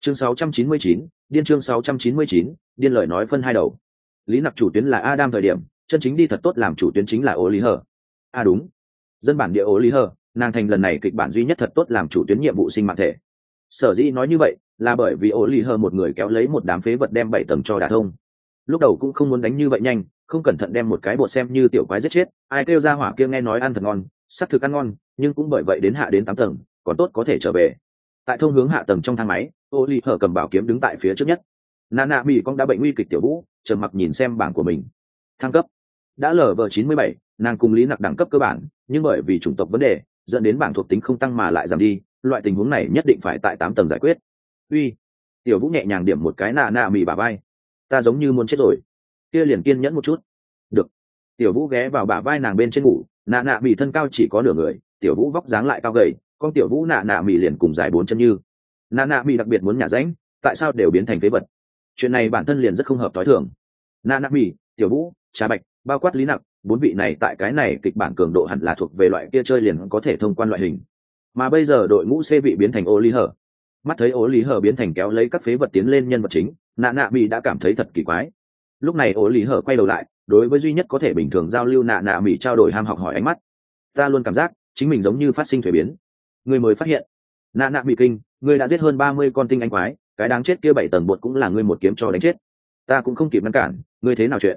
Chương 699, điên chương 699, điên lời nói phân hai đầu. Lý Nặc chủ tuyến là Adam thời điểm, chân chính đi thật tốt làm chủ tuyến chính là Ô Lý Hờ. Đúng, dân bản địa Ô Lý Hờ, nàng thành lần này kịch bản duy nhất thật tốt làm chủ tuyến nhiệm vụ sinh mạng thể. Sở dĩ nói như vậy là bởi vì Ô Lý Hờ một người kéo lấy một đám phế vật đem 7 tầng cho đả thông. Lúc đầu cũng không muốn đánh như vậy nhanh, không cẩn thận đem một cái bột xem như tiểu quái giết chết, ai kêu ra hỏa kia nghe nói ăn thật ngon, sắc thực ăn ngon, nhưng cũng bởi vậy đến hạ đến 8 tầng, còn tốt có thể trở về. Tại thông hướng hạ tầng trong thang máy, Ô Lý Hờ cầm bảo kiếm đứng tại phía trước nhất. Nana Mỹ con đã bệnh nguy kịch tiểu Vũ, trầm mặc nhìn xem bảng của mình. Thăng cấp đã LV97, nàng cùng Lý Nặc đẳng cấp cơ bản, nhưng bởi vì chủng tộc vấn đề dẫn đến bảng thuộc tính không tăng mà lại giảm đi, loại tình huống này nhất định phải tại 8 tầng giải quyết. Uy, tiểu Vũ nhẹ nhàng điểm một cái Nana Mỹ bả vai. Ta giống như muốn chết rồi. Kia liền kiên nhẫn một chút. Được. Tiểu Vũ ghé vào bả vai nàng bên trên ngủ, Nana Mỹ thân cao chỉ có nửa người, tiểu Vũ vóc dáng lại cao gầy, con tiểu Vũ Nana Mỹ liền cùng dài 4 chân như. Nana Mỹ đặc biệt muốn nhả rãnh, tại sao đều biến thành phế vật? Chuyện này bản thân liền rất không hợp tối thường. Nana Mỹ, tiểu Vũ, Trà Bạch, bao quát Lý Nặc, 4 vị này tại cái này kịch bản cường độ hẳn là thuộc về loại kia chơi liền có thể thông quan loại hình. Mà bây giờ đội ngũ C vị biến thành Ô Lý Hờ. Mắt thấy Ô Lý Hờ biến thành kéo lấy các phế vật tiến lên nhân vật chính, Nana Mỹ đã cảm thấy thật kỳ quái. Lúc này Ô Lý Hờ quay đầu lại, đối với duy nhất có thể bình thường giao lưu Nana Mỹ trao đổi ham học hỏi ánh mắt. Ta luôn cảm giác chính mình giống như phát sinh thuế biến. Người mới phát hiện. Nana Mỹ kinh, ngươi đã giết hơn 30 con tinh anh quái, cái đáng chết kia 7 tầng bột cũng là ngươi một kiếm cho đánh chết. Ta cũng không kịp ngăn cản, ngươi thế nào chuyện?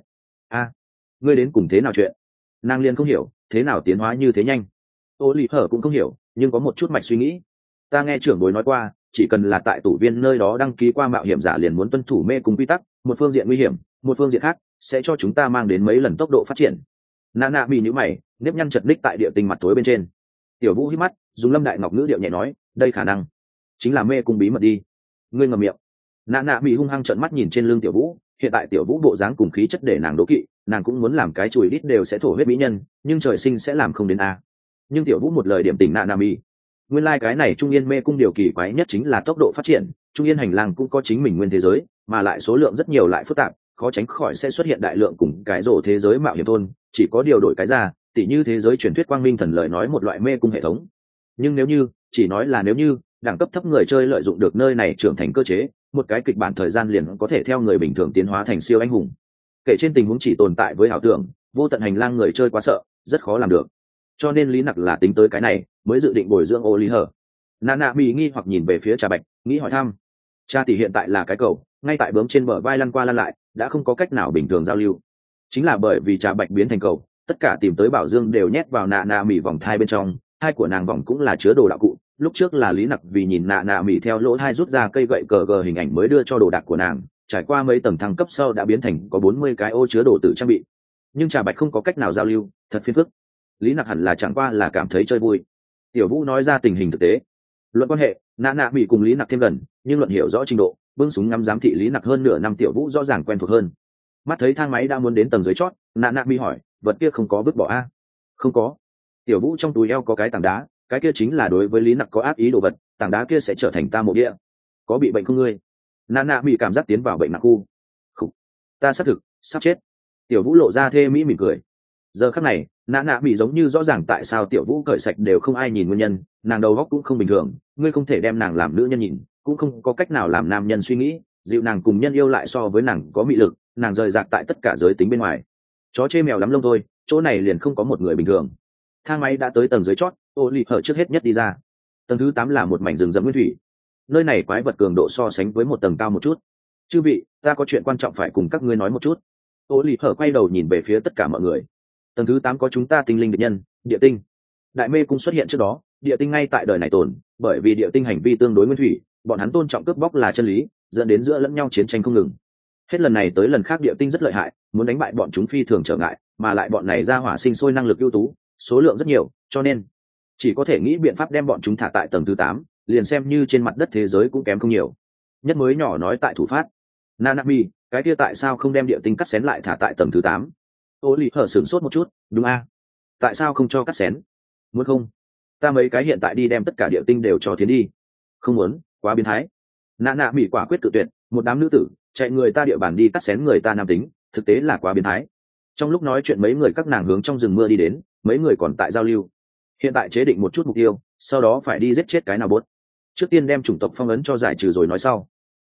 Ngươi đến cùng thế nào chuyện? Nàng liền không hiểu, thế nào tiến hóa như thế nhanh? Ô Lý Hờ cũng không hiểu, nhưng có một chút mạch suy nghĩ. Ta nghe trưởng bối nói qua, chỉ cần là tại tủ viên nơi đó đăng ký qua mạo hiểm giả liền muốn tuân thủ mê cung quy tắc, một phương diện nguy hiểm, một phương diện khác sẽ cho chúng ta mang đến mấy lần tốc độ phát triển. Nana Mỹ nhíu mày, nếp nhăn chật ních tại địa tinh mặt tối bên trên. Tiểu Vũ hít mắt, dùng Lâm Đại Ngọc ngữ điệu nhẹ nói, đây khả năng chính là mê cung bí mật đi. Ngươi ngậm miệng. Nana Mỹ hung hăng trợn mắt nhìn trên lưng Tiểu Vũ, hiện tại Tiểu Vũ bộ dáng cùng khí chất để nàng đố kỵ, nàng cũng muốn làm cái chùi đít đều sẽ thổ huyết mỹ nhân, nhưng trời sinh sẽ làm không đến a. Nhưng Tiểu Vũ một lời điểm tỉnh Nana Mỹ. Nguyên lai cái này Trung Yên mê cung điều kỳ quái nhất chính là tốc độ phát triển, Trung Yên hành lang cũng có chính mình nguyên thế giới, mà lại số lượng rất nhiều lại phức tạp, khó tránh khỏi sẽ xuất hiện đại lượng cùng cái rổ thế giới mạo hiểm thôn, chỉ có điều đổi cái ra, tỉ như thế giới truyền thuyết quang minh thần lợi nói một loại mê cung hệ thống. Nhưng nếu như, chỉ nói là nếu như, đẳng cấp thấp người chơi lợi dụng được nơi này trưởng thành cơ chế, một cái kịch bản thời gian liền có thể theo người bình thường tiến hóa thành siêu anh hùng. Kể trên tình huống chỉ tồn tại với ảo tưởng, vô tận hành lang người chơi quá sợ, rất khó làm được. Cho nên Lý Nặc là tính tới cái này, mới dự định bồi dưỡng Ô Lý Hờ. Nana Mỹ nghi hoặc nhìn về phía Trà Bạch, nghĩ hỏi thăm. Cha tỷ hiện tại là cái cầu, ngay tại bướm trên bờ vai lăn qua lăn lại, đã không có cách nào bình thường giao lưu. Chính là bởi vì Trà Bạch biến thành cầu, tất cả tìm tới bảo dương đều nhét vào Nana Mỹ vòng thai bên trong, thai của nàng vòng cũng là chứa đồ đạo cụ. Lúc trước là Lý Nặc vì nhìn Nana Mỹ theo lỗ thai rút ra cây gậy cờ gờ hình ảnh mới đưa cho đồ đạc của nàng, trải qua mấy tầng thăng cấp sau đã biến thành có 40 cái ô chứa đồ tự trang bị. Nhưng Trà Bạch không có cách nào giao lưu, thật phiền phức. Lý Nặc hẳn là chẳng qua là cảm thấy chơi vui. Tiểu Vũ nói ra tình hình thực tế. Luận quan hệ, Nana Mỹ cùng Lý Nặc thêm gần, nhưng luận hiểu rõ trình độ, bưng súng ngắm giám thị Lý Nặc hơn nửa năm Tiểu Vũ rõ ràng quen thuộc hơn. Mắt thấy thang máy đã muốn đến tầng dưới chót, Nana Mỹ hỏi, vật kia không có vứt bỏ a? Không có. Tiểu Vũ trong túi eo có cái tảng đá, cái kia chính là đối với Lý Nặc có ác ý đồ vật, tảng đá kia sẽ trở thành ta mộ địa. Có bị bệnh không ngươi? Nana Mỹ cảm giác tiến vào bệnh nặng khu. Khủ. Ta xác thực sắp chết. Tiểu Vũ lộ ra thê mỹ mỉm cười. Giờ khắc này, Nana Mỹ giống như rõ ràng tại sao Tiểu Vũ cởi sạch đều không ai nhìn nguyên nhân, nàng đầu óc cũng không bình thường, ngươi không thể đem nàng làm nữ nhân nhìn, cũng không có cách nào làm nam nhân suy nghĩ, dịu nàng cùng nhân yêu lại so với nàng có mị lực, nàng rời rạc tại tất cả giới tính bên ngoài. Chó chê mèo lắm lông thôi, chỗ này liền không có một người bình thường. Thang máy đã tới tầng dưới chót, Ô Lý Hờ trước hết nhất đi ra. Tầng thứ 8 là một mảnh rừng rậm nguyên thủy. Nơi này quái vật cường độ so sánh với một tầng cao một chút. Chư vị, ta có chuyện quan trọng phải cùng các ngươi nói một chút. Ô Lý Hờ quay đầu nhìn về phía tất cả mọi người. Tầng thứ 8 có chúng ta tinh linh địch nhân, địa tinh. Đại mê cung xuất hiện trước đó, địa tinh ngay tại đời này tồn, bởi vì địa tinh hành vi tương đối nguyên thủy, bọn hắn tôn trọng cướp bóc là chân lý, dẫn đến giữa lẫn nhau chiến tranh không ngừng. Hết lần này tới lần khác địa tinh rất lợi hại, muốn đánh bại bọn chúng phi thường trở ngại, mà lại bọn này ra hỏa sinh sôi năng lực ưu tú, số lượng rất nhiều, cho nên chỉ có thể nghĩ biện pháp đem bọn chúng thả tại tầng thứ 8, liền xem như trên mặt đất thế giới cũng kém không nhiều. Nhất mới nhỏ nói tại thủ phát. Nanami, cái kia tại sao không đem địa tinh cắt xén lại thả tại tầng thứ 8? Ô Lý Hờ sửng sốt một chút, đúng a? Tại sao không cho cắt xén? Muốn không? Ta mấy cái hiện tại đi đem tất cả địa tinh đều cho thiến đi. Không muốn, quá biến thái. Nanami quả quyết cự tuyệt, một đám nữ tử, chạy người ta địa bàn đi cắt xén người ta nam tính, thực tế là quá biến thái. Trong lúc nói chuyện mấy người các nàng hướng trong rừng mưa đi đến, mấy người còn tại giao lưu. Hiện tại chế định một chút mục tiêu, sau đó phải đi giết chết cái nào bốt. Trước tiên đem chủng tộc phong ấn cho giải trừ rồi nói sau.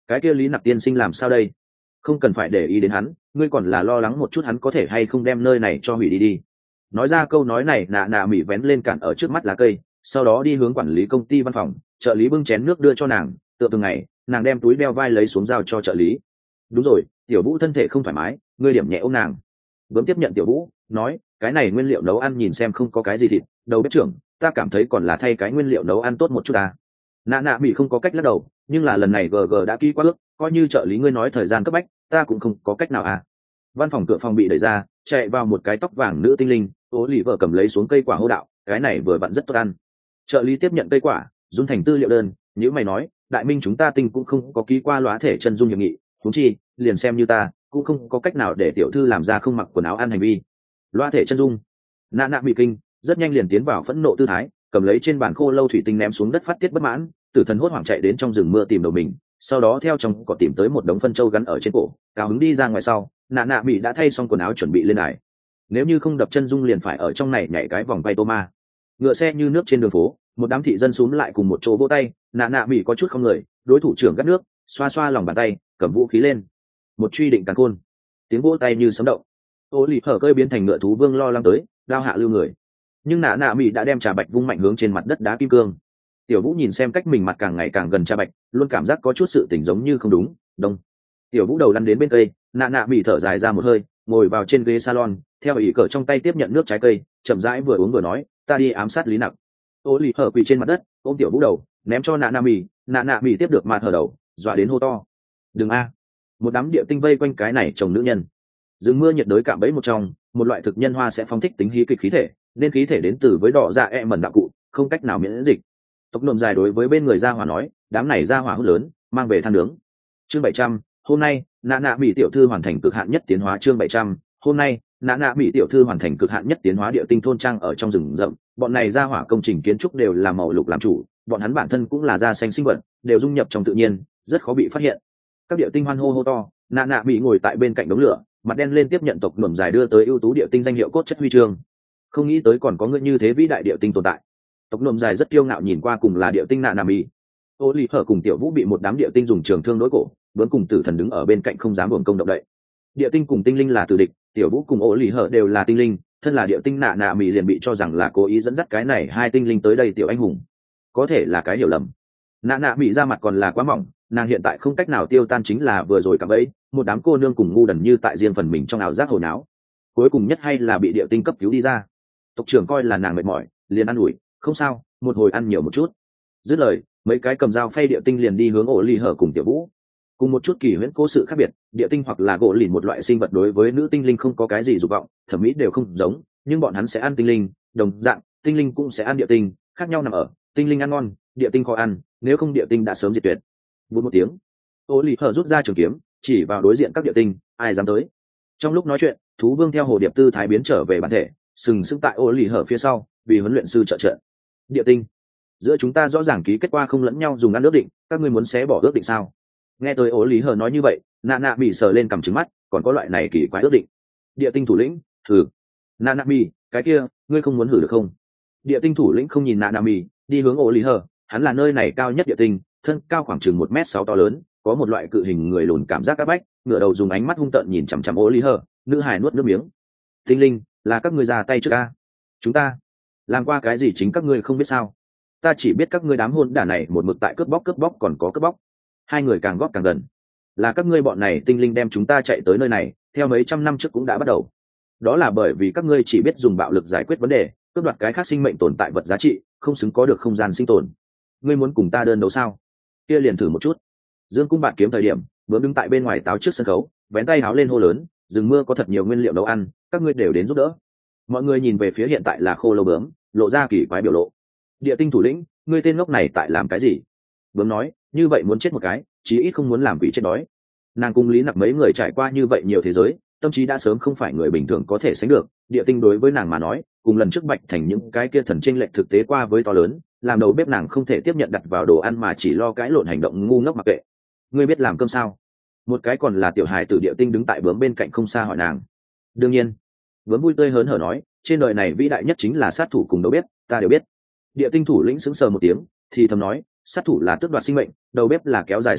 cái kia lý nặc tiên sinh làm sao đây? Không cần phải để ý đến hắn, ngươi còn là lo lắng một chút hắn có thể hay không đem nơi này cho hủy đi đi. Nói ra câu nói này, nạ nạ mỉ vén lên cản ở trước mắt lá cây, sau đó đi hướng quản lý công ty văn phòng. Trợ lý bưng chén nước đưa cho nàng, tựa từng ngày nàng đem túi đeo vai lấy xuống giao cho trợ lý. Đúng rồi, tiểu vũ thân thể không thoải mái, ngươi điểm nhẹ ôm nàng. Bướm tiếp nhận tiểu vũ, nói, cái này nguyên liệu nấu ăn nhìn xem không có cái gì thịt, đầu bếp trưởng, ta cảm thấy còn là thay cái nguyên liệu nấu ăn tốt một chút ta. Nạ nạ mỉ không có cách lắc đầu, nhưng là lần này gg đã ký qua ước, coi như trợ lý ngươi nói thời gian cấp bách, ta cũng không có cách nào à. Văn phòng cửa phòng bị đẩy ra, chạy vào một cái tóc vàng nữ tinh linh, ố lì vợ cầm lấy xuống cây quả hô đạo, cái này vừa vặn rất tốt ăn. Trợ lý tiếp nhận cây quả, run thành tư liệu đơn, nếu mày nói, đại minh chúng ta tinh cũng không có ký qua lóa thể chân dung hiệp nghị, huống chi liền xem như ta cũng không có cách nào để tiểu thư làm ra không mặc quần áo ăn hành vi. Loa thể chân dung. Nạ nạ bị kinh, rất nhanh liền tiến vào phẫn nộ tư thái, cầm lấy trên bàn khô lâu thủy tinh ném xuống đất phát tiết bất mãn. Tử thần hốt hoảng chạy đến trong rừng mưa tìm đầu mình, sau đó theo trong cỏ tìm tới một đống phân trâu gắn ở trên cổ, cao hứng đi ra ngoài sau, nạ nạ bị đã thay xong quần áo chuẩn bị lên đài. Nếu như không đập chân dung liền phải ở trong này nhảy cái vòng quay tô ma. Ngựa xe như nước trên đường phố, một đám thị dân xúm lại cùng một chỗ vỗ tay, nạ nạ bị có chút không người, đối thủ trưởng gắt nước, xoa xoa lòng bàn tay, cầm vũ khí lên. Một truy định càn khôn, tiếng vỗ tay như sấm động. Ô lì hở cơi biến thành ngựa thú vương lo lắng tới, đao hạ lưu người. Nhưng nạ nạ mỹ đã đem trà bạch vung mạnh hướng trên mặt đất đá kim cương. Tiểu vũ nhìn xem cách mình mặt càng ngày càng gần trà bạch, luôn cảm giác có chút sự tình giống như không đúng. Đông. Tiểu vũ đầu lăn đến bên cây, nạ nạ mỹ thở dài ra một hơi, ngồi vào trên ghế salon, theo ỷ cờ trong tay tiếp nhận nước trái cây, chậm rãi vừa uống vừa nói, ta đi ám sát lý nặc. Ô lì hở quỳ trên mặt đất, ôm tiểu vũ đầu, ném cho nạ nạ mỹ tiếp được mặt hở đầu, dọa đến hô to. Đừng a! Một đám địa tinh vây quanh cái này chồng nữ nhân. Rừng mưa nhiệt đới cạm bẫy một trong, một loại thực nhân hoa sẽ phóng thích tính hí kịch khí thể, nên khí thể đến từ với đỏ dạ mẩn đạo cụ, không cách nào miễn dịch. Tộc nộm dài đối với bên người gia hỏa nói, đám này gia hỏa hút lớn, mang về than nướng. Chương 700, hôm nay, nạ nạ mỹ tiểu thư hoàn thành cực hạn nhất tiến hóa. Chương 700, hôm nay, nạ nạ mỹ tiểu thư hoàn thành cực hạn nhất tiến hóa. Địa tinh thôn trang ở trong rừng rậm, bọn này gia hỏa công trình kiến trúc đều là màu lục làm chủ, bọn hắn bản thân cũng là da xanh sinh vật, đều dung nhập trong tự nhiên, rất khó bị phát hiện. Các địa tinh hoan hô hô to, nạ nạ mỹ ngồi tại bên cạnh đống lửa, mặt đen lên tiếp nhận tộc nộm dài đưa tới ưu tú địa tinh danh hiệu cốt chất huy chương. Không nghĩ tới còn có người như thế vĩ đại địa tinh tồn tại. Tộc nộm dài rất kiêu ngạo nhìn qua cùng là địa tinh nạ nạ mỹ. Ô lì hở cùng tiểu vũ bị một đám địa tinh dùng trường thương đối cổ, bướm cùng tử thần đứng ở bên cạnh không dám buồn công động đậy. Địa tinh cùng tinh linh là tử địch, tiểu vũ cùng ô lì hở đều là tinh linh, thân là địa tinh nạ nạ mỹ liền bị cho rằng là cố ý dẫn dắt cái này hai tinh linh tới đây tiểu anh hùng. Có thể là cái hiểu lầm. Nạ nạ mỹ ra mặt còn là quá mỏng, nàng hiện tại không cách nào tiêu tan chính là vừa rồi cả bấy một đám cô nương cùng ngu đần như tại riêng phần mình trong ảo giác hồi não, cuối cùng nhất hay là bị địa tinh cấp cứu đi ra. Tộc trưởng coi là nàng mệt mỏi, liền ăn ủi, không sao, một hồi ăn nhiều một chút. Dứt lời, mấy cái cầm dao phay địa tinh liền đi hướng ổ ly hở cùng tiểu vũ. Cùng một chút kỳ huyễn cố sự khác biệt, địa tinh hoặc là gỗ lìn một loại sinh vật đối với nữ tinh linh không có cái gì dục vọng, thẩm mỹ đều không giống, nhưng bọn hắn sẽ ăn tinh linh, đồng dạng tinh linh cũng sẽ ăn địa tinh, khác nhau nằm ở tinh linh ăn ngon, địa tinh khó ăn, nếu không địa tinh đã sớm diệt tuyệt. Vút một tiếng, ô lì hở rút ra trường kiếm, chỉ vào đối diện các địa tinh, ai dám tới. Trong lúc nói chuyện, thú vương theo hồ điệp tư thái biến trở về bản thể, sừng sững tại ô lì hở phía sau, vì huấn luyện sư trợ trận. Địa tinh, giữa chúng ta rõ ràng ký kết quả không lẫn nhau dùng ăn ước định, các ngươi muốn xé bỏ ước định sao? Nghe tôi ô lì hở nói như vậy, nạ nạ bị sờ lên cầm trứng mắt, còn có loại này kỳ quái ước định. Địa tinh thủ lĩnh, hử. Nạ nạ bị, cái kia, ngươi không muốn hử được không? Địa tinh thủ lĩnh không nhìn nạ nạ bị, đi hướng ô lì hở, hắn là nơi này cao nhất địa tinh, thân cao khoảng chừng 1m6 to lớn, có một loại cự hình người lùn cảm giác áp bách, ngửa đầu dùng ánh mắt hung tợn nhìn chằm chằm ô lý hờ. Nữ hài nuốt nước miếng. Tinh linh, là các ngươi ra tay trước a. Chúng ta làm qua cái gì chính các ngươi không biết sao? Ta chỉ biết các ngươi đám hôn đả này một mực tại cướp bóc còn có cướp bóc. Hai người càng góp càng gần. Là các ngươi bọn này tinh linh đem chúng ta chạy tới nơi này, theo mấy trăm năm trước cũng đã bắt đầu. Đó là bởi vì các ngươi chỉ biết dùng bạo lực giải quyết vấn đề, cướp đoạt cái khác sinh mệnh tồn tại vật giá trị, không xứng có được không gian sinh tồn. Ngươi muốn cùng ta đơn đấu sao? Kia liền thử một chút. Dương cung bạn kiếm thời điểm, bướm đứng tại bên ngoài táo trước sân khấu, vén tay háo lên hô lớn, rừng mưa có thật nhiều nguyên liệu nấu ăn, các ngươi đều đến giúp đỡ. Mọi người nhìn về phía hiện tại là khô lâu bướm, lộ ra kỳ quái biểu lộ. Địa tinh thủ lĩnh, ngươi tên ngốc này tại làm cái gì? Bướm nói, như vậy muốn chết một cái, chí ít không muốn làm quỷ chết đói. Nàng cung lý nặc mấy người trải qua như vậy nhiều thế giới, tâm trí đã sớm không phải người bình thường có thể sánh được. Địa tinh đối với nàng mà nói, cùng lần trước Bạch Thành những cái kia thần chênh lệch thực tế qua với to lớn, làm đầu bếp nàng không thể tiếp nhận đặt vào đồ ăn mà chỉ lo cái lộn hành động ngu ngốc mặc kệ. Ngươi biết làm cơm sao? Một cái còn là tiểu hài tử địa tinh đứng tại bướm bên cạnh không xa hỏi nàng. Đương nhiên. Bướm vui tươi hớn hở nói, trên đời này vĩ đại nhất chính là sát thủ cùng đầu bếp, ta đều biết. Địa tinh thủ lĩnh sững sờ một tiếng, thì thầm nói, sát thủ là tước đoạt sinh mệnh, đầu bếp là kéo dài sinh mệnh,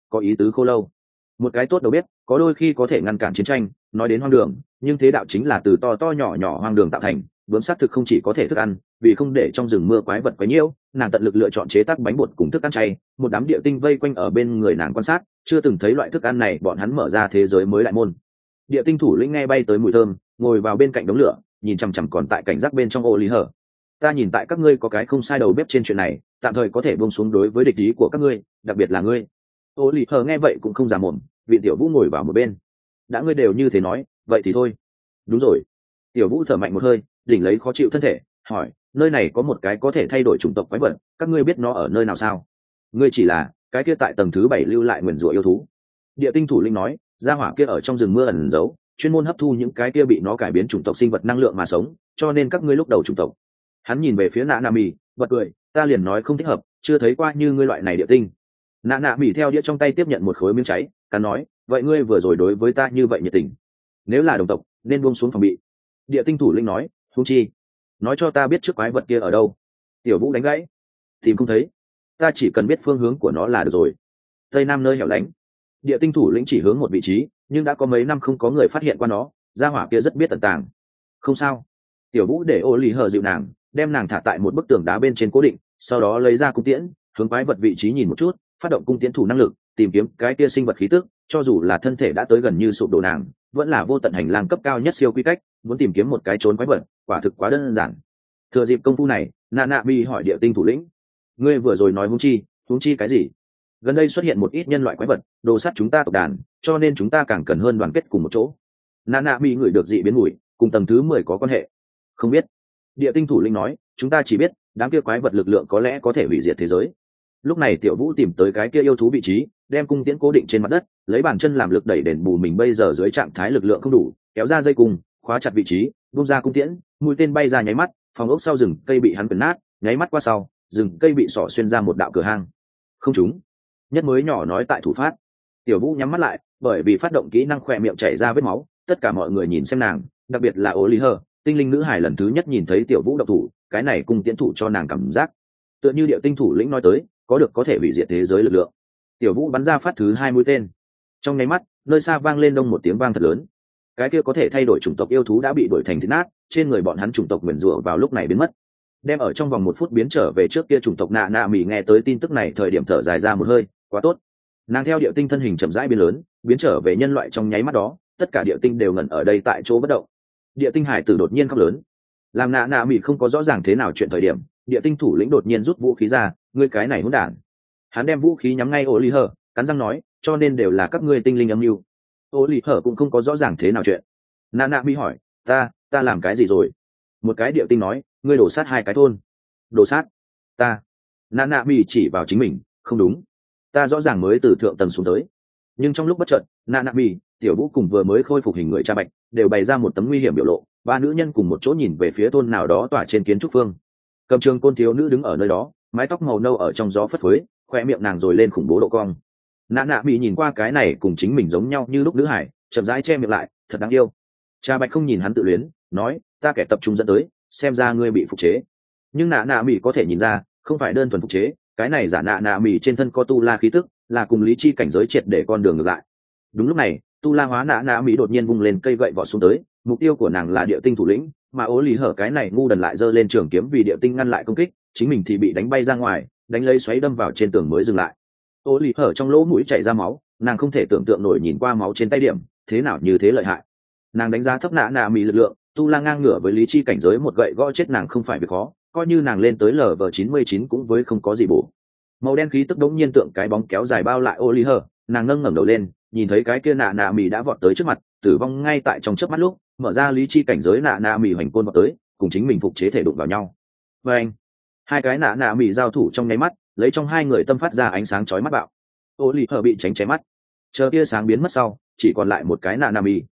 có ý tứ khô lâu. Một cái tốt đầu bếp có đôi khi có thể ngăn cản chiến tranh. Nói đến hoang đường, nhưng thế đạo chính là từ to to nhỏ nhỏ hoang đường tạo thành. Bướm xác thực không chỉ có thể thức ăn, vì không để trong rừng mưa quái vật quấy nhiễu, nàng tận lực lựa chọn chế tác bánh bột cùng thức ăn chay. Một đám địa tinh vây quanh ở bên người nàng quan sát, chưa từng thấy loại thức ăn này, bọn hắn mở ra thế giới mới đại môn. Địa tinh thủ lĩnh nghe bay tới mùi thơm, ngồi vào bên cạnh đống lửa, nhìn chằm chằm còn tại cảnh giác bên trong ô lý hở. Ta nhìn tại các ngươi có cái không sai đầu bếp trên chuyện này, tạm thời có thể buông xuống đối với địch ý của các ngươi, đặc biệt là ngươi. Ô lý hở nghe vậy cũng không giả mồm, vị tiểu vũ ngồi vào một bên. Đã ngươi đều như thế nói, vậy thì thôi. Đúng rồi. Tiểu vũ thở mạnh một hơi, đỉnh lấy khó chịu thân thể, hỏi, nơi này có một cái có thể thay đổi chủng tộc quái vật, các ngươi biết nó ở nơi nào sao? Ngươi chỉ là cái kia tại tầng thứ 7 lưu lại nguyền rủa yêu thú. Địa tinh thủ lĩnh nói, gia hỏa kia ở trong rừng mưa ẩn giấu, chuyên môn hấp thu những cái kia bị nó cải biến chủng tộc sinh vật năng lượng mà sống, cho nên các ngươi lúc đầu chủng tộc. Hắn nhìn về phía nạ nạ mì, bật cười, ta liền nói không thích hợp, chưa thấy qua như ngươi loại này địa tinh. Nạ nạ mì theo đĩa trong tay tiếp nhận một khối miếng cháy, cắn nói, vậy ngươi vừa rồi đối với ta như vậy nhiệt tình, nếu là đồng tộc nên buông xuống phòng bị. Địa tinh thủ lĩnh nói, huống chi, nói cho ta biết trước quái vật kia ở đâu. Tiểu vũ đánh gãy, tìm không thấy, ta chỉ cần biết phương hướng của nó là được rồi. Tây nam nơi hẻo lánh. Địa tinh thủ lĩnh chỉ hướng một vị trí, nhưng đã có mấy năm không có người phát hiện qua nó, gia hỏa kia rất biết tận tàng. Không sao. Tiểu vũ để ô lý hờ dịu nàng, đem nàng thả tại một bức tường đá bên trên cố định, sau đó lấy ra cung tiễn, hướng quái vật vị trí nhìn một chút, phát động cung tiễn thủ năng lực, tìm kiếm cái kia sinh vật khí tức. Cho dù là thân thể đã tới gần như sụp đổ, nàng vẫn là vô tận hành lang cấp cao nhất siêu quy cách, muốn tìm kiếm một cái trốn quái vật, quả thực quá đơn giản. Thừa dịp công phu này, nạ nạ bi hỏi địa tinh thủ lĩnh, ngươi vừa rồi nói huống chi cái gì? Gần đây xuất hiện một ít nhân loại quái vật, đồ sát chúng ta tộc đàn, cho nên chúng ta càng cần hơn đoàn kết cùng một chỗ. Nạ nạ bi ngửi được dị biến mùi, cùng tầng thứ 10 có quan hệ. Không biết. Địa tinh thủ lĩnh nói, chúng ta chỉ biết đám kia quái vật lực lượng có lẽ có thể hủy diệt thế giới. Lúc này tiểu vũ tìm tới cái kia yêu thú vị trí, đem cung tiễn cố định trên mặt đất, lấy bàn chân làm lực đẩy đền bù mình bây giờ dưới trạng thái lực lượng không đủ, kéo ra dây cung, khóa chặt vị trí, bung ra cung tiễn, mũi tên bay ra nháy mắt, phòng ốc sau rừng cây bị hắn quần nát, nháy mắt qua sau, rừng cây bị xỏ xuyên ra một đạo cửa hang. Không trúng. Nhất mới nhỏ nói tại thủ phát. Tiểu vũ nhắm mắt lại, bởi vì phát động kỹ năng khỏe miệng chảy ra vết máu, tất cả mọi người nhìn xem nàng, đặc biệt là Ô Lý Hờ, tinh linh nữ hải lần thứ nhất nhìn thấy tiểu vũ độc thủ, cái này cung tiễn thủ cho nàng cảm giác tựa như điệu tinh thủ lĩnh nói tới, có được có thể hủy diệt thế giới lực lượng. Tiểu vũ bắn ra phát thứ 2 mũi tên, trong nháy mắt nơi xa vang lên đông một tiếng vang thật lớn, cái kia có thể thay đổi chủng tộc yêu thú đã bị đuổi thành thịt nát, trên người bọn hắn chủng tộc nguyền rủa vào lúc này biến mất, đem ở trong vòng 1 phút biến trở về trước kia chủng tộc. Nạ nạ mỉ nghe tới tin tức này thời điểm thở dài ra một hơi, quá tốt. Nàng theo điệu tinh thân hình chậm rãi biến lớn, biến trở về nhân loại trong nháy mắt đó, tất cả điệu tinh đều ngẩn ở đây tại chỗ bất động. Địa tinh hải tử đột nhiên khóc lớn, làm nạ nạ mỉ không có rõ ràng thế nào chuyện thời điểm, địa tinh thủ lĩnh đột nhiên rút vũ khí ra, ngươi cái này hỗn đản. Hắn đem vũ khí nhắm ngay Ô Lý Hờ, cắn răng nói, cho nên đều là các ngươi tinh linh âm mưu. Ô Lý Hờ cũng không có rõ ràng thế nào chuyện. Nạ nạ mỉ hỏi, ta làm cái gì rồi? Một cái địa tinh nói, ngươi đổ sát 2 cái thôn. Đổ sát? Ta? Nạ nạ mỉ chỉ vào chính mình, không đúng, ta rõ ràng mới từ thượng tầng xuống tới. Nhưng trong lúc bất chợt, nạ nạ mỉ, tiểu vũ cùng vừa mới khôi phục hình người cha bạch đều bày ra một tấm nguy hiểm biểu lộ, 3 nữ nhân cùng một chỗ nhìn về phía thôn nào đó tỏa trên kiến trúc phương. Cầm trường côn thiếu nữ đứng ở nơi đó, mái tóc màu nâu ở trong gió phất phới, khoe miệng nàng rồi lên khủng bố độ cong. Nạ nạ bị nhìn qua cái này cùng chính mình giống nhau như lúc nữ hải, chậm rãi che miệng lại, thật đáng yêu. Cha bạch không nhìn hắn tự luyến, nói, ta kẻ tập trung dẫn tới, xem ra ngươi bị phục chế. Nhưng nạ nạ mỹ có thể nhìn ra, không phải đơn thuần phục chế, cái này giả nạ nạ mỹ trên thân có tu la khí tức, là cùng lý chi cảnh giới triệt để con đường ngược lại. Đúng lúc này, tu la hóa nạ nạ mỹ đột nhiên vung lên cây gậy vọt xuống tới, mục tiêu của nàng là địa tinh thủ lĩnh, mà Ô Lý Hở cái này ngu đần lại giơ lên trường kiếm vì địa tinh ngăn lại công kích, chính mình thì bị đánh bay ra ngoài, đánh lấy xoáy đâm vào trên tường mới dừng lại. Ô Lý Hở trong lỗ mũi chảy ra máu, nàng không thể tưởng tượng nổi nhìn qua máu trên tay điểm, thế nào như thế lợi hại. Nàng đánh giá thấp nạ nạ mỹ lực lượng, tu la ngang ngửa với lý chi cảnh giới một gậy gõ chết nàng không phải việc khó, coi như nàng lên tới LV99 cũng với không có gì bổ. Màu đen khí tức đống nhiên tượng cái bóng kéo dài bao lại Ô Lý Hở, nàng nâng ngẩng đầu lên, nhìn thấy cái kia nạ nạ mỹ đã vọt tới trước mặt, tử vong ngay tại trong chớp mắt lúc, mở ra lý chi cảnh giới nạ nạ mỹ hoành côn vọt tới, cùng chính mình phục chế thể đụng vào nhau. Và anh, 2 cái nạ nạ mỹ giao thủ trong nháy mắt, lấy trong 2 người tâm phát ra ánh sáng chói mắt bạo. Ô Lý Hở bị tránh cháy mắt, chờ tia sáng biến mất sau, chỉ còn lại một cái nạ nạ mỹ.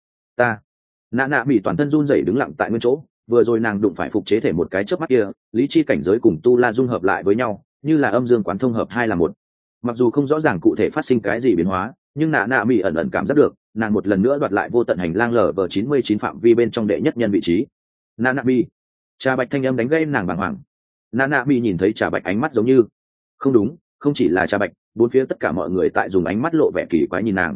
Nạ nạ mỹ toàn thân run rẩy đứng lặng tại nguyên chỗ, vừa rồi nàng đụng phải phục chế thể một cái chớp mắt kia, lý chi cảnh giới cùng tu la dung hợp lại với nhau, như là âm dương quán thông hợp 2 là 1. Mặc dù không rõ ràng cụ thể phát sinh cái gì biến hóa, nhưng nạ nạ mỹ ẩn ẩn cảm giác được, nàng một lần nữa đoạt lại vô tận hành lang LV99 phạm vi bên trong đệ nhất nhân vị trí. Nạ nạ mỹ, trà bạch thanh âm đánh gây nàng bàng hoàng. Nạ nạ mỹ nhìn thấy trà bạch ánh mắt giống như không đúng, không chỉ là Trà Bạch, bốn phía tất cả mọi người tại dùng ánh mắt lộ vẻ kỳ quái nhìn nàng.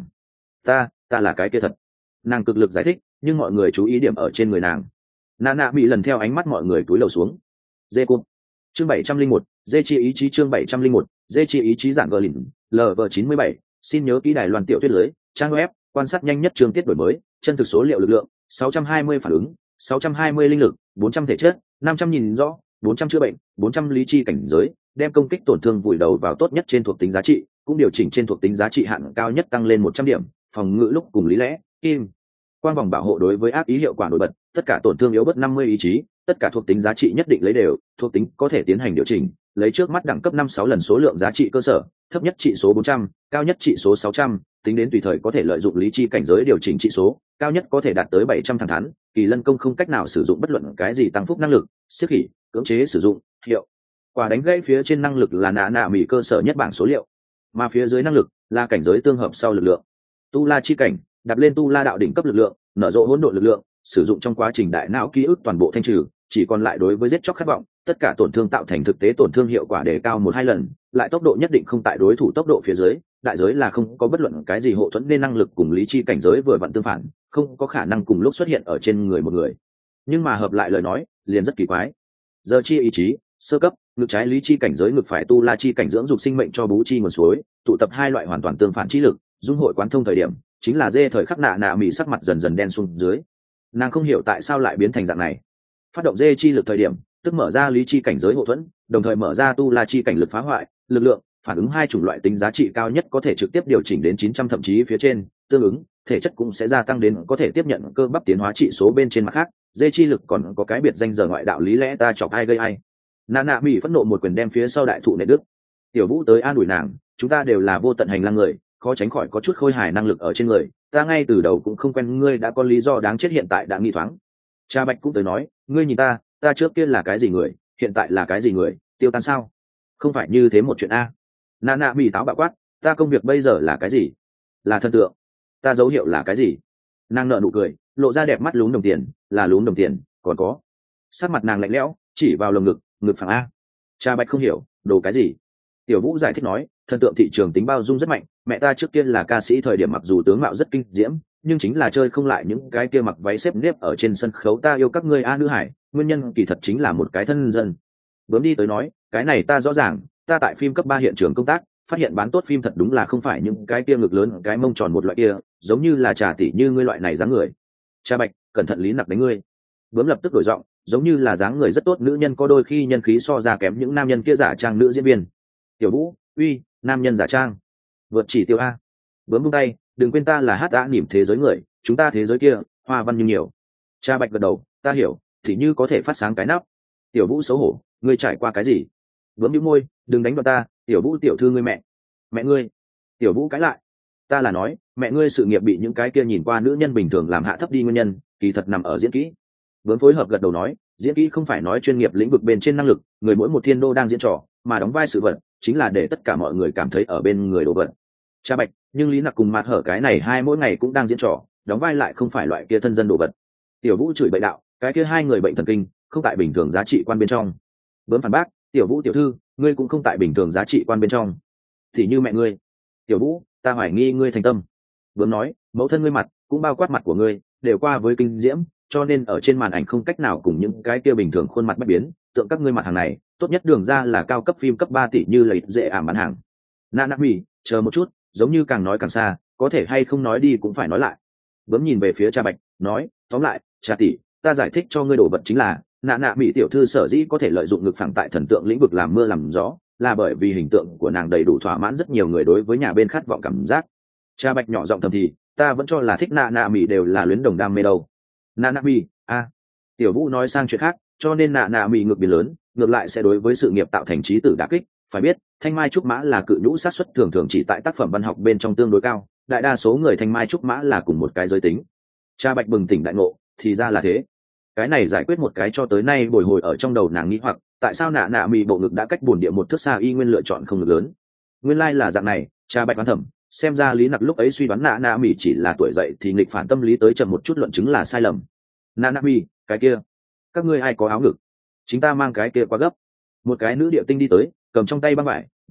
Ta là cái kia thật. Nàng cực lực giải thích, nhưng mọi người chú ý điểm ở trên người nàng. Nạ nạ bị lần theo ánh mắt mọi người cúi đầu xuống. Dê cung. Chương 701, dê chi ý chí chương 701, dê chi ý chí giảng gờ lỉnh, LV97, xin nhớ kỹ đài loan tiểu tuyết lưới, trang web, quan sát nhanh nhất chương tiết đổi mới, chân thực số liệu lực lượng, 620 phản ứng, 620 linh lực, 400 thể chất, 500 nhìn rõ, 400 chữa bệnh, 400 lý chi cảnh giới, đem công kích tổn thương vùi đầu vào tốt nhất trên thuộc tính giá trị, cũng điều chỉnh trên thuộc tính giá trị hạn cao nhất tăng lên 100 điểm, phòng ngự lúc cùng lý lẽ, kim. Quang vòng bảo hộ đối với ác ý hiệu quả nổi bật, tất cả tổn thương yếu bớt 50 ý chí, tất cả thuộc tính giá trị nhất định lấy đều, thuộc tính có thể tiến hành điều chỉnh, lấy trước mắt đẳng cấp 5-6 lần số lượng giá trị cơ sở, thấp nhất trị số 400, cao nhất trị số 600, tính đến tùy thời có thể lợi dụng lý chi cảnh giới điều chỉnh trị số, cao nhất có thể đạt tới 700 thẳng thắn, kỳ lân công không cách nào sử dụng bất luận cái gì tăng phúc năng lực, siết khỉ, cưỡng chế sử dụng, hiệu quả đánh gãy phía trên năng lực là nạ nạ mỉ cơ sở nhất bảng số liệu, mà phía dưới năng lực là cảnh giới tương hợp sau lực lượng. Tu La chi cảnh, đặt lên tu La đạo đỉnh cấp lực lượng, nở rộ hỗn độn lực lượng, sử dụng trong quá trình đại não ký ức toàn bộ thanh trừ, chỉ còn lại đối với giết chóc khát vọng, tất cả tổn thương tạo thành thực tế tổn thương hiệu quả đề cao 1-2 lần, lại tốc độ nhất định không tại đối thủ tốc độ phía dưới, đại giới là không có bất luận cái gì hộ thuẫn nên năng lực cùng lý chi cảnh giới vừa vặn tương phản, không có khả năng cùng lúc xuất hiện ở trên người một người. Nhưng mà hợp lại lời nói, liền rất kỳ quái. Giờ chi ý chí, sơ cấp, ngực trái lý chi cảnh giới, ngực phải tu La chi cảnh dưỡng dục sinh mệnh cho bú chi nguồn suối, tụ tập hai loại hoàn toàn tương phản chi lực, dung hội quán thông thời điểm, chính là dê thời khắc nạ nạ mỉ sắc mặt dần dần đen xuống dưới. Nàng không hiểu tại sao lại biến thành dạng này. Phát động dê chi lực thời điểm, tức mở ra lý chi cảnh giới hộ thuẫn, đồng thời mở ra tu La chi cảnh lực phá hoại, lực lượng, phản ứng hai chủng loại tính giá trị cao nhất có thể trực tiếp điều chỉnh đến 900 thậm chí phía trên, tương ứng, thể chất cũng sẽ gia tăng đến có thể tiếp nhận cơ bắp tiến hóa trị số bên trên mặt khác, dê chi lực còn có cái biệt danh giờ ngoại đạo lý lẽ ta chọc ai gây ai. Nạ nạ mỉ phẫn nộ một quyền đem phía sau đại thụ nệ đức. Tiểu Vũ tới an ủi nàng, chúng ta đều là vô tận hành lang người, khó tránh khỏi có chút khôi hài năng lực ở trên người, ta ngay từ đầu cũng không quen ngươi đã có lý do đáng chết hiện tại đã nghi thoáng. Cha Bạch cũng tới nói, ngươi nhìn ta trước kia là cái gì người, hiện tại là cái gì người, tiêu tan sao? Không phải như thế một chuyện a. Nạ nạ mỉ táo bạo quát, ta công việc bây giờ là cái gì? Là thần tượng. Ta dấu hiệu là cái gì? Nàng nở nụ cười, lộ ra đẹp mắt lún đồng tiền, là lún đồng tiền, còn có. Sắc mặt nàng lạnh lẽo, chỉ vào lồng ngực phẳng a. Cha Bạch không hiểu, đồ cái gì? Tiểu Vũ giải thích nói, thần tượng thị trường tính bao dung rất mạnh, mẹ ta trước kia là ca sĩ thời điểm mặc dù tướng mạo rất kinh diễm, nhưng chính là chơi không lại những cái kia mặc váy xếp nếp ở trên sân khấu ta yêu các ngươi a nữ hải, nguyên nhân kỳ thật chính là một cái thân dân. Bướm đi tới nói, cái này ta rõ ràng, ta tại phim cấp 3 hiện trường công tác, phát hiện bán tốt phim thật đúng là không phải những cái kia ngực lớn, cái mông tròn một loại kia, giống như là Trà tỷ như ngươi loại này dáng người. Cha Bạch, cẩn thận lý nặc đánh ngươi. Bướm lập tức đổi giọng, giống như là dáng người rất tốt nữ nhân có đôi khi nhân khí so ra kém những nam nhân kia giả trang nữ diễn viên. Tiểu Vũ, uy, nam nhân giả trang, vượt chỉ tiêu a. Bướm buông tay, đừng quên ta là hát đã nỉm thế giới người, chúng ta thế giới kia hoa văn như nhiều. Cha Bạch gật đầu, ta hiểu, thì như có thể phát sáng cái nắp. Tiểu Vũ xấu hổ, ngươi trải qua cái gì? Bướm nhíu môi, đừng đánh vào ta, Tiểu Vũ tiểu thư ngươi mẹ ngươi. Tiểu Vũ cãi lại, ta là nói mẹ ngươi sự nghiệp bị những cái kia nhìn qua nữ nhân bình thường làm hạ thấp đi nguyên nhân kỳ thật nằm ở diễn kỹ. Bướm phối hợp gật đầu nói, diễn kỹ không phải nói chuyên nghiệp lĩnh vực bên trên năng lực, người mỗi một thiên đô đang diễn trò mà đóng vai sự vật chính là để tất cả mọi người cảm thấy ở bên người đồ vật. Cha Bạch, nhưng Lý Nặc cùng Mạt Hở cái này hai mỗi ngày cũng đang diễn trò, đóng vai lại không phải loại kia thân dân đồ vật. Tiểu Vũ chửi bậy đạo, cái kia hai người bệnh thần kinh, không tại bình thường giá trị quan bên trong. Bướm phản bác, Tiểu Vũ tiểu thư, ngươi cũng không tại bình thường giá trị quan bên trong. Thì như mẹ ngươi. Tiểu Vũ, ta hoài nghi ngươi thành tâm. Bướm nói, mẫu thân ngươi mặt, cũng bao quát mặt của ngươi, đều qua với kinh diễm, cho nên ở trên màn ảnh không cách nào cùng những cái kia bình thường khuôn mặt bất biến, tượng các ngươi mặt hàng này, tốt nhất đường ra là cao cấp phim cấp 3 tỷ như lấy dễ ảm bán hàng. Nạ nạ mỉ, chờ một chút, giống như càng nói càng xa, có thể hay không nói đi cũng phải nói lại. Bướm nhìn về phía Cha Bạch, nói, tóm lại, Cha tỷ, ta giải thích cho ngươi đồ vật chính là, nạ nạ mỉ tiểu thư sở dĩ có thể lợi dụng ngực phẳng tại thần tượng lĩnh vực làm mưa làm gió, là bởi vì hình tượng của nàng đầy đủ thỏa mãn rất nhiều người đối với nhà bên khát vọng cảm giác. Cha Bạch nhỏ giọng thầm thì, ta vẫn cho là thích nạ nạ mỉ đều là luyến đồng đam mê đâu. Nạ nạ mỉ, a. Tiểu Vũ nói sang chuyện khác, cho nên nạ nạ mỉ ngược biến lớn, ngược lại sẽ đối với sự nghiệp tạo thành trí tử đả kích. Phải biết, thanh mai trúc mã là cự nhũ sát xuất thường thường chỉ tại tác phẩm văn học bên trong tương đối cao, đại đa số người thanh mai trúc mã là cùng một cái giới tính. Cha Bạch bừng tỉnh đại ngộ, thì ra là thế. Cái này giải quyết một cái cho tới nay bồi hồi ở trong đầu nàng nghĩ hoặc, tại sao nạ nạ mỉ bộ ngực đã cách bổn địa một thước xa y nguyên lựa chọn không ngực lớn. Nguyên lai là dạng này, Cha Bạch đoán thẩm, xem ra Lý Nặc lúc ấy suy đoán nạ nạ mỉ chỉ là tuổi dậy thì nghịch phản tâm lý tới chậm một chút luận chứng là sai lầm. Nạ nạ mỉ, cái kia, các ngươi ai có áo ngực? Chính ta mang cái kia quá gấp. Một cái nữ địa tinh đi tới, cầm trong tay băng vải, nói,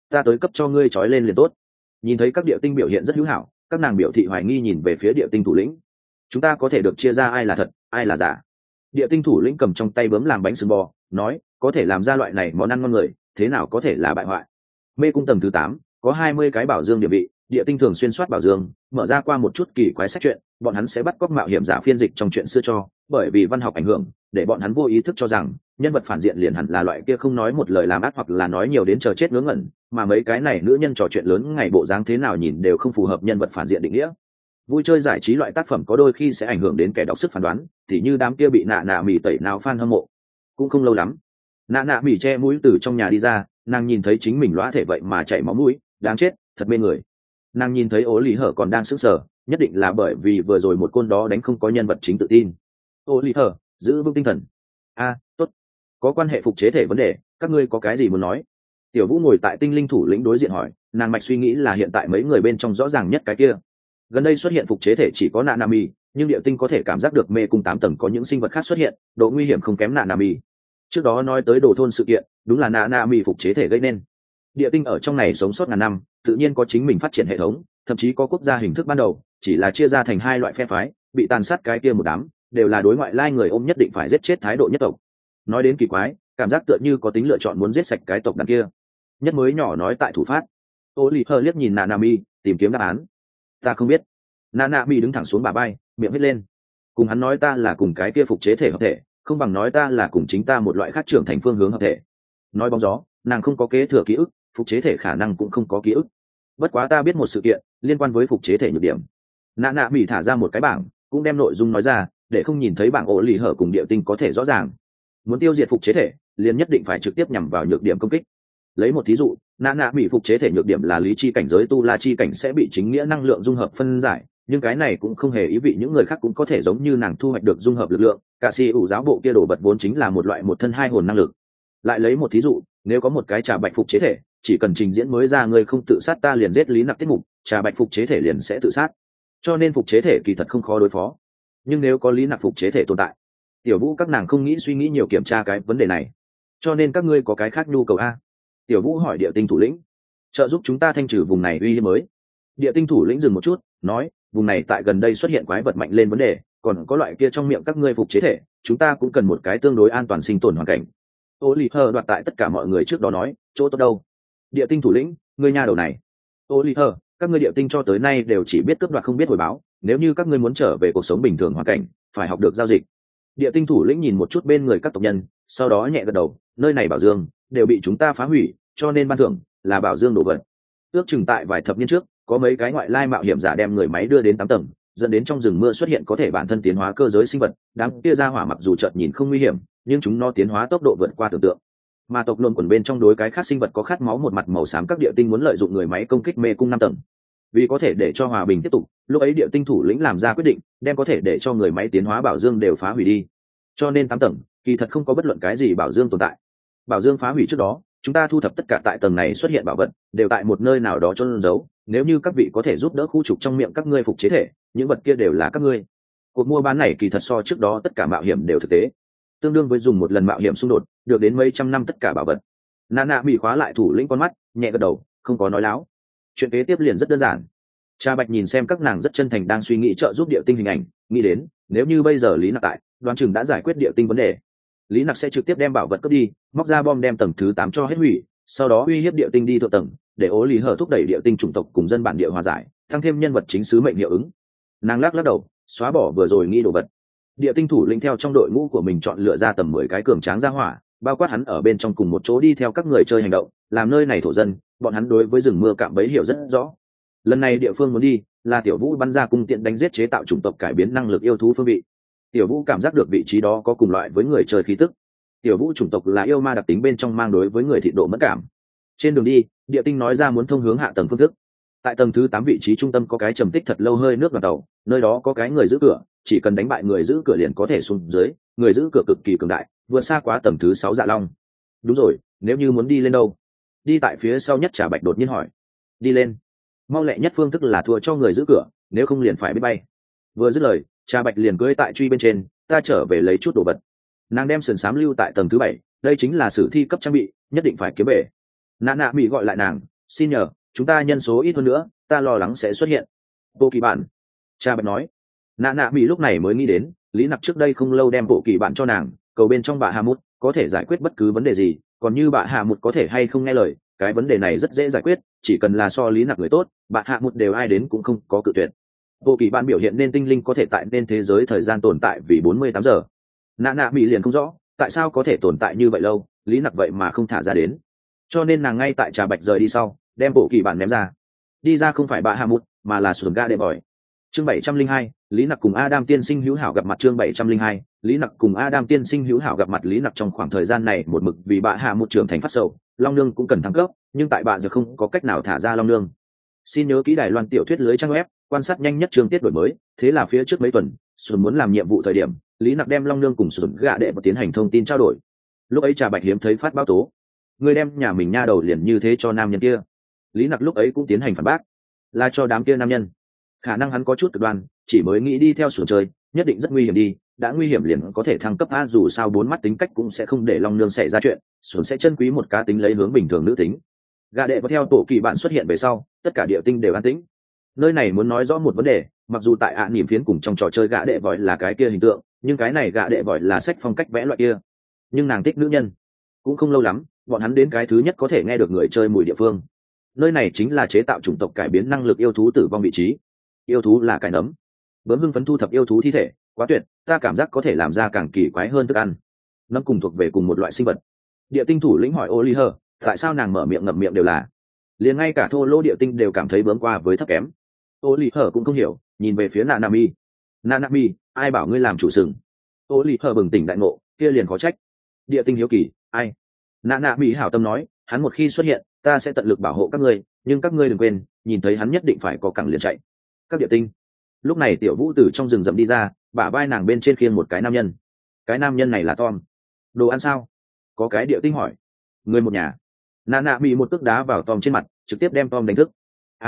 ta tới cấp cho ngươi trói lên liền tốt. Nhìn thấy các địa tinh biểu hiện rất hữu hảo, các nàng biểu thị hoài nghi nhìn về phía địa tinh thủ lĩnh. Chúng ta có thể được chia ra ai là thật ai là giả. Địa tinh thủ lĩnh cầm trong tay bướm làm bánh sừng bò, nói có thể làm ra loại này món ăn ngon người, thế nào có thể là bại hoại. Mê cung tầng thứ 8, có 20 cái bảo dương địa vị, địa tinh thường xuyên soát bảo dương, mở ra qua một chút kỳ quái sách truyện, bọn hắn sẽ bắt cóc mạo hiểm giả phiên dịch trong chuyện xưa cho, bởi vì văn học ảnh hưởng, để bọn hắn vô ý thức cho rằng nhân vật phản diện liền hẳn là loại kia không nói một lời làm ác hoặc là nói nhiều đến chờ chết ngớ ngẩn, mà mấy cái này nữ nhân trò chuyện lớn ngày bộ dáng thế nào nhìn đều không phù hợp nhân vật phản diện định nghĩa. Vui chơi giải trí loại tác phẩm có đôi khi sẽ ảnh hưởng đến kẻ đọc sức phán đoán, thì như đám kia bị nạ nạ mỉ tẩy não fan hâm mộ. Cũng không lâu lắm, nạ nạ mỉ che mũi từ trong nhà đi ra, nàng nhìn thấy chính mình lõa thể vậy mà chảy máu mũi, đáng chết, thật mê người. Nàng nhìn thấy Ô Lý Hở còn đang sững sờ, nhất định là bởi vì vừa rồi một côn đó đánh không có nhân vật chính tự tin. Ô Lý Hở, giữ vững tinh thần. Tốt. Có quan hệ phục chế thể vấn đề, các ngươi có cái gì muốn nói? Tiểu Vũ ngồi tại tinh linh thủ lĩnh đối diện hỏi, nàng mạch suy nghĩ là hiện tại mấy người bên trong rõ ràng nhất cái kia. Gần đây xuất hiện phục chế thể chỉ có Nanami, nhưng địa tinh có thể cảm giác được mê cung 8 tầng có những sinh vật khác xuất hiện, độ nguy hiểm không kém Nanami. Trước đó nói tới đồ thôn sự kiện, đúng là Nanami phục chế thể gây nên. Địa tinh ở trong này sống sót ngàn năm, tự nhiên có chính mình phát triển hệ thống, thậm chí có quốc gia hình thức ban đầu, chỉ là chia ra thành hai loại phe phái, bị tàn sát cái kia một đám, đều là đối ngoại lai người ôm nhất định phải giết chết thái độ nhất tộc. Nói đến kỳ quái, cảm giác tựa như có tính lựa chọn muốn giết sạch cái tộc đằng kia. Nhất mới nhỏ nói tại thủ phát. Oliver liếc nhìn Nanami, tìm kiếm đáp án. Ta không biết. Nanami đứng thẳng xuống bả vai, miệng hết lên. Cùng hắn nói ta là cùng cái kia phục chế thể hợp thể, không bằng nói ta là cùng chính ta một loại khác trưởng thành phương hướng hợp thể. Nói bóng gió, nàng không có kế thừa ký ức, phục chế thể khả năng cũng không có ký ức. Bất quá ta biết một sự kiện liên quan với phục chế thể nhược điểm. Nanami thả ra một cái bảng, cũng đem nội dung nói ra, để không nhìn thấy bảng ổ lì hở cùng địa tinh có thể rõ ràng. Muốn tiêu diệt phục chế thể, liền nhất định phải trực tiếp nhằm vào nhược điểm công kích. Lấy một thí dụ, Nanami phục chế thể nhược điểm là lý chi cảnh giới tu la chi cảnh sẽ bị chính nghĩa năng lượng dung hợp phân giải, nhưng cái này cũng không hề ý vị những người khác cũng có thể giống như nàng thu hoạch được dung hợp lực lượng. Cả si ủ giáo bộ kia đồ vật vốn chính là một loại một thân hai hồn năng lực. Lại lấy một thí dụ, nếu có một cái trà bạch phục chế thể, chỉ cần trình diễn mới ra người không tự sát ta liền giết lý nặc tiết mục, trà bạch phục chế thể liền sẽ tự sát. Cho nên phục chế thể kỳ thật không khó đối phó. Nhưng nếu có lý nặc phục chế thể tồn tại, Tiểu Vũ các nàng không nghĩ suy nghĩ nhiều kiểm tra cái vấn đề này. Cho nên các ngươi có cái khác nhu cầu a? Tiểu Vũ hỏi địa tinh thủ lĩnh. Trợ giúp chúng ta thanh trừ vùng này uy hiếp mới. Địa tinh thủ lĩnh dừng một chút, nói, vùng này tại gần đây xuất hiện quái vật mạnh lên vấn đề, còn có loại kia trong miệng các ngươi phục chế thể, chúng ta cũng cần một cái tương đối an toàn sinh tồn hoàn cảnh. Oliver đoạt tại tất cả mọi người trước đó nói, chỗ tốt đâu? Địa tinh thủ lĩnh, ngươi nha đầu này. Oliver, các ngươi địa tinh cho tới nay đều chỉ biết cướp đoạt không biết hồi báo, nếu như các ngươi muốn trở về cuộc sống bình thường hoàn cảnh, phải học được giao dịch. Địa tinh thủ lĩnh nhìn một chút bên người các tộc nhân, sau đó nhẹ gật đầu, nơi này bảo dương đều bị chúng ta phá hủy, cho nên ban thưởng là bảo dương đồ vật. Ước chừng tại vài thập niên trước, có mấy cái ngoại lai mạo hiểm giả đem người máy đưa đến 8 tầng, dẫn đến trong rừng mưa xuất hiện có thể bản thân tiến hóa cơ giới sinh vật, đáng kia ra hỏa mặc dù chợt nhìn không nguy hiểm, nhưng chúng nó tiến hóa tốc độ vượt qua tưởng tượng. Mà tộc luân quần bên trong đối cái khác sinh vật có khát máu một mặt màu xám, các địa tinh muốn lợi dụng người máy công kích mê cung 5 tầng. Vì có thể để cho hòa bình tiếp tục, lúc ấy địa tinh thủ lĩnh làm ra quyết định, đem có thể để cho người máy tiến hóa bảo dương đều phá hủy đi. Cho nên 8 tầng, kỳ thật không có bất luận cái gì bảo dương tồn tại. Bảo dương phá hủy trước đó, chúng ta thu thập tất cả tại tầng này xuất hiện bảo vật, đều tại một nơi nào đó chôn giấu, nếu như các vị có thể giúp đỡ khu trục trong miệng các ngươi phục chế thể, những vật kia đều là các ngươi. Cuộc mua bán này kỳ thật so trước đó tất cả mạo hiểm đều thực tế, tương đương với dùng một lần mạo hiểm xung đột, được đến mấy trăm năm tất cả bảo vật. Nana bị khóa lại thủ lĩnh con mắt, nhẹ gật đầu, không có nói láo. Chuyện kế tiếp liền rất đơn giản. Cha Bạch nhìn xem các nàng rất chân thành đang suy nghĩ trợ giúp địa tinh hình ảnh, nghĩ đến, nếu như bây giờ Lý Nặc tại, đoán chừng đã giải quyết địa tinh vấn đề. Lý Nặc sẽ trực tiếp đem bảo vật cướp đi, móc ra bom đem tầng thứ 8 cho hết hủy, sau đó uy hiếp địa tinh đi thượng tầng, để Ô Lý Hở thúc đẩy địa tinh chủng tộc cùng dân bản địa hòa giải, tăng thêm nhân vật chính sứ mệnh hiệu ứng. Nàng lắc đầu, xóa bỏ vừa rồi nghĩ đồ vật. Địa tinh thủ lĩnh theo trong đội ngũ của mình chọn lựa ra tầm 10 cái cường tráng ra hỏa, bao quát hắn ở bên trong cùng một chỗ đi theo các người chơi hành động, làm nơi này thổ dân, bọn hắn đối với rừng mưa cạm bẫy hiểu rất rõ. Lần này địa phương muốn đi là Tiểu Vũ bắn ra cung tiện đánh giết chế tạo chủng tộc cải biến năng lực yêu thú phương vị. Tiểu Vũ cảm giác được vị trí đó có cùng loại với người chơi khí tức. Tiểu Vũ chủng tộc là yêu ma đặc tính bên trong mang đối với người thị độ mẫn cảm. Trên đường đi, địa tinh nói ra muốn thông hướng hạ tầng phương thức. Tại tầng thứ 8 vị trí trung tâm có cái trầm tích thật lâu hơi nước đoàn tàu, nơi đó có cái người giữ cửa, chỉ cần đánh bại người giữ cửa liền có thể xuống dưới, người giữ cửa cực kỳ cường đại, vượt xa quá tầng thứ 6 Dạ Long. Đúng rồi, nếu như muốn đi lên đâu? Đi tại phía sau nhất Trà Bạch đột nhiên hỏi. Đi lên. Mau lẹ nhất phương thức là thua cho người giữ cửa, nếu không liền phải biết bay. Vừa dứt lời, Trà Bạch liền cưỡi tại truy bên trên, ta trở về lấy chút đồ vật. Nàng đem sườn xám lưu tại tầng thứ 7, đây chính là sử thi cấp trang bị, nhất định phải kiếm bể. Nạ Nạ Mỹ gọi lại nàng, xin nhờ, chúng ta nhân số ít hơn nữa, ta lo lắng sẽ xuất hiện bộ kỳ bạn. Cha bạch nói. Nạ nạ mỹ lúc này mới nghĩ đến lý nặc trước đây không lâu đem bộ kỳ bạn cho nàng, cầu bên trong bà hà mút có thể giải quyết bất cứ vấn đề gì, còn như bà hà mút có thể hay không nghe lời, cái vấn đề này rất dễ giải quyết, chỉ cần là so lý nặc người tốt, bà hạ mút đều ai đến cũng không có cự tuyệt. Bộ kỳ bạn biểu hiện nên tinh linh có thể tại nên thế giới thời gian tồn tại vì 48 giờ. Nạ nạ mỹ liền không rõ tại sao có thể tồn tại như vậy lâu, lý nặc vậy mà không thả ra đến, cho nên nàng ngay tại trà bạch rời đi sau đem bộ kỳ bạn ném ra. Đi ra không phải bà hạ mút mà là sườn ga đệ bòi. Chương 702, lý nặc cùng Adam tiên sinh hữu hảo gặp mặt. Chương 702, lý nặc cùng Adam tiên sinh hữu hảo gặp mặt. Lý nặc trong khoảng thời gian này một mực vì bà hạ một trưởng thành phát sầu, long nương cũng cần thăng cấp, nhưng tại bà giờ không có cách nào thả ra long nương. Xin nhớ kỹ Đài Loan tiểu thuyết lưới trang web, quan sát nhanh nhất chương tiết đổi mới. Thế là phía trước mấy tuần xuân muốn làm nhiệm vụ thời điểm, lý nặc đem long nương cùng xuân gạ đệ và tiến hành thông tin trao đổi. Lúc ấy trà bạch hiếm thấy phát báo tố, người đem nhà mình nha đầu liền như thế cho nam nhân kia. Lý nặc lúc ấy cũng tiến hành phản bác, là cho đám kia nam nhân. Khả năng hắn có chút cực đoan, chỉ mới nghĩ đi theo xuồng chơi, nhất định rất nguy hiểm đi, đã nguy hiểm liền có thể thăng cấp a, dù sao bốn mắt tính cách cũng sẽ không để long nương xảy ra chuyện, xuồng sẽ chân quý một cá tính lấy hướng bình thường nữ tính. Gà đệ và theo tổ kỳ bạn xuất hiện về sau, tất cả địa tinh đều an tĩnh. Nơi này muốn nói rõ một vấn đề, mặc dù tại ạ niềm phiến cùng trong trò chơi gã đệ vòi là cái kia hình tượng, nhưng cái này gã đệ vòi là sách phong cách vẽ loại kia. Nhưng nàng thích nữ nhân. Cũng không lâu lắm, bọn hắn đến cái thứ nhất có thể nghe được người chơi mùi địa phương. Nơi này chính là chế tạo chủng tộc cải biến năng lực yêu thú tử vong vị trí. Yêu thú là cái nấm. Bướm hưng phấn thu thập yêu thú thi thể, quá tuyệt, ta cảm giác có thể làm ra càng kỳ quái hơn thức ăn. Nấm cùng thuộc về cùng một loại sinh vật. Địa tinh thủ lĩnh hỏi Oliver, tại sao nàng mở miệng ngậm miệng đều là, liền ngay cả thô lỗ địa tinh đều cảm thấy bướm qua với thấp kém. Oliver cũng không hiểu, nhìn về phía Nanami. Nanami, ai bảo ngươi làm chủ sừng? Oliver bừng tỉnh đại ngộ, kia liền có trách. Địa tinh hiếu kỳ, ai? Nanami hảo tâm nói, hắn một khi xuất hiện, ta sẽ tận lực bảo hộ các ngươi, nhưng các ngươi đừng quên, nhìn thấy hắn nhất định phải có cẳng liền chạy. Các địa tinh. Lúc này tiểu vũ từ trong rừng rậm đi ra, bả vai nàng bên trên khiêng một cái nam nhân. Cái nam nhân này là Tom. Đồ ăn sao? Có cái địa tinh hỏi. Người một nhà. Nana bị một cước đá vào Tom trên mặt, trực tiếp đem Tom đánh thức.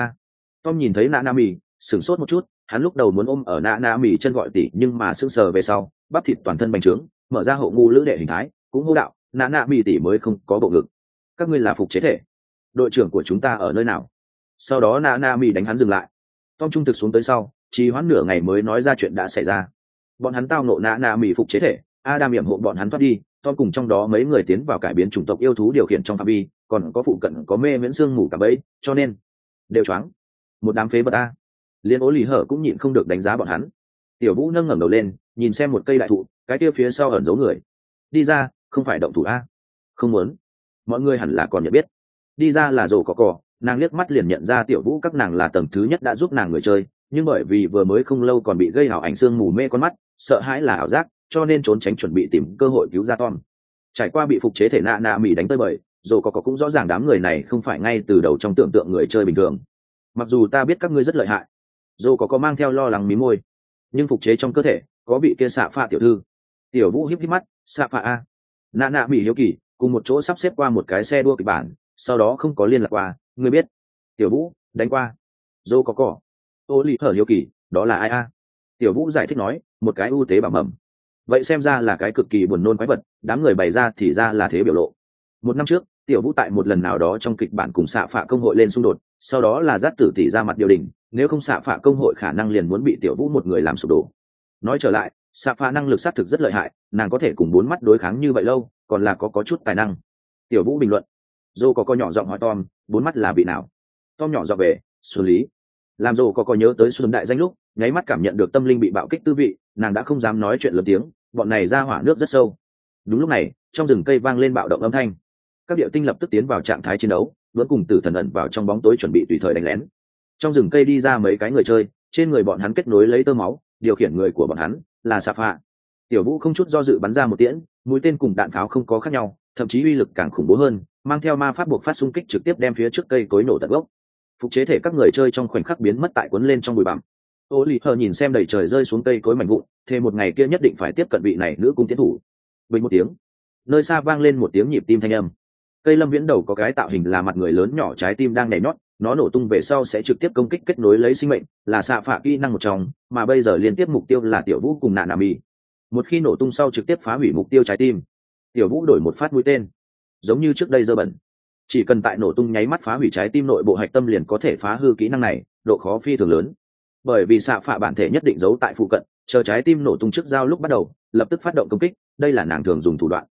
Tom nhìn thấy Nana Mì, sửng sốt một chút, hắn lúc đầu muốn ôm ở Nana Mì chân gọi tỉ, nhưng mà sững sờ về sau, bắp thịt toàn thân bành trướng, mở ra hậu ngu lữ đệ hình thái, cũng hô đạo, Nana Mì tỉ mới không có bộ ngực. Các ngươi là phục chế thể. Đội trưởng của chúng ta ở nơi nào? Sau đó Nana Mì đánh hắn dừng lại. Tom trung thực xuống tới sau, trì hoãn nửa ngày mới nói ra chuyện đã xảy ra. Bọn hắn tao nộ Nana Mì phục chế thể, Adam yểm hộ bọn hắn thoát đi, Tom cùng trong đó mấy người tiến vào cải biến chủng tộc yêu thú điều khiển trong phạm vi, còn có phụ cận có mê miễn xương ngủ cả bẫy, cho nên đều choáng. Một đám phế vật a. Liên Ố Lý Hở cũng nhịn không được đánh giá bọn hắn. Tiểu Vũ nâng ngẩng đầu lên, nhìn xem một cây đại thụ, cái kia phía sau ẩn giấu người. Đi ra, không phải động thủ a. Không muốn. Mọi người hẳn là còn nhận biết. Đi ra là rồ cỏ, nàng liếc mắt liền nhận ra Tiểu Vũ các nàng là tầng thứ nhất đã giúp nàng người chơi, nhưng bởi vì vừa mới không lâu còn bị gây ảo ảnh xương mù mê con mắt, sợ hãi là ảo giác, cho nên trốn tránh chuẩn bị tìm cơ hội cứu ra Tom. Trải qua bị phục chế thể nạ mỉ đánh tơi bời, dù có cũng rõ ràng đám người này không phải ngay từ đầu trong tưởng tượng người chơi bình thường. Mặc dù ta biết các ngươi rất lợi hại, dù có mang theo lo lắng mí môi, nhưng phục chế trong cơ thể có bị kia xạ phạ tiểu thư. Tiểu Vũ híp híp mắt, xạ phạ a. Nạ mỉ hiếu kỳ, cùng một chỗ sắp xếp qua một cái xe đua kịch bản, sau đó không có liên lạc qua, ngươi biết. Tiểu Vũ đánh qua. Dù có Ô Lý Hở hiếu kỳ, đó là ai a? Tiểu Vũ giải thích nói, một cái ưu tế bảo mầm. Vậy xem ra là cái cực kỳ buồn nôn quái vật, đám người bày ra thì ra là thế biểu lộ. Một năm trước, Tiểu Vũ tại một lần nào đó trong kịch bản cùng xạ phạ công hội lên xung đột, sau đó là dắt tử tỷ ra mặt điều đình, nếu không xạ phạ công hội khả năng liền muốn bị Tiểu Vũ một người làm sụp đổ. Nói trở lại, xạ phạ năng lực xác thực rất lợi hại, nàng có thể cùng bốn mắt đối kháng như vậy lâu, còn là có chút tài năng. Tiểu Vũ bình luận. Dô có nhỏ giọng hỏi Tom, bốn mắt là vị nào? Tom nhỏ giọng về, xử lý. Làm Dô có nhớ tới xuân đại danh lúc, nháy mắt cảm nhận được tâm linh bị bạo kích tư vị, nàng đã không dám nói chuyện lớn tiếng, bọn này ra hỏa nước rất sâu. Đúng lúc này, trong rừng cây vang lên bạo động âm thanh. Các điệu tinh lập tức tiến vào trạng thái chiến đấu, vẫn cùng tử thần ẩn vào trong bóng tối chuẩn bị tùy thời đánh lén. Trong rừng cây đi ra mấy cái người chơi, trên người bọn hắn kết nối lấy tơ máu, điều khiển người của bọn hắn là xạ phạ. Tiểu Vũ không chút do dự bắn ra một tiễn, mũi tên cùng đạn pháo không có khác nhau, thậm chí uy lực càng khủng bố hơn, mang theo ma pháp buộc phát xung kích trực tiếp đem phía trước cây cối nổ tận gốc. Phục chế thể các người chơi trong khoảnh khắc biến mất tại cuốn lên trong bụi bặm. Ô Lý Hờ nhìn xem đầy trời rơi xuống cây cối mảnh vụn, thề một ngày kia nhất định phải tiếp cận vị này nữ cung tiến thủ. Bình một tiếng, nơi xa vang lên một tiếng nhịp tim thanh âm. Cây lâm viễn đầu có cái tạo hình là mặt người lớn nhỏ trái tim đang nhảy nhót, nó nổ tung về sau sẽ trực tiếp công kích kết nối lấy sinh mệnh, là xạ phạ kỹ năng một trong, mà bây giờ liên tiếp mục tiêu là Tiểu Vũ cùng Nạ Mì. Một khi nổ tung sau trực tiếp phá hủy mục tiêu trái tim. Tiểu Vũ đổi một phát mũi tên, giống như trước đây dơ bẩn. chỉ cần tại nổ tung nháy mắt phá hủy trái tim nội bộ hạch tâm liền có thể phá hư kỹ năng này, độ khó phi thường lớn. Bởi vì xạ phạ bản thể nhất định giấu tại phụ cận, chờ trái tim nổ tung trước giao lúc bắt đầu lập tức phát động công kích, đây là nàng thường dùng thủ đoạn.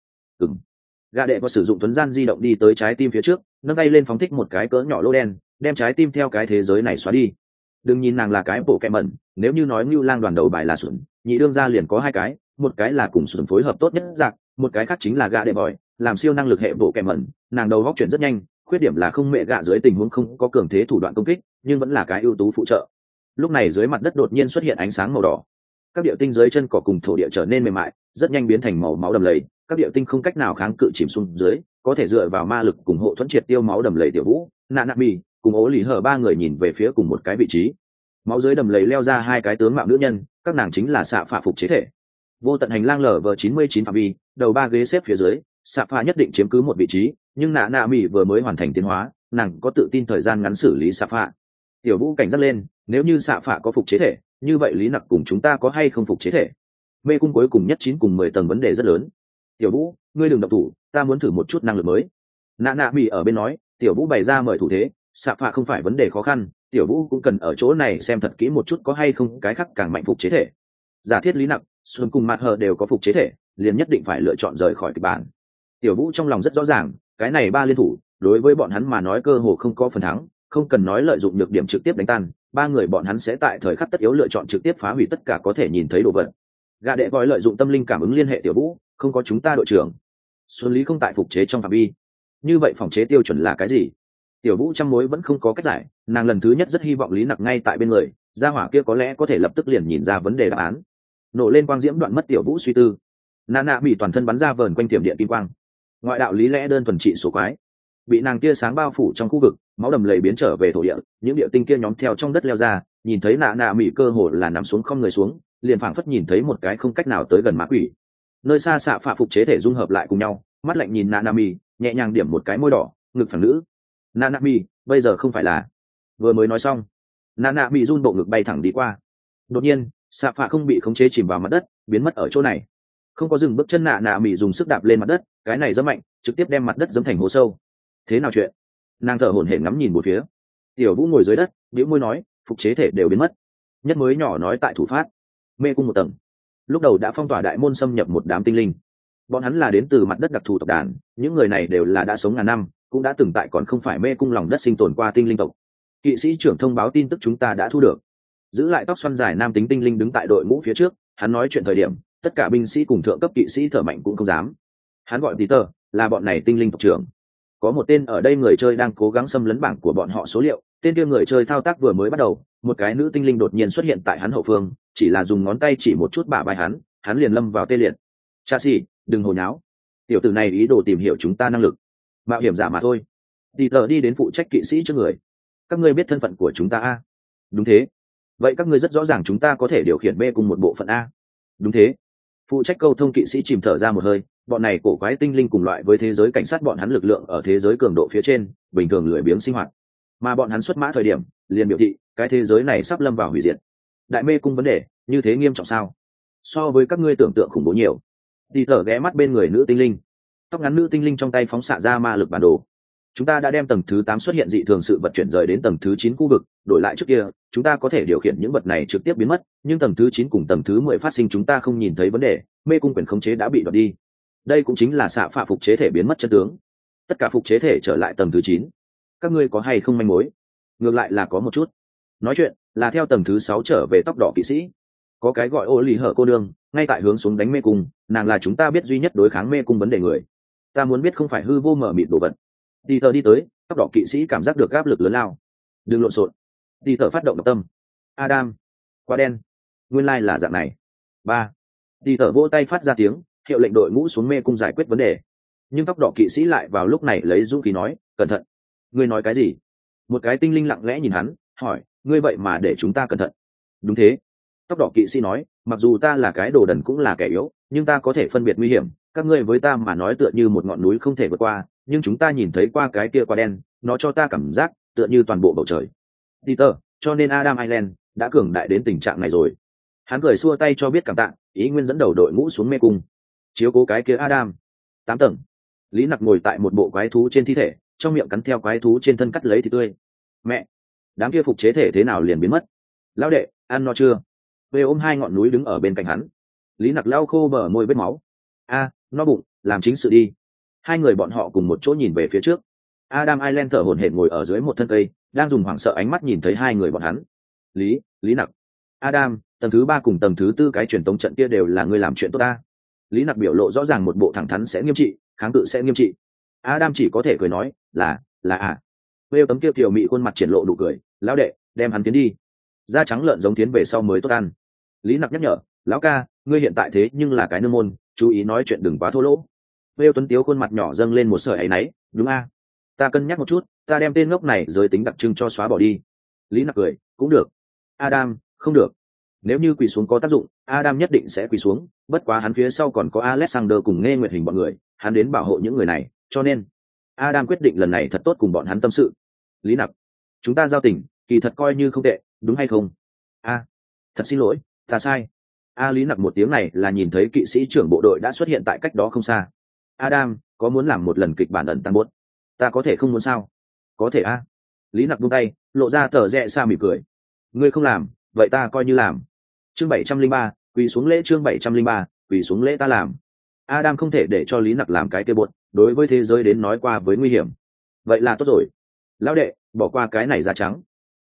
Gã đệ có sử dụng tuấn gian di động đi tới trái tim phía trước, nâng tay lên phóng thích một cái cỡ nhỏ lỗ đen, đem trái tim theo cái thế giới này xóa đi. Đừng nhìn nàng là cái bộ kẹ mẩn, nếu như nói Ngưu Lang đoàn đầu bài là Xuẩn, nhị đương ra liền có hai cái, một cái là cùng Xuẩn phối hợp tốt nhất dạng, một cái khác chính là gã đệ bòi, làm siêu năng lực hệ bộ kẹ mẩn, nàng đầu góc chuyển rất nhanh, khuyết điểm là không mẹ gạ dưới tình huống không có cường thế thủ đoạn công kích, nhưng vẫn là cái ưu tú phụ trợ. Lúc này dưới mặt đất đột nhiên xuất hiện ánh sáng màu đỏ, các địa tinh dưới chân cỏ cùng thổ địa trở nên mềm mại, rất nhanh biến thành màu máu đầm lầy, các địa tinh không cách nào kháng cự chìm xuống dưới, có thể dựa vào ma lực cùng hộ thuẫn triệt tiêu máu đầm lầy. Tiểu Vũ, Nanami cùng Ố Lý Hở ba người nhìn về phía cùng một cái vị trí, máu dưới đầm lầy leo ra hai cái tướng mạo nữ nhân, các nàng chính là xạ phạ phục chế thể. Vô tận hành lang LV99 phạm vi, đầu ba ghế xếp phía dưới, xạ phạ nhất định chiếm cứ một vị trí, nhưng Nanami vừa mới hoàn thành tiến hóa, nàng có tự tin thời gian ngắn xử lý xạ phạ. Tiểu Vũ cảnh giác lên, nếu như xạ phạ có phục chế thể, như vậy Lý Nặc cùng chúng ta có hay không phục chế thể? Mê cung cuối cùng nhất 9 cùng 10 tầng vấn đề rất lớn. Tiểu Vũ, ngươi đừng động thủ, ta muốn thử một chút năng lực mới. Nanami ở bên nói, Tiểu Vũ bày ra mời thủ thế, xạ phạ không phải vấn đề khó khăn, Tiểu Vũ cũng cần ở chỗ này xem thật kỹ một chút có hay không cái khác càng mạnh phục chế thể. Giả thiết Lý Nặc, Xuân cùng Mạt Hờ đều có phục chế thể, liền nhất định phải lựa chọn rời khỏi kịch bản. Tiểu Vũ trong lòng rất rõ ràng, cái này ba liên thủ, đối với bọn hắn mà nói cơ hồ không có phần thắng, không cần nói lợi dụng nhược điểm trực tiếp đánh tan, ba người bọn hắn sẽ tại thời khắc tất yếu lựa chọn trực tiếp phá hủy tất cả có thể nhìn thấy đồ vật. Gã đệ vòi lợi dụng tâm linh cảm ứng liên hệ Tiểu Vũ, không có chúng ta đội trưởng. Xuân Lý không tại phục chế trong phạm vi. Như vậy phòng chế tiêu chuẩn là cái gì? Tiểu Vũ trăm mối vẫn không có cách giải, nàng lần thứ nhất rất hy vọng Lý Nặc ngay tại bên người, gia hỏa kia có lẽ có thể lập tức liền nhìn ra vấn đề đáp án. Nổ lên quang diễm đoạn mất Tiểu Vũ suy tư. Nana bị toàn thân bắn ra vờn quanh tiềm điện kim quang. Ngoại đạo lý lẽ đơn thuần trị số quái. Bị nàng tia sáng bao phủ trong khu vực, máu đầm lầy biến trở về thổ địa, những địa tinh kia nhóm theo trong đất leo ra, nhìn thấy Nana bị cơ hồ là nằm xuống không người xuống, liền phảng phất nhìn thấy một cái không cách nào tới gần ma quỷ. Nơi xa xạ phạ phục chế thể dung hợp lại cùng nhau, mắt lạnh nhìn Nanami, nhẹ nhàng điểm một cái môi đỏ, ngực phẳng nữ. Nanami, bây giờ không phải là. Vừa mới nói xong, Nanami run bộ ngực bay thẳng đi qua. Đột nhiên, xạ phạ không bị khống chế chìm vào mặt đất, biến mất ở chỗ này. Không có dừng bước chân, Nanami dùng sức đạp lên mặt đất, cái này rất mạnh, trực tiếp đem mặt đất giẫm thành hố sâu. Thế nào chuyện? Nàng thở hổn hển ngắm nhìn một phía. Tiểu Vũ ngồi dưới đất, bĩu môi nói, phục chế thể đều biến mất. Nhất mới nhỏ nói tại thủ phát. Mê cung một tầng. Lúc đầu đã phong tỏa đại môn xâm nhập một đám tinh linh. Bọn hắn là đến từ mặt đất đặc thù tộc đàn, những người này đều là đã sống ngàn năm, cũng đã từng tại còn không phải mê cung lòng đất sinh tồn qua tinh linh tộc. Kỵ sĩ trưởng thông báo tin tức chúng ta đã thu được. Giữ lại tóc xoăn dài nam tính tinh linh đứng tại đội ngũ phía trước, hắn nói chuyện thời điểm, tất cả binh sĩ cùng thượng cấp kỵ sĩ thở mạnh cũng không dám. Hắn gọi Peter, là bọn này tinh linh tộc trưởng. Có một tên ở đây người chơi đang cố gắng xâm lấn bảng của bọn họ số liệu, tên kia người chơi thao tác vừa mới bắt đầu, một cái nữ tinh linh đột nhiên xuất hiện tại hắn hậu phương, chỉ là dùng ngón tay chỉ một chút bả vai hắn liền lâm vào tê liệt. Chassis, đừng hồ nháo, tiểu tử này ý đồ tìm hiểu chúng ta năng lực, mạo hiểm giả mà thôi. Peter đi đến phụ trách kỵ sĩ trước người. Các ngươi biết thân phận của chúng ta a? Đúng thế. Vậy các ngươi rất rõ ràng chúng ta có thể điều khiển B cùng một bộ phận a? Đúng thế. Phụ trách câu thông kỵ sĩ chìm thở ra một hơi, bọn này cổ quái tinh linh cùng loại với thế giới cảnh sát bọn hắn lực lượng ở thế giới cường độ phía trên, bình thường lười biếng sinh hoạt. Mà bọn hắn xuất mã thời điểm, liền biểu thị, cái thế giới này sắp lâm vào hủy diệt. Đại mê cung vấn đề, như thế nghiêm trọng sao? So với các ngươi tưởng tượng khủng bố nhiều. Peter ghé mắt bên người nữ tinh linh. Tóc ngắn nữ tinh linh trong tay phóng xạ ra ma lực bản đồ. Chúng ta đã đem tầng thứ 8 xuất hiện dị thường sự vật chuyển rời đến tầng thứ 9 khu vực, đổi lại trước kia, chúng ta có thể điều khiển những vật này trực tiếp biến mất, nhưng tầng thứ 9 cùng tầng thứ 10 phát sinh chúng ta không nhìn thấy vấn đề, mê cung quyền khống chế đã bị đoạt đi. Đây cũng chính là xạ phạ phục chế thể biến mất chân tướng. Tất cả phục chế thể trở lại tầng thứ 9. Các ngươi có hay không manh mối? Ngược lại là có một chút. Nói chuyện là theo tầng thứ 6 trở về tóc đỏ kỵ sĩ. Có cái gọi Ô Lý Hở cô đương, ngay tại hướng xuống đánh mê cung, nàng là chúng ta biết duy nhất đối kháng mê cung vấn đề người. Ta muốn biết không phải hư vô mở mịt đồ vật. Peter đi tới, tóc đỏ kỵ sĩ cảm giác được áp lực lớn lao. Đừng lộn xộn. Peter phát động độc tâm. Adam, quá đen. Nguyên lai là dạng này. 3. Peter vỗ tay phát ra tiếng, hiệu lệnh đội ngũ xuống mê cung giải quyết vấn đề. Nhưng tóc đỏ kỵ sĩ lại vào lúc này lấy dũng khí nói, cẩn thận. Ngươi nói cái gì? Một cái tinh linh lặng lẽ nhìn hắn, hỏi, ngươi vậy mà để chúng ta cẩn thận? Đúng thế. Tóc đỏ kỵ sĩ nói, mặc dù ta là cái đồ đần cũng là kẻ yếu, nhưng ta có thể phân biệt nguy hiểm, các ngươi với ta mà nói tựa như một ngọn núi không thể vượt qua, nhưng chúng ta nhìn thấy qua cái kia quá đen, nó cho ta cảm giác tựa như toàn bộ bầu trời. Peter, cho nên Adam Island đã cường đại đến tình trạng này rồi. Hắn cười xua tay cho biết cảm tạ, ý nguyên dẫn đầu đội ngũ xuống mê cung. Chiếu cố cái kia Adam. 8 tầng. Lý Nặc ngồi tại một bộ quái thú trên thi thể, trong miệng cắn theo quái thú trên thân cắt lấy thịt tươi. Mẹ, đám kia phục chế thể thế nào liền biến mất? Lão đệ, ăn no chưa? Về ôm hai ngọn núi đứng ở bên cạnh hắn. Lý Nặc lau khô bờ môi vết máu. No bụng, làm chính sự đi. Hai người bọn họ cùng một chỗ nhìn về phía trước. Adam Island thở hổn hển ngồi ở dưới một thân cây, đang dùng hoảng sợ ánh mắt nhìn thấy hai người bọn hắn. Lý Nặc. Adam, tầng thứ 3 cùng tầng thứ 4 cái truyền tống trận kia đều là ngươi làm chuyện tốt ta. Lý Nặc biểu lộ rõ ràng một bộ thẳng thắn sẽ nghiêm trị, kháng cự sẽ nghiêm trị. Adam chỉ có thể cười nói, là Vêu tấm kia kiều mị khuôn mặt triển lộ đủ cười, lão đệ, đem hắn tiến đi. Da trắng lợn giống tiến về sau mới tốt ăn. Lý Nặc nhắc nhở, lão ca, ngươi hiện tại thế nhưng là cái nương môn, chú ý nói chuyện đừng quá thô lỗ. Vêu tuấn tiếu khuôn mặt nhỏ dâng lên một sợi áy náy, đúng a? Ta cân nhắc một chút, ta đem tên ngốc này giới tính đặc trưng cho xóa bỏ đi. Lý Nặc cười, cũng được. Adam, không được. Nếu như quỳ xuống có tác dụng, Adam nhất định sẽ quỳ xuống, bất quá hắn phía sau còn có Alexander cùng Nghe Nguyệt Hình bọn người, hắn đến bảo hộ những người này, cho nên Adam quyết định lần này thật tốt cùng bọn hắn tâm sự. Lý Nặc, chúng ta giao tình, kỳ thật coi như không tệ, đúng hay không? Thật xin lỗi, ta sai. Lý Nặc một tiếng này là nhìn thấy kỵ sĩ trưởng bộ đội đã xuất hiện tại cách đó không xa. Adam, có muốn làm một lần kịch bản ẩn tăng buốt? Ta có thể không muốn sao? Có thể a. Lý Nặc buông tay, lộ ra tờ rẽ xa mỉm cười. Ngươi không làm, vậy ta coi như làm. Chương 703, quỳ xuống lễ. Chương 703, quỳ xuống lễ ta làm. Adam không thể để cho Lý Nặc làm cái kia buốt, đối với thế giới đến nói qua với nguy hiểm. Vậy là tốt rồi. Lão đệ, bỏ qua cái này da trắng.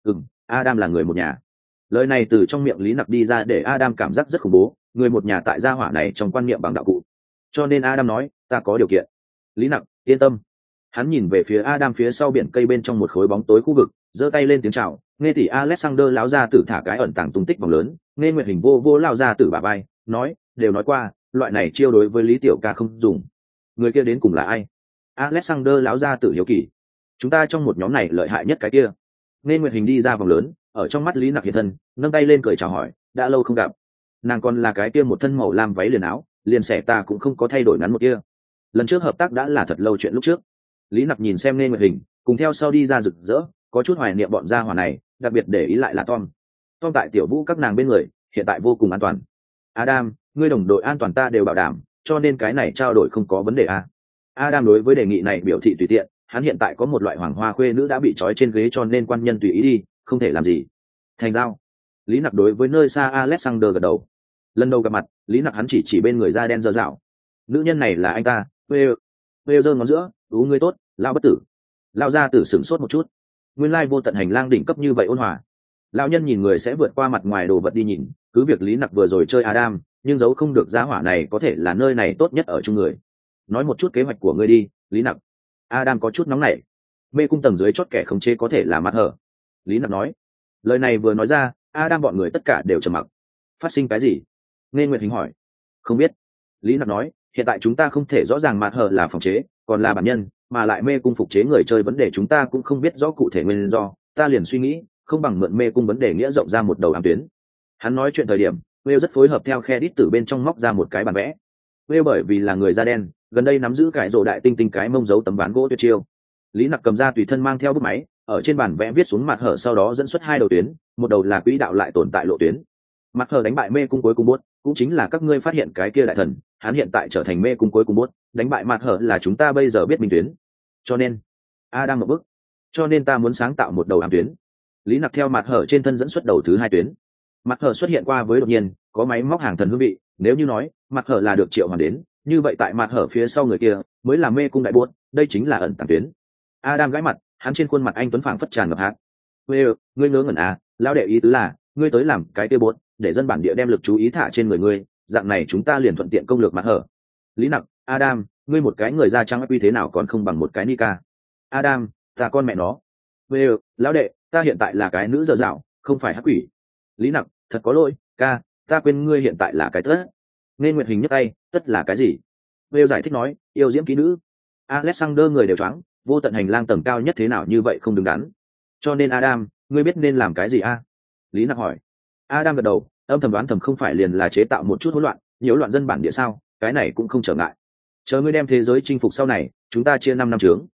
Adam là người một nhà. Lời này từ trong miệng Lý Nặc đi ra để Adam cảm giác rất khủng bố, người một nhà tại gia hỏa này trong quan niệm bằng đạo cụ. Cho nên Adam nói, ta có điều kiện. Lý Nặc, yên tâm. Hắn nhìn về phía Adam phía sau biển cây bên trong một khối bóng tối khu vực, giơ tay lên tiếng chào. Nghe thì Alexander lão gia tử thả cái ẩn tàng tung tích vòng lớn, Nghe Nguyệt Hình vô lão gia tử bả vai, nói, đều nói qua, loại này chiêu đối với Lý Tiểu Ca không dùng. Người kia đến cùng là ai? Alexander lão gia tử hiếu kỳ. Chúng ta trong một nhóm này lợi hại nhất cái kia. Nghe Nguyệt Hình đi ra vòng lớn, ở trong mắt Lý Nặc hiện thân, nâng tay lên cười chào hỏi, đã lâu không gặp. Nàng còn là cái kia một thân màu lam váy liền áo, liền xẻ ta cũng không có thay đổi ngắn một kia. Lần trước hợp tác đã là thật lâu chuyện lúc trước. Lý Nặc nhìn xem Nghe Nguyệt Hình, cùng theo sau đi ra rực rỡ, có chút hoài niệm bọn gia hỏa này, đặc biệt để ý lại là Tom tại tiểu vũ các nàng bên người, hiện tại vô cùng an toàn. Adam, ngươi đồng đội an toàn ta đều bảo đảm, cho nên cái này trao đổi không có vấn đề à. Adam đối với đề nghị này biểu thị tùy tiện, hắn hiện tại có một loại hoàng hoa khuê nữ đã bị trói trên ghế cho nên quan nhân tùy ý đi, không thể làm gì. Thành giao. Lý Nặc đối với nơi xa Alexander gật đầu. Lần đầu gặp mặt, Lý Nặc hắn chỉ bên người da đen dơ dạo. Nữ nhân này là anh ta. Vêu giơ ngón giữa, ngươi tốt, lao bất tử. Lao ra tử sửng sốt một chút. Nguyên lai vô tận hành lang đỉnh cấp như vậy ôn hòa. Lão nhân nhìn người sẽ vượt qua mặt ngoài đồ vật đi nhìn, cứ việc Lý Nặc vừa rồi chơi Adam, nhưng giấu không được giá hỏa này có thể là nơi này tốt nhất ở chung người. Nói một chút kế hoạch của ngươi đi, Lý Nặc. Adam có chút nóng nảy. Mê cung tầng dưới chót kẻ khống chế có thể là Mặt Hở. Lý Nặc nói. Lời này vừa nói ra, Adam bọn người tất cả đều trầm mặc. Phát sinh cái gì? Nghe Nguyệt Hình hỏi. Không biết. Lý Nặc nói, hiện tại chúng ta không thể rõ ràng Mặt Hở là phòng chế, còn là bản nhân, mà lại mê cung phục chế người chơi vấn đề chúng ta cũng không biết rõ cụ thể nguyên do, ta liền suy nghĩ, không bằng mượn mê cung vấn đề nghĩa rộng ra một đầu ám tuyến. Hắn nói chuyện thời điểm, Will rất phối hợp theo khe đít từ bên trong móc ra một cái bản vẽ. Will bởi vì là người da đen, gần đây nắm giữ cái rổ đại tinh tinh cái mông dấu tấm ván gỗ tuyệt chiêu. Lý Nặc cầm ra tùy thân mang theo bút máy, ở trên bản vẽ viết xuống Mặt Hở, sau đó dẫn xuất hai đầu tuyến, một đầu là quỹ đạo lại tồn tại lộ tuyến. Mặt Hở đánh bại mê cung cuối cùng bốt, cũng chính là các ngươi phát hiện cái kia đại thần, hắn hiện tại trở thành mê cung cuối cùng bốt, đánh bại Mặt Hở là chúng ta bây giờ biết minh tuyến. Cho nên, Adam một bước, cho nên ta muốn sáng tạo một đầu ám tuyến. Lý Nặc theo Mặt Hở trên thân dẫn xuất đầu thứ hai tuyến. Mặt Hở xuất hiện qua với đột nhiên, có máy móc hàng thần hương vị, nếu như nói Mặt Hở là được triệu hoàn đến, như vậy tại Mặt Hở phía sau người kia mới là mê cung đại buốt, đây chính là ẩn tàng tuyến. Adam gãi mặt, hắn trên khuôn mặt anh tuấn phảng phất tràn ngập hát. Ngươi ngớ ngẩn à? Lão đệ ý tứ là, ngươi tới làm cái kia buốt, để dân bản địa đem lực chú ý thả trên người ngươi, dạng này chúng ta liền thuận tiện công lược Mặt Hở. Lý Nặc, Adam, ngươi một cái người da trắng uy thế nào còn không bằng một cái Nika. Adam, ta con mẹ nó. Lão đệ, ta hiện tại là cái nữ dở dạo, không phải hắc quỷ. Lý Nặc, thật có lỗi, ca, ta quên ngươi hiện tại là cái tất. Nghe Nguyệt Hình nhấc tay, tất là cái gì? Giải thích nói, yêu diễm kỹ nữ. Alexander người đều choáng, vô tận hành lang tầng cao nhất thế nào như vậy không đứng đắn. Cho nên Adam, ngươi biết nên làm cái gì a? Lý Nặc hỏi. Adam gật đầu, âm thầm đoán thầm không phải liền là chế tạo một chút hỗn loạn, nhiễu loạn dân bản địa sao? Cái này cũng không trở ngại. Chờ ngươi đem thế giới chinh phục sau này, chúng ta chia 5 năm chướng.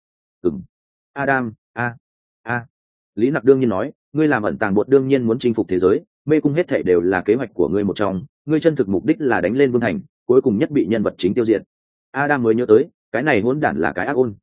Adam, Lý Nặc đương nhiên nói, ngươi làm ẩn tàng bột đương nhiên muốn chinh phục thế giới, mê cung hết thảy đều là kế hoạch của ngươi một trong, ngươi chân thực mục đích là đánh lên vương thành, cuối cùng nhất bị nhân vật chính tiêu diệt. Adam mới nhớ tới, cái này hỗn đản là cái ác ôn.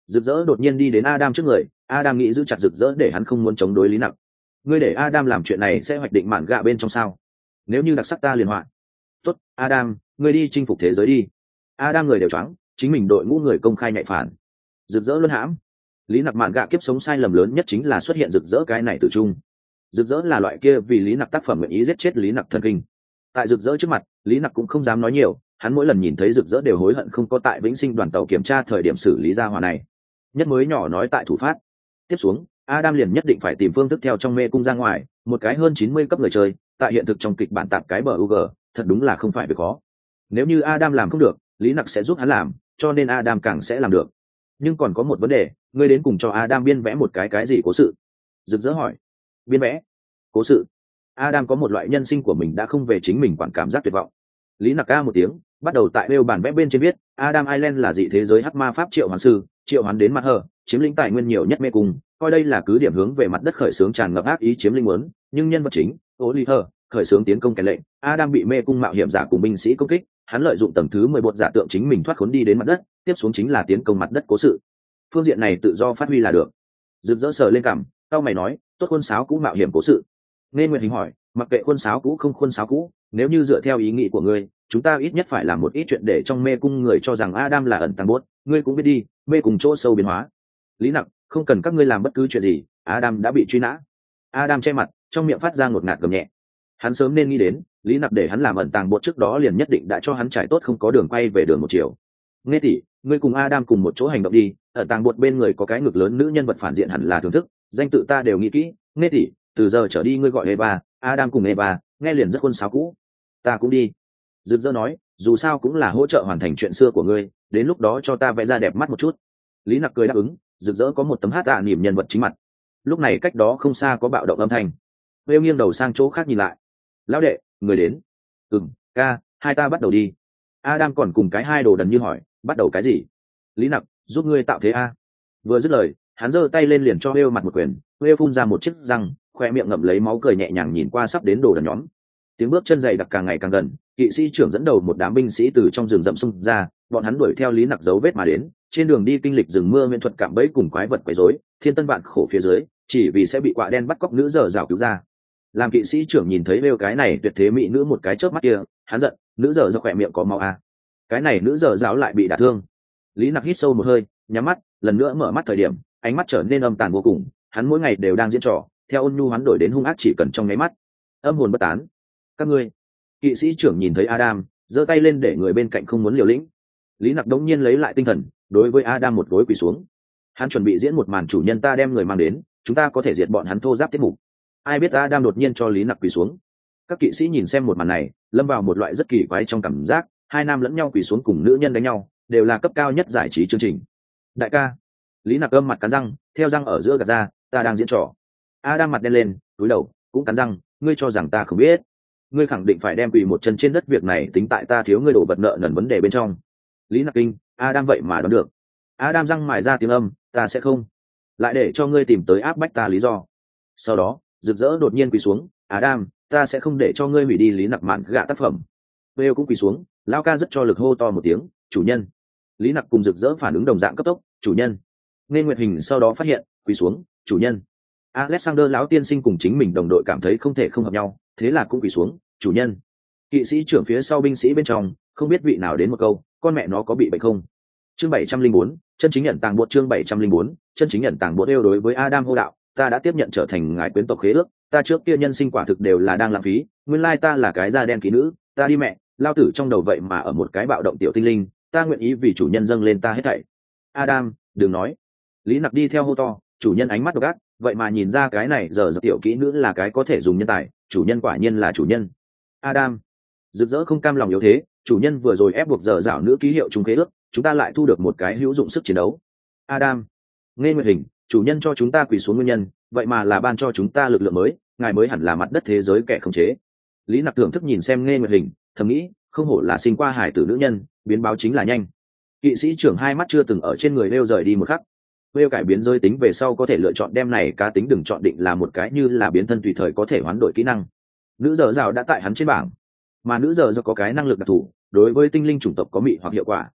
Rực rỡ đột nhiên đi đến Adam trước người. Adam nghĩ giữ chặt rực rỡ để hắn không muốn chống đối lý nặc. Ngươi để Adam làm chuyện này sẽ hoạch định mạn gạ bên trong sao? Nếu như đặc sắc ta liền họa. Tốt, Adam, ngươi đi chinh phục thế giới đi. Adam người đều choáng, chính mình đội ngũ người công khai nhạy phản. Rực rỡ luân hãm. Lý nặc mạn gạ kiếp sống sai lầm lớn nhất chính là xuất hiện rực rỡ cái này tự trung. Rực rỡ là loại kia vì lý nặc tác phẩm nguyện ý giết chết lý nặc thần kinh. Tại rực rỡ trước mặt, lý nặc cũng không dám nói nhiều, hắn mỗi lần nhìn thấy rực rỡ đều hối hận không có tại vĩnh sinh đoàn tàu kiểm tra thời điểm xử lý ra hỏa này. Nhất mới nhỏ nói tại thủ phát. Tiếp xuống, Adam liền nhất định phải tìm phương thức theo trong mê cung ra ngoài, một cái hơn 90 cấp người chơi, tại hiện thực trong kịch bản tạp cái bờ UG, thật đúng là không phải việc khó. Nếu như Adam làm không được, lý nặc sẽ giúp hắn làm, cho nên Adam càng sẽ làm được. Nhưng còn có một vấn đề, ngươi đến cùng cho Adam biên vẽ một cái gì cố sự? Rực rỡ hỏi. Biên vẽ? Cố sự? Adam có một loại nhân sinh của mình đã không về chính mình quản cảm giác tuyệt vọng. Lý nặc ca một tiếng, bắt đầu tại nêu bản vẽ bên trên viết, Adam Island là dị thế giới hắc ma pháp triệu hoán sư, triệu hoán đến mặt hờ, chiếm lĩnh tài nguyên nhiều nhất mê cung, coi đây là cứ điểm hướng về mặt đất khởi xướng tràn ngập ác ý chiếm lĩnh muốn, nhưng nhân vật chính, Oliver, khởi xướng tiến công kẻ lệnh, Adam bị mê cung mạo hiểm giả cùng binh sĩ công kích, hắn lợi dụng tầng thứ 11 giả tượng chính mình thoát khốn đi đến mặt đất, tiếp xuống chính là tiến công mặt đất cố sự. Phương diện này tự do phát huy là được. Rực rỡ sờ lên cằm, tao mày nói, tốt khuôn sáo cũ mạo hiểm cố sự. Nên Nguyệt Hình hỏi, mặc kệ khuôn sáo cũ không khuôn sáo cũ, nếu như dựa theo ý nghĩ của ngươi, chúng ta ít nhất phải làm một ít chuyện để trong mê cung người cho rằng Adam là ẩn tàng bốt, ngươi cũng biết đi, mê cùng chỗ sâu biến hóa. Lý nặc, không cần các ngươi làm bất cứ chuyện gì, Adam đã bị truy nã. Adam che mặt, trong miệng phát ra ngột ngạt gầm nhẹ. Hắn sớm nên nghĩ đến, Lý nặc để hắn làm ẩn tàng bốt trước đó liền nhất định đã cho hắn trải tốt không có đường quay về đường một chiều. Nghe tỷ, ngươi cùng Adam cùng một chỗ hành động đi, ẩn tàng bốt bên người có cái ngực lớn nữ nhân vật phản diện hẳn là thưởng thức, danh tự ta đều nghĩ kỹ. Nghe tỷ, từ giờ trở đi ngươi gọi Eva, Adam cùng Eva, nghe liền rất khuôn sáo cũ. Ta cũng đi. Rực rỡ nói, dù sao cũng là hỗ trợ hoàn thành chuyện xưa của ngươi, đến lúc đó cho ta vẽ ra đẹp mắt một chút. Lý nặc cười đáp ứng. Rực rỡ có một tấm hát niềm nhân vật chính mặt. Lúc này cách đó không xa có bạo động âm thanh. Vêu nghiêng đầu sang chỗ khác nhìn lại. Lão đệ, người đến. Ca, hai ta bắt đầu đi. Adam còn cùng cái hai đồ đần như hỏi, bắt đầu cái gì? Lý nặc, giúp ngươi tạo thế a. Vừa dứt lời, hắn giơ tay lên liền cho Vêu mặt một quyền. Vêu phun ra một chiếc răng, khoe miệng ngậm lấy máu cười nhẹ nhàng nhìn qua sắp đến đồ đần nhóm. Tiếng bước chân dày đặc càng ngày càng gần, kỵ sĩ trưởng dẫn đầu một đám binh sĩ từ trong rừng rậm xung ra, bọn hắn đuổi theo lý nặc dấu vết mà đến, trên đường đi kinh lịch rừng mưa miễn thuật cạm bẫy cùng quái vật quấy rối, thiên tân vạn khổ phía dưới, chỉ vì sẽ bị quạ đen bắt cóc nữ dở dào cứu ra. Làm kỵ sĩ trưởng nhìn thấy Vêu cái này tuyệt thế mỹ nữ một cái chớp mắt kia, hắn giận, nữ dở do khỏe miệng có máu a. Cái này nữ dở dào lại bị đả thương. Lý nặc hít sâu một hơi, nhắm mắt, lần nữa mở mắt thời điểm, ánh mắt trở nên âm tàn vô cùng, hắn mỗi ngày đều đang diễn trò, theo ôn nhu hắn đổi đến hung ác chỉ cần trong nháy mắt. Âm hồn bất tán. Các ngươi. Kỵ sĩ trưởng nhìn thấy Adam, giơ tay lên để người bên cạnh không muốn liều lĩnh. Lý nặc đống nhiên lấy lại tinh thần, đối với Adam một gối quỳ xuống. Hắn chuẩn bị diễn một màn chủ nhân ta đem người mang đến, chúng ta có thể diệt bọn hắn thô giáp tiết mục. Ai biết Adam đột nhiên cho Lý nặc quỳ xuống. Các kỵ sĩ nhìn xem một màn này, lâm vào một loại rất kỳ quái trong cảm giác, hai nam lẫn nhau quỳ xuống cùng nữ nhân đánh nhau, đều là cấp cao nhất giải trí chương trình. Đại ca. Lý nặc âm mặt cắn răng, theo răng ở giữa gạt ra, ta đang diễn trò. Adam mặt đen lên, cúi đầu, cũng cắn răng, ngươi cho rằng ta không biết? Ngươi khẳng định phải đem quỳ một chân trên đất việc này tính tại ta thiếu ngươi đổ vật nợ nần vấn đề bên trong. Lý nặc kinh, Adam vậy mà đoán được. Adam răng mài ra tiếng âm, ta sẽ không lại để cho ngươi tìm tới áp bách ta lý do. Sau đó, rực rỡ đột nhiên quỳ xuống, Adam, ta sẽ không để cho ngươi hủy đi lý nặc mạn gạ tác phẩm. Vêu cũng quỳ xuống, lao ca rất cho lực hô to một tiếng, chủ nhân. Lý nặc cùng rực rỡ phản ứng đồng dạng cấp tốc, chủ nhân. Nên Nguyệt Hình sau đó phát hiện, quỳ xuống, chủ nhân. Alexander lão tiên sinh cùng chính mình đồng đội cảm thấy không thể không hợp nhau, thế là cũng quỳ xuống, chủ nhân. Kỵ sĩ trưởng phía sau binh sĩ bên trong, không biết vị nào đến một câu, con mẹ nó có bị bệnh không? Chương 704, chân chính nhận tàng bột. Chương 704, chân chính nhận tàng bột. Yêu đối với Adam hô đạo, ta đã tiếp nhận trở thành ngài quyến tộc khế ước, ta trước kia nhân sinh quả thực đều là đang lãng phí, nguyên lai ta là cái da đen kỹ nữ, ta đi mẹ, lao tử trong đầu vậy mà ở một cái bạo động tiểu tinh linh, ta nguyện ý vì chủ nhân dâng lên ta hết thảy. Adam, đừng nói. Lý nặc đi theo hô to, chủ nhân ánh mắt độc ác, vậy mà nhìn ra cái này giờ tiểu kỹ nữ là cái có thể dùng nhân tài, chủ nhân quả nhiên là chủ nhân. Adam, rực rỡ không cam lòng yếu thế, chủ nhân vừa rồi ép buộc giờ dạo nữ ký hiệu chung khế ước, chúng ta lại thu được một cái hữu dụng sức chiến đấu. Adam, nghe Nguyệt Hình, chủ nhân cho chúng ta quỳ xuống nguyên nhân, vậy mà là ban cho chúng ta lực lượng mới, ngài mới hẳn là mặt đất thế giới kẻ khống chế. Lý nặc thưởng thức nhìn xem nghe Nguyệt Hình, thầm nghĩ, không hổ là sinh qua hải tử nữ nhân, biến báo chính là nhanh. Kỵ sĩ trưởng hai mắt chưa từng ở trên người Lêu rời đi một khắc. Lêu cải biến giới tính về sau có thể lựa chọn đem này cá tính đừng chọn định là một cái như là biến thân tùy thời có thể hoán đổi kỹ năng. Nữ giờ rào đã tại hắn trên bảng, mà nữ giờ do có cái năng lực đặc thù, đối với tinh linh chủng tộc có mị hoặc hiệu quả.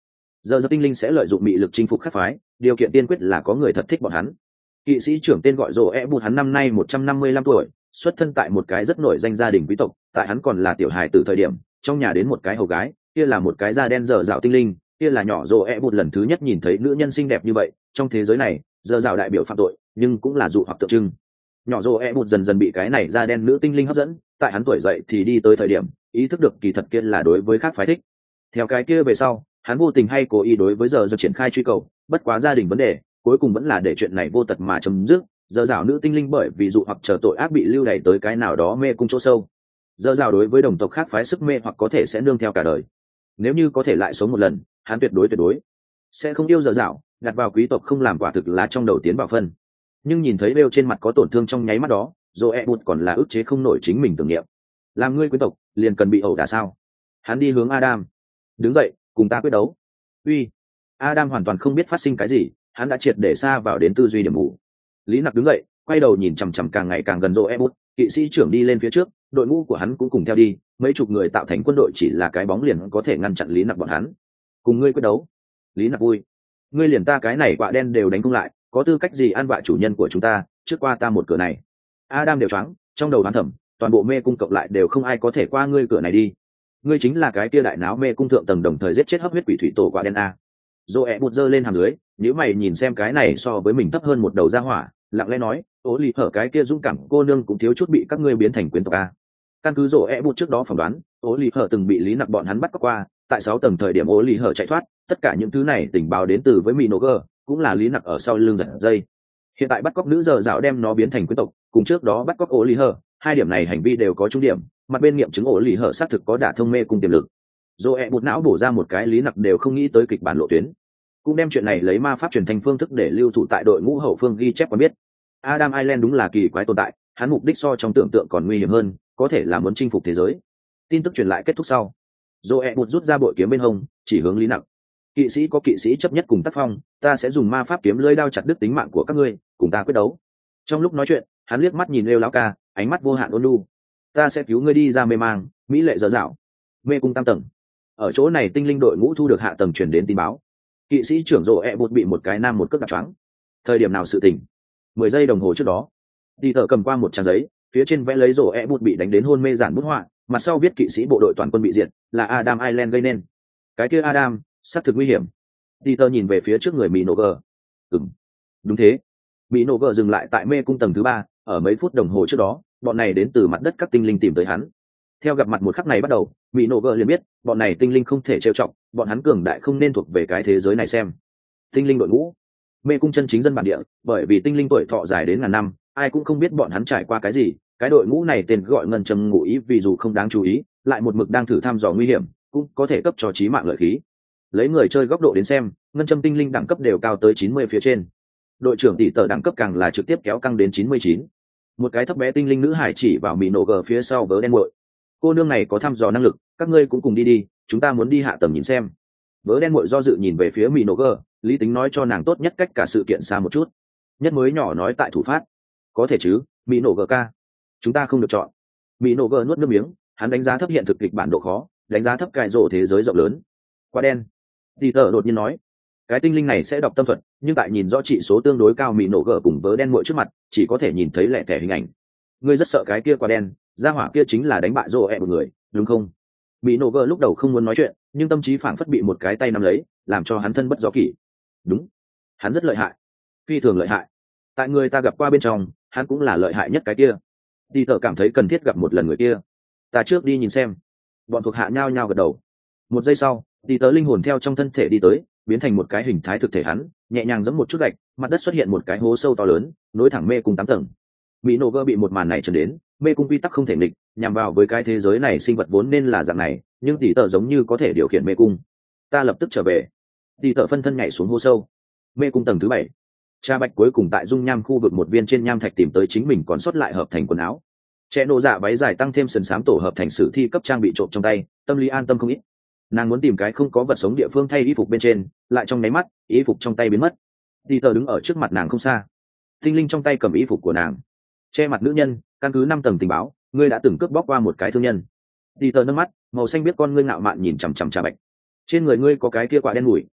Giờ tinh linh sẽ lợi dụng mị lực chinh phục các phái, điều kiện tiên quyết là có người thật thích bọn hắn. Kỵ sĩ trưởng tên gọi Rồ Bụt, hắn năm nay 155 tuổi, xuất thân tại một cái rất nổi danh gia đình quý tộc, tại hắn còn là tiểu hài từ thời điểm, trong nhà đến một cái hầu gái, kia là một cái da đen dở dạo tinh linh, kia là nhỏ Rồ Bụt lần thứ nhất nhìn thấy nữ nhân xinh đẹp như vậy, trong thế giới này, dở dạo đại biểu phạm tội, nhưng cũng là dụ hoặc tượng trưng. Nhỏ Rồ Bụt dần dần bị cái này da đen nữ tinh linh hấp dẫn, tại hắn tuổi dậy thì đi tới thời điểm, ý thức được kỳ thật kia là đối với khác phái thích. Theo cái kia về sau, hắn vô tình hay cố ý đối với giờ triển khai truy cầu, bất quá gia đình vấn đề, cuối cùng vẫn là để chuyện này vô tật mà chấm dứt. Giờ dạo nữ tinh linh bởi vì dụ hoặc chờ tội ác bị lưu đày tới cái nào đó mê cung chỗ sâu. Giờ dạo đối với đồng tộc khác phái sức mê hoặc có thể sẽ nương theo cả đời. Nếu như có thể lại sống một lần, hắn tuyệt đối sẽ không yêu giờ dạo, đặt vào quý tộc không làm quả thực là trong đầu tiến vào phân. Nhưng nhìn thấy Bêu trên mặt có tổn thương trong nháy mắt đó, Bụt còn là ức chế không nổi chính mình tưởng niệm. Làm ngươi quý tộc, liền cần bị ẩu đả sao? Hắn đi hướng Adam. Đứng dậy, cùng ta quyết đấu. Uy. Adam hoàn toàn không biết phát sinh cái gì, hắn đã triệt để xa vào đến tư duy điểm mù. Lý Nặc đứng dậy, quay đầu nhìn chằm chằm càng ngày càng gần Bụt, kỵ sĩ trưởng đi lên phía trước, đội ngũ của hắn cũng cùng theo đi, mấy chục người tạo thành quân đội chỉ là cái bóng liền có thể ngăn chặn Lý Nặc bọn hắn. Cùng ngươi quyết đấu. Lý Nặc vui. Ngươi liền ta cái này quạ đen đều đánh không lại, có tư cách gì ăn vạ chủ nhân của chúng ta, trước qua ta một cửa này. Adam đều choáng, trong đầu đoán thầm, toàn bộ mê cung cộng lại đều không ai có thể qua ngươi cửa này đi. Ngươi chính là cái kia đại náo mê cung thượng tầng đồng thời giết chết hấp huyết quỷ thủy tổ quạ đen a. Bụt giơ lên hàm lưới, nếu mày nhìn xem cái này so với mình thấp hơn một đầu ra hỏa, lặng lẽ nói, ố lì hở cái kia dũng cảm cô nương cũng thiếu chút bị các ngươi biến thành quyến tộc a. Căn cứ Bụt trước đó phỏng đoán, ố lì hở từng bị Lý Nặc bọn hắn bắt cóc qua, tại 6 tầng thời điểm ố lì hở chạy thoát, tất cả những thứ này tình báo đến từ với Minogue, cũng là Lý Nặc ở sau lưng giật dây. Hiện tại bắt cóc nữ giờ dạo đem nó biến thành quyến tộc, cùng trước đó bắt cóc ố lì hở, hai điểm này hành vi đều có trung điểm, mặt bên nghiệm chứng ố lì hở xác thực có đả thông mê cung tiềm lực. Bụt não bổ ra một cái Lý Nặc đều không nghĩ tới kịch bản lộ tuyến, cũng đem chuyện này lấy ma pháp truyền thành phương thức để lưu thủ tại đội ngũ hậu phương ghi chép và biết. Adam Island đúng là kỳ quái tồn tại, hắn mục đích so trong tưởng tượng còn nguy hiểm hơn, có thể là muốn chinh phục thế giới. Tin tức truyền lại kết thúc sau, Bụt rút ra bội kiếm bên hông, chỉ hướng Lý Nặc. Kỵ sĩ có kỵ sĩ chấp nhất cùng tác phong, ta sẽ dùng ma pháp kiếm lưỡi đao chặt đứt tính mạng của các ngươi, cùng ta quyết đấu. Trong lúc nói chuyện, hắn liếc mắt nhìn Lêu lão ca, ánh mắt vô hạn ôn nhu. Ta sẽ cứu ngươi đi ra mê mang, mỹ lệ dở dạo. Mê cung tam tầng. Ở chỗ này tinh linh đội ngũ thu được hạ tầng truyền đến tin báo. Kỵ sĩ trưởng Bụt bị một cái nam một cước đạp choáng. Thời điểm nào sự tình? 10 giây đồng hồ trước đó. Đi thở cầm qua một trang giấy, phía trên vẽ lấy Bụt bị đánh đến hôn mê giản bút họa, mặt sau viết kỵ sĩ bộ đội toàn quân bị diệt, là Adam Island gây nên. Cái kia Adam, xác thực nguy hiểm. Peter nhìn về phía trước người Minogue. Đúng thế. Minogue dừng lại tại mê cung tầng thứ 3, ở mấy phút đồng hồ trước đó, bọn này đến từ mặt đất các tinh linh tìm tới hắn. Theo gặp mặt một khắc này bắt đầu, Minogue liền biết, bọn này tinh linh không thể trêu chọc, bọn hắn cường đại không nên thuộc về cái thế giới này xem. Tinh linh đội ngũ, mê cung chân chính dân bản địa, bởi vì tinh linh tuổi thọ dài đến ngàn năm, ai cũng không biết bọn hắn trải qua cái gì. Cái đội ngũ này tên gọi ngân châm ngụ ý, vì dù không đáng chú ý, lại một mực đang thử thăm dò nguy hiểm, cũng có thể cấp cho chí mạng lợi khí. Lấy người chơi góc độ đến xem, ngân châm tinh linh đẳng cấp đều cao tới 90 phía trên. Đội trưởng tỷ tờ đẳng cấp càng là trực tiếp kéo căng đến 99. Một cái thấp bé tinh linh nữ hải chỉ vào Minogue phía sau vớ đen muội. Cô nương này có thăm dò năng lực, các ngươi cũng cùng đi đi, chúng ta muốn đi hạ tầng nhìn xem. Vớ đen muội do dự nhìn về phía Minogue, lý tính nói cho nàng tốt nhất cách cả sự kiện xa một chút. Nhất mới nhỏ nói tại thủ phát. Có thể chứ, Minogue ca. Chúng ta không được chọn. Minogue nuốt nước miếng, hắn đánh giá thấp hiện thực kịch bản độ khó, đánh giá thấp cài rổ thế giới rộng lớn. Quá đen. Peter đột nhiên nói, cái tinh linh này sẽ đọc tâm thuật, nhưng tại nhìn rõ trị số tương đối cao Minogue cùng vớ đen muội trước mặt, chỉ có thể nhìn thấy lẻ tẻ hình ảnh. Ngươi rất sợ cái kia quá đen, gia hỏa kia chính là đánh bại Joe một người, đúng không? Minogue lúc đầu không muốn nói chuyện, nhưng tâm trí phảng phất bị một cái tay nắm lấy, làm cho hắn thân bất do kỷ. Đúng, hắn rất lợi hại, phi thường lợi hại. Tại người ta gặp qua bên trong, hắn cũng là lợi hại nhất cái kia. Peter cảm thấy cần thiết gặp một lần người kia. Ta trước đi nhìn xem. Bọn thuộc hạ nhao nhao gật đầu. Một giây sau, Peter linh hồn theo trong thân thể đi tới, biến thành một cái hình thái thực thể hắn, nhẹ nhàng giẫm một chút gạch, mặt đất xuất hiện một cái hố sâu to lớn, nối thẳng mê cung 8 tầng. Minogue bị một màn này chấn đến, mê cung quy tắc không thể nghịch, nhằm vào với cái thế giới này sinh vật vốn nên là dạng này, nhưng tỷ tợ giống như có thể điều khiển mê cung. Ta lập tức trở về. Tỷ tợ phân thân nhảy xuống hố sâu. Mê cung tầng thứ 7. Cha Bạch cuối cùng tại dung nham khu vực một viên trên nham thạch tìm tới chính mình còn sót lại hợp thành quần áo. Trẻ nộ dạ váy dài tăng thêm sần sám tổ hợp thành sử thi cấp trang bị trộm trong tay, tâm lý an tâm không ít. Nàng muốn tìm cái không có vật sống địa phương thay y phục bên trên, lại trong nháy mắt, y phục trong tay biến mất. Tỷ tợ đứng ở trước mặt nàng không xa. Tinh linh trong tay cầm y phục của nàng. Che mặt nữ nhân, căn cứ 5 tầng tình báo, ngươi đã từng cướp bóc qua một cái thương nhân. Tỷ tợ nâng mắt, màu xanh biết con ngươi ngạo mạn nhìn chằm chằm Cha Bạch. Trên người ngươi có cái kia quả đen mùi,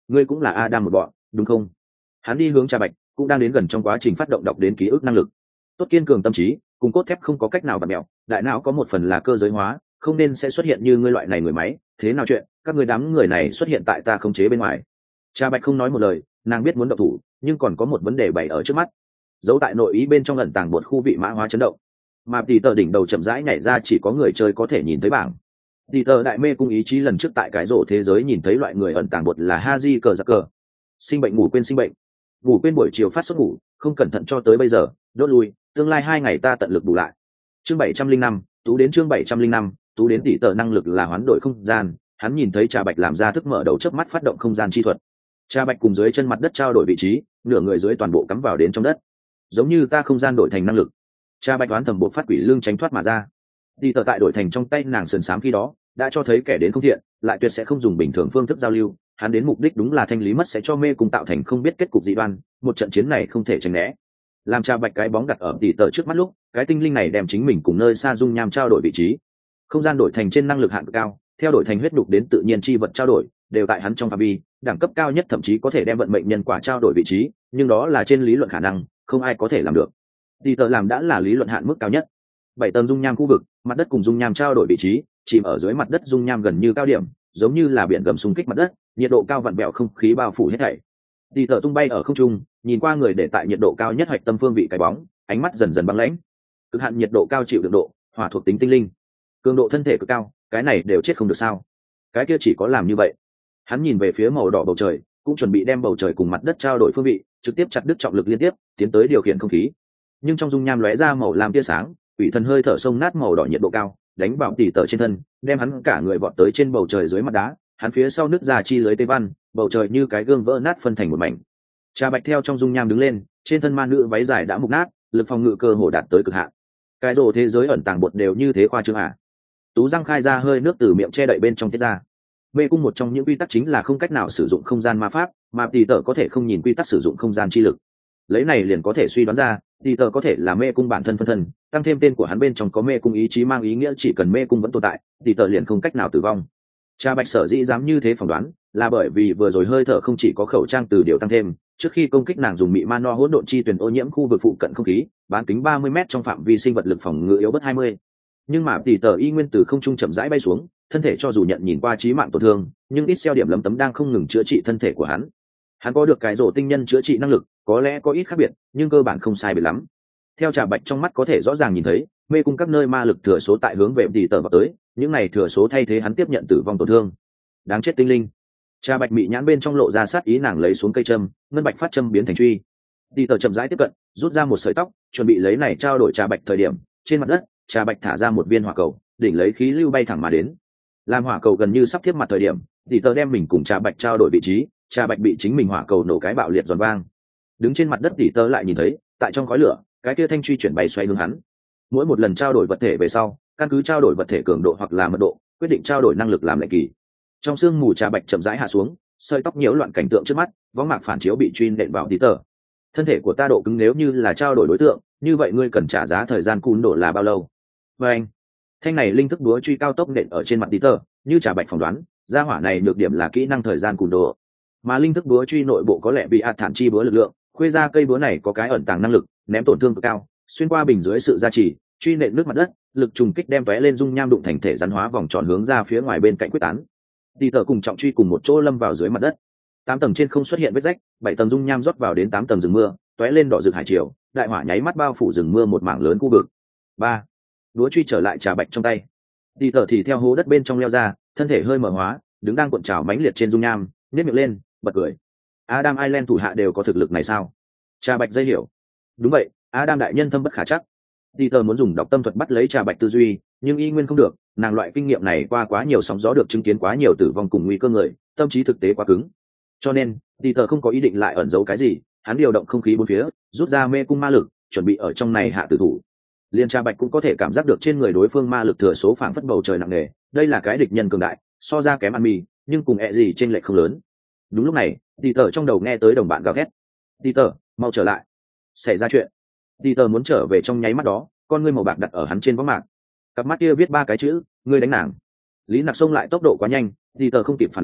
ngươi cũng là Adam một bọn đúng không? Hắn đi hướng Trà Bạch, cũng đang đến gần trong quá trình phát động đọc đến ký ức năng lực. Tốt kiên cường tâm trí, cùng cốt thép không có cách nào bật mẹo, đại não có một phần là cơ giới hóa, không nên sẽ xuất hiện như ngươi loại này người máy. Thế nào chuyện, các ngươi đám người này xuất hiện tại ta không chế bên ngoài. Trà Bạch không nói một lời, nàng biết muốn động thủ, nhưng còn có một vấn đề bày ở trước mắt. Giấu tại nội ý bên trong ẩn tàng một khu vị mã hóa chấn động, mà tỷ tờ đỉnh đầu chậm rãi nhảy ra, chỉ có người chơi có thể nhìn thấy bảng. Tỷ tờ đại mê cung ý chí lần trước tại cái rổ thế giới nhìn thấy loại người ẩn tàng bột là Haji cờ giặc cờ. Sinh bệnh ngủ quên sinh bệnh, ngủ quên buổi chiều phát sốt ngủ, không cẩn thận cho tới bây giờ, đốt lui, tương lai 2 ngày ta tận lực bù lại. Chương 705, tú đến chương 705, tú đến tỷ tờ năng lực là hoán đổi không gian, hắn nhìn thấy Trà Bạch làm ra thức mở đầu chớp mắt phát động không gian chi thuật. Trà Bạch cùng dưới chân mặt đất trao đổi vị trí, nửa người dưới toàn bộ cắm vào đến trong đất. Giống như ta không gian đổi thành năng lực. Trà Bạch đoán thầm bộ phát quỷ lương tránh thoát mà ra. Tỷ tờ tại đổi thành trong tay nàng sườn xám khi đó, đã cho thấy kẻ đến không thiện, lại tuyệt sẽ không dùng bình thường phương thức giao lưu, hắn đến mục đích đúng là thanh lý mất sẽ cho mê cung tạo thành không biết kết cục dị đoan, một trận chiến này không thể tránh né. Làm Trà Bạch cái bóng đặt ở tỷ tờ trước mắt lúc, cái tinh linh này đem chính mình cùng nơi xa dung nham trao đổi vị trí. Không gian đổi thành trên năng lực hạn cao, theo đổi thành huyết đục đến tự nhiên chi vật trao đổi, đều tại hắn trong phạm vi, đẳng cấp cao nhất thậm chí có thể đem vận mệnh nhân quả trao đổi vị trí, nhưng đó là trên lý luận khả năng, không ai có thể làm được. Tỷ tờ làm đã là lý luận hạn mức cao nhất. 7 tầng dung nham khu vực, mặt đất cùng dung nham trao đổi vị trí, chìm ở dưới mặt đất dung nham gần như cao điểm, giống như là biển gầm xung kích mặt đất, nhiệt độ cao vặn bẹo không khí bao phủ hết thảy. Tỷ tờ tung bay ở không trung, nhìn qua người để tại nhiệt độ cao nhất hoạch tâm phương vị cái bóng, ánh mắt dần dần băng lãnh. Cực hạn nhiệt độ cao chịu đựng độ, hỏa thuộc tính tinh linh, cường độ thân thể cực cao, cái này đều chết không được sao? Cái kia chỉ có làm như vậy. Hắn nhìn về phía màu đỏ bầu trời, cũng chuẩn bị đem bầu trời cùng mặt đất trao đổi phương vị, trực tiếp chặt đứt trọng lực liên tiếp, tiến tới điều khiển không khí. Nhưng trong dung nham lóe ra màu lam tia sáng, quỷ thần hơi thở sông nát màu đỏ nhiệt độ cao, đánh vào tỷ tờ trên thân, đem hắn cả người vọt tới trên bầu trời dưới mặt đá. Hắn phía sau nứt ra chi lưới tê văn, bầu trời như cái gương vỡ nát phân thành một mảnh. Trà Bạch theo trong dung nham đứng lên, trên thân ma nữ váy dài đã mục nát, lực phòng ngự cơ hồ đạt tới cực hạn. Cái rồ thế giới ẩn tàng bột đều như thế khoa trương à? Tú răng khai ra hơi nước từ miệng che đậy bên trong tiết ra. Mê cung một trong những quy tắc chính là không cách nào sử dụng không gian ma pháp, mà tỷ tờ có thể không nhìn quy tắc sử dụng không gian chi lực. Lấy này liền có thể suy đoán ra, tỷ tờ có thể là mê cung bản thân phân thân, tăng thêm tên của hắn bên trong có mê cung ý chí mang ý nghĩa chỉ cần mê cung vẫn tồn tại, tỷ tờ liền không cách nào tử vong. Trà Bạch sở dĩ dám như thế phỏng đoán, là bởi vì vừa rồi hơi thở không chỉ có khẩu trang từ điều tăng thêm, trước khi công kích nàng dùng mị ma no hỗn độn chi tuyển ô nhiễm khu vực phụ cận không khí, bán kính 30 m trong phạm vi sinh vật lực phòng ngự yếu bớt 20. Nhưng mà tỷ tờ y nguyên từ không trung chậm rãi bay xuống, thân thể cho dù nhận nhìn qua chí mạng tổn thương, nhưng ít xeo điểm lấm tấm đang không ngừng chữa trị thân thể của hắn. Hắn có được cái rổ tinh nhân chữa trị năng lực, có lẽ có ít khác biệt, nhưng cơ bản không sai biệt lắm. Theo Trà Bạch trong mắt có thể rõ ràng nhìn thấy, mê cung các nơi ma lực thừa số tại hướng về tỷ tờ vào tới, những này thừa số thay thế hắn tiếp nhận tử vong tổn thương. Đáng chết tinh linh. Trà Bạch mị nhãn bên trong lộ ra sát ý, nàng lấy xuống cây châm, ngân bạch phát châm biến thành truy. Tỷ tờ chậm rãi tiếp cận, rút ra một sợi tóc, chuẩn bị lấy này trao đổi Trà Bạch thời điểm, trên mặt đất, Trà Bạch thả ra một viên hỏa cầu, đỉnh lấy khí lưu bay thẳng mà đến. Làm hỏa cầu gần như sắp tiếp mặt thời điểm, tỷ tờ đem mình cùng Trà Bạch trao đổi vị trí, Trà Bạch bị chính mình hỏa cầu nổ cái bạo liệt giòn vang. Đứng trên mặt đất tỷ tờ lại nhìn thấy, tại trong khói lửa, cái kia thanh truy chuyển bay xoay hướng hắn. Mỗi một lần trao đổi vật thể về sau, căn cứ trao đổi vật thể cường độ hoặc là mật độ, quyết định trao đổi năng lực làm lệ kỳ. Trong sương mù Trà Bạch chậm rãi hạ xuống, sợi tóc nhiễu loạn cảnh tượng trước mắt, võng mạc phản chiếu bị truy nện vào tỷ tờ. Thân thể của ta độ cứng nếu như là trao đổi đối tượng, như vậy ngươi cần trả giá thời gian cún độ là bao lâu? Và anh, thanh này linh thức búa truy cao tốc nện ở trên mặt tỷ tờ, như Trà Bạch phỏng đoán, gia hỏa này nhược điểm là kỹ năng thời gian cún độ, mà linh thức búa truy nội bộ có lẽ bị thản chi búa lực lượng, khuê ra cây búa này có cái ẩn tàng năng lực, ném tổn thương cực cao, xuyên qua bình dưới sự gia trì, truy nện nước mặt đất, lực trùng kích đem tóe lên dung nham đụng thành thể rắn hóa vòng tròn hướng ra phía ngoài bên cạnh quyết tán. Tỷ tờ cùng trọng truy cùng một chỗ lâm vào dưới mặt đất. 8 tầng trên không xuất hiện vết rách, 7 tầng dung nham rót vào đến 8 tầng rừng mưa, tóe lên đỏ rực hải triều, đại hỏa nháy mắt bao phủ rừng mưa một mảng lớn khu vực. 3. Đũa truy trở lại Trà Bạch trong tay. Tỷ tờ thì theo hố đất bên trong leo ra, thân thể hơi mở hóa, đứng đang cuộn trào mãnh liệt trên dung nham, nhếch miệng lên, bật cười. Adam Island thủ hạ đều có thực lực này sao? Trà Bạch dây hiểu. Đúng vậy, Adam đại nhân thâm bất khả chắc. Tỷ tờ muốn dùng đọc tâm thuật bắt lấy Trà Bạch tư duy, nhưng y nguyên không được, nàng loại kinh nghiệm này qua quá nhiều sóng gió, được chứng kiến quá nhiều tử vong cùng nguy cơ người, tâm trí thực tế quá cứng. Cho nên, tỷ tờ không có ý định lại ẩn giấu cái gì, hắn điều động không khí bốn phía, rút ra mê cung ma lực, chuẩn bị ở trong này hạ tử thủ. Liên Trà Bạch cũng có thể cảm giác được trên người đối phương ma lực thừa số phảng phất bầu trời nặng nề, đây là cái địch nhân cường đại, so ra kém ăn mì, nhưng cùng gì trên lệch không lớn. Đúng lúc này, tỷ tờ trong đầu nghe tới đồng bạn gào thét. Tỷ tờ, mau trở lại. Xảy ra chuyện. Tỷ tờ muốn trở về trong nháy mắt đó, con ngươi màu bạc đặt ở hắn trên võng mạc. Cặp mắt kia viết 3 cái chữ, ngươi đánh nàng. Lý Nặc xông lại tốc độ quá nhanh, tỷ tờ không kịp phản ứng,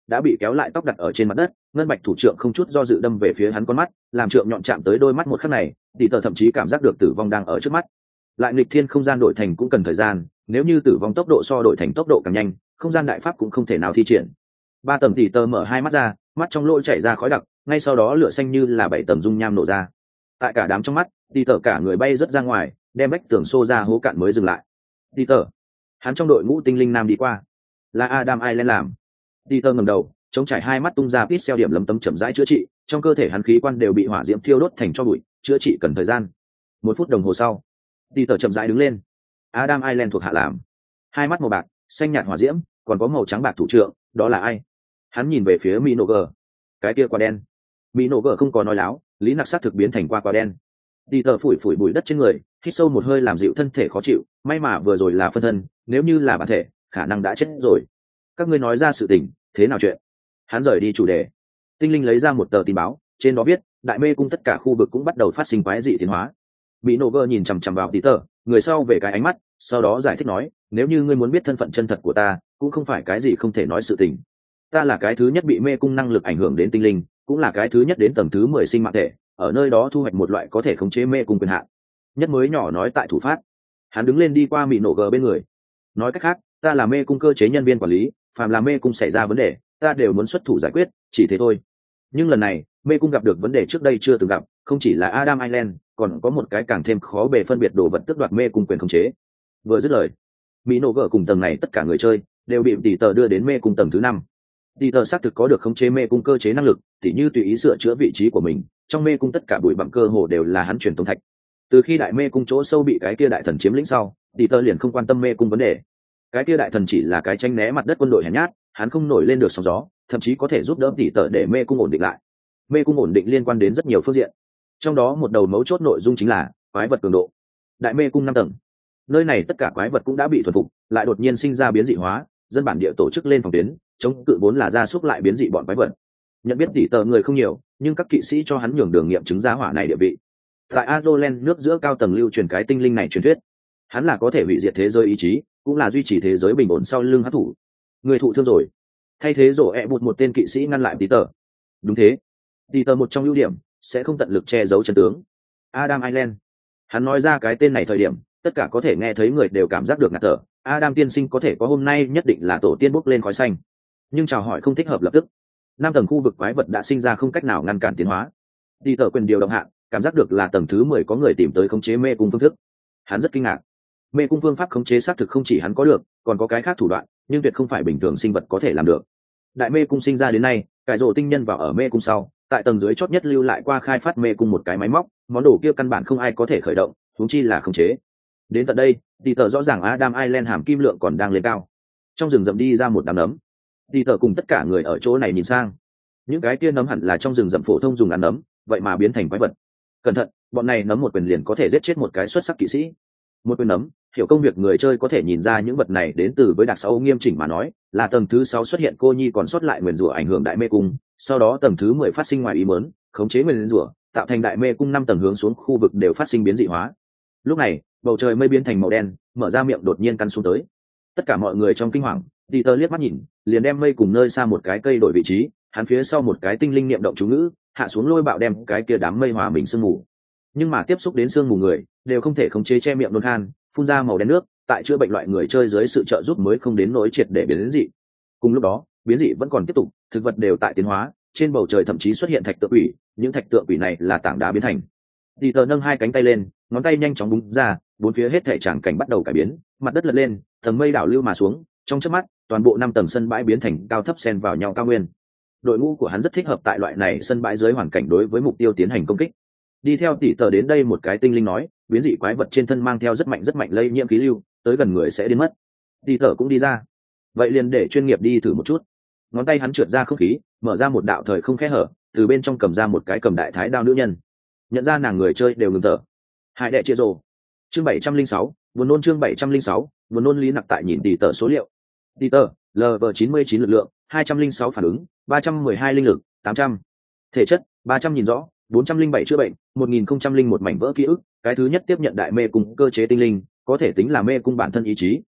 đã bị kéo lại tóc đặt ở trên mặt đất, ngân bạch thủ trượng không chút do dự đâm về phía hắn con mắt, làm trượng nhọn chạm tới đôi mắt một khắc này, tỷ tờ thậm chí cảm giác được tử vong đang ở trước mắt. Lại nghịch thiên không gian đổi thành cũng cần thời gian, nếu như tử vong tốc độ so đổi thành tốc độ càng nhanh, không gian đại pháp cũng không thể nào thi triển. 3 tầng tỷ tờ mở hai mắt ra, mắt trong lỗ chảy ra khói đặc, ngay sau đó lửa xanh như là 7 tầng dung nham nổ ra. Tại cả đám trong mắt, tỷ tờ cả người bay rất ra ngoài, đem vách tường xô ra hố cạn mới dừng lại. Tỷ tờ, hắn trong đội ngũ tinh linh nam đi qua, là Adam Island làm. Tỷ tờ ngẩng đầu, chống trải hai mắt tung ra pít xeo điểm lấm tấm chậm rãi chữa trị, trong cơ thể hắn khí quan đều bị hỏa diễm thiêu đốt thành tro bụi, chữa trị cần thời gian. 1 phút đồng hồ sau, tỷ tờ chậm rãi đứng lên. Adam Island thuộc hạ làm. Hai mắt màu bạc, xanh nhạt hỏa diễm, còn có màu trắng bạc thủ trưởng, đó là ai? Hắn nhìn về phía Minogue. Cái kia quả đen. Minogue không có nói láo, lý nặc sát thực biến thành quả đen. Tỷ tờ phủi phủi bụi đất trên người, hít sâu một hơi làm dịu thân thể khó chịu, may mà vừa rồi là phân thân, nếu như là bản thể, khả năng đã chết rồi. Các ngươi nói ra sự tình, thế nào chuyện? Hắn rời đi chủ đề. Tinh linh lấy ra một tờ tin báo, trên đó viết, đại mê cung tất cả khu vực cũng bắt đầu phát sinh quái dị tiến hóa. Minogue nhìn chằm chằm vào tỷ tờ, người sau về cái ánh mắt, sau đó giải thích nói, nếu như ngươi muốn biết thân phận chân thật của ta, cũng không phải cái gì không thể nói sự tình. Ta là cái thứ nhất bị mê cung năng lực ảnh hưởng đến tinh linh, cũng là cái thứ nhất đến tầng thứ 10 sinh mạng thể, ở nơi đó thu hoạch một loại có thể khống chế mê cung quyền hạn. Nhất mới nhỏ nói tại thủ phát. Hắn đứng lên đi qua Minogue bên người. Nói cách khác, ta là mê cung cơ chế nhân viên quản lý, phàm là mê cung xảy ra vấn đề, ta đều muốn xuất thủ giải quyết, chỉ thế thôi. Nhưng lần này, mê cung gặp được vấn đề trước đây chưa từng gặp, không chỉ là Adam Island, còn có một cái càng thêm khó bề phân biệt đồ vật tước đoạt mê cung quyền khống chế. Vừa dứt lời, Minogue cùng tầng này tất cả người chơi đều bị tỷ tờ đưa đến mê cung tầng thứ 5. Tỷ tờ xác thực có được khống chế mê cung cơ chế năng lực, tỉ như tùy ý sửa chữa vị trí của mình, trong mê cung tất cả bụi bặm cơ hồ đều là hắn truyền tống thạch. Từ khi đại mê cung chỗ sâu bị cái kia đại thần chiếm lĩnh sau, tỷ tờ liền không quan tâm mê cung vấn đề. Cái kia đại thần chỉ là cái tranh né mặt đất quân đội hèn nhát, hắn không nổi lên được sóng gió, thậm chí có thể giúp đỡ tỷ tờ để mê cung ổn định lại. Mê cung ổn định liên quan đến rất nhiều phương diện, trong đó một đầu mấu chốt nội dung chính là quái vật cường độ. Đại mê cung 5 tầng, nơi này tất cả quái vật cũng đã bị thuần phục, lại đột nhiên sinh ra biến dị hóa, dân bản địa tổ chức lên phòng tuyến, chống cự vốn là gia súc lại biến dị bọn quái vật. Nhận biết tỷ tờ người không nhiều, nhưng các kỵ sĩ cho hắn nhường đường nghiệm chứng giá hỏa này địa vị. Tại Azolen nước giữa cao tầng lưu truyền cái tinh linh này truyền thuyết, hắn là có thể hủy diệt thế giới ý chí, cũng là duy trì thế giới bình ổn sau lưng hắc thủ. Người thụ thương rồi, thay thế rổ bụt một tên kỵ sĩ ngăn lại tỷ tờ. Đúng thế, tỷ tờ một trong ưu điểm sẽ không tận lực che giấu chân tướng. Adam Island, hắn nói ra cái tên này thời điểm, tất cả có thể nghe thấy người đều cảm giác được ngạt thở. Adam tiên sinh có thể có hôm nay nhất định là tổ tiên bốc lên khói xanh. Nhưng chào hỏi không thích hợp lập tức. 5 tầng khu vực quái vật đã sinh ra không cách nào ngăn cản tiến hóa. Tỷ tờ quyền điều động hạn, cảm giác được là tầng thứ 10 có người tìm tới khống chế mê cung phương thức. Hắn rất kinh ngạc. Mê cung phương pháp khống chế xác thực không chỉ hắn có được, còn có cái khác thủ đoạn, nhưng tuyệt không phải bình thường sinh vật có thể làm được. Đại mê cung sinh ra đến nay, cải rộ tinh nhân vào ở mê cung sau, tại tầng dưới chót nhất lưu lại qua khai phát mê cung một cái máy móc, món đồ kia căn bản không ai có thể khởi động, huống chi là khống chế. Đến tận đây, tỷ tờ rõ ràng Adam Island hàm kim lượng còn đang lên cao. Trong rừng rậm đi ra một đám nấm. Tỷ tờ cùng tất cả người ở chỗ này nhìn sang. Những cái kia nấm hẳn là trong rừng rậm phổ thông dùng ăn nấm, vậy mà biến thành quái vật. Cẩn thận, bọn này nấm một quyền liền có thể giết chết một cái xuất sắc kỵ sĩ. Một quyền nấm, hiểu công việc người chơi có thể nhìn ra những vật này đến từ với đặc sáu nghiêm chỉnh mà nói, là tầng thứ 6 xuất hiện cô nhi còn sót lại nguyền rủa ảnh hưởng đại mê cung, sau đó tầng thứ 10 phát sinh ngoài ý muốn, khống chế nguyền rủa, tạo thành đại mê cung 5 tầng hướng xuống khu vực đều phát sinh biến dị hóa. Lúc này, bầu trời mây biến thành màu đen, mở ra miệng đột nhiên căn xuống tới. Tất cả mọi người trong kinh hoàng, Peter liếc mắt nhìn, liền đem mây cùng nơi xa một cái cây đổi vị trí, hắn phía sau một cái tinh linh niệm động chú ngữ, hạ xuống lôi bạo đem cái kia đám mây hòa mình sương mù. Nhưng mà tiếp xúc đến sương mù người, đều không thể khống chế che miệng nôn khan, phun ra màu đen nước, tại chữa bệnh loại người chơi dưới sự trợ giúp mới không đến nỗi triệt để biến dị. Cùng lúc đó, biến dị vẫn còn tiếp tục, thực vật đều tại tiến hóa, trên bầu trời thậm chí xuất hiện thạch tượng quỷ, những thạch tượng quỷ này là tảng đá biến thành. Peter nâng hai cánh tay lên, ngón tay nhanh chóng búng ra, bốn phía hết thảy tràng cảnh bắt đầu cải biến, mặt đất lật lên, tầng mây đảo lưu mà xuống, trong chớp mắt, toàn bộ 5 tầng sân bãi biến thành cao thấp xen vào nhau cao nguyên. Đội ngũ của hắn rất thích hợp tại loại này sân bãi dưới hoàn cảnh đối với mục tiêu tiến hành công kích. Đi theo tỷ tờ đến đây một cái tinh linh nói, biến dị quái vật trên thân mang theo rất mạnh lây nhiễm khí lưu, tới gần người sẽ đến mất. Tỷ tờ cũng đi ra. Vậy liền để chuyên nghiệp đi thử một chút. Ngón tay hắn trượt ra không khí, mở ra một đạo thời không khe hở, từ bên trong cầm ra một cái cầm đại thái đao nữ nhân. Nhận ra nàng người chơi đều ngừng thở. Hai đệ chia rồ. Chương 706, buồn nôn chương 706, buồn nôn lý nặc tại nhìn tỷ tờ số liệu. Tỷ tờ, LV99 lực lượng, 206 phản ứng, 312 linh lực, 800. Thể chất, 300 nhìn rõ, 407 chữa bệnh, 1001 mảnh vỡ ký ức, cái thứ nhất tiếp nhận đại mê cung cơ chế tinh linh, có thể tính là mê cung bản thân ý chí,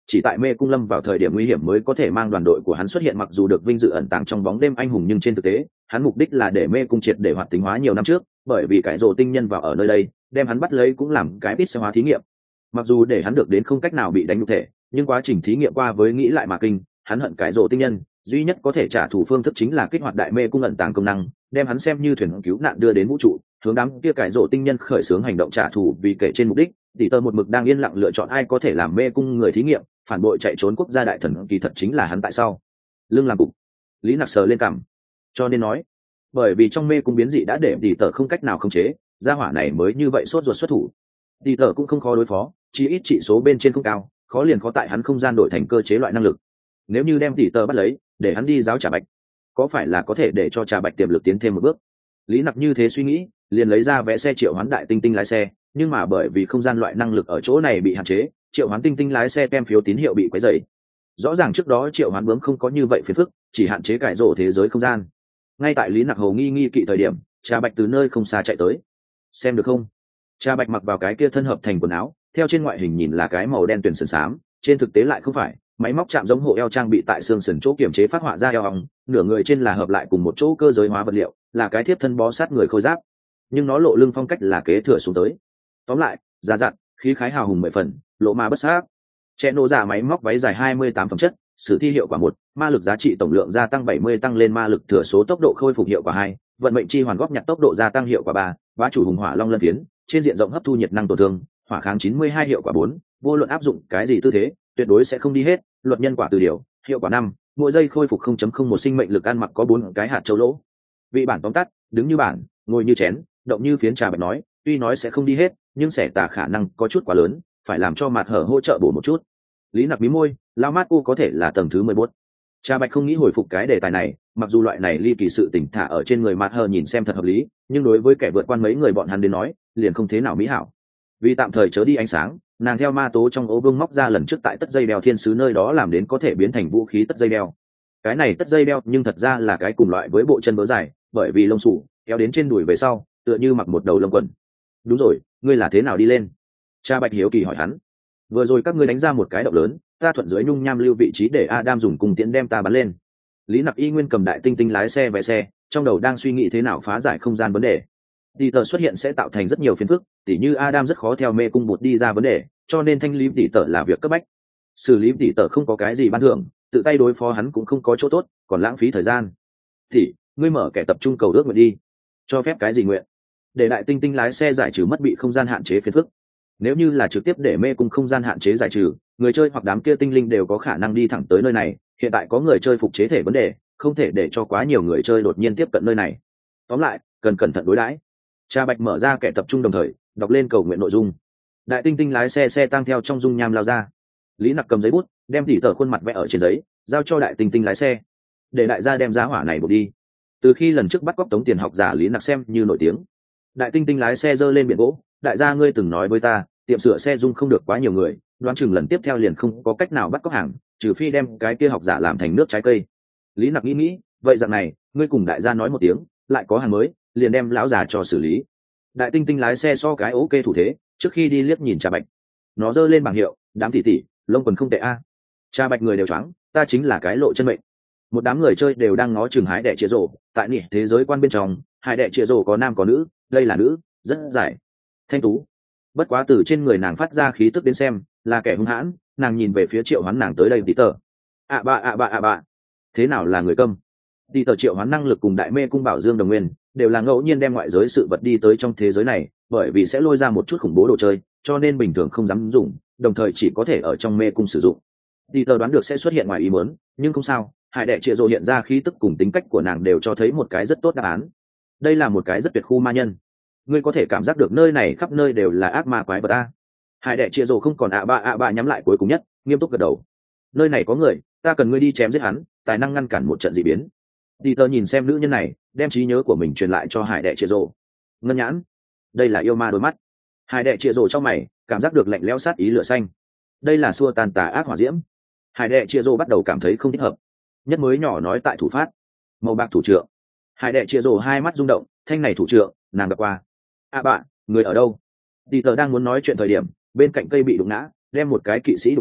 chỉ tại mê cung lâm vào thời điểm nguy hiểm mới có thể mang đoàn đội của hắn xuất hiện, mặc dù được vinh dự ẩn tàng trong bóng đêm anh hùng nhưng trên thực tế hắn mục đích là để mê cung triệt để hoạt tính hóa nhiều năm trước, bởi vì cải rồ tinh nhân vào ở nơi đây đem hắn bắt lấy cũng làm cái ít xe hóa thí nghiệm. Mặc dù để hắn được đến không cách nào bị đánh nhục thể, nhưng quá trình thí nghiệm qua với nghĩ lại mà kinh, hắn hận cải rồ tinh nhân duy nhất có thể trả thù phương thức chính là kích hoạt đại mê cung ẩn tàng công năng, đem hắn xem như thuyền cứu nạn đưa đến vũ trụ, hướng đám kia cải rồ tinh nhân khởi xướng hành động trả thù. Vì kể trên mục đích, tỷ tơ một mực đang yên lặng lựa chọn ai có thể làm mê cung người thí nghiệm, phản bội chạy trốn quốc gia đại thần kỳ thật chính là hắn. Tại sao lưng làm bụng? Lý Nặc sờ lên cằm. Cho nên nói, bởi vì trong mê cung biến dị đã để tỷ tơ không cách nào khống chế, gia hỏa này mới như vậy sốt ruột xuất thủ. Tỷ tơ cũng không khó đối phó, chỉ ít trị số bên trên không cao, khó liền khó tại hắn không gian đổi thành cơ chế loại năng lực. Nếu như đem tỷ tơ bắt lấy, để hắn đi giáo Trà Bạch, có phải là có thể để cho Trà Bạch tiềm lực tiến thêm một bước? Lý Nặc như thế suy nghĩ, liền lấy ra vẽ xe triệu hoán đại tinh tinh lái xe, nhưng mà bởi vì không gian loại năng lực ở chỗ này bị hạn chế, triệu hoán tinh tinh lái xe kem phiếu tín hiệu bị quấy rầy. Rõ ràng trước đó triệu hoán bướm không có như vậy phiền phức, chỉ hạn chế cải rổ thế giới không gian. Ngay tại Lý Nặc hồ nghi kỵ thời điểm, Trà Bạch từ nơi không xa chạy tới. Xem được không? Trà Bạch mặc vào cái kia thân hợp thành quần áo, theo trên ngoại hình nhìn là cái màu đen tuyền sườn xám, trên thực tế lại không phải. Máy móc chạm giống hộ eo trang bị tại xương sườn chỗ kiểm chế phát họa ra eo hòng, nửa người trên là hợp lại cùng một chỗ cơ giới hóa vật liệu, là cái thiếp thân bó sát người khôi giáp, nhưng nó lộ lưng phong cách là kế thừa xuống tới. Tóm lại, già dặn, khí khái hào hùng 10 phần, lộ ma bất sát. Trẻ nổ giả máy móc váy dài 28 phẩm chất, sử thi hiệu quả 1, ma lực giá trị tổng lượng gia tăng 70, tăng lên ma lực thừa số, tốc độ khôi phục hiệu quả 2, vận mệnh chi hoàn góp nhặt tốc độ gia tăng hiệu quả 3, bá chủ hùng hỏa long lân phiến, trên diện rộng hấp thu nhiệt năng tổn thương, hỏa kháng 92 hiệu quả 4, vô luận áp dụng cái gì tư thế, tuyệt đối sẽ không đi hết, luật nhân quả từ điều, hiệu quả 5, mỗi giây khôi phục 0.01 sinh mệnh lực, ăn mặc có 4 cái hạt châu lỗ. Vị bản tóm tắt, đứng như bản, ngồi như chén, động như phiến. Trà Bạch nói, tuy nói sẽ không đi hết, nhưng xẻ tà khả năng có chút quá lớn, phải làm cho mặt hở hỗ trợ bổ một chút. Lý Nặc mí môi, lao mát cô có thể là tầng thứ 11. Trà Bạch không nghĩ hồi phục cái đề tài này, mặc dù loại này ly kỳ sự tỉnh thả ở trên người mặt hở nhìn xem thật hợp lý, nhưng đối với kẻ vượt qua mấy người bọn hắn đến nói, liền không thế nào mỹ hảo. Vì tạm thời chớ đi ánh sáng, nàng theo ma tố trong ố vương móc ra lần trước tại tất dây đeo thiên sứ nơi đó làm đến có thể biến thành vũ khí tất dây đeo. Cái này tất dây đeo nhưng thật ra là cái cùng loại với bộ chân bớ dài, bởi vì lông xù kéo đến trên đùi về sau, tựa như mặc một đầu lông quần. Đúng rồi, ngươi là thế nào đi lên? Cha Bạch hiếu kỳ hỏi hắn. Vừa rồi các ngươi đánh ra một cái động lớn, ta thuận dưới nhung nham lưu vị trí để Adam dùng cung tiễn đem ta bắn lên. Lý Nặc y nguyên cầm đại tinh tinh lái xe vẽ xe, trong đầu đang suy nghĩ thế nào phá giải không gian vấn đề. Tỷ tờ xuất hiện sẽ tạo thành rất nhiều phiền phức, tỉ như Adam rất khó theo mê cung bụt đi ra vấn đề, cho nên thanh lý tỷ tờ là việc cấp bách. Xử lý tỷ tờ không có cái gì ban thưởng, tự tay đối phó hắn cũng không có chỗ tốt, còn lãng phí thời gian. Thì ngươi mở kẻ tập trung cầu ước nguyện đi. Cho phép cái gì nguyện? Để đại tinh tinh lái xe giải trừ mất bị không gian hạn chế phiền phức. Nếu như là trực tiếp để mê cung không gian hạn chế giải trừ, người chơi hoặc đám kia tinh linh đều có khả năng đi thẳng tới nơi này. Hiện tại có người chơi phục chế thể vấn đề, không thể để cho quá nhiều người chơi đột nhiên tiếp cận nơi này. Tóm lại, cần cẩn thận đối đãi. Trà Bạch mở ra kẻ tập trung đồng thời đọc lên cầu nguyện nội dung. Đại tinh tinh lái xe tăng theo trong dung nham lao ra. Lý Nặc cầm giấy bút, đem tỉ tờ khuôn mặt vẽ ở trên giấy, giao cho đại tinh tinh lái xe, để đại gia đem giá hỏa này buộc đi. Từ khi lần trước bắt cóc tống tiền học giả Lý Nặc xem như nổi tiếng. Đại tinh tinh lái xe giơ lên biển gỗ, đại gia ngươi từng nói với ta, tiệm sửa xe dung không được quá nhiều người, đoán chừng lần tiếp theo liền không có cách nào bắt cóc hàng, trừ phi đem cái kia học giả làm thành nước trái cây. Lý Nặc nghĩ, vậy dạng này, ngươi cùng đại gia nói một tiếng, lại có hàng mới, liền đem lão già cho xử lý. Đại tinh tinh lái xe so cái ok thủ thế, trước khi đi liếc nhìn Trà Bạch. Nó giơ lên bảng hiệu, đám tỷ tỷ, lông quần không tệ a. Trà Bạch người đều choáng, ta chính là cái lộ chân mệnh. Một đám người chơi đều đang ngó chừng hái đẻ chĩa rổ, tại nỉ thế giới quan bên trong, hái đẻ chĩa rổ có nam có nữ, đây là nữ, rất dài, thanh tú. Bất quá từ trên người nàng phát ra khí tức đến xem, là kẻ hung hãn. Nàng nhìn về phía Triệu Hoán, nàng tới đây tí tờ. Bạ. Thế nào là người câm? Tí tờ Triệu Hoán năng lực cùng đại mê cung bảo dương đồng nguyên, đều là ngẫu nhiên đem ngoại giới sự vật đi tới trong thế giới này, bởi vì sẽ lôi ra một chút khủng bố đồ chơi, cho nên bình thường không dám dùng, đồng thời chỉ có thể ở trong mê cung sử dụng. Tí tờ đoán được sẽ xuất hiện ngoài ý muốn, nhưng không sao, hải đệ trịa rồ hiện ra khí tức cùng tính cách của nàng đều cho thấy một cái rất tốt đáp án. Đây là một cái rất tuyệt khu ma nhân. Ngươi có thể cảm giác được nơi này khắp nơi đều là ác ma quái vật a. Hải đệ trịa rồ không còn bạ nhắm lại cuối cùng nhất, nghiêm túc gật đầu. Nơi này có người, ta cần ngươi đi chém giết hắn, tài năng ngăn cản một trận dị biến. Tí tờ nhìn xem nữ nhân này, đem trí nhớ của mình truyền lại cho hải đệ trịa rồ. Ngân nhãn, đây là yêu ma đôi mắt. Hải đệ trịa rồ trong mày, cảm giác được lạnh lẽo sát ý lửa xanh. Đây là xua tan tà ác hỏa diễm. Hải đệ trịa rồ bắt đầu cảm thấy không thích hợp. Nhất mới nhỏ nói tại thủ phát, màu bạc thủ trưởng. Hải đệ chia rồ hai mắt rung động, thanh này thủ trưởng, nàng gặp qua. Bạ, người ở đâu? Tỷ tờ đang muốn nói chuyện thời điểm, bên cạnh cây bị đụng ngã, đem một cái kỵ sĩ đụng bay,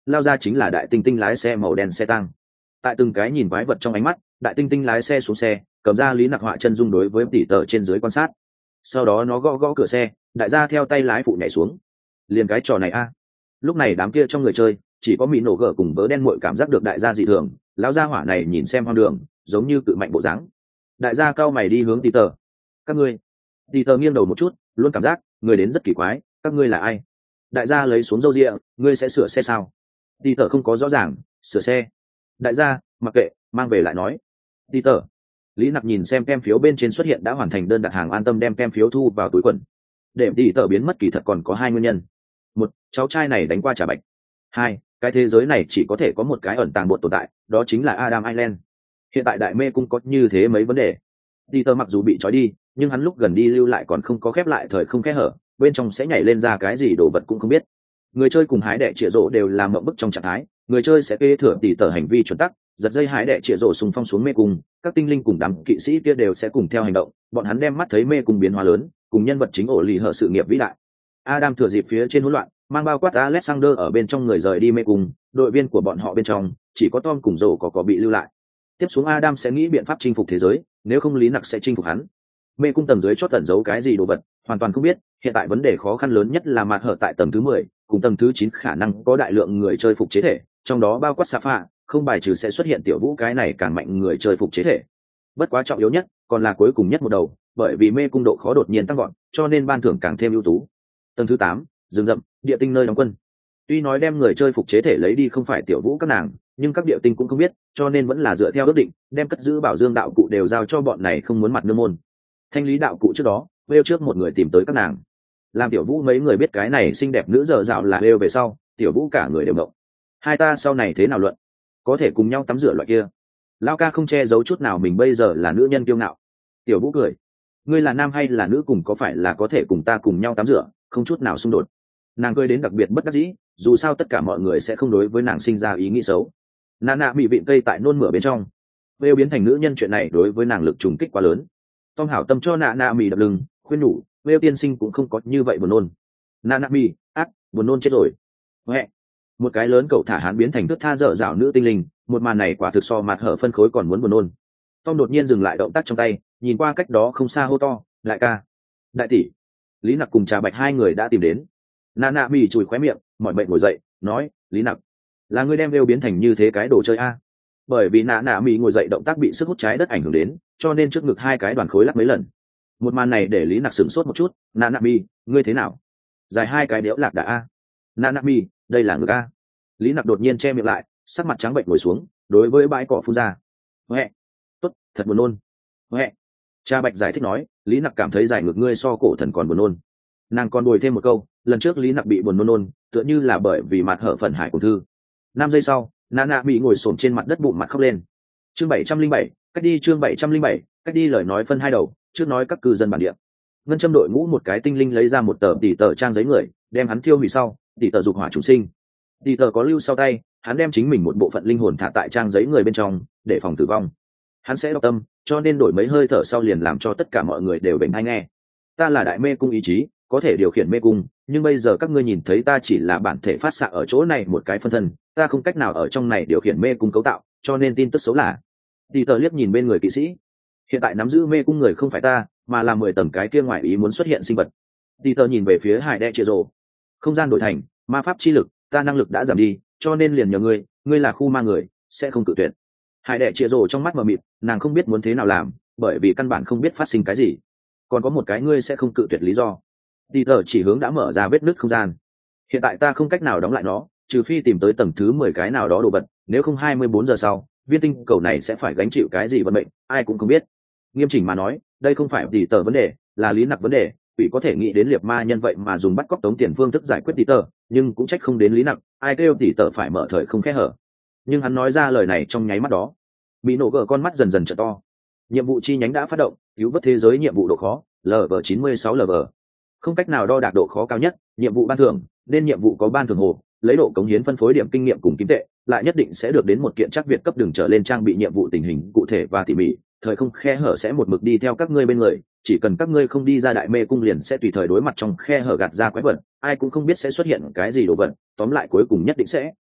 lao ra chính là đại tinh tinh lái xe màu đen xe tăng. Tại từng cái nhìn quái vật trong ánh mắt, đại tinh tinh lái xe xuống xe, cầm ra Lý Nặc họa chân dung đối với tỷ tờ trên dưới quan sát. Sau đó nó gõ gõ cửa xe, đại gia theo tay lái phụ nhảy xuống. Liền cái trò này a. Lúc này đám kia trong người chơi chỉ có mỹ nổ gở cùng vớ đen muội cảm giác được đại gia dị thường, lão gia hỏa này nhìn xem hoang đường, giống như cự mạnh bộ dáng. Đại gia cao mày đi hướng tỷ tờ. Các ngươi. Tỷ tờ nghiêng đầu một chút, luôn cảm giác người đến rất kỳ quái, các ngươi là ai? Đại gia lấy xuống râu ria, ngươi sẽ sửa xe sao? Tỷ tờ không có rõ ràng, sửa xe. Đại gia, mặc kệ, mang về lại nói. Tỷ tờ. Lý Nặc nhìn xem kem phiếu bên trên xuất hiện đã hoàn thành đơn đặt hàng, an tâm đem kem phiếu thu vào túi quần. Để tỷ tờ biến mất kỳ thật còn có hai nguyên nhân. Một, cháu trai này đánh qua trả bạch. Hai, cái thế giới này chỉ có thể có một cái ẩn tàng bột tồn tại, đó chính là Adam Island. Hiện tại đại mê cung có như thế mấy vấn đề. Peter mặc dù bị trói đi, nhưng hắn lúc gần đi lưu lại còn không có khép lại thời không kẽ hở, bên trong sẽ nhảy lên ra cái gì đồ vật cũng không biết. Người chơi cùng hái đệ chĩa rổ đều làm mộng bức trong trạng thái, người chơi sẽ kế thừa Peter hành vi chuẩn tắc, giật dây hái đệ chĩa rổ xung phong xuống mê cung, các tinh linh cùng đám kỵ sĩ kia đều sẽ cùng theo hành động, bọn hắn đem mắt thấy mê cung biến hóa lớn, cùng nhân vật chính ổ lì hở sự nghiệp vĩ đại. Adam thừa dịp phía trên hỗn loạn, mang bao quát Alexander ở bên trong người rời đi mê cung, đội viên của bọn họ bên trong chỉ có Tom cùng Rổ có bị lưu lại. Tiếp xuống Adam sẽ nghĩ biện pháp chinh phục thế giới, nếu không Lý Nặc sẽ chinh phục hắn. Mê cung tầng dưới chót tẩn giấu cái gì đồ vật, hoàn toàn không biết, hiện tại vấn đề khó khăn lớn nhất là mạt hở tại tầng thứ 10, cùng tầng thứ 9 khả năng có đại lượng người chơi phục chế thể, trong đó bao quát Safa, không bài trừ sẽ xuất hiện tiểu vũ cái này càng mạnh người chơi phục chế thể. Bất quá trọng yếu nhất, còn là cuối cùng nhất một đầu, bởi vì mê cung độ khó đột nhiên tăng gọn, cho nên ban thưởng càng thêm ưu tú. Tầng thứ 8, rừng rậm, địa tinh nơi đóng quân. Tuy nói đem người chơi phục chế thể lấy đi không phải tiểu vũ các nàng, nhưng các địa tinh cũng không biết, cho nên vẫn là dựa theo ước định, đem cất giữ bảo dương đạo cụ đều giao cho bọn này không muốn mặt nương môn. Thanh lý đạo cụ trước đó, Bêu trước một người tìm tới các nàng. Làm tiểu vũ mấy người biết cái này xinh đẹp nữ dở dạo là Bêu về sau, tiểu vũ cả người đều động. Hai ta sau này thế nào luận? Có thể cùng nhau tắm rửa loại kia. Lao ca không che giấu chút nào mình bây giờ là nữ nhân kiêu ngạo. Tiểu vũ cười. Ngươi là nam hay là nữ cùng có phải là có thể cùng ta cùng nhau tắm rửa, không chút nào xung đột. Nàng cười đến đặc biệt bất đắc dĩ, dù sao tất cả mọi người sẽ không đối với nàng sinh ra ý nghĩ xấu. Nana bị vịn cây tại nôn mửa bên trong. Bêu biến thành nữ nhân chuyện này đối với nàng lực trùng kích quá lớn. Tom hảo tâm cho Nana mì đập lưng, khuyên nhủ, Bêu tiên sinh cũng không có như vậy buồn nôn. Nana mì, ác, buồn nôn chết rồi. Huệ. Một cái lớn cậu thả hán biến thành thước tha dở dạo nữ tinh linh, một màn này quả thực so mặt hở phân khối còn muốn buồn nôn. Tom đột nhiên dừng lại động tác trong tay, nhìn qua cách đó không xa hô to, đại ca, đại tỷ. Lý Nặc cùng Trà Bạch hai người đã tìm đến. Nana mì chùi khóe miệng, mỏi mệt ngồi dậy, nói, Lý Nặc, là ngươi đem Bêu biến thành như thế cái đồ chơi a? Bởi vì Nana mì ngồi dậy động tác bị sức hút trái đất ảnh hưởng đến, cho nên trước ngực hai cái đoàn khối lắc mấy lần. Một màn này để Lý Nặc sửng sốt một chút, Nana mì, ngươi thế nào? Dài hai cái đẽo lạc đã a. Nana mì, đây là ngực a. Lý Nặc đột nhiên che miệng lại, sắc mặt trắng bệnh ngồi xuống, đối với bãi cỏ phun ra. Huệ, tốt, thật buồn nôn. Huệ. Cha Bạch giải thích nói, Lý Nặc cảm thấy dài ngực ngươi so cổ thần còn buồn nôn. Nàng còn bồi thêm một câu, lần trước Lý Nặc bị buồn nôn, tựa như là bởi vì mặt hở phần hải của thư. 5 giây sau, Nana bị ngồi xổm trên mặt đất bụng mặt khóc lên. Chương 707, cách đi chương 707, cách đi lời nói phân hai đầu, trước nói các cư dân bản địa. Ngân châm đội ngũ một cái tinh linh lấy ra một tờ tỷ tờ trang giấy người, đem hắn thiêu hủy sau, tỷ tờ dục hỏa chủ sinh. Tỷ tờ có lưu sau tay, hắn đem chính mình một bộ phận linh hồn thả tại trang giấy người bên trong, để phòng tử vong. Hắn sẽ đọc tâm, cho nên đổi mấy hơi thở sau liền làm cho tất cả mọi người đều bệnh hay nghe. Ta là đại mê cung ý chí, có thể điều khiển mê cung, nhưng bây giờ các ngươi nhìn thấy ta chỉ là bản thể phát xạ ở chỗ này một cái phân thân, ta không cách nào ở trong này điều khiển mê cung cấu tạo, cho nên tin tức xấu là. Tỷ tờ liếc nhìn bên người kỵ sĩ. Hiện tại nắm giữ mê cung người không phải ta, mà là 10 tầng cái kia ngoài ý muốn xuất hiện sinh vật. Tỷ tờ nhìn về phía Hải Đệ Chia Rồ. Không gian đổi thành, ma pháp chi lực, ta năng lực đã giảm đi, cho nên liền nhờ ngươi là khu ma người, sẽ không cự tuyệt. Hải Đệ Chia Rồ trong mắt mờ mịt, nàng không biết muốn thế nào làm, bởi vì căn bản không biết phát sinh cái gì. Còn có một cái ngươi sẽ không cự tuyệt lý do. Tỷ tờ chỉ hướng đã mở ra vết nứt không gian. Hiện tại ta không cách nào đóng lại nó, trừ phi tìm tới tầng thứ 10 cái nào đó đồ vật, nếu không 24 giờ sau, viên tinh cầu này sẽ phải gánh chịu cái gì vận mệnh, ai cũng không biết. Nghiêm chỉnh mà nói, đây không phải tỷ tờ vấn đề, là Lý Nặc vấn đề. Quỷ có thể nghĩ đến liệt ma nhân vậy mà dùng bắt cóc tống tiền phương thức giải quyết tỷ tờ, nhưng cũng trách không đến Lý Nặc, ai kêu tỷ tờ phải mở thời không kẽ hở. Nhưng hắn nói ra lời này trong nháy mắt đó, bị nổ gỡ con mắt dần dần trợ to. Nhiệm vụ chi nhánh đã phát động, cứu vớt thế giới nhiệm vụ độ khó, LV96 LV. Không cách nào đo đạc độ khó cao nhất, nhiệm vụ ban thưởng, nên nhiệm vụ có ban thưởng hồ, lấy độ cống hiến phân phối điểm kinh nghiệm cùng kim tệ, lại nhất định sẽ được đến một kiện chắc việt cấp đường trở lên trang bị nhiệm vụ tình hình cụ thể và tỉ mỉ, thời không khe hở sẽ một mực đi theo các ngươi bên người, chỉ cần các ngươi không đi ra đại mê cung liền sẽ tùy thời đối mặt trong khe hở gạt ra quái vật, ai cũng không biết sẽ xuất hiện cái gì đồ vật, tóm lại cuối cùng nhất định sẽ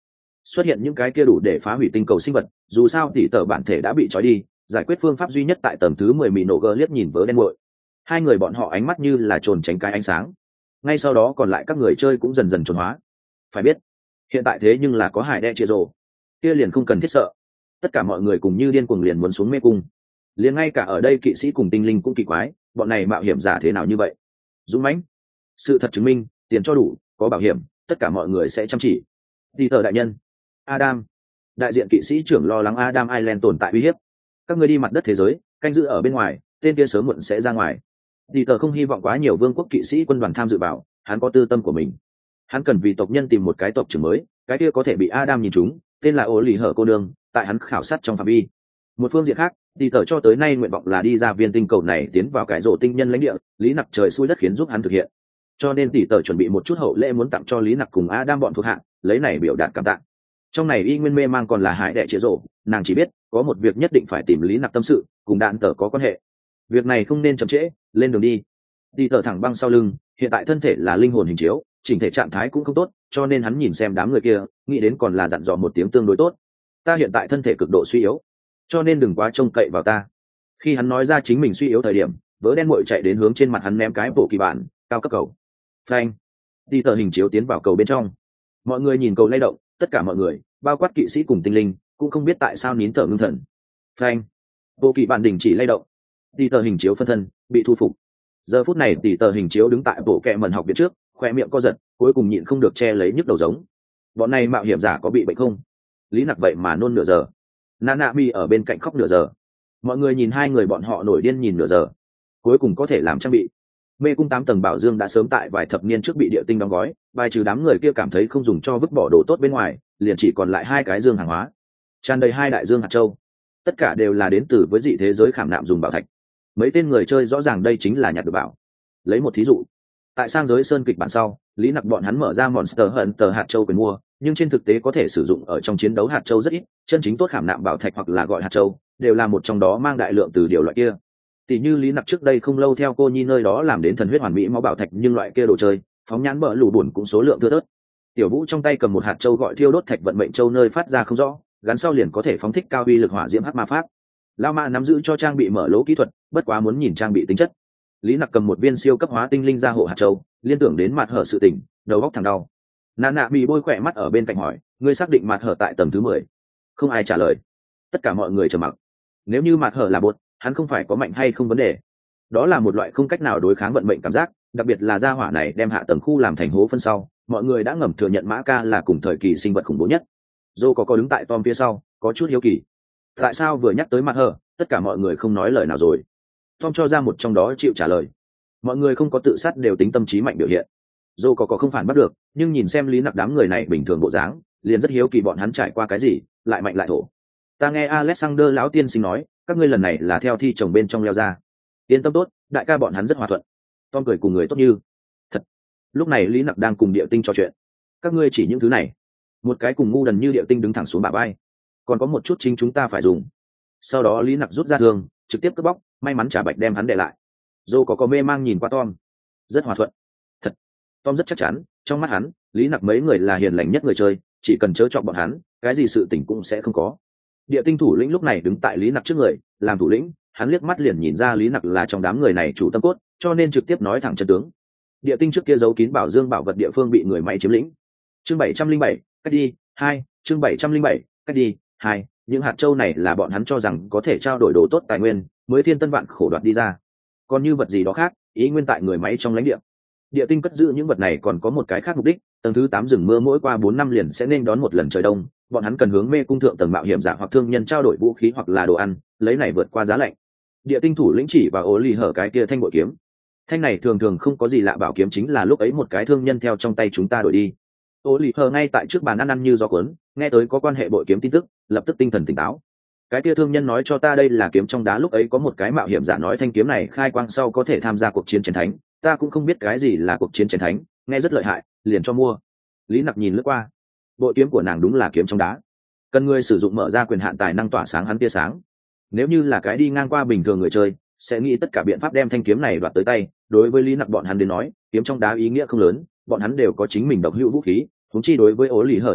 xuất hiện những cái kia đủ để phá hủy tinh cầu sinh vật. Dù sao tỷ tờ bản thể đã bị trói đi, giải quyết phương pháp duy nhất tại tầng thứ 10. Mị nổ gơ liếc nhìn vớ đen muội, hai người bọn họ ánh mắt như là trồn tránh cái ánh sáng. Ngay sau đó còn lại các người chơi cũng dần dần trốn hóa. Phải biết hiện tại thế nhưng là có hải đe chia rồ, kia liền không cần thiết sợ. Tất cả mọi người cùng như điên cuồng liền muốn xuống mê cung. Liền ngay cả ở đây kỵ sĩ cùng tinh linh cũng kỳ quái, bọn này mạo hiểm giả thế nào như vậy dũng mãnh. Sự thật chứng minh tiền cho đủ, có bảo hiểm, tất cả mọi người sẽ chăm chỉ. Đi tờ đại nhân, Adam, đại diện kỵ sĩ trưởng lo lắng Adam Island tồn tại uy hiếp. Các ngươi đi mặt đất thế giới canh giữ ở bên ngoài, tên kia sớm muộn sẽ ra ngoài. Đi tờ không hy vọng quá nhiều vương quốc kỵ sĩ quân đoàn tham dự vào, hắn có tư tâm của mình. Hắn cần vì tộc nhân tìm một cái tộc trưởng mới, cái kia có thể bị Adam nhìn trúng, tên là Ô Lì Hở cô nương, tại hắn khảo sát trong phạm vi. Một phương diện khác, đi tờ cho tới nay nguyện vọng là đi ra viên tinh cầu này tiến vào cái rổ tinh nhân lãnh địa, Lý Nặc trời xui đất khiến giúp hắn thực hiện. Cho nên tỷ tờ chuẩn bị một chút hậu lễ muốn tặng cho Lý Nặc cùng Adam bọn thuộc hạ, lấy này biểu đạt cảm tạ. Trong này y nguyên mê mang còn là hải đệ chế rổ, nàng chỉ biết có một việc nhất định phải tìm Lý Nặc tâm sự, cùng đạn tờ có quan hệ. Việc này không nên chậm trễ, lên đường đi. Đi tờ thẳng băng sau lưng, hiện tại thân thể là linh hồn hình chiếu, chỉnh thể trạng thái cũng không tốt, cho nên hắn nhìn xem đám người kia, nghĩ đến còn là dặn dò một tiếng tương đối tốt. Ta hiện tại thân thể cực độ suy yếu, cho nên đừng quá trông cậy vào ta. Khi hắn nói ra chính mình suy yếu thời điểm, vớ đen muội chạy đến hướng trên mặt hắn ném cái bộ kỳ bản cao cấp cầu. Phanh. Đi tờ hình chiếu tiến vào cầu bên trong. Mọi người nhìn cầu lay động, tất cả mọi người, bao quát kỵ sĩ cùng tinh linh, cũng không biết tại sao nín thở ngưng thần. Phanh. Bộ kỳ bản đình chỉ lay động. Đi tờ hình chiếu phân thân bị thu phục. Giờ phút này tỷ tờ hình chiếu đứng tại bộ kệ mẩn học viện trước, khoe miệng co giật, cuối cùng nhịn không được che lấy nhức đầu giống. Bọn này mạo hiểm giả có bị bệnh không? Lý Nặc vậy mà nôn nửa giờ. Nana Mi ở bên cạnh khóc nửa giờ. Mọi người nhìn hai người bọn họ nổi điên nhìn nửa giờ, cuối cùng có thể làm trang bị. Mê cung 8 tầng bảo dương đã sớm tại vài thập niên trước bị địa tinh đóng gói, bài trừ đám người kia cảm thấy không dùng cho vứt bỏ đồ tốt bên ngoài, liền chỉ còn lại 2 cái dương hàng hóa, tràn đầy 2 đại dương hạt châu, tất cả đều là đến từ với dị thế giới khảm nạm dùng bảo thạch. Mấy tên người chơi rõ ràng đây chính là nhặt được bảo. Lấy một thí dụ, tại sang giới sơn kịch bản sau, Lý Nặc bọn hắn mở ra Monster Hunter hạt châu quyền mua, nhưng trên thực tế có thể sử dụng ở trong chiến đấu hạt châu rất ít, chân chính tốt khảm nạm bảo thạch hoặc là gọi hạt châu, đều là một trong đó mang đại lượng từ điều loại kia. Tỷ như Lý Nặc trước đây không lâu theo cô nhi nơi đó làm đến thần huyết hoàn mỹ máu bảo thạch, nhưng loại kia đồ chơi, phóng nhãn bờ lù buồn cũng số lượng thưa thớt. Tiểu Vũ trong tay cầm một hạt châu gọi thiêu đốt thạch vận mệnh châu nơi phát ra không rõ, gắn sau liền có thể phóng thích cao uy lực hỏa diễm hắc ma pháp. Lao Ma nắm giữ cho trang bị mở lỗ kỹ thuật, bất quá muốn nhìn trang bị tính chất. Lý Nặc cầm một viên siêu cấp hóa tinh linh ra hộ hạt châu, liên tưởng đến mặt hở sự tỉnh, đầu óc thằng đau. Nana bị bôi khỏe mắt ở bên cạnh hỏi, ngươi xác định mặt hở tại tầng thứ 10? Không ai trả lời. Tất cả mọi người trầm mặc. Nếu như mặt hở là bột, hắn không phải có mạnh hay không vấn đề. Đó là một loại không cách nào đối kháng vận mệnh cảm giác, đặc biệt là gia hỏa này đem hạ tầng khu làm thành hố phân sau, mọi người đã ngầm thừa nhận Mã Ca là cùng thời kỳ sinh vật khủng bố nhất. Dô có đứng tại Tom phía sau, có chút hiếu kỳ. Tại sao vừa nhắc tới mặt hở, tất cả mọi người không nói lời nào rồi? Tom cho ra một trong đó chịu trả lời. Mọi người không có tự sát đều tính tâm trí mạnh biểu hiện. Dô có không phản bắt được, nhưng nhìn xem Lý Nặc đám người này bình thường bộ dáng, liền rất hiếu kỳ bọn hắn trải qua cái gì, lại mạnh lại thổ. Ta nghe Alexander lão tiên sinh nói, các ngươi lần này là theo thi chồng bên trong leo ra. Yên tâm tốt, đại ca bọn hắn rất hòa thuận. Tom cười cùng người tốt như thật. Lúc này Lý Nặc đang cùng Địa Tinh trò chuyện. Các ngươi chỉ những thứ này. Một cái cùng ngu đần như Địa Tinh đứng thẳng xuống bả vai. Còn có một chút chính chúng ta phải dùng. Sau đó Lý Nặc rút ra thương, trực tiếp cướp bóc, may mắn trả bạch đem hắn để lại. Dô có mê mang nhìn qua Tom. Rất hòa thuận. Thật. Tom rất chắc chắn, trong mắt hắn, Lý Nặc mấy người là hiền lành nhất người chơi, chỉ cần chớ chọc bọn hắn, cái gì sự tình cũng sẽ không có. Địa Tinh thủ lĩnh lúc này đứng tại Lý Nặc trước người, làm thủ lĩnh, hắn liếc mắt liền nhìn ra Lý Nặc là trong đám người này chủ tâm cốt, cho nên trực tiếp nói thẳng chân tướng. Địa Tinh trước kia giấu kín bảo dương bảo vật địa phương bị người máy chiếm lĩnh. Chương 707, cách đi 2, chương 707, cách đi 2, những hạt châu này là bọn hắn cho rằng có thể trao đổi đồ tốt tài nguyên, mới thiên tân vạn khổ đoạt đi ra. Còn như vật gì đó khác, ý nguyên tại người máy trong lãnh địa. Địa Tinh cất giữ những vật này còn có một cái khác mục đích, tầng thứ 8 rừng mưa mỗi qua 4 năm liền sẽ nên đón một lần trời đông, bọn hắn cần hướng mê cung thượng tầng mạo hiểm giả hoặc thương nhân trao đổi vũ khí hoặc là đồ ăn, lấy này vượt qua giá lạnh. Địa Tinh thủ lĩnh chỉ và Ô Lì Hở cái kia thanh bội kiếm. Thanh này thường thường không có gì lạ, bảo kiếm chính là lúc ấy một cái thương nhân theo trong tay chúng ta đổi đi. Ô Lì Hở ngay tại trước bàn ăn như gió cuốn, nghe tới có quan hệ bội kiếm tin tức, lập tức tinh thần tỉnh táo. Cái kia thương nhân nói cho ta đây là kiếm trong đá, lúc ấy có một cái mạo hiểm giả nói thanh kiếm này khai quang sau có thể tham gia cuộc chiến chiến thánh, ta cũng không biết cái gì là cuộc chiến chiến thánh, nghe rất lợi hại, liền cho mua. Lý Nặc nhìn lướt qua, bội kiếm của nàng đúng là kiếm trong đá, cần người sử dụng mở ra quyền hạn tài năng tỏa sáng hắn tia sáng. Nếu như là cái đi ngang qua bình thường người chơi, sẽ nghĩ tất cả biện pháp đem thanh kiếm này đoạt tới tay. Đối với Lý Nặc bọn hắn đến nói, kiếm trong đá ý nghĩa không lớn, bọn hắn đều có chính mình độc hữu vũ khí. Huống chi đối với Ô Lì Hở đến nói,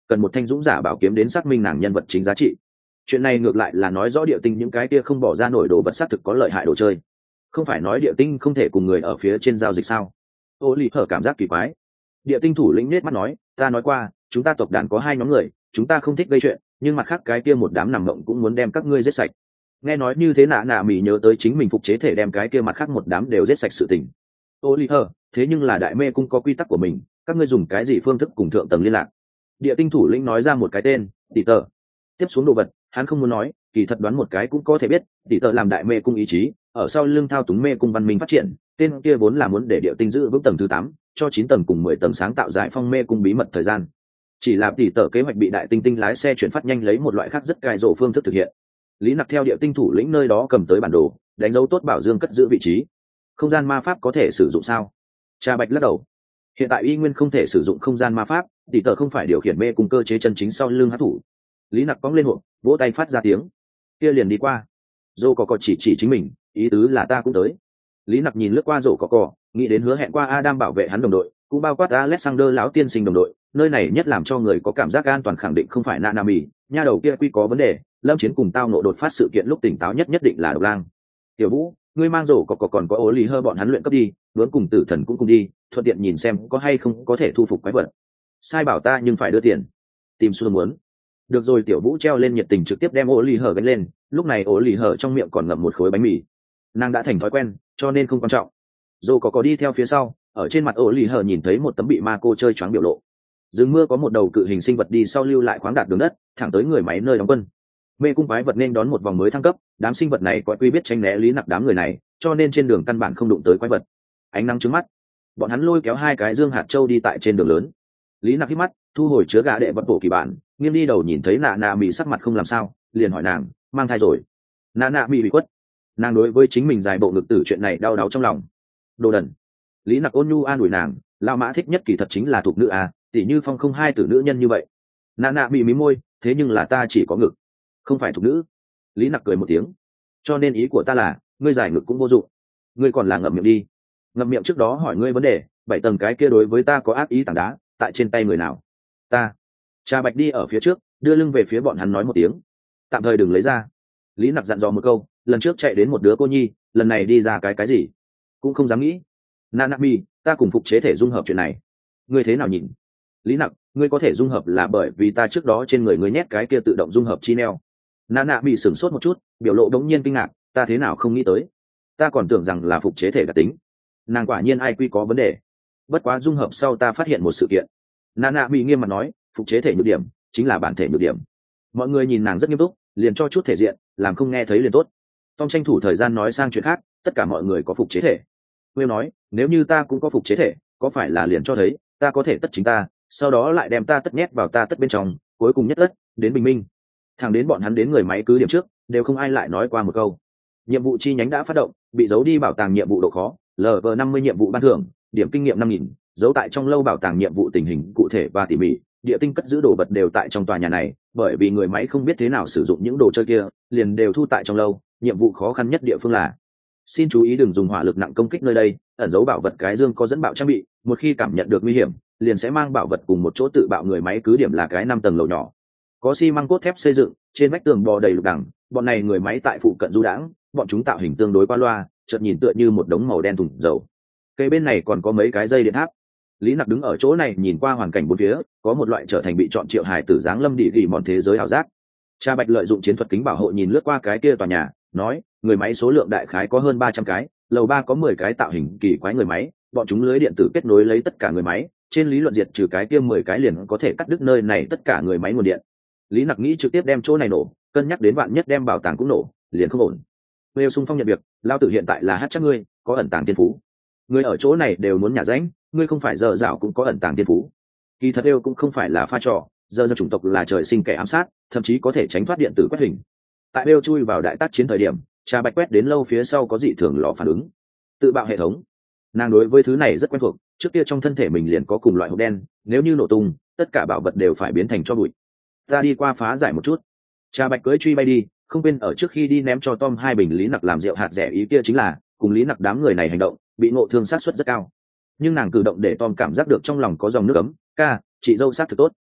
cần một thanh dũng giả bảo kiếm đến xác minh nàng nhân vật chính giá trị. Chuyện này ngược lại là nói rõ địa tinh những cái kia không bỏ ra nổi đồ vật xác thực có lợi hại đồ chơi. Không phải nói địa tinh không thể cùng người ở phía trên giao dịch sao? Ô lì hở cảm giác kỳ quái. Địa tinh thủ lĩnh nết mắt nói, ta nói qua, chúng ta tộc đàn có 2 nhóm người, chúng ta không thích gây chuyện, nhưng mặt khác cái kia một đám nằm mộng cũng muốn đem các ngươi giết sạch. Nghe nói như thế, nạ mỉ nhớ tới chính mình phục chế thể đem cái kia mặt khác một đám đều giết sạch sự tình. Ô lì hở, thế nhưng là đại mê cung có quy tắc của mình, các ngươi dùng cái gì phương thức cùng thượng tầng liên lạc? Địa tinh thủ lĩnh nói ra một cái tên, tỷ tờ. Tiếp xuống đồ vật, hắn không muốn nói, kỳ thật đoán một cái cũng có thể biết, tỷ tờ làm đại mê cung ý chí, ở sau lưng thao túng mê cung văn minh phát triển, tên kia vốn là muốn để địa tinh giữ vững tầng thứ 8, cho 9 tầng cùng 10 tầng sáng tạo giải phong mê cung bí mật thời gian. Chỉ là tỷ tờ kế hoạch bị đại tinh tinh lái xe chuyển phát nhanh lấy một loại khác rất cài rổ phương thức thực hiện. Lý Nặc theo địa tinh thủ lĩnh nơi đó cầm tới bản đồ, đánh dấu tốt bảo dương cất giữ vị trí. Không gian ma pháp có thể sử dụng sao? Cha Bạch lắc đầu. Hiện tại y nguyên không thể sử dụng không gian ma pháp, tỷ tờ không phải điều khiển mê cung cơ chế chân chính sau lưng hắc thủ. Lý Nặc cong lên hộp, vỗ tay phát ra tiếng. Kia liền đi qua. Dô có chỉ chính mình, ý tứ là ta cũng tới. Lý Nặc nhìn lướt qua rổ có, nghĩ đến hứa hẹn qua Adam bảo vệ hắn đồng đội, cũng bao quát Alexander lão tiên sinh đồng đội, nơi này nhất làm cho người có cảm giác an toàn khẳng định không phải Nanami, nha đầu kia quy có vấn đề, Lâm Chiến cùng tao nộ đột phát sự kiện lúc tỉnh táo nhất định là Độc Lang. Tiểu Vũ, ngươi mang rổ có còn có ố lý hơ bọn hắn luyện cấp đi, bướm cùng Tử Thần cũng cùng đi, thuận tiện nhìn xem có hay không có thể thu phục quái vật. Sai bảo ta nhưng phải đưa tiền. Tìm Xuân muốn. Được rồi, Tiểu Vũ treo lên nhiệt tình trực tiếp đem ố lý hơ gánh lên, lúc này ố lý hơ trong miệng còn ngậm một khối bánh mì. Nàng đã thành thói quen, cho nên không quan trọng. Dô có đi theo phía sau, ở trên mặt ố lý hơ nhìn thấy một tấm bị ma cô chơi choáng biểu lộ. Rừng mưa có một đầu cự hình sinh vật đi sau lưu lại khoáng đạt đường đất, thẳng tới người máy nơi đóng quân. Mê cung quái vật nên đón một vòng mới thăng cấp, đám sinh vật này có quy biết tránh né Lý Nặc đám người này, cho nên trên đường căn bản không đụng tới quái vật. Ánh nắng trứng mắt, bọn hắn lôi kéo 2 cái dương hạt châu đi tại trên đường lớn. Lý Nặc hít mắt, thu hồi chứa gà đệ vật bộ kỳ bản, nghiêng đi đầu nhìn thấy nạ mị sắc mặt không làm sao, liền hỏi nàng, mang thai rồi? Nạ mị bị quất. Nàng đối với chính mình dài bộ ngực tử chuyện này đau đáu trong lòng. Đồ đần. Lý Nặc ôn nhu an ủi nàng, lão mã thích nhất kỳ thật chính là thuộc nữ à, tỉ như Phong không hai tử nữ nhân như vậy. Nạ mị mím môi, thế nhưng là ta chỉ có ngực, không phải thuộc nữ. Lý Nặc cười một tiếng, cho nên ý của ta là ngươi giải ngực cũng vô dụng, ngươi còn là ngậm miệng đi. Ngậm miệng trước đó hỏi ngươi vấn đề, 7 tầng cái kia đối với ta có ác ý tảng đá tại trên tay người nào? Ta. Cha Bạch đi ở phía trước, đưa lưng về phía bọn hắn nói một tiếng, tạm thời đừng lấy ra. Lý Nặc dặn dò một câu, lần trước chạy đến một đứa cô nhi, lần này đi ra cái gì cũng không dám nghĩ. Nanami, ta cùng phục chế thể dung hợp chuyện này, ngươi thế nào nhìn? Lý Nặc, ngươi có thể dung hợp là bởi vì ta trước đó trên người ngươi nhét cái kia tự động dung hợp chi neo. Nanami sửng sốt một chút, biểu lộ đống nhiên kinh ngạc, ta thế nào không nghĩ tới, ta còn tưởng rằng là phục chế thể đặc tính. Nàng quả nhiên ai quy có vấn đề. Bất quá dung hợp sau ta phát hiện một sự kiện. Nanami nghiêm mặt nói, phục chế thể nhược điểm chính là bản thể nhược điểm. Mọi người nhìn nàng rất nghiêm túc, liền cho chút thể diện, làm không nghe thấy liền tốt. Tom tranh thủ thời gian nói sang chuyện khác, tất cả mọi người có phục chế thể. Will nói, nếu như ta cũng có phục chế thể, có phải là liền cho thấy ta có thể tất chính ta, sau đó lại đem ta tất nhét vào ta tất bên trong, cuối cùng nhất tất đến bình minh. Thẳng đến bọn hắn đến người máy cứ điểm trước, đều không ai lại nói qua một câu. Nhiệm vụ chi nhánh đã phát động, bị giấu đi bảo tàng nhiệm vụ độ khó, LV50 nhiệm vụ ban thưởng, điểm kinh nghiệm 5.000, giấu tại trong lâu bảo tàng nhiệm vụ tình hình cụ thể và tỉ mỉ, địa tinh cất giữ đồ vật đều tại trong tòa nhà này, bởi vì người máy không biết thế nào sử dụng những đồ chơi kia, liền đều thu tại trong lâu. Nhiệm vụ khó khăn nhất địa phương là, xin chú ý đừng dùng hỏa lực nặng công kích nơi đây, ẩn giấu bảo vật cái dương có dẫn bạo trang bị, một khi cảm nhận được nguy hiểm, liền sẽ mang bảo vật cùng một chỗ tự bạo. Người máy cứ điểm là cái 5 tầng lầu nhỏ, có xi măng cốt thép xây dựng, trên vách tường bò đầy lục đẳng, bọn này người máy tại phụ cận du đãng, bọn chúng tạo hình tương đối qua loa, chợt nhìn tựa như một đống màu đen thùng dầu. Cây bên này còn có mấy cái dây điện tháp. Lý Nặc đứng ở chỗ này nhìn qua hoàn cảnh bốn phía, có một loại trở thành bị chọn triệu hài tử dáng lâm địa gỉ mòn thế giới ảo giác. Cha Bạch lợi dụng chiến thuật kính bảo hộ nhìn lướt qua cái kia tòa nhà, nói, người máy số lượng đại khái có hơn 300 cái, lầu 3 có 10 cái tạo hình kỳ quái người máy, bọn chúng lưới điện tử kết nối lấy tất cả người máy, trên lý luận diệt trừ cái kia 10 cái liền có thể cắt đứt nơi này tất cả người máy nguồn điện. Lý Nặc nghĩ trực tiếp đem chỗ này nổ, cân nhắc đến vạn nhất đem bảo tàng cũng nổ, liền không ổn. Will xung phong nhận việc, lao tử hiện tại là hát chắc ngươi, có ẩn tàng tiên phú. Người ở chỗ này đều muốn nhả ránh, ngươi không phải giờ dạo cũng có ẩn tàng tiên phú. Kỳ thật Will cũng không phải là pha trò, giờ chủng tộc là trời sinh kẻ ám sát, thậm chí có thể tránh thoát điện tử quét hình. Tại Will chui vào đại tác chiến thời điểm, Trà Bạch quét đến lâu phía sau có dị thường lò phản ứng, tự bạo hệ thống. Nàng đối với thứ này rất quen thuộc, trước kia trong thân thể mình liền có cùng loại hộp đen, nếu như nổ tung, tất cả bảo vật đều phải biến thành tro bụi. Ta đi qua phá giải một chút. Trà Bạch cưỡi truy bay đi, không quên ở trước khi đi ném cho Tom 2 bình Lý Nặc làm rượu hạt rẻ, ý kia chính là cùng Lý Nặc đám người này hành động, bị ngộ thương sát suất rất cao. Nhưng nàng cử động để Tom cảm giác được trong lòng có dòng nước ấm, ca, chị dâu sát thực tốt.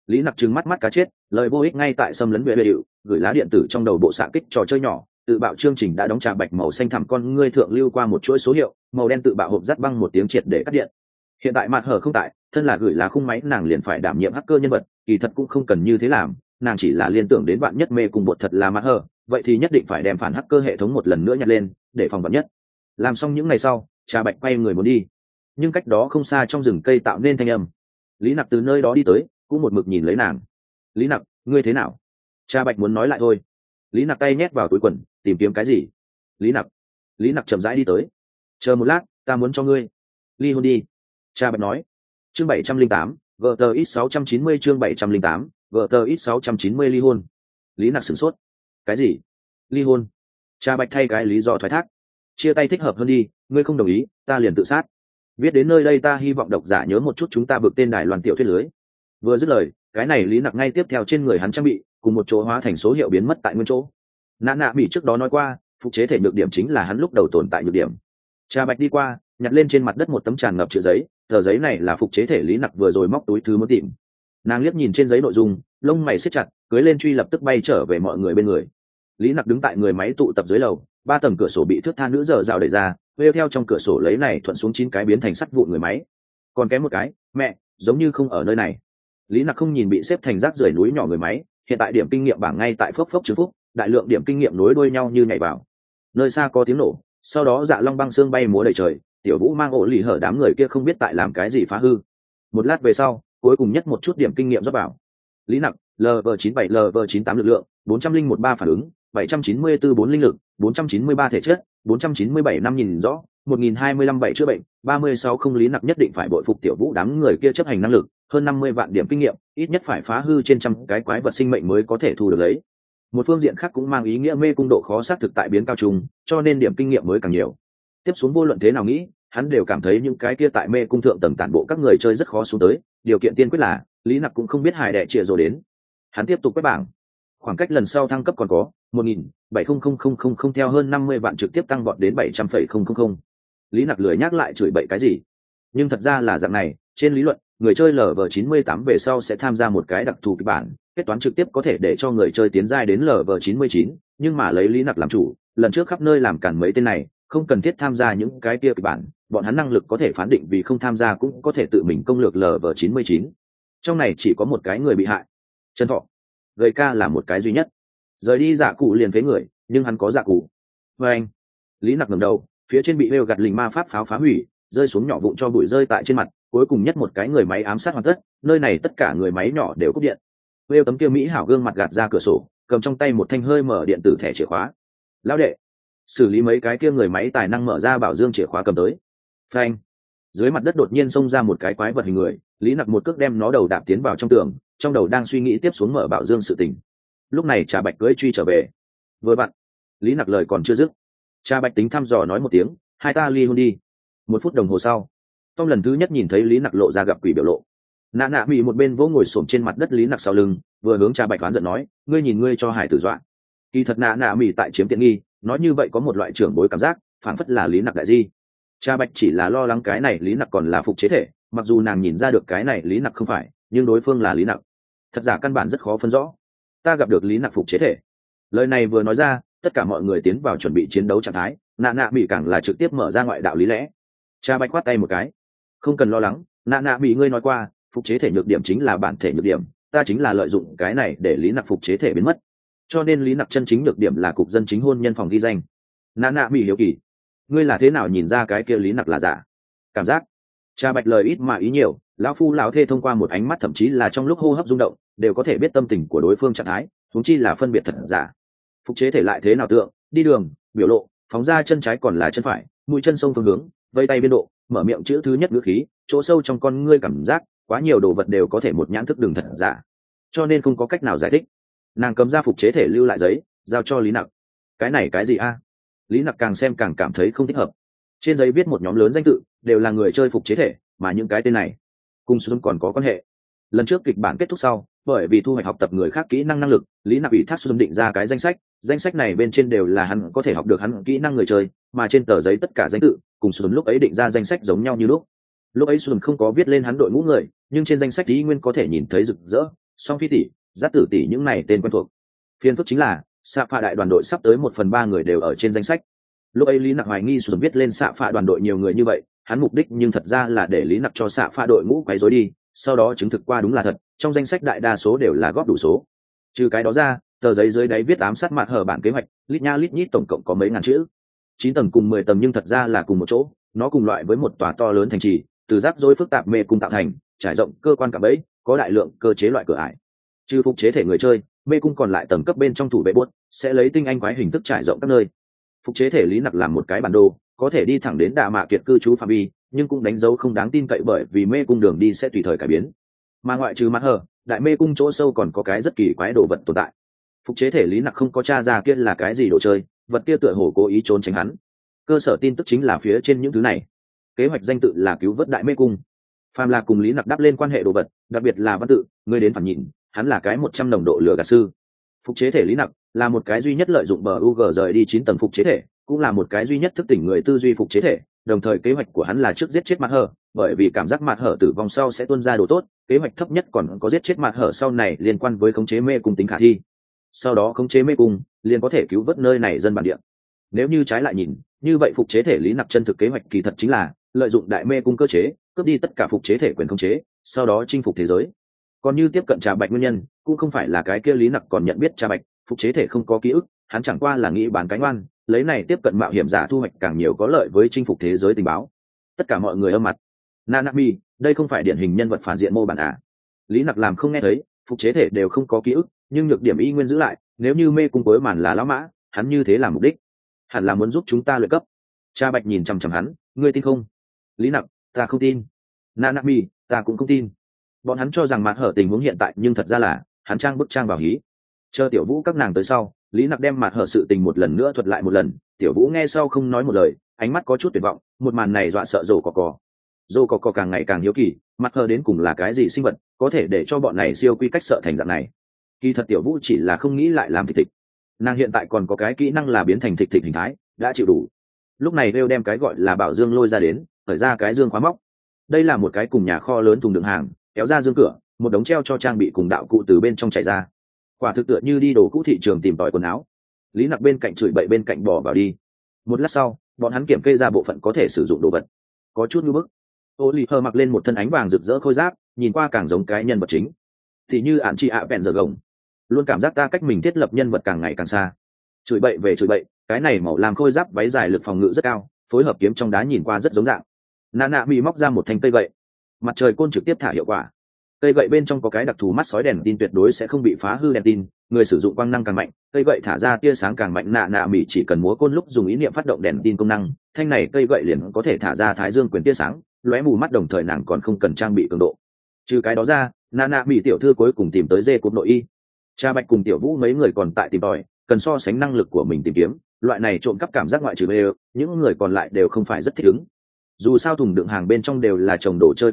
Lý Nặc trừng mắt mắt cá chết, lời vô ích ngay tại xâm lấn bệ bệ hiệu, gửi lá điện tử trong đầu bộ xạ kích trò chơi nhỏ, tự bạo chương trình đã đóng trà bạch màu xanh thẳm con ngươi thượng lưu qua một chuỗi số hiệu, màu đen tự bạo hộp dắt băng một tiếng triệt để cắt điện. Hiện tại mặt hở không tại, thân là gửi lá khung máy nàng liền phải đảm nhiệm hacker nhân vật, kỳ thật cũng không cần như thế làm, nàng chỉ là liên tưởng đến bạn nhất mê cùng bột thật là mặt hở, vậy thì nhất định phải đem phản hacker hệ thống một lần nữa nhặt lên, để phòng vật nhất. Làm xong những ngày sau, trà bạch quay người muốn đi, nhưng cách đó không xa trong rừng cây tạo nên thanh âm. Lý Nặc từ nơi đó đi tới, cũng một mực nhìn lấy nàng. Lý Nặc, ngươi thế nào? Trà bạch muốn nói lại thôi. Lý Nặc tay nhét vào túi quần, tìm kiếm cái gì? Lý Nặc chậm rãi đi tới. Chờ một lát, ta muốn cho ngươi ly hôn đi. Trà bạch nói. Chương 708, GTX 690 chương 708, GTX 690 ly hôn. Lý Nặc sửng sốt. Cái gì? Ly hôn? Trà bạch thay cái lý do thoái thác. Chia tay thích hợp hơn đi, ngươi không đồng ý, ta liền tự sát. Viết đến nơi đây ta hy vọng độc giả nhớ một chút chúng ta vực tên đài loan tiểu thuyết lưới. Vừa dứt lời, cái này Lý Nặc ngay tiếp theo trên người hắn trang bị cùng một chỗ hóa thành số hiệu biến mất tại nguyên chỗ. Nạ nạ bị trước đó nói qua, phục chế thể nhược điểm chính là hắn lúc đầu tồn tại nhược điểm. Trà bạch đi qua, nhặt lên trên mặt đất một tấm tràn ngập chữ giấy, tờ giấy này là phục chế thể Lý Nặc vừa rồi móc túi thứ muốn tìm. Nàng liếc nhìn trên giấy nội dung, lông mày siết chặt, cưới lên truy lập tức bay trở về mọi người bên người. Lý Nặc đứng tại người máy tụ tập dưới lầu, 3 tầng cửa sổ bị thước tha nữ dở rào đẩy ra, vêu theo trong cửa sổ lấy này thuận xuống 9 cái biến thành sắt vụn người máy. Còn kém một cái, mẹ, giống như không ở nơi này. Lý Nặc không nhìn bị xếp thành rác rưởi núi nhỏ người máy, hiện tại điểm kinh nghiệm bảng ngay tại phốc phốc trứng phúc, đại lượng điểm kinh nghiệm nối đuôi nhau như nhảy vào. Nơi xa có tiếng nổ, sau đó dạ long băng xương bay múa đầy trời, tiểu vũ mang ổ lì hở đám người kia không biết tại làm cái gì phá hư. Một lát về sau, cuối cùng nhất một chút điểm kinh nghiệm rót vào. Lý Nặc, LV97 LV98 lực lượng, 401 phản ứng, 794 4 linh lực, 493 thể chất, 497 năm nhìn rõ, 1025 7 chữa bệnh, 36 không. Lý Nặc nhất định phải bội phục tiểu vũ đám người kia chấp hành năng lực, hơn 50 vạn điểm kinh nghiệm, ít nhất phải phá hư trên trăm cái quái vật sinh mệnh mới có thể thu được lấy. Một phương diện khác cũng mang ý nghĩa mê cung độ khó xác thực tại biến cao trùng, cho nên điểm kinh nghiệm mới càng nhiều. Tiếp xuống vô luận thế nào nghĩ, hắn đều cảm thấy những cái kia tại mê cung thượng tầng tản bộ các người chơi rất khó xuống tới, điều kiện tiên quyết là Lý Nặc cũng không biết hài đẻ trịa rồi đến. Hắn tiếp tục quét bảng, khoảng cách lần sau thăng cấp còn có 1.70000 theo hơn 50 vạn trực tiếp tăng vọt đến 700,000. Lý Nặc lười nhắc lại chửi bậy cái gì, nhưng thật ra là dạng này, trên lý luận người chơi LV98 về sau sẽ tham gia một cái đặc thù kịch bản, kết toán trực tiếp có thể để cho người chơi tiến giai đến LV99, nhưng mà lấy Lý Nặc làm chủ, lần trước khắp nơi làm cản mấy tên này, không cần thiết tham gia những cái kia kịch bản, bọn hắn năng lực có thể phán định vì không tham gia cũng có thể tự mình công lược LV99. Trong này chỉ có một cái người bị hại, Trần Thọ. Gầy ca là một cái duy nhất. Rời đi dạ cụ liền phế người, nhưng hắn có dạ cụ. Và anh, Lý Nặc ngẩng đầu, phía trên bị lêu gạt lình ma pháp pháo phá hủy, rơi xuống nhỏ vụn cho bụi rơi tại trên mặt, cuối cùng nhất một cái người máy ám sát hoàn tất, nơi này tất cả người máy nhỏ đều cúp điện. Lêu tấm kia mỹ hảo gương mặt gạt ra cửa sổ, cầm trong tay một thanh hơi mở điện tử thẻ chìa khóa. Lão đệ, xử lý mấy cái kia người máy tài năng mở ra bảo dương chìa khóa cầm tới. Phanh. Dưới mặt đất đột nhiên xông ra một cái quái vật hình người, Lý Nặc một cước đem nó đầu đạp tiến vào trong tường, trong đầu đang suy nghĩ tiếp xuống mở bảo dương sự tình. Lúc này Trà Bạch cưỡi truy trở về. Vừa vặn, Lý Nặc lời còn chưa dứt, Trà Bạch tính thăm dò nói một tiếng, hai ta ly hôn đi. 1 phút đồng hồ sau, Tom lần thứ nhất nhìn thấy Lý Nặc lộ ra gặp quỷ biểu lộ. Nạ nạ bị một bên vỗ ngồi xổm trên mặt đất Lý Nặc sau lưng, vừa hướng Trà Bạch oán giận nói, ngươi nhìn ngươi cho hải tử dọa. Kỳ thật nạ nạ bị tại chiếm tiện nghi, nói như vậy có một loại trưởng bối cảm giác, phản phất là Lý Nặc đại di. Trà Bạch chỉ là lo lắng cái này Lý Nặc còn là phục chế thể, mặc dù nàng nhìn ra được cái này Lý Nặc không phải, nhưng đối phương là Lý Nặc, thật giả căn bản rất khó phân rõ. Ta gặp được Lý Nặc phục chế thể. Lời này vừa nói ra, tất cả mọi người tiến vào chuẩn bị chiến đấu trạng thái, nạ nạ bị càng là trực tiếp mở ra ngoại đạo lý lẽ. Trà Bạch quát tay một cái, không cần lo lắng, nạ nạ bị ngươi nói qua, phục chế thể nhược điểm chính là bản thể nhược điểm, ta chính là lợi dụng cái này để Lý Nặc phục chế thể biến mất, cho nên Lý Nặc chân chính nhược điểm là cục dân chính hôn nhân phòng ghi danh. Nạ nạ bị hiếu kỳ, ngươi là thế nào nhìn ra cái kia Lý Nặc là giả? Cảm giác. Trà Bạch lời ít mà ý nhiều, lão phu lão thê thông qua một ánh mắt thậm chí là trong lúc hô hấp rung động đều có thể biết tâm tình của đối phương trạng thái, huống chi là phân biệt thật giả. Phục chế thể lại thế nào tượng, đi đường, biểu lộ, phóng ra chân trái còn là chân phải, mũi chân sông phương hướng, vây tay biên độ, mở miệng chữ thứ nhất ngữ khí, chỗ sâu trong con ngươi cảm giác, quá nhiều đồ vật đều có thể một nhãn thức đường thật giả, cho nên không có cách nào giải thích. Nàng cầm ra phục chế thể lưu lại giấy, giao cho Lý Nặc. Cái này cái gì a? Lý Nặc càng xem càng cảm thấy không thích hợp. Trên giấy viết một nhóm lớn danh tự, đều là người chơi phục chế thể, mà những cái tên này cùng Xuân còn có quan hệ. Lần trước kịch bản kết thúc sau, bởi vì thu hoạch học tập người khác kỹ năng năng lực, Lý Nặc ủy thác Xuân định ra cái danh sách này bên trên đều là hắn có thể học được hắn kỹ năng người chơi, mà trên tờ giấy tất cả danh tự cùng Xuân lúc ấy định ra danh sách giống nhau như lúc ấy Xuân không có viết lên hắn đội ngũ người, nhưng trên danh sách ý nguyên có thể nhìn thấy rực rỡ Song Phi tỷ, Giác Tử tỷ những này tên quen thuộc. Phiên phức chính là xạ phạ đại đoàn đội sắp tới 1/3 người đều ở trên danh sách. Lúc ấy Lý Nặc hoài nghi sụt viết lên xạ phạ đoàn đội nhiều người như vậy, hắn mục đích nhưng thật ra là để Lý Nặc cho xạ phạ đội ngũ quấy rối đi, sau đó chứng thực qua đúng là thật, trong danh sách đại đa số đều là góp đủ số. Trừ cái đó ra, tờ giấy dưới đáy viết ám sát mặt hở bản kế hoạch, lít nha lít nhít tổng cộng có mấy ngàn chữ. 9 tầng cùng 10 tầng nhưng thật ra là cùng một chỗ, nó cùng loại với một tòa to lớn thành trì, từ rắc rối phức tạp mê cung tạo thành, trải rộng cơ quan cả bẫy, có đại lượng cơ chế loại cửa ải. Trừ phục chế thể người chơi, mê cung còn lại tầng cấp bên trong thủ vệ buốt sẽ lấy tinh anh quái hình thức trải rộng các nơi. Phục chế thể Lý Nặc làm một cái bản đồ, có thể đi thẳng đến Đạ Mạ Kiệt cư trú phạm vi, nhưng cũng đánh dấu không đáng tin cậy bởi vì mê cung đường đi sẽ tùy thời cải biến. Mà ngoại trừ mặt hở, đại mê cung chỗ sâu còn có cái rất kỳ quái đồ vật tồn tại. Phục chế thể Lý Nặc không có tra ra kia là cái gì đồ chơi, vật kia tựa hồ cố ý trốn tránh hắn. Cơ sở tin tức chính là phía trên những thứ này. Kế hoạch danh tự là cứu vớt đại mê cung. Phàm là cùng Lý Nặc đáp lên quan hệ đồ vật, đặc biệt là văn tự, người đến phản nhìn, hắn là cái 100 nồng độ lừa gạt sư. Phục chế thể Lý Nặc là một cái duy nhất lợi dụng bờ UG rời đi 9 tầng phục chế thể, cũng là một cái duy nhất thức tỉnh người tư duy phục chế thể, đồng thời kế hoạch của hắn là trước giết chết mặt hở, bởi vì cảm giác mặt hở tử vong sau sẽ tuôn ra đồ tốt, kế hoạch thấp nhất còn có giết chết mặt hở sau này liên quan với khống chế mê cung tính khả thi. Sau đó khống chế mê cung, liền có thể cứu vớt nơi này dân bản địa. Nếu như trái lại nhìn, như vậy phục chế thể Lý Nặc chân thực kế hoạch kỳ thật chính là lợi dụng đại mê cung cơ chế, cướp đi tất cả phục chế thể quyền khống chế, sau đó chinh phục thế giới. Còn như tiếp cận Trà Bạch nguyên nhân, cũng không phải là cái kia Lý Nặc còn nhận biết Trà Bạch, phục chế thể không có ký ức, hắn chẳng qua là nghĩ bán cái ngoan, lấy này tiếp cận mạo hiểm giả thu hoạch càng nhiều có lợi với chinh phục thế giới tình báo. Tất cả mọi người âm mặt. Nanami, đây không phải điển hình nhân vật phản diện mô bản à? Lý Nặc làm không nghe thấy, phục chế thể đều không có ký ức, nhưng nhược điểm y nguyên giữ lại, nếu như mê cung cuối màn là lão mã, hắn như thế là mục đích, hẳn là muốn giúp chúng ta luyện cấp. Cha Bạch nhìn chằm chằm hắn, ngươi tin không? Lý Nặc, ta không tin. Nanami, ta cũng không tin. Bọn hắn cho rằng mặt hở tình huống hiện tại, nhưng thật ra là hắn trang bức trang vào hí. Chờ Tiểu Vũ các nàng tới sau, Lý Nặc đem mặt hở sự tình một lần nữa thuật lại một lần. Tiểu Vũ nghe sau không nói một lời, ánh mắt có chút tuyệt vọng. Một màn này dọa sợ Dô Cò càng ngày càng hiếu kỳ, mặt hở đến cùng là cái gì sinh vật, có thể để cho bọn này siêu quy cách sợ thành dạng này. Kỳ thật Tiểu Vũ chỉ là không nghĩ lại làm thịt thịt. Nàng hiện tại còn có cái kỹ năng là biến thành thịt thịt hình thái, đã chịu đủ. Lúc này Rêu đem cái gọi là bảo dương lôi ra đến, khởi ra cái dương khóa móc. Đây là một cái cùng nhà kho lớn thùng đựng hàng, kéo ra dương cửa, một đống treo cho trang bị cùng đạo cụ từ bên trong chảy ra. Quả thực tựa như đi đồ cũ thị trường tìm tòi quần áo. Lý Nặc bên cạnh chửi bậy bên cạnh bò vào đi. Một lát sau, bọn hắn kiểm kê ra bộ phận có thể sử dụng đồ vật. Có chút như bức. Oliver mặc lên một thân ánh vàng rực rỡ khôi giáp, nhìn qua càng giống cái nhân vật chính. Thì như ản chị ạ bèn giờ gồng, luôn cảm giác ta cách mình thiết lập nhân vật càng ngày càng xa. Chửi bậy về chửi bậy, cái này màu làm khôi giáp váy dài lực phòng ngự rất cao, phối hợp kiếm trong đá nhìn qua rất giống dạng. Nana bị móc ra một thanh cây gậy, mặt trời côn trực tiếp thả hiệu quả. Cây gậy bên trong có cái đặc thù mắt sói đèn tin tuyệt đối sẽ không bị phá hư đèn tin, người sử dụng quang năng càng mạnh, cây gậy thả ra tia sáng càng mạnh. Nạ Mị chỉ cần múa côn lúc dùng ý niệm phát động đèn tin công năng, thanh này cây gậy liền có thể thả ra thái dương quyền tia sáng, lóe mù mắt, đồng thời nàng còn không cần trang bị cường độ. Trừ cái đó ra, Nana Mị tiểu thư cuối cùng tìm tới dê cột nội y. Cha Bạch cùng Tiểu Vũ mấy người còn tại tìm tòi, cần so sánh năng lực của mình tìm kiếm, loại này trộm cắp cảm giác ngoại trừ bê, những người còn lại đều không phải rất thích ứng. Dù sao thùng đựng hàng bên trong đều là chồng đồ chơi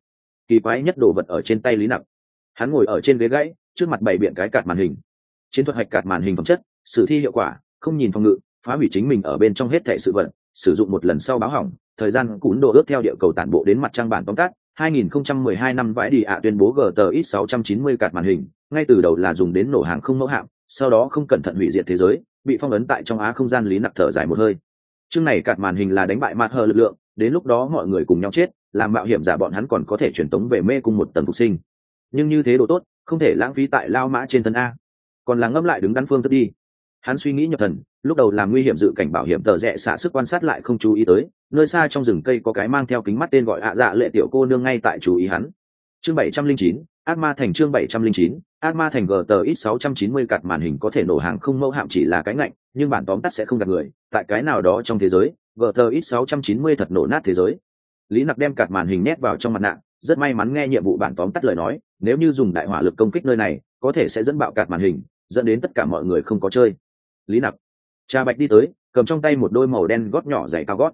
kỳ quái nhất đồ vật ở trên tay Lý Nặc. Hắn ngồi ở trên ghế gãy, trước mặt bày biện cái card màn hình. Chiến thuật hạch card màn hình phẩm chất, sử thi hiệu quả, không nhìn phòng ngự, phá hủy chính mình ở bên trong hết thảy sự vật, sử dụng một lần sau báo hỏng, thời gian cún độ ước theo địa cầu tản bộ đến mặt trăng bản tóm tắt. 2012 năm vãi đi ạ tuyên bố GTX 690 card màn hình, ngay từ đầu là dùng đến nổ hàng không mẫu hạm, sau đó không cẩn thận hủy diệt thế giới, bị phong ấn tại trong á không gian. Lý Nặc thở dài một hơi. Chương này card màn hình là đánh bại mặt hờ lực lượng, đến lúc đó mọi người cùng nhau chết, làm mạo hiểm giả bọn hắn còn có thể truyền tống về mê cung một tầng phục sinh. Nhưng như thế đồ tốt, không thể lãng phí tại lao mã trên thân a. Còn là ngâm lại đứng đắn phương thức đi. Hắn suy nghĩ nhập thần, lúc đầu làm nguy hiểm dự cảnh bảo hiểm tờ rẽ xả sức quan sát lại không chú ý tới, nơi xa trong rừng cây có cái mang theo kính mắt tên gọi dạ lệ tiểu cô nương ngay tại chú ý hắn. Chương 709, ác ma thành. Chương 709, ác ma thành. GTX 690 card màn hình có thể nổ hàng không mẫu hạm chỉ là cái ngạnh, nhưng bản tóm tắt sẽ không gạt người, tại cái nào đó trong thế giới, GTX 690 thật nổ nát thế giới. Lý Nặc đem card màn hình nhét vào trong mặt nạ, rất may mắn nghe nhiệm vụ bản tóm tắt lời nói, nếu như dùng đại hỏa lực công kích nơi này, có thể sẽ dẫn bạo card màn hình, dẫn đến tất cả mọi người không có chơi. Lý Nặc. Cha Bạch đi tới, cầm trong tay một đôi màu đen gót nhỏ giày cao gót.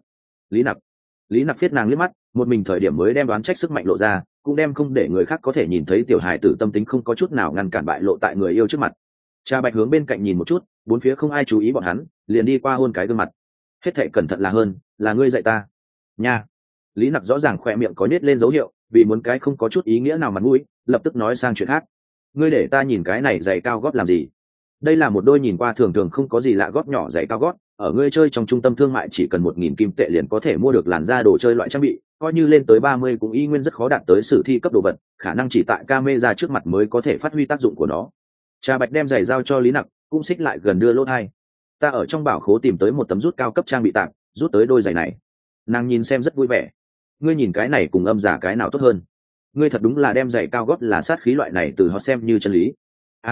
Lý Nặc phiết nàng liếc mắt, một mình thời điểm mới đem đoán trách sức mạnh lộ ra, cũng đem không để người khác có thể nhìn thấy tiểu hài tử tâm tính không có chút nào ngăn cản bại lộ tại người yêu trước mặt. Cha Bạch hướng bên cạnh nhìn một chút, bốn phía không ai chú ý bọn hắn, liền đi qua hôn cái gương mặt. Hết thảy cẩn thận là hơn, là ngươi dạy ta. Nha. Lý Nặc rõ ràng khỏe miệng có nết lên dấu hiệu, vì muốn cái không có chút ý nghĩa nào mặt mũi, lập tức nói sang chuyện khác. ngươi để ta nhìn cái này giày cao gót làm gì? Đây là một đôi nhìn qua thường thường không có gì lạ gót nhỏ giày cao gót, ở ngươi chơi trong trung tâm thương mại chỉ cần 1.000 kim tệ liền có thể mua được làn da đồ chơi loại trang bị, coi như lên tới 30 cũng y nguyên rất khó đạt tới sử thi cấp đồ vật, khả năng chỉ tại camera trước mặt mới có thể phát huy tác dụng của nó. Trà Bạch đem giày giao cho Lý Nặc, cũng xích lại gần đưa lỗ hai. Ta ở trong bảo khố tìm tới một tấm rút cao cấp trang bị tạm, rút tới đôi giày này. Nàng nhìn xem rất vui vẻ. Ngươi nhìn cái này cùng âm giả cái nào tốt hơn? Ngươi thật đúng là đem giày cao gót là sát khí loại này từ họ xem như chân lý.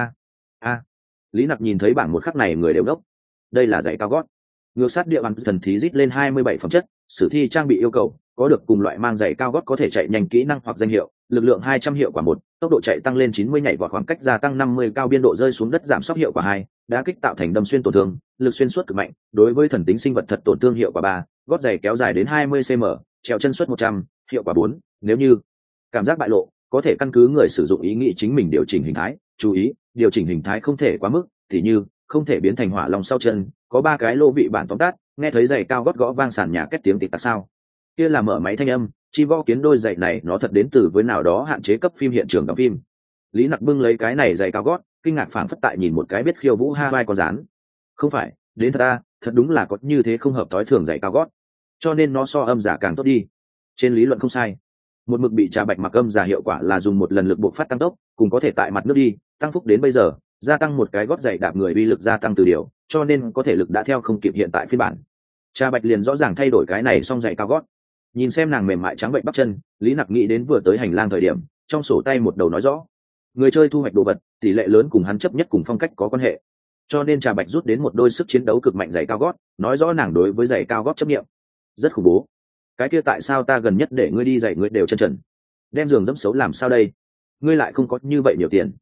A. Lý Nặc nhìn thấy bảng một khắc này người đều đốc. Đây là giày cao gót. Ngược sát địa bàn thần thí rít lên 27 phẩm chất, sử thi trang bị yêu cầu có được cùng loại mang giày cao gót có thể chạy nhanh kỹ năng hoặc danh hiệu, lực lượng 200 hiệu quả 1, tốc độ chạy tăng lên 90 nhảy vọt khoảng cách gia tăng 50 cao biên độ rơi xuống đất giảm sốc hiệu quả 2, đá kích tạo thành đâm xuyên tổn thương, lực xuyên suốt cực mạnh, đối với thần tính sinh vật thật tổn thương hiệu quả 3, gót giày kéo dài đến 20 cm, trèo chân suất 100, hiệu quả 4, nếu như cảm giác bại lộ, có thể căn cứ người sử dụng ý nghĩ chính mình điều chỉnh hình thái, chú ý, điều chỉnh hình thái không thể quá mức, tỉ như không thể biến thành hỏa long sau chân, có 3 cái lô vị bản tóm tắt, nghe thấy giày cao gót gõ vang sàn nhà két tiếng tịt tắc sao? Kia là mở máy thanh âm, chim võ kiến đôi giày này nó thật đến từ với nào đó hạn chế cấp phim hiện trường đóng phim. Lý Nặc bưng lấy cái này giày cao gót, kinh ngạc phảng phất tại nhìn một cái biết khiêu vũ Hawaii con rán. Không phải, đến thật a, thật đúng là có như thế không hợp tối thường giày cao gót. Cho nên nó so âm giả càng tốt đi. Trên lý luận không sai. Một mực bị Trà Bạch mặc âm giả hiệu quả là dùng một lần lực buộc phát tăng tốc, cùng có thể tại mặt nước đi, tăng phúc đến bây giờ, gia tăng một cái gót giày đạp người uy lực gia tăng từ điều, cho nên có thể lực đã theo không kịp hiện tại phiên bản. Trà Bạch liền rõ ràng thay đổi cái này xong giày cao gót. Nhìn xem nàng mềm mại trắng bệnh bắp chân, Lý Nặc nghĩ đến vừa tới hành lang thời điểm, trong sổ tay một đầu nói rõ, người chơi thu hoạch đồ vật, tỷ lệ lớn cùng hắn chấp nhất cùng phong cách có quan hệ. Cho nên Trà Bạch rút đến một đôi sức chiến đấu cực mạnh giày cao gót, nói rõ nàng đối với giày cao gót chấp niệm. Rất khủng bố. Cái kia tại sao ta gần nhất để ngươi đi giày ngươi đều chân trần? Đem giường dẫm xấu làm sao đây? Ngươi lại không có như vậy nhiều tiền.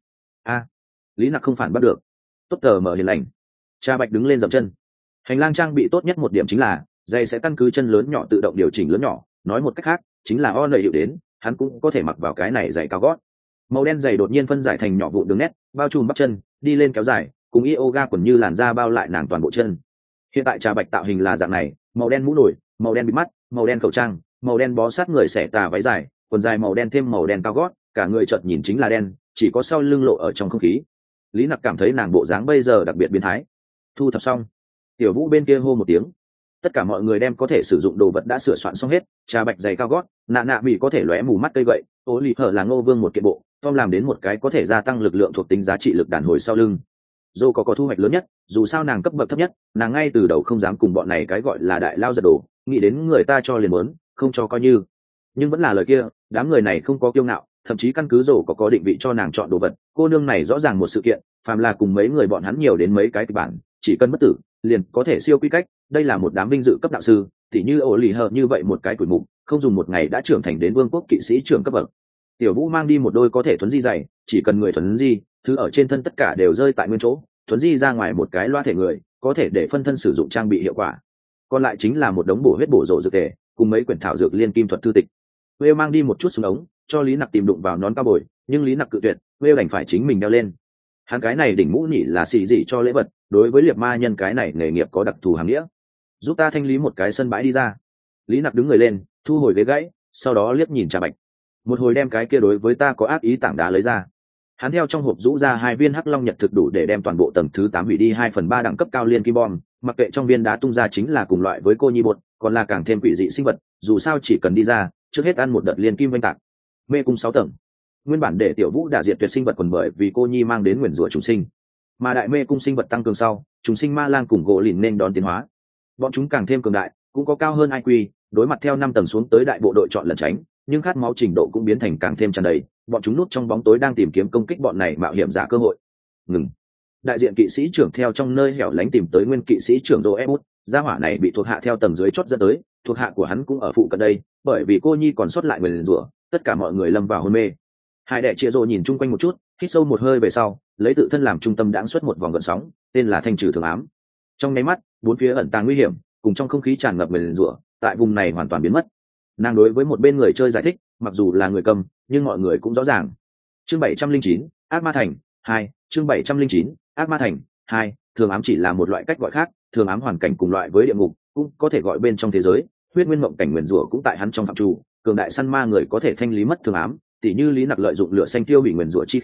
Lý Nặc không phản bắt được. Tốt tờ mở hiền lành. Trà Bạch đứng lên dậm chân. Hành lang trang bị tốt nhất một điểm chính là giày sẽ căn cứ chân lớn nhỏ tự động điều chỉnh lớn nhỏ, nói một cách khác chính là o lợi hiệu đến hắn cũng có thể mặc vào cái này giày cao gót. Màu đen giày đột nhiên phân giải thành nhỏ vụn đường nét, bao trùm bắp chân, đi lên kéo dài, cùng yoga quần như làn da bao lại nàng toàn bộ chân. Hiện tại Trà Bạch tạo hình là dạng này, màu đen mũ nổi, màu đen bịt mắt, màu đen khẩu trang, màu đen bó sát người xẻ tà váy dài, quần dài màu đen thêm màu đen cao gót, cả người chợt nhìn chính là đen, chỉ có sau lưng lộ ở trong không khí. Lý Nặc cảm thấy nàng bộ dáng bây giờ đặc biệt biến thái. Thu thập xong, Tiểu Vũ bên kia hô một tiếng. Tất cả mọi người đem có thể sử dụng đồ vật đã sửa soạn xong hết. Trà Bạch giày cao gót, nạ nạ bị có thể lóe mù mắt cây gậy, Ô Lì Hở là Ngô Vương một kiện bộ, Tom làm đến một cái có thể gia tăng lực lượng thuộc tính giá trị lực đàn hồi sau lưng. Dô có thu hoạch lớn nhất, dù sao nàng cấp bậc thấp nhất, nàng ngay từ đầu không dám cùng bọn này cái gọi là đại lao giật đồ, nghĩ đến người ta cho liền muốn, không cho coi như. Nhưng vẫn là lời kia, đám người này không có kiêu ngạo, thậm chí căn cứ Dô có định vị cho nàng chọn đồ vật. Cô nương này rõ ràng một sự kiện, phàm là cùng mấy người bọn hắn nhiều đến mấy cái kịch bản, chỉ cần bất tử liền có thể siêu quy cách. Đây là một đám vinh dự cấp đạo sư, tỉ như Ô Lì Hở như vậy một cái tuổi mục, không dùng một ngày đã trưởng thành đến vương quốc kỵ sĩ trưởng cấp bậc. Tiểu Vũ mang đi một đôi có thể thuấn di giày, chỉ cần người thuấn di, thứ ở trên thân tất cả đều rơi tại nguyên chỗ, thuấn di ra ngoài một cái loa thể người, có thể để phân thân sử dụng trang bị hiệu quả. Còn lại chính là một đống bổ huyết bổ rộ dược tề, cùng mấy quyển thảo dược liên kim thuật thư tịch. Whale mang đi một chút súng ống, cho Lý Nặc tìm đụng vào nón cao bồi, nhưng Lý Nặc cự tuyệt, Whale đành phải chính mình đeo lên. Hắn cái này đỉnh mũ nhỉ là xì dị cho lễ vật, đối với liệp ma nhân cái này nghề nghiệp có đặc thù hàm nghĩa. Giúp ta thanh lý một cái sân bãi đi ra. Lý Nặc đứng người lên, thu hồi ghế gãy, sau đó liếc nhìn Trà Bạch. Một hồi đem cái kia đối với ta có ác ý tảng đá lấy ra. Hắn theo trong hộp rũ ra 2 viên hắc long nhật thực đủ để đem toàn bộ tầng thứ 8 hủy đi 2/3 đẳng cấp cao liên kim bom, mặc kệ trong viên đá tung ra chính là cùng loại với cô nhi bột, còn là càng thêm quỷ dị sinh vật, dù sao chỉ cần đi ra, trước hết ăn một đợt liên kim vinh tạc. Mê cung 6 tầng. Nguyên bản để Tiểu Vũ đả diệt tuyệt sinh vật quần bởi vì cô nhi mang đến nguyền rủa chúng sinh. Mà đại mê cung sinh vật tăng cường sau, chúng sinh ma lang cùng gỗ lìn nên đón tiến hóa. Bọn chúng càng thêm cường đại, cũng có cao hơn IQ, đối mặt theo 5 tầng xuống tới đại bộ đội chọn lẩn tránh, nhưng khát máu trình độ cũng biến thành càng thêm tràn đầy, bọn chúng núp trong bóng tối đang tìm kiếm công kích bọn này mạo hiểm giả cơ hội. Ngừng. Đại diện kỵ sĩ trưởng theo trong nơi hẻo lánh tìm tới nguyên kỵ sĩ trưởng Joe Ebut, gia hỏa này bị thuộc hạ theo tầng dưới chót dẫn tới, thuộc hạ của hắn cũng ở phụ cận đây, bởi vì cô nhi còn sót lại nguyền rủa, tất cả mọi người lâm vào hôn mê. Hai đệ chia rồ nhìn chung quanh một chút, hít sâu một hơi về sau, lấy tự thân làm trung tâm đãng xuất một vòng gợn sóng, tên là thanh trừ thường ám. Trong nháy mắt, bốn phía ẩn tàng nguy hiểm, cùng trong không khí tràn ngập nguyền rủa, tại vùng này hoàn toàn biến mất. Nàng đối với một bên người chơi giải thích, mặc dù là người cầm, nhưng mọi người cũng rõ ràng. Chương 709, Ác Ma Thành 2, chương 709, Ác Ma Thành 2, thường ám chỉ là một loại cách gọi khác, thường ám hoàn cảnh cùng loại với địa ngục, cũng có thể gọi bên trong thế giới, huyết nguyên mộng cảnh nguyền rủa cũng tại hắn trong phạm trù, cường đại săn ma người có thể thanh lý mất thường ám, tỉ như Lý Nặc lợi dụng lửa xanh tiêu hủy nguyền rủa chi khí,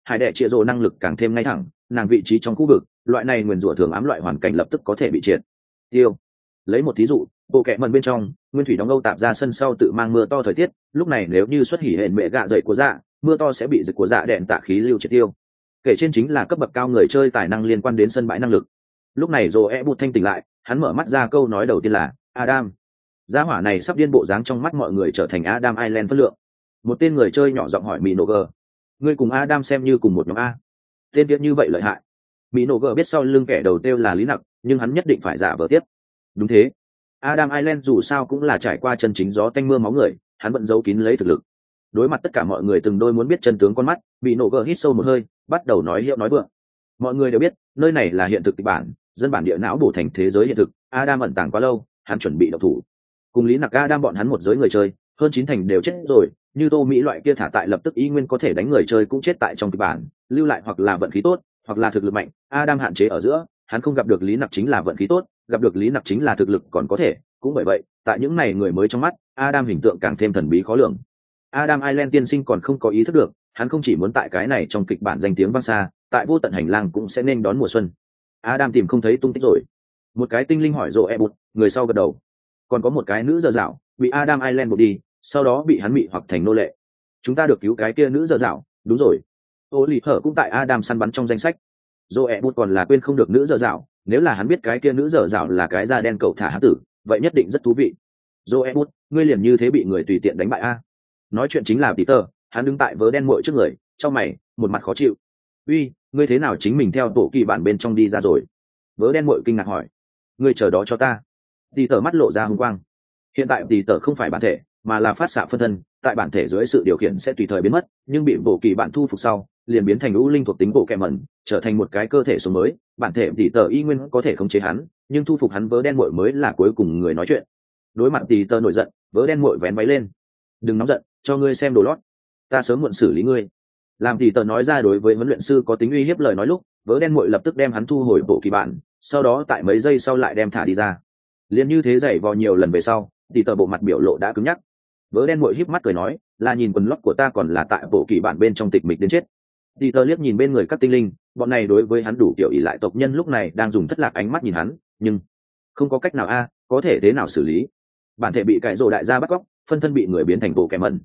hải đệ chia rồ năng lực càng thêm ngay thẳng, nàng vị trí trong khu vực, loại này nguyền rủa thường ám loại hoàn cảnh lập tức có thể bị triệt tiêu. Lấy một thí dụ, bộ kệ mần bên trong, nguyên thủy đóng âu tạp ra sân sau tự mang mưa to thời tiết, lúc này nếu như xuất hỉ hển mẹ gạ dậy của dạ, mưa to sẽ bị dịch của dạ đèn tạ khí lưu triệt tiêu. Kể trên chính là cấp bậc cao người chơi tài năng liên quan đến sân bãi năng lực. Lúc này rồi bụt thanh tỉnh lại, hắn mở mắt ra, câu nói đầu tiên là Adam. Gia hỏa này sắp điên bộ dáng, trong mắt mọi người trở thành Adam Island phân lượng. Một tên người chơi nhỏ giọng hỏi Minogue, ngươi cùng Adam xem như cùng một nhóm a? Tên kia như vậy lợi hại. Minogue biết sau lưng kẻ đầu tiêu là Lý Nặc, nhưng hắn nhất định phải giả vờ tiếp. Đúng thế, Adam Island dù sao cũng là trải qua chân chính gió tanh mưa máu người, hắn vẫn giấu kín lấy thực lực. Đối mặt tất cả mọi người từng đôi muốn biết chân tướng con mắt, Minogue hít sâu một hơi, bắt đầu nói hiệu nói vượng. Mọi người đều biết, nơi này là hiện thực kịch bản, dân bản địa não bổ thành thế giới hiện thực. Adam ẩn tàng quá lâu, hắn chuẩn bị động thủ. Cùng Lý Nặc Adam bọn hắn một giới người chơi, hơn 90% đều chết rồi, như Tô Mỹ loại kia thả tại lập tức y nguyên có thể đánh người chơi cũng chết tại trong kịch bản, lưu lại hoặc là vận khí tốt, hoặc là thực lực mạnh. Adam hạn chế ở giữa, hắn không gặp được Lý Nặc chính là vận khí tốt, gặp được Lý Nặc chính là thực lực còn có thể. Cũng bởi vậy, tại những này người mới trong mắt, Adam hình tượng càng thêm thần bí khó lường. Adam Island tiên sinh còn không có ý thức được, hắn không chỉ muốn tại cái này trong kịch bản danh tiếng vang xa, tại vô tận hành lang cũng sẽ nên đón mùa xuân. Adam tìm không thấy tung tích rồi. Một cái tinh linh hỏi rộ bụt, người sau gật đầu. Còn có một cái nữ dở dạo bị Adam Island buộc đi, sau đó bị hắn mị hoặc thành nô lệ. Chúng ta được cứu cái kia nữ dở dạo. Đúng rồi, ô lì hở cũng tại Adam săn bắn trong danh sách. Rộ bụt còn là quên không được nữ dở dạo, nếu là hắn biết cái kia nữ dở dạo là cái da đen cậu thả hán tử, vậy nhất định rất thú vị. Rộ bụt, ngươi liền như thế bị người tùy tiện đánh bại a? Nói chuyện chính là Peter, hắn đứng tại vớ đen muội trước người, trong mày, một mặt khó chịu. Uy, ngươi thế nào chính mình theo tổ kỳ bản bên trong đi ra rồi? Vớ đen muội kinh ngạc hỏi. Ngươi chờ đó cho ta. Peter mắt lộ ra hung quang. Hiện tại Peter không phải bản thể, mà là phát xạ phân thân, tại bản thể dưới sự điều khiển sẽ tùy thời biến mất, nhưng bị bộ kỳ bản thu phục sau, liền biến thành u linh thuộc tính bộ kẹm mẩn, trở thành một cái cơ thể số mới. Bản thể Peter y nguyên có thể khống chế hắn, nhưng thu phục hắn vớ đen muội mới là cuối cùng người nói chuyện. Đối mặt Peter nổi giận, vớ đen muội vén váy lên. Đừng nóng giận, cho ngươi xem đồ lót, ta sớm muộn xử lý ngươi. Làm thì tờ nói ra đối với huấn luyện sư có tính uy hiếp lời nói lúc, vớ đen muội lập tức đem hắn thu hồi bộ kỳ bản, sau đó tại mấy giây sau lại đem thả đi ra. Liên như thế giày vò nhiều lần về sau, thì tờ bộ mặt biểu lộ đã cứng nhắc. Vớ đen muội híp mắt cười nói, là nhìn quần lót của ta còn là tại bộ kỳ bản bên trong tịch mịch đến chết. Thì tờ liếc nhìn bên người các tinh linh, bọn này đối với hắn đủ kiểu ỷ lại tộc nhân lúc này đang dùng thất lạc ánh mắt nhìn hắn, nhưng không có cách nào a, có thể thế nào xử lý. Bản thể bị cải rồ đại gia bắt cóc, phân thân bị người biến thành bộ kẻ mẩn.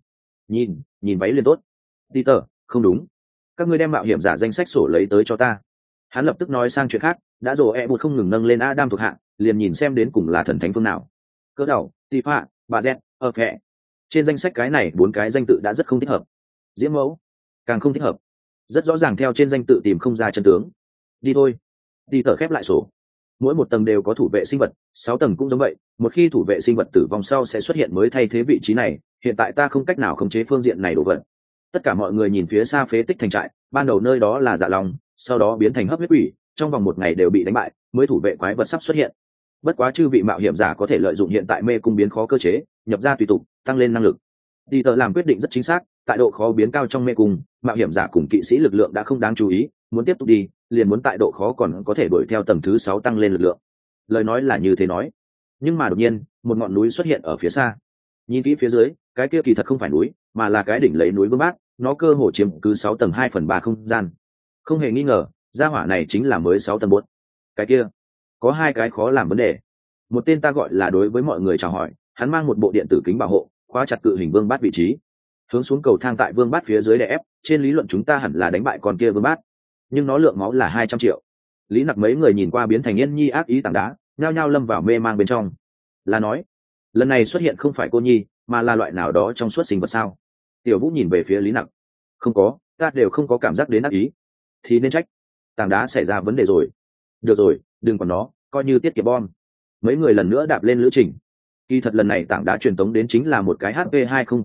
Nhìn váy liền tốt. Peter, không đúng, các ngươi đem mạo hiểm giả danh sách sổ lấy tới cho ta. Hắn lập tức nói sang chuyện khác, đã rồ bụt không ngừng nâng lên Adam thuộc hạng, liền nhìn xem đến cùng là thần thánh phương nào. Cỡ đầu, Tifa, bà Z, phẹ. Trên danh sách cái này 4 cái danh tự đã rất không thích hợp. Diễm mẫu càng không thích hợp, rất rõ ràng theo trên danh tự tìm không ra chân tướng. Đi thôi. Peter khép lại sổ. Mỗi một tầng đều có thủ vệ sinh vật, 6 tầng cũng giống vậy, một khi thủ vệ sinh vật tử vong sau sẽ xuất hiện mới thay thế vị trí này, hiện tại ta không cách nào khống chế phương diện này đồ vật. Tất cả mọi người nhìn phía xa phế tích thành trại, ban đầu nơi đó là Dạ Long, sau đó biến thành hấp huyết quỷ, trong vòng 1 ngày đều bị đánh bại, mới thủ vệ quái vật sắp xuất hiện. Bất quá chư vị mạo hiểm giả có thể lợi dụng hiện tại mê cung biến khó cơ chế, nhập ra tùy tục, tăng lên năng lực. Peter làm quyết định rất chính xác, tại độ khó biến cao trong mê cung, mạo hiểm giả cùng kỵ sĩ lực lượng đã không đáng chú ý, muốn tiếp tục đi, liền muốn tại độ khó còn có thể đuổi theo tầng thứ 6 tăng lên lực lượng. Lời nói là như thế nói, nhưng mà đột nhiên, một ngọn núi xuất hiện ở phía xa. Nhìn kỹ phía dưới, cái kia kỳ thật không phải núi, mà là cái đỉnh lấy núi Vương Bát, nó cơ hồ chiếm cứ 6 tầng 2/3 không gian. Không hề nghi ngờ, gia hỏa này chính là mới 6 tầng 4. Cái kia, có 2 cái khó làm vấn đề. Một tên ta gọi là đối với mọi người chào hỏi, hắn mang một bộ điện tử kính bảo hộ, khóa chặt cự hình Vương Bát vị trí. Hướng xuống cầu thang tại Vương Bát phía dưới đè ép, trên lý luận chúng ta hẳn là đánh bại con kia Vương Bát, nhưng nó lượng máu là 200 triệu. Lý Nặc mấy người nhìn qua biến thành Yên Nhi ác ý tảng đá, nhao nhao lâm vào mê mang bên trong. Là nói, lần này xuất hiện không phải cô nhi, mà là loại nào đó trong suốt sinh vật sao? Tiểu Vũ nhìn về phía Lý Nặc. Không có, ta đều không có cảm giác đến ác ý. Thì nên trách, tảng đá xảy ra vấn đề rồi. Được rồi, đừng còn nó, coi như tiết kiệm bom. Mấy người lần nữa đạp lên lữ trình. Kỳ thật lần này tảng đá truyền tống đến chính là một cái HP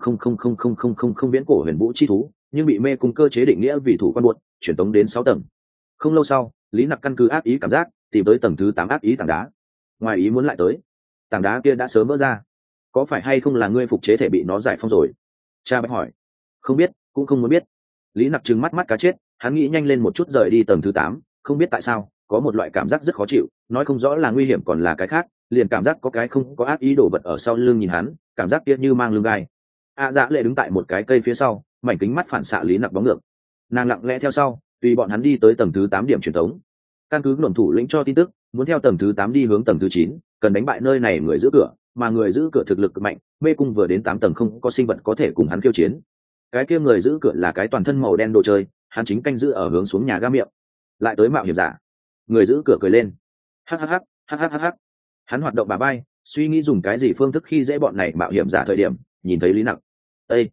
20000000 viễn cổ huyền vũ chi thú, nhưng bị mê cung cơ chế định nghĩa vì thủ quan buộc, truyền tống đến 6 tầng. Không lâu sau, Lý Nặc căn cứ ác ý cảm giác, tìm tới tầng thứ 8 ác ý tảng đá. Ngoài ý muốn lại tới, tảng đá kia đã sớm vỡ ra. Có phải hay không là ngươi phục chế thể bị nó giải phong rồi? Cha Bạch hỏi. Không biết, cũng không muốn biết. Lý Nặc trừng mắt mắt cá chết, hắn nghĩ nhanh lên một chút rời đi tầng thứ 8, không biết tại sao, có một loại cảm giác rất khó chịu, nói không rõ là nguy hiểm còn là cái khác, liền cảm giác có cái không có ác ý đổ vật ở sau lưng nhìn hắn, cảm giác kia như mang lưng gai. Dạ Lệ đứng tại một cái cây phía sau, mảnh kính mắt phản xạ Lý Nặc bóng ngược. nàng lặng lẽ theo sau tùy bọn hắn đi tới tầng thứ 8 điểm truyền thống. Căn cứ luận thủ lĩnh cho tin tức, muốn theo tầng thứ 8 đi hướng tầng thứ 9, cần đánh bại nơi này người giữ cửa, mà người giữ cửa thực lực cực mạnh, mê cung vừa đến 8 tầng không có sinh vật có thể cùng hắn khiêu chiến. Cái kia người giữ cửa là cái toàn thân màu đen đồ chơi, hắn chính canh giữ ở hướng xuống nhà ga miệng. Lại tới mạo hiểm giả. Người giữ cửa cười lên. Hắc hắc hắc, hắc hắc hắc hắc. Hắn hoạt động bà bay, suy nghĩ dùng cái gì phương thức khi dễ bọn này mạo hiểm giả thời điểm, nhìn thấy Lý Nặc. Ê,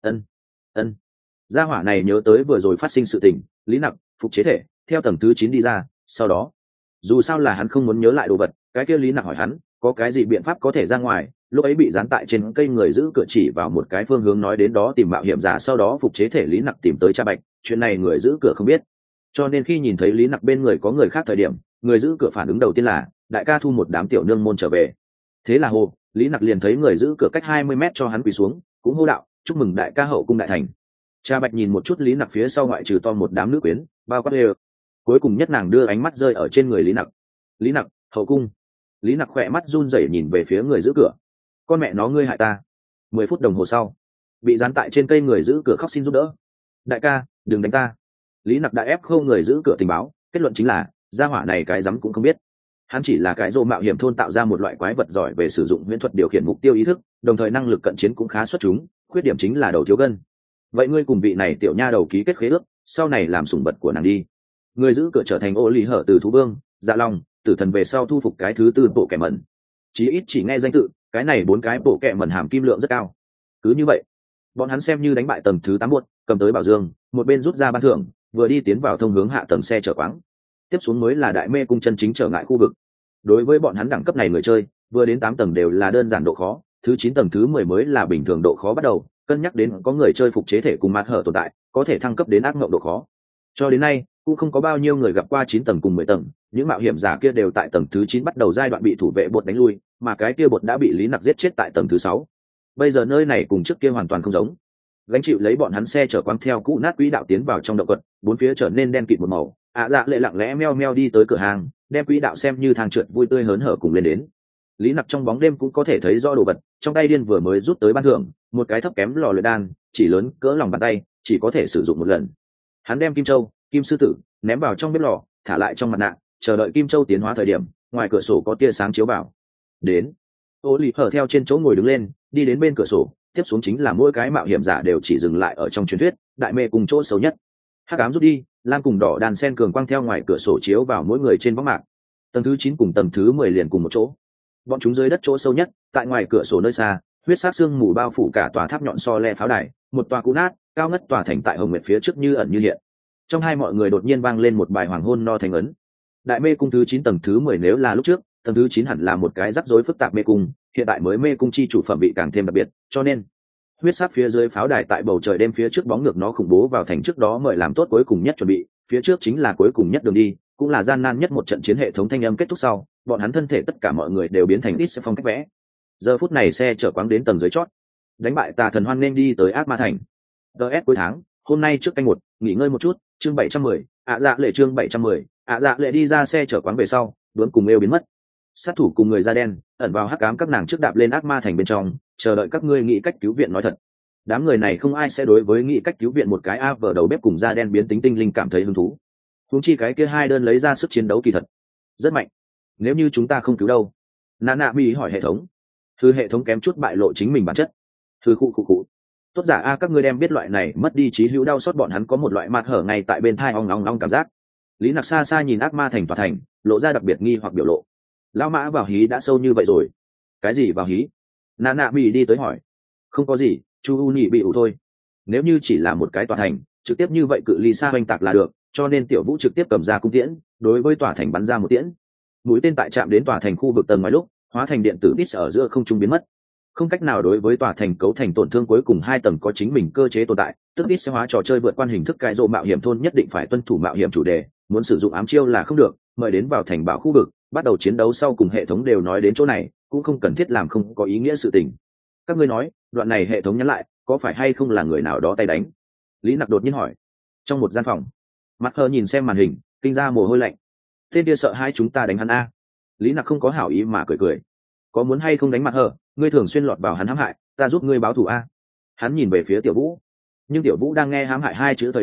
ân. Gia hỏa này nhớ tới vừa rồi phát sinh sự tình, Lý Nặc phục chế thể theo tầng thứ 9 đi ra, sau đó dù sao là hắn không muốn nhớ lại đồ vật, cái kia Lý Nặc hỏi hắn có cái gì biện pháp có thể ra ngoài, lúc ấy bị dán tại trên cây người giữ cửa chỉ vào một cái phương hướng nói đến đó tìm mạo hiểm giả, sau đó phục chế thể Lý Nặc tìm tới Cha Bạch, chuyện này người giữ cửa không biết, cho nên khi nhìn thấy Lý Nặc bên người có người khác thời điểm, người giữ cửa phản ứng đầu tiên là đại ca thu một đám tiểu nương môn trở về. Thế là hồ Lý Nặc liền thấy người giữ cửa cách 20 mét cho hắn quỳ xuống, cũng hô đạo chúc mừng đại ca hậu cung đại thành. Cha Bạch nhìn một chút Lý Nặc phía sau ngoại trừ to một đám nữ quyến bao quát đều, cuối cùng nhất nàng đưa ánh mắt rơi ở trên người Lý Nặc. Lý Nặc hậu cung. Lý Nặc khỏe mắt run rẩy nhìn về phía người giữ cửa. Con mẹ nó ngươi hại ta. 10 phút đồng hồ sau, bị dán tại trên cây người giữ cửa khóc xin giúp đỡ. Đại ca đừng đánh ta. Lý Nặc đã ép khâu người giữ cửa tình báo, kết luận chính là gia hỏa này cái rắm cũng không biết, hắn chỉ là cái rô mạo hiểm thôn tạo ra một loại quái vật giỏi về sử dụng huyễn thuật điều khiển mục tiêu ý thức, đồng thời năng lực cận chiến cũng khá xuất chúng, khuyết điểm chính là đầu thiếu gân. Vậy ngươi cùng vị này tiểu nha đầu ký kết khế ước, sau này làm sủng vật của nàng đi. Người giữ cửa trở thành ô lý hở từ thú vương, dạ long, tử thần về sau thu phục cái thứ 4 bộ kẻ mẩn. Chí ít chỉ nghe danh tự, cái này 4 cái bộ kẻ mẩn hàm kim lượng rất cao. Cứ như vậy, bọn hắn xem như đánh bại tầng thứ 8 muộn, cầm tới bảo dương, một bên rút ra ban thưởng, vừa đi tiến vào thông hướng hạ tầng xe chở quáng. Tiếp xuống mới là đại mê cung chân chính trở ngại khu vực. Đối với bọn hắn đẳng cấp này người chơi, vừa đến 8 tầng đều là đơn giản độ khó, thứ 9 tầng thứ 10 mới là bình thường độ khó bắt đầu, cân nhắc đến có người chơi phục chế thể cùng mặt hở tồn tại, có thể thăng cấp đến ác mộng độ khó. Cho đến nay, cũng không có bao nhiêu người gặp qua 9 tầng cùng 10 tầng, những mạo hiểm giả kia đều tại tầng thứ 9 bắt đầu giai đoạn bị thủ vệ bột đánh lui, mà cái kia bột đã bị Lý Nặc giết chết tại tầng thứ 6. Bây giờ nơi này cùng trước kia hoàn toàn không giống. Gánh chịu lấy bọn hắn xe chở quăng theo cũ nát quỹ đạo tiến vào trong động quật, bốn phía trở nên đen kịt một màu. Dạ lệ lặng lẽ meo meo đi tới cửa hàng, đem quỹ đạo xem như thang trượt vui tươi hớn hở cùng lên đến. Lý Nặc trong bóng đêm cũng có thể thấy rõ đồ vật, trong tay điên vừa mới rút tới ban thưởng, một cái thấp kém lò luyện đan, chỉ lớn cỡ lòng bàn tay, chỉ có thể sử dụng một lần. Hắn đem kim châu, kim sư tử ném vào trong bếp lò, thả lại trong mặt nạ, chờ đợi kim châu tiến hóa thời điểm, ngoài cửa sổ có tia sáng chiếu vào. Đến, Ô Lì hở theo trên chỗ ngồi đứng lên, đi đến bên cửa sổ, tiếp xuống chính là mỗi cái mạo hiểm giả đều chỉ dừng lại ở trong truyền thuyết, đại mê cùng chỗ xấu nhất. Hắc ám rút đi, lam cùng đỏ đàn sen cường quang theo ngoài cửa sổ chiếu vào mỗi người trên bóng mạc. Tầng thứ 9 cùng tầng thứ 10 liền cùng một chỗ. Bọn chúng dưới đất chỗ sâu nhất, tại ngoài cửa sổ nơi xa, huyết sắc xương mù bao phủ cả tòa tháp nhọn so le pháo đài, một tòa cũ nát, cao ngất tòa thành tại hồng nguyệt phía trước như ẩn như hiện. Trong hai mọi người đột nhiên vang lên một bài hoàng hôn no thành ấn. Đại mê cung thứ 9 tầng thứ 10 nếu là lúc trước, tầng thứ 9 hẳn là một cái rắc rối phức tạp mê cung, hiện tại mới mê cung chi chủ phẩm bị càng thêm đặc biệt, cho nên huyết sắc phía dưới pháo đài tại bầu trời đêm phía trước bóng ngược nó khủng bố vào thành trước đó mời làm tốt cuối cùng nhất chuẩn bị, phía trước chính là cuối cùng nhất đường đi, cũng là gian nan nhất một trận chiến hệ thống thanh âm kết thúc sau, bọn hắn thân thể tất cả mọi người đều biến thành ít sẽ phong cách vẽ. Giờ phút này xe chở quáng đến tầng dưới chót, đánh bại tà thần hoan nên đi tới ác ma thành. DS cuối tháng, hôm nay trước canh 1, nghỉ ngơi một chút, chương 710, dạ lệ chương 710, dạ lệ đi ra xe chở quáng về sau, đuốn cùng yêu biến mất. Sát thủ cùng người da đen ẩn vào hắc ám các nàng trước đạp lên ác ma thành bên trong, chờ đợi các ngươi nghĩ cách cứu viện nói thật. Đám người này không ai sẽ đối với nghĩ cách cứu viện một cái áp vào đầu bếp cùng da đen biến tính tinh linh cảm thấy hứng thú. Huống chi cái kia hai đơn lấy ra sức chiến đấu kỳ thật rất mạnh. Nếu như chúng ta không cứu đâu? Nana Mi hỏi hệ thống. Thư hệ thống kém chút bại lộ chính mình bản chất. Thư khu. Tốt giả a các ngươi đem biết loại này mất đi trí hữu đau xót bọn hắn có một loại mặt hở ngay tại bên thai ong ong cảm giác. Lý Nặc xa xa nhìn ác ma thành tòa thành, lộ ra đặc biệt nghi hoặc biểu lộ. Lão mã vào hí đã sâu như vậy rồi. Cái gì vào hí? Nana Mi đi tới hỏi. Không có gì, Chu U nhị bị ủ thôi. Nếu như chỉ là một cái tòa thành, trực tiếp như vậy cự ly xa oanh tạc là được, cho nên Tiểu Vũ trực tiếp cầm ra cung tiễn, đối với tòa thành bắn ra một tiễn. Mũi tên tại chạm đến tòa thành khu vực tầng ngoài lúc, hóa thành điện tử ít ở giữa không trung biến mất. Không cách nào đối với tòa thành cấu thành tổn thương, cuối cùng 2 tầng có chính mình cơ chế tồn tại, tức ít sẽ hóa trò chơi vượt qua hình thức cải rộ mạo hiểm thôn nhất định phải tuân thủ mạo hiểm chủ đề, muốn sử dụng ám chiêu là không được, mời đến vào thành bảo khu vực, bắt đầu chiến đấu sau cùng hệ thống đều nói đến chỗ này, cũng không cần thiết làm không có ý nghĩa sự tình. Các ngươi nói, đoạn này hệ thống nhắn lại, có phải hay không là người nào đó tay đánh? Lý Nặc đột nhiên hỏi. Trong một gian phòng, mặt hờ nhìn xem màn hình, kinh ra mồ hôi lạnh. Tên kia sợ hai chúng ta đánh hắn a. Lý Nặc không có hảo ý mà cười. Có muốn hay không đánh mặt hờ, ngươi thường xuyên lọt vào hắn hãm hại, ta giúp ngươi báo thù a. Hắn nhìn về phía Tiểu Vũ, nhưng Tiểu Vũ đang nghe hãm hại 2 chữ thời điểm,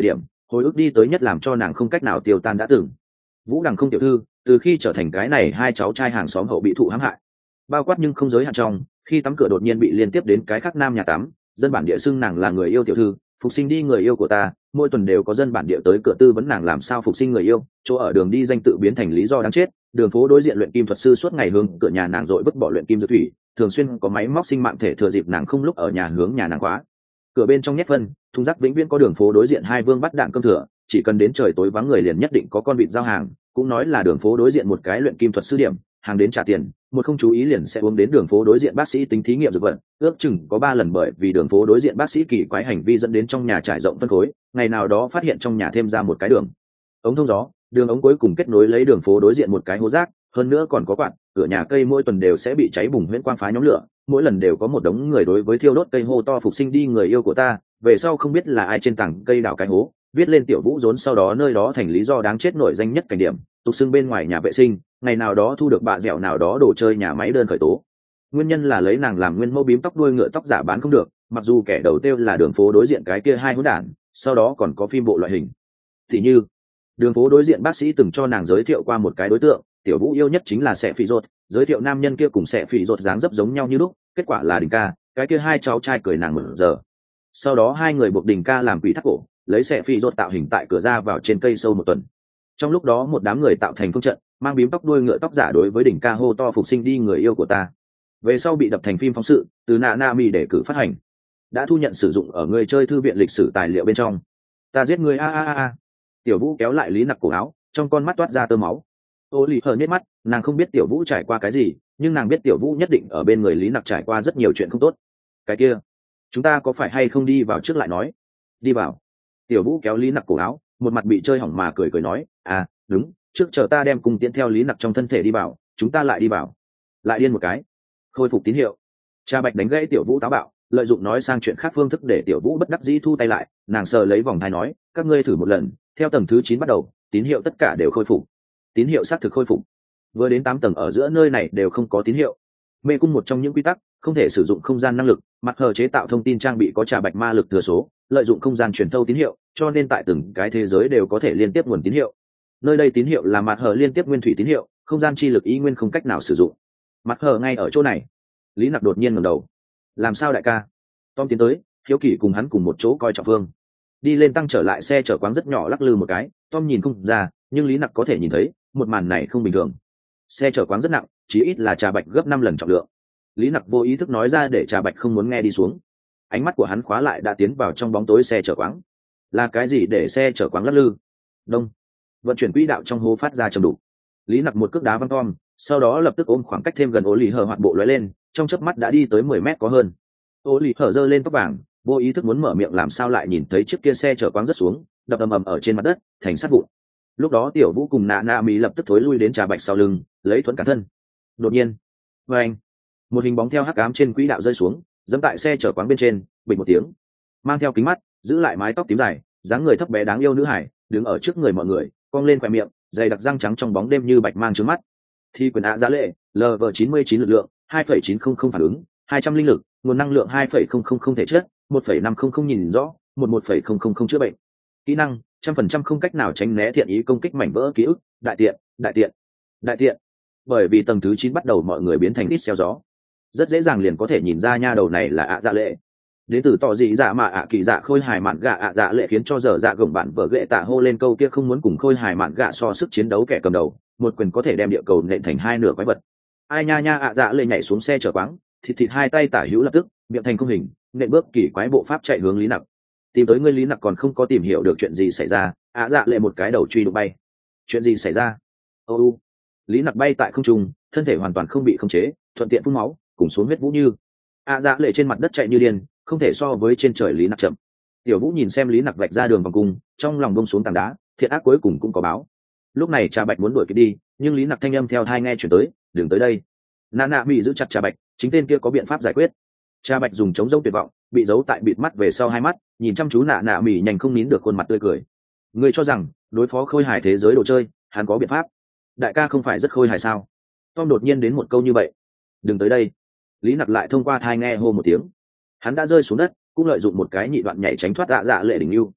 hồi ức đi tới nhất làm cho nàng không cách nào tiêu tan đã từng. Vũ Đằng không tiểu thư từ khi trở thành cái này hai cháu trai hàng xóm hậu bị thụ hãm hại, bao quát nhưng không giới hạn trong, khi tắm cửa đột nhiên bị liên tiếp đến cái khác nam nhà tắm, dân bản địa xưng nàng là người yêu tiểu thư, phục sinh đi người yêu của ta, mỗi tuần đều có dân bản địa tới cửa tư vấn nàng làm sao phục sinh người yêu, chỗ ở đường đi danh tự biến thành lý do đáng chết, đường phố đối diện luyện kim thuật sư suốt ngày hướng cửa nhà nàng dội vứt bỏ luyện kim dược thủy, thường xuyên có máy móc sinh mạng thể thừa dịp nàng không lúc ở nhà hướng nhà nàng khóa cửa bên trong nhét phân, thùng rác vĩnh viễn có đường phố đối diện hai vương bắt đạn cơm thừa, chỉ cần đến trời tối vắng người liền nhất định có con vịt giao hàng, cũng nói là đường phố đối diện một cái luyện kim thuật sư điểm, hàng đến trả tiền, một không chú ý liền sẽ uống đến đường phố đối diện bác sĩ tính thí nghiệm dược vật, ước chừng có 3 lần bởi vì đường phố đối diện bác sĩ kỳ quái hành vi dẫn đến trong nhà trải rộng phân khối, ngày nào đó phát hiện trong nhà thêm ra một cái đường ống thông gió, đường ống cuối cùng kết nối lấy đường phố đối diện một cái hố rác, hơn nữa còn có quạt, cửa nhà cây mỗi tuần đều sẽ bị cháy bùng huyễn quang phá nhóm lửa, mỗi lần đều có một đống người đối với thiêu đốt cây hô to phục sinh đi người yêu của ta, về sau không biết là ai trên tảng cây đào cái hố, viết lên tiểu vũ rốn, sau đó nơi đó thành lý do đáng chết nổi danh nhất cảnh điểm, tục xưng bên ngoài nhà vệ sinh, ngày nào đó thu được bạ dẻo nào đó đồ chơi nhà máy đơn khởi tố. Nguyên nhân là lấy nàng làm nguyên mẫu bím tóc đuôi ngựa tóc giả bán không được, mặc dù kẻ đầu tiêu là đường phố đối diện cái kia hai hỗn đản, sau đó còn có phim bộ loại hình. Thì như, đường phố đối diện bác sĩ từng cho nàng giới thiệu qua một cái đối tượng, tiểu vũ yêu nhất chính là Sẻ Phỉ Rột, giới thiệu nam nhân kia cùng Sẻ Phỉ Rột dáng dấp giống nhau như lúc, kết quả là Đình Ca, cái kia hai cháu trai cười nàng một giờ. Sau đó hai người buộc Đình Ca làm quỷ thắt cổ, lấy Sẻ Phỉ Rột tạo hình tại cửa ra vào trên cây sâu một tuần. Trong lúc đó một đám người tạo thành phương trận, mang bím tóc đuôi ngựa tóc giả đối với Đình Ca hô to phục sinh đi người yêu của ta. Về sau bị đập thành phim phóng sự, từ Nanami để cử phát hành, đã thu nhận sử dụng ở người chơi thư viện lịch sử tài liệu bên trong. Ta giết người a a a a. Tiểu vũ kéo lại Lý Nặc cổ áo, trong con mắt toát ra tơ máu. Ô lì hờ nhếch mắt, nàng không biết tiểu vũ trải qua cái gì, nhưng nàng biết tiểu vũ nhất định ở bên người Lý Nặc trải qua rất nhiều chuyện không tốt. Cái kia, chúng ta có phải hay không đi vào trước lại nói? Đi vào. Tiểu vũ kéo Lý Nặc cổ áo, một mặt bị chơi hỏng mà cười cười nói, à đúng, trước chờ ta đem cùng tiễn theo Lý Nặc trong thân thể đi vào, chúng ta lại đi vào. Lại điên một cái. Khôi phục tín hiệu. Cha Bạch đánh gãy tiểu vũ táo bạo, lợi dụng nói sang chuyện khác phương thức để tiểu vũ bất đắc dĩ thu tay lại, nàng sờ lấy vòng thai nói, các ngươi thử một lần, theo tầng thứ 9 bắt đầu, tín hiệu tất cả đều khôi phục. Tín hiệu xác thực khôi phục. Vừa đến 8 tầng ở giữa nơi này đều không có tín hiệu. Mê cung một trong những quy tắc, không thể sử dụng không gian năng lực, mặt hờ chế tạo thông tin trang bị có Trà Bạch ma lực thừa số, lợi dụng không gian truyền thâu tín hiệu, cho nên tại từng cái thế giới đều có thể liên tiếp nguồn tín hiệu. Nơi đây tín hiệu là mặt hờ liên tiếp nguyên thủy tín hiệu, không gian chi lực ý nguyên không cách nào sử dụng. Mặt hờ ngay ở chỗ này. Lý Nặc đột nhiên ngẩng đầu. Làm sao đại ca? Tom tiến tới, hiếu kỳ cùng hắn cùng một chỗ coi trọng phương. Đi lên tăng trở lại xe chở quáng rất nhỏ lắc lư một cái, Tom nhìn không ra, nhưng Lý Nặc có thể nhìn thấy, một màn này không bình thường. Xe chở quáng rất nặng, chí ít là Trà Bạch gấp 5 lần trọng lượng. Lý Nặc vô ý thức nói ra để Trà Bạch không muốn nghe đi xuống. Ánh mắt của hắn khóa lại đã tiến vào trong bóng tối xe chở quáng. Là cái gì để xe chở quáng lắc lư? Đông. Vận chuyển quỹ đạo trong hố phát ra trầm đủ. Lý Nặc một cước đá văng Tom, sau đó lập tức ôm khoảng cách thêm gần Ô Lý Hở hoạt bộ lóe lên, trong chớp mắt đã đi tới 10 mét có hơn. Ô Lý Hở giơ lên tóc vàng, vô ý thức muốn mở miệng làm sao lại nhìn thấy chiếc kia xe chở quáng rất xuống, đập ầm ầm ở trên mặt đất, thành sát vụn. Lúc đó Tiểu Vũ cùng Nạ Mỹ lập tức thối lui đến Trà Bạch sau lưng, lấy thuẫn cả thân. Đột nhiên, vang, một hình bóng theo hắc ám trên quỹ đạo rơi xuống, giẫm tại xe chở quáng bên trên, bịch một tiếng. Mang theo kính mắt, giữ lại mái tóc tím dài, dáng người thấp bé đáng yêu nữ hải, đứng ở trước người mọi người, cong lên khóe miệng, dày đặc răng trắng trong bóng đêm như bạch mang trướng mắt. Thi quyền ạ giá lệ, LV99 lực lượng, 2,900 phản ứng, 200 linh lực, nguồn năng lượng 2,000 thể chất, 1,500 nhìn rõ, 11,000 chữa bệnh. Kỹ năng, 100% không cách nào tránh né thiện ý công kích mảnh vỡ ký ức, đại tiện, đại tiện, đại tiện. Bởi vì tầng thứ 9 bắt đầu mọi người biến thành ít xeo gió. Rất dễ dàng liền có thể nhìn ra nha đầu này là ạ dạ lệ. Đến từ tỏ dị dạ mà ạ kỳ dạ khôi hài mạn gạ ạ dạ lệ khiến cho giờ dạ gồng bạn vợ ghệ tạ hô lên câu kia không muốn cùng khôi hài mạn gạ so sức chiến đấu kẻ cầm đầu, một quyền có thể đem địa cầu nện thành hai nửa quái vật. Ai nha nha ạ dạ lệ nhảy xuống xe chở quáng, thịt hai tay tả hữu lập tức, miệng thành không hình, nện bước kỳ quái bộ pháp chạy hướng Lý Nặc. Tìm tới ngươi Lý Nặc còn không có tìm hiểu được chuyện gì xảy ra, ạ dạ lệ một cái đầu truy đụng bay. Chuyện gì xảy ra? Ô Lý Nặc bay tại không trung, thân thể hoàn toàn không bị khống chế, thuận tiện phun máu, cùng xuống huyết vũ như. ạ dạ lệ trên mặt đất chạy như điên, không thể so với trên trời Lý Nặc chậm. Tiểu Vũ nhìn xem Lý Nặc vạch ra đường vòng cung, trong lòng bông xuống tảng đá, thiện ác cuối cùng cũng có báo. Lúc này Trà Bạch muốn đuổi kịp đi, nhưng Lý Nặc thanh âm theo thai nghe chuyển tới, đừng tới đây. Nạ bị giữ chặt Trà Bạch, chính tên kia có biện pháp giải quyết. Trà Bạch dùng chống rông tuyệt vọng, bị giấu tại bịt mắt về sau hai mắt, nhìn chăm chú Nạ Mỹ nhanh không nín được khuôn mặt tươi cười. Ngươi cho rằng đối phó khôi hài thế giới đồ chơi, hắn có biện pháp? Đại ca không phải rất khôi hài sao? Tom đột nhiên đến một câu như vậy. Đừng tới đây. Lý Nặc lại thông qua thai nghe hô một tiếng. Hắn đã rơi xuống đất, cũng lợi dụng một cái nhị đoạn nhảy tránh thoát dạ dạ lệ đỉnh lưu.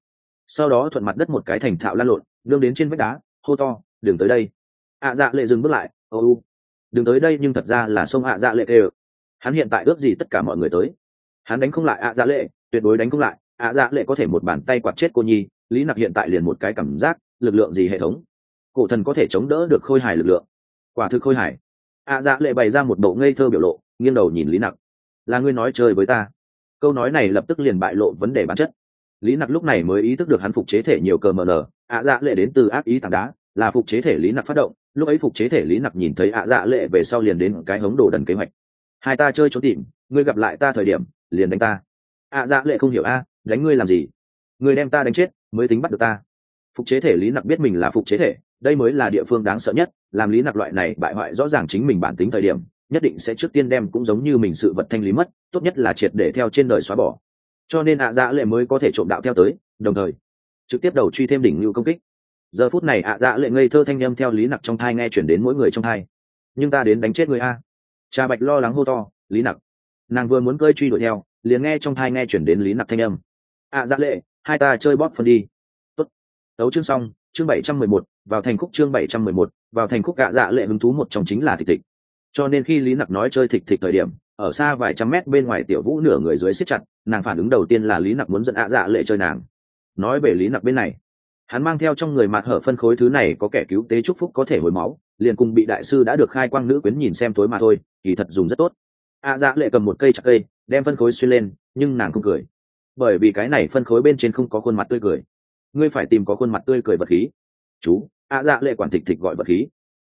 sau đó thuận mặt đất một cái thành thạo lan lộn nương đến trên vách đá hô to đừng tới đây. ạ dạ lệ dừng bước lại ô đừng tới đây, nhưng thật ra là xông ạ dạ lệ tê. Hắn hiện tại ước gì tất cả mọi người tới. Hắn đánh không lại ạ dạ lệ, tuyệt đối đánh không lại. ạ dạ lệ có thể một bàn tay quạt chết cô nhi, lý nặc hiện tại liền một cái cảm giác lực lượng gì hệ thống cổ thần có thể chống đỡ được khôi hài lực lượng, quả thực khôi hài. ạ dạ lệ bày ra một bộ ngây thơ biểu lộ, nghiêng đầu nhìn lý nặc. Là ngươi nói chơi với ta? Câu nói này lập tức liền bại lộ vấn đề bản chất. Lý nặc lúc này mới ý thức được hắn phục chế thể nhiều cờ mờ nờ. ạ dạ lệ đến từ ác ý tảng đá, là phục chế thể lý nặc phát động. Lúc ấy phục chế thể lý nặc nhìn thấy ạ dạ lệ về sau liền đến cái hống đồ đần kế hoạch. Hai ta chơi trốn tìm, ngươi gặp lại ta thời điểm liền đánh ta. ạ dạ lệ không hiểu đánh ngươi làm gì? Ngươi đem ta đánh chết mới tính bắt được ta. Phục chế thể lý nặc biết mình là phục chế thể, đây mới là địa phương đáng sợ nhất. Làm lý nặc loại này bại hoại rõ ràng chính mình bản tính thời điểm, nhất định sẽ trước tiên đem cũng giống như mình sự vật thanh lý mất, tốt nhất là triệt để theo trên đời xóa bỏ. Cho nên ạ dạ lệ mới có thể trộm đạo theo tới, đồng thời trực tiếp đầu truy thêm đỉnh lưu công kích. Giờ phút này ạ dạ lệ ngây thơ thanh âm theo lý nặc trong thai nghe chuyển đến mỗi người trong thai. Nhưng ta đến đánh chết người a. Trà Bạch lo lắng hô to, lý nặc. Nàng vừa muốn cơi truy đuổi theo, liền nghe trong thai nghe chuyển đến lý nặc thanh âm. ạ dạ lệ, hai ta chơi bóp phân đi. Tốt. Tấu chương xong, chương 711, vào thành khúc chương 711, vào thành khúc. ạ dạ lệ hứng thú một trong chính là thịt thịt. Cho nên khi lý nặc nói chơi thịt thịt thời điểm, ở xa vài trăm mét bên ngoài tiểu vũ nửa người dưới siết chặt, nàng phản ứng đầu tiên là lý nặc muốn dẫn ạ dạ lệ chơi nàng. Nói về lý nặc bên này, hắn mang theo trong người mặt hở phân khối thứ này có kẻ cứu tế chúc phúc có thể hồi máu, liền cùng bị đại sư đã được khai quang nữ quyến nhìn xem tối mà thôi, kỳ thật dùng rất tốt. ạ dạ lệ cầm một cây chặt cây đem phân khối xuyên lên, nhưng nàng không cười, bởi vì cái này phân khối bên trên không có khuôn mặt tươi cười. Ngươi phải tìm có khuôn mặt tươi cười vật khí. Chú, ạ dạ lệ quản thịt thịt gọi vật khí.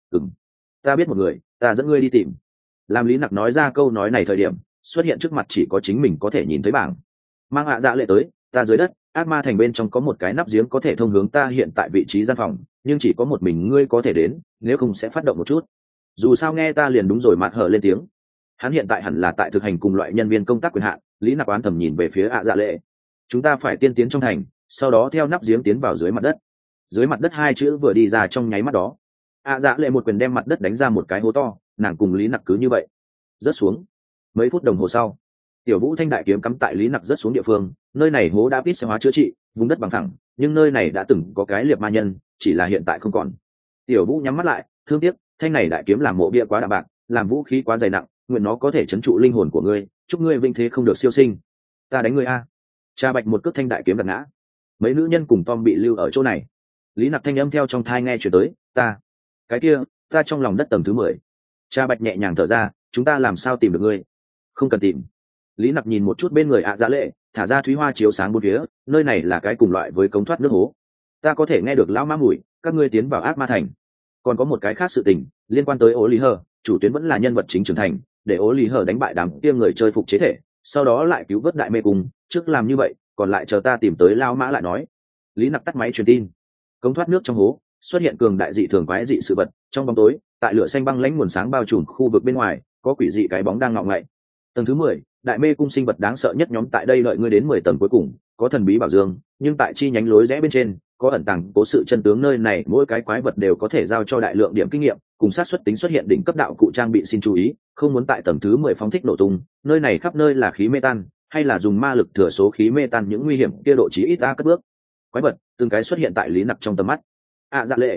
Ta biết một người, ta dẫn ngươi đi tìm. Làm lý nặc nói ra câu nói này thời điểm, xuất hiện trước mặt chỉ có chính mình có thể nhìn thấy bảng. Mang ạ dạ lệ tới, ta dưới đất, ác ma thành bên trong có một cái nắp giếng có thể thông hướng ta hiện tại vị trí gian phòng, nhưng chỉ có một mình ngươi có thể đến, nếu không sẽ phát động một chút. Dù sao nghe ta liền đúng rồi, mặt hở lên tiếng. Hắn hiện tại hẳn là tại thực hành cùng loại nhân viên công tác quyền hạn. Lý nặc oán thầm nhìn về phía ạ dạ lệ. Chúng ta phải tiên tiến trong thành, sau đó theo nắp giếng tiến vào dưới mặt đất. Dưới mặt đất hai chữ vừa đi ra trong nháy mắt đó, ạ dạ lệ một quyền đem mặt đất đánh ra một cái hố to, nàng cùng lý nặc cứ như vậy rớt xuống. Mấy phút đồng hồ sau, tiểu vũ thanh đại kiếm cắm tại lý nặc rớt xuống địa phương. Nơi này hố đã biết sẽ hóa chữa trị, vùng đất bằng thẳng, nhưng nơi này đã từng có cái liệp ma nhân, chỉ là hiện tại không còn. Tiểu vũ nhắm mắt lại, thương tiếc, thanh này đại kiếm làm mộ bia quá đạm bạc, làm vũ khí quá dày nặng, nguyện nó có thể trấn trụ linh hồn của ngươi, chúc ngươi vinh thế không được siêu sinh. Ta đánh ngươi a. Cha Bạch một cước thanh đại kiếm gật ngã. Mấy nữ nhân cùng Tom bị lưu ở chỗ này. Lý nặc thanh âm theo trong thai nghe chuyển tới, ta cái kia, ta trong lòng đất tầng thứ 10. Cha Bạch nhẹ nhàng thở ra, chúng ta làm sao tìm được ngươi? Không cần tìm. Lý nặc nhìn một chút bên người ạ dạ lệ, thả ra thúy hoa chiếu sáng bốn phía, nơi này là cái cùng loại với cống thoát nước hố. Ta có thể nghe được lão ma mùi, các ngươi tiến vào ác ma thành. Còn có một cái khác sự tình liên quan tới ố lý hờ, chủ tuyến vẫn là nhân vật chính trưởng thành, để ố lý hờ đánh bại đám kia người chơi phục chế thể, sau đó lại cứu vớt đại mê cung. Trước làm như vậy, còn lại chờ ta tìm tới lao mã lại nói. Lý nặc tắt máy truyền tin. Cống thoát nước trong hố xuất hiện cường đại dị thường quái dị sự vật. Trong bóng tối, tại lửa xanh băng lãnh nguồn sáng bao trùm khu vực bên ngoài, có quỷ dị cái bóng đang ngọ ngậy. Tầng thứ 10, đại mê cung sinh vật đáng sợ nhất nhóm tại đây đợi ngươi đến 10 tầng cuối cùng, có thần bí bảo dương, nhưng tại chi nhánh lối rẽ bên trên, có ẩn tàng cố sự chân tướng. Nơi này mỗi cái quái vật đều có thể giao cho đại lượng điểm kinh nghiệm, cùng sát suất tính xuất hiện đỉnh cấp đạo cụ trang bị. Xin chú ý, không muốn tại tầng thứ 10 phóng thích nổ tung, nơi này khắp nơi là khí mê tan, hay là dùng ma lực thừa số khí mê tan những nguy hiểm kia độ chí ít ta cất bước. Quái vật từng cái xuất hiện tại lý nặc trong tầm mắt. Dạ lệ,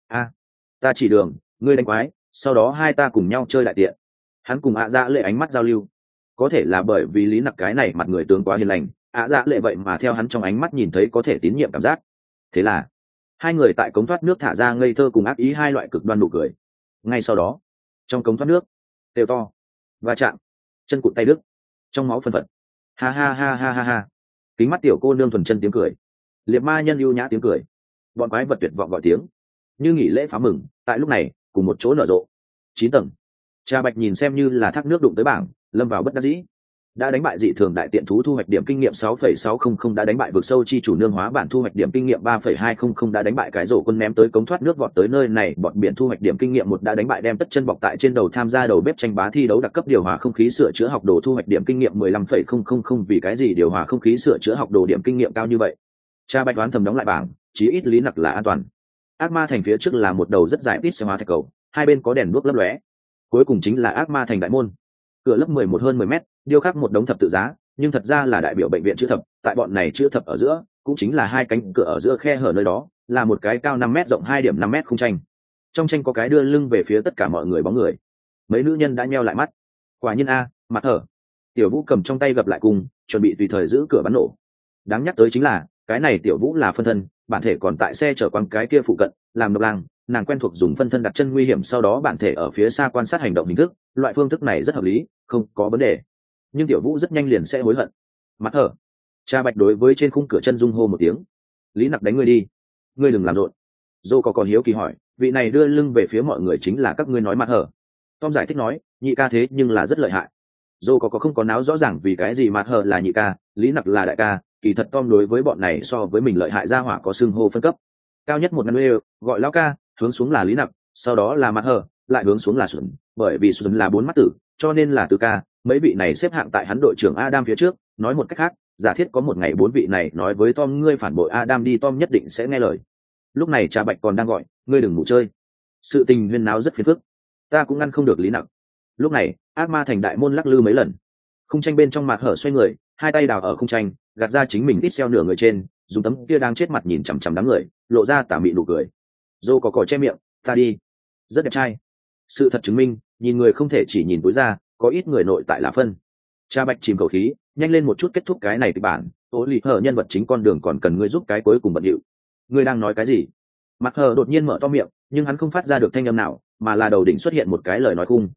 ta chỉ đường, ngươi đánh quái, sau đó hai ta cùng nhau chơi đại tiện. Hắn cùng dạ lệ ánh mắt giao lưu. Có thể là bởi vì lý nặc cái này mặt người tướng quá hiền lành, dạ lệ vậy mà theo hắn trong ánh mắt nhìn thấy có thể tín nhiệm cảm giác. Thế là hai người tại cống thoát nước thả ra ngây thơ cùng ác ý hai loại cực đoan nụ cười. Ngay sau đó, trong cống thoát nước đều to và chạm, chân cụt tay đứt, trong máu phân phật. Ha ha ha ha ha ha. Kính mắt tiểu cô nương thuần chân tiếng cười, liệt ma nhân ưu nhã tiếng cười, bọn quái vật tuyệt vọng gọi tiếng như nghỉ lễ phá mừng. Tại lúc này cùng một chỗ nở rộ. 9 tầng. Cha Bạch nhìn xem như là thác nước đụng tới bảng, lâm vào bất đắc dĩ. Đã đánh bại dị thường đại tiện thú thu hoạch điểm kinh nghiệm 6,600, đã đánh bại vực sâu chi chủ nương hóa bản thu hoạch điểm kinh nghiệm 3,200, đã đánh bại cái rổ quân ném tới cống thoát nước vọt tới nơi này bọt biển thu hoạch điểm kinh nghiệm 1, đã đánh bại đem tất chân bọc tại trên đầu tham gia đầu bếp tranh bá thi đấu đặc cấp điều hòa không khí sửa chữa học đồ thu hoạch điểm kinh nghiệm 15,000. Vì cái gì điều hòa không khí sửa chữa học đồ điểm kinh nghiệm cao như vậy? Cha Bạch đoán thầm đóng lại bảng, chí ít lý nặc là an toàn. Ác ma thành phía trước là một đầu rất dài ít xe hóa thạch cầu, hai bên có đèn đuốc lấp lóe. Cuối cùng chính là ác ma thành đại môn. Cửa lớp 11 hơn 10 mét, điêu khắc một đống thập tự giá, nhưng thật ra là đại biểu bệnh viện chữ thập. Tại bọn này chữ thập ở giữa cũng chính là hai cánh cửa ở giữa khe hở nơi đó là một cái cao 5 mét rộng 2,5 mét khung tranh. Trong tranh có cái đưa lưng về phía tất cả mọi người bóng người. Mấy nữ nhân đã nheo lại mắt. Quả nhiên mặt hở. Tiểu Vũ cầm trong tay gập lại cung, chuẩn bị tùy thời giữ cửa bắn nổ. Đáng nhắc tới chính là cái này Tiểu Vũ là phân thân, bản thể còn tại xe chở quăng cái kia phụ cận làm độc lang, nàng quen thuộc dùng phân thân đặt chân nguy hiểm, sau đó bản thể ở phía xa quan sát hành động hình thức. Loại phương thức này rất hợp lý, không có vấn đề. Nhưng Tiểu Vũ rất nhanh liền sẽ hối hận. Mặt hở. Cha Bạch đối với trên khung cửa chân dung hô một tiếng. Lý Nặc đánh ngươi đi, ngươi đừng làm rộn. Dô có hiếu kỳ hỏi, vị này đưa lưng về phía mọi người chính là các ngươi nói mặt hở? Tom giải thích nói, nhị ca thế nhưng là rất lợi hại. Dô có không có náo rõ ràng vì cái gì mặt hở là nhị ca, Lý Nặc là đại ca. Kỳ thật Tom đối với bọn này so với mình lợi hại ra hỏa có xưng hô phân cấp. Cao nhất 1 ngàn gọi lão ca, hướng xuống là Lý Nặc, sau đó là mặt hở, lại hướng xuống là Xuân, bởi vì Xuân là 4 mắt tử, cho nên là tứ ca. Mấy vị này xếp hạng tại hắn đội trưởng Adam phía trước. Nói một cách khác, giả thiết có một ngày 4 vị này nói với Tom ngươi phản bội Adam đi, Tom nhất định sẽ nghe lời. Lúc này Trà Bạch còn đang gọi, ngươi đừng ngủ chơi. Sự tình huyên náo rất phiền phức, ta cũng ngăn không được Lý Nặc. Lúc này ác ma thành đại môn lắc lư mấy lần, khung tranh bên trong mặt hở xoay người, hai tay đào ở khung tranh, gạt ra chính mình ít xeo nửa người trên, dùng tấm kia đang chết mặt nhìn chằm chằm đám người, lộ ra tà mị nụ cười. Dô có cỏ che miệng, ta đi, rất đẹp trai. Sự thật chứng minh, nhìn người không thể chỉ nhìn túi ra, có ít người nội tại là phân. Trà Bạch chìm khẩu khí, nhanh lên một chút kết thúc cái này kịch bản. Ô lì hở nhân vật chính con đường còn cần ngươi giúp cái cuối cùng bận điệu. Ngươi đang nói cái gì? Mặt hờ đột nhiên mở to miệng, nhưng hắn không phát ra được thanh âm nào, mà là đầu đỉnh xuất hiện một cái lời nói khung.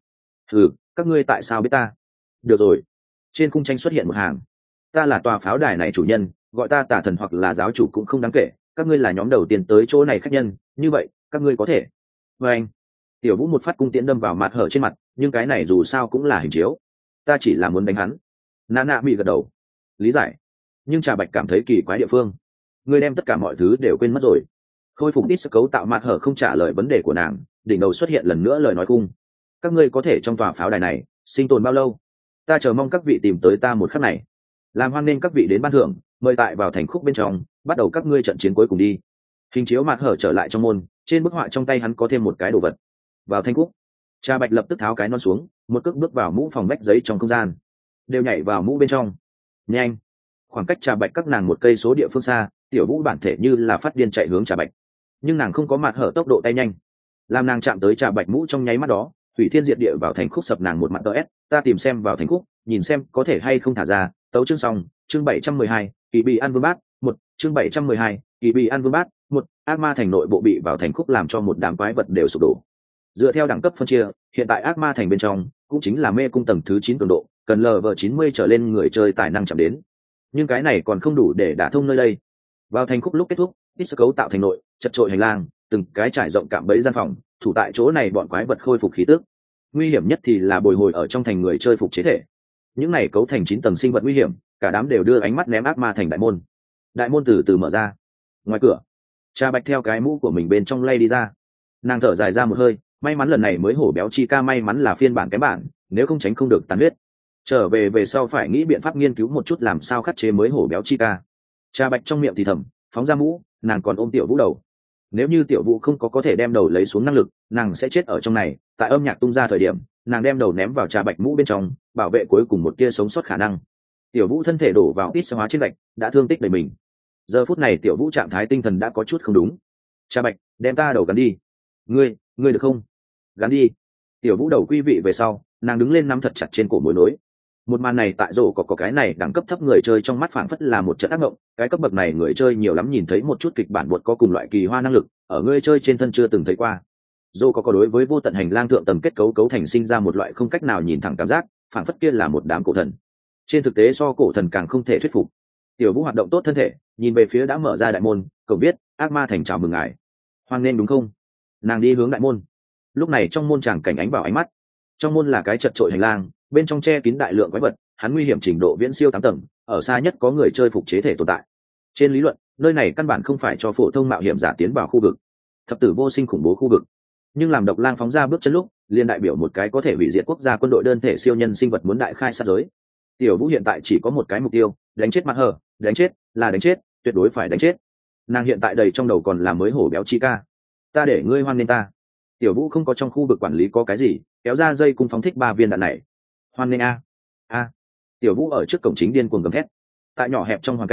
Các ngươi tại sao biết ta? Được rồi. Trên khung tranh xuất hiện một hàng. Ta là tòa pháo đài này chủ nhân, gọi ta tà thần hoặc là giáo chủ cũng không đáng kể, các ngươi là nhóm đầu tiên tới chỗ này khách nhân, như vậy các ngươi có thể. Và anh, Tiểu Vũ một phát cung tiễn đâm vào mặt hở trên mặt, nhưng cái này dù sao cũng là hình chiếu, ta chỉ là muốn đánh hắn. Nana bị gật đầu, lý giải. Nhưng Trà Bạch cảm thấy kỳ quái địa phương, ngươi đem tất cả mọi thứ đều quên mất rồi. Khôi phục ít sức cấu tạo mặt hở không trả lời vấn đề của nàng, đỉnh đầu xuất hiện lần nữa lời nói cung. Các ngươi có thể trong tòa pháo đài này sinh tồn bao lâu? Ta chờ mong các vị tìm tới ta một khắc này, làm hoan nên các vị đến ban thưởng, mời tại vào thành khúc bên trong, bắt đầu các ngươi trận chiến cuối cùng đi. Hình chiếu mặt hở trở lại trong môn, trên bức họa trong tay hắn có thêm một cái đồ vật. Vào thành khúc. Trà Bạch lập tức tháo cái non xuống, một cước bước vào mũ phòng bách giấy trong không gian, đều nhảy vào mũ bên trong. Nhanh. Khoảng cách Trà Bạch các nàng 1 cây số địa phương xa, Tiểu Vũ bản thể như là phát điên chạy hướng Trà Bạch, nhưng nàng không có mặt hở tốc độ tay nhanh. Làm nàng chạm tới Trà Bạch mũ trong nháy mắt đó, hủy thiên diệt địa vào thành khúc sập nàng một mặt ts. Ta tìm xem vào thành khúc, nhìn xem có thể hay không thả ra. Tấu chương xong, chương 712, kỳ bị ăn vương bát 1, chương 712, kỳ bị ăn vương bát 1. Ác ma thành nội bộ bị vào thành khúc làm cho một đám quái vật đều sụp đổ. Dựa theo đẳng cấp phân chia, hiện tại ác ma thành bên trong cũng chính là mê cung tầng thứ 9 cường độ, cần Lv90 trở lên người chơi tài năng chạm đến. Nhưng cái này còn không đủ để đả thông nơi đây. Vào thành khúc lúc kết thúc, ít sơ cấu tạo thành nội, chật trội hành lang, từng cái trải rộng cạm bẫy gian phòng, thủ tại chỗ này bọn quái vật khôi phục khí tức. Nguy hiểm nhất thì là bồi hồi ở trong thành người chơi phục chế thể. Những này cấu thành 9 tầng sinh vật nguy hiểm, cả đám đều đưa ánh mắt ném ác ma thành đại môn. Đại môn từ từ mở ra. Ngoài cửa, Trà Bạch theo cái mũ của mình bên trong lay đi ra. Nàng thở dài ra một hơi, may mắn lần này mới hổ béo chi ca may mắn là phiên bản kém bản, nếu không tránh không được tàn huyết. Trở về sau phải nghĩ biện pháp nghiên cứu một chút làm sao khắc chế mới hổ béo chi ca. Trà Bạch trong miệng thì thầm, phóng ra mũ, nàng còn ôm Tiểu Vũ đầu. Nếu như Tiểu Vũ không có thể đem đầu lấy xuống năng lực, nàng sẽ chết ở trong này. Tại âm nhạc tung ra thời điểm, nàng đem đầu ném vào Trà Bạch mũ bên trong, bảo vệ cuối cùng một tia sống sót khả năng. Tiểu Vũ thân thể đổ vào ít xơ hóa trên gạch, đã thương tích đầy mình. Giờ phút này Tiểu Vũ trạng thái tinh thần đã có chút không đúng. Trà Bạch, đem ta đầu gắn đi. Ngươi được không? Gắn đi. Tiểu Vũ đầu quý vị về sau, nàng đứng lên nắm thật chặt trên cổ mối nối. Một màn này tại rổ có cái này đẳng cấp thấp người chơi trong mắt phảng phất là một trận ác mộng. Cái cấp bậc này người chơi nhiều lắm nhìn thấy một chút kịch bản buột có cùng loại kỳ hoa năng lực, ở người chơi trên thân chưa từng thấy qua. Rổ có đối với vô tận hành lang thượng tầng kết cấu thành sinh ra một loại không cách nào nhìn thẳng cảm giác, phảng phất kia là một đám cổ thần. Trên thực tế so cổ thần càng không thể thuyết phục. Tiểu Vũ hoạt động tốt thân thể, nhìn về phía đã mở ra đại môn, cổng viết ác ma thành chào mừng ngài. Hoan nên đúng không? Nàng đi hướng đại môn. Lúc này trong môn tràng cảnh ánh vào ánh mắt. Trong môn là cái chật trội hành lang, bên trong che kín đại lượng quái vật, hắn nguy hiểm trình độ viễn siêu 8 tầng, ở xa nhất có người chơi phục chế thể tồn tại. Trên lý luận, nơi này căn bản không phải cho phổ thông mạo hiểm giả tiến vào khu vực thập tử vô sinh khủng bố khu vực, nhưng làm độc lang phóng ra bước chân lúc, liền đại biểu một cái có thể hủy diệt quốc gia quân đội đơn thể siêu nhân sinh vật muốn đại khai sát giới. Tiểu Vũ hiện tại chỉ có một cái mục tiêu, đánh chết mặt hở, đánh chết, là đánh chết, tuyệt đối phải đánh chết. Nàng hiện tại đầy trong đầu còn là mới hổ béo chi ca. Ta để ngươi hoan nên ta. Tiểu Vũ không có trong khu vực quản lý có cái gì, kéo ra dây cung phóng thích 3 viên đạn này. Hoan nên a. Tiểu Vũ ở trước cổng chính điên cuồng gầm thét. Tại nhỏ hẹp trong hoàn cảnh,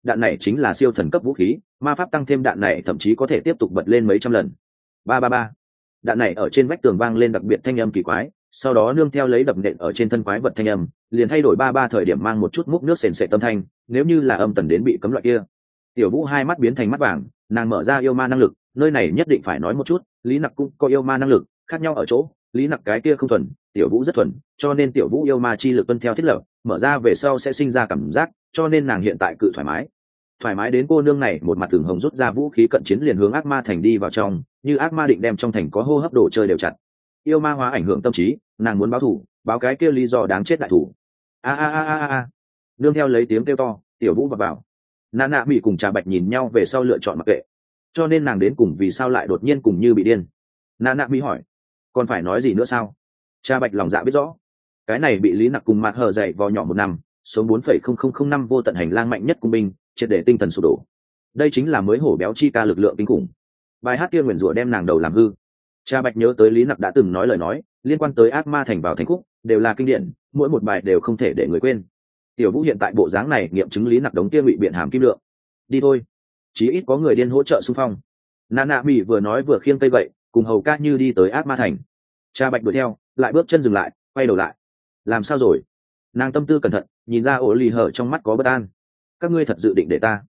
đạn này chính là siêu thần cấp vũ khí, ma pháp tăng thêm đạn này thậm chí có thể tiếp tục bật lên mấy trăm lần. Ba ba ba. Đạn này ở trên vách tường vang lên đặc biệt thanh âm kỳ quái, sau đó nương theo lấy đập nện ở trên thân quái vật thanh âm, liền thay đổi ba ba thời điểm mang một chút múc nước sền sệt âm thanh, nếu như là âm tần đến bị cấm loại kia. Tiểu Vũ hai mắt biến thành mắt vàng, nàng mở ra yêu ma năng lực, nơi này nhất định phải nói một chút, Lý Nặc cũng có yêu ma năng lực, khác nhau ở chỗ, Lý Nặc cái kia không thuần, Tiểu Vũ rất thuần, cho nên Tiểu Vũ yêu ma chi lực tuân theo thiết lập, mở ra về sau sẽ sinh ra cảm giác, cho nên nàng hiện tại cự thoải mái đến cô nương này một mặt tường hồng rút ra vũ khí cận chiến liền hướng ác ma thành đi vào trong, như ác ma định đem trong thành có hô hấp đồ chơi đều chặt. Yêu ma hóa ảnh hưởng tâm trí, nàng muốn báo thù, báo cái kia lý do đáng chết đại thủ. A a a a a. Nương theo lấy tiếng kêu to, Tiểu Vũ vào. Nà Nạ Mỹ cùng Trà Bạch nhìn nhau về sau lựa chọn mặc kệ, cho nên nàng đến cùng vì sao lại đột nhiên cùng như bị điên. Nà Nạ Mỹ hỏi, còn phải nói gì nữa sao? Trà Bạch lòng dạ biết rõ, cái này bị Lý Nặc cùng mặt hờ dậy vào nhỏ một năm, số 4,0005 vô tận hành lang mạnh nhất cung binh, triệt để tinh thần sụp đổ. Đây chính là mới hổ béo chi ca lực lượng kinh khủng. Bài hát kia nguyền rủa đem nàng đầu làm hư. Trà Bạch nhớ tới Lý Nặc đã từng nói lời nói liên quan tới ác ma thành vào thành khúc, đều là kinh điển, mỗi một bài đều không thể để người quên. Tiểu Vũ hiện tại bộ dáng này nghiệm chứng Lý Nặc đống kia ngụy biện hàm kim lượng. Đi thôi, chí ít có người điên hỗ trợ xung phong. Nà Nạ Mỹ vừa nói vừa khiêng cây gậy, cùng hầu ca như đi tới ác ma thành. Trà Bạch đuổi theo, lại bước chân dừng lại, quay đầu lại. Làm sao rồi? Nàng tâm tư cẩn thận, nhìn ra ổ lì hở trong mắt có bất an. Các ngươi thật dự định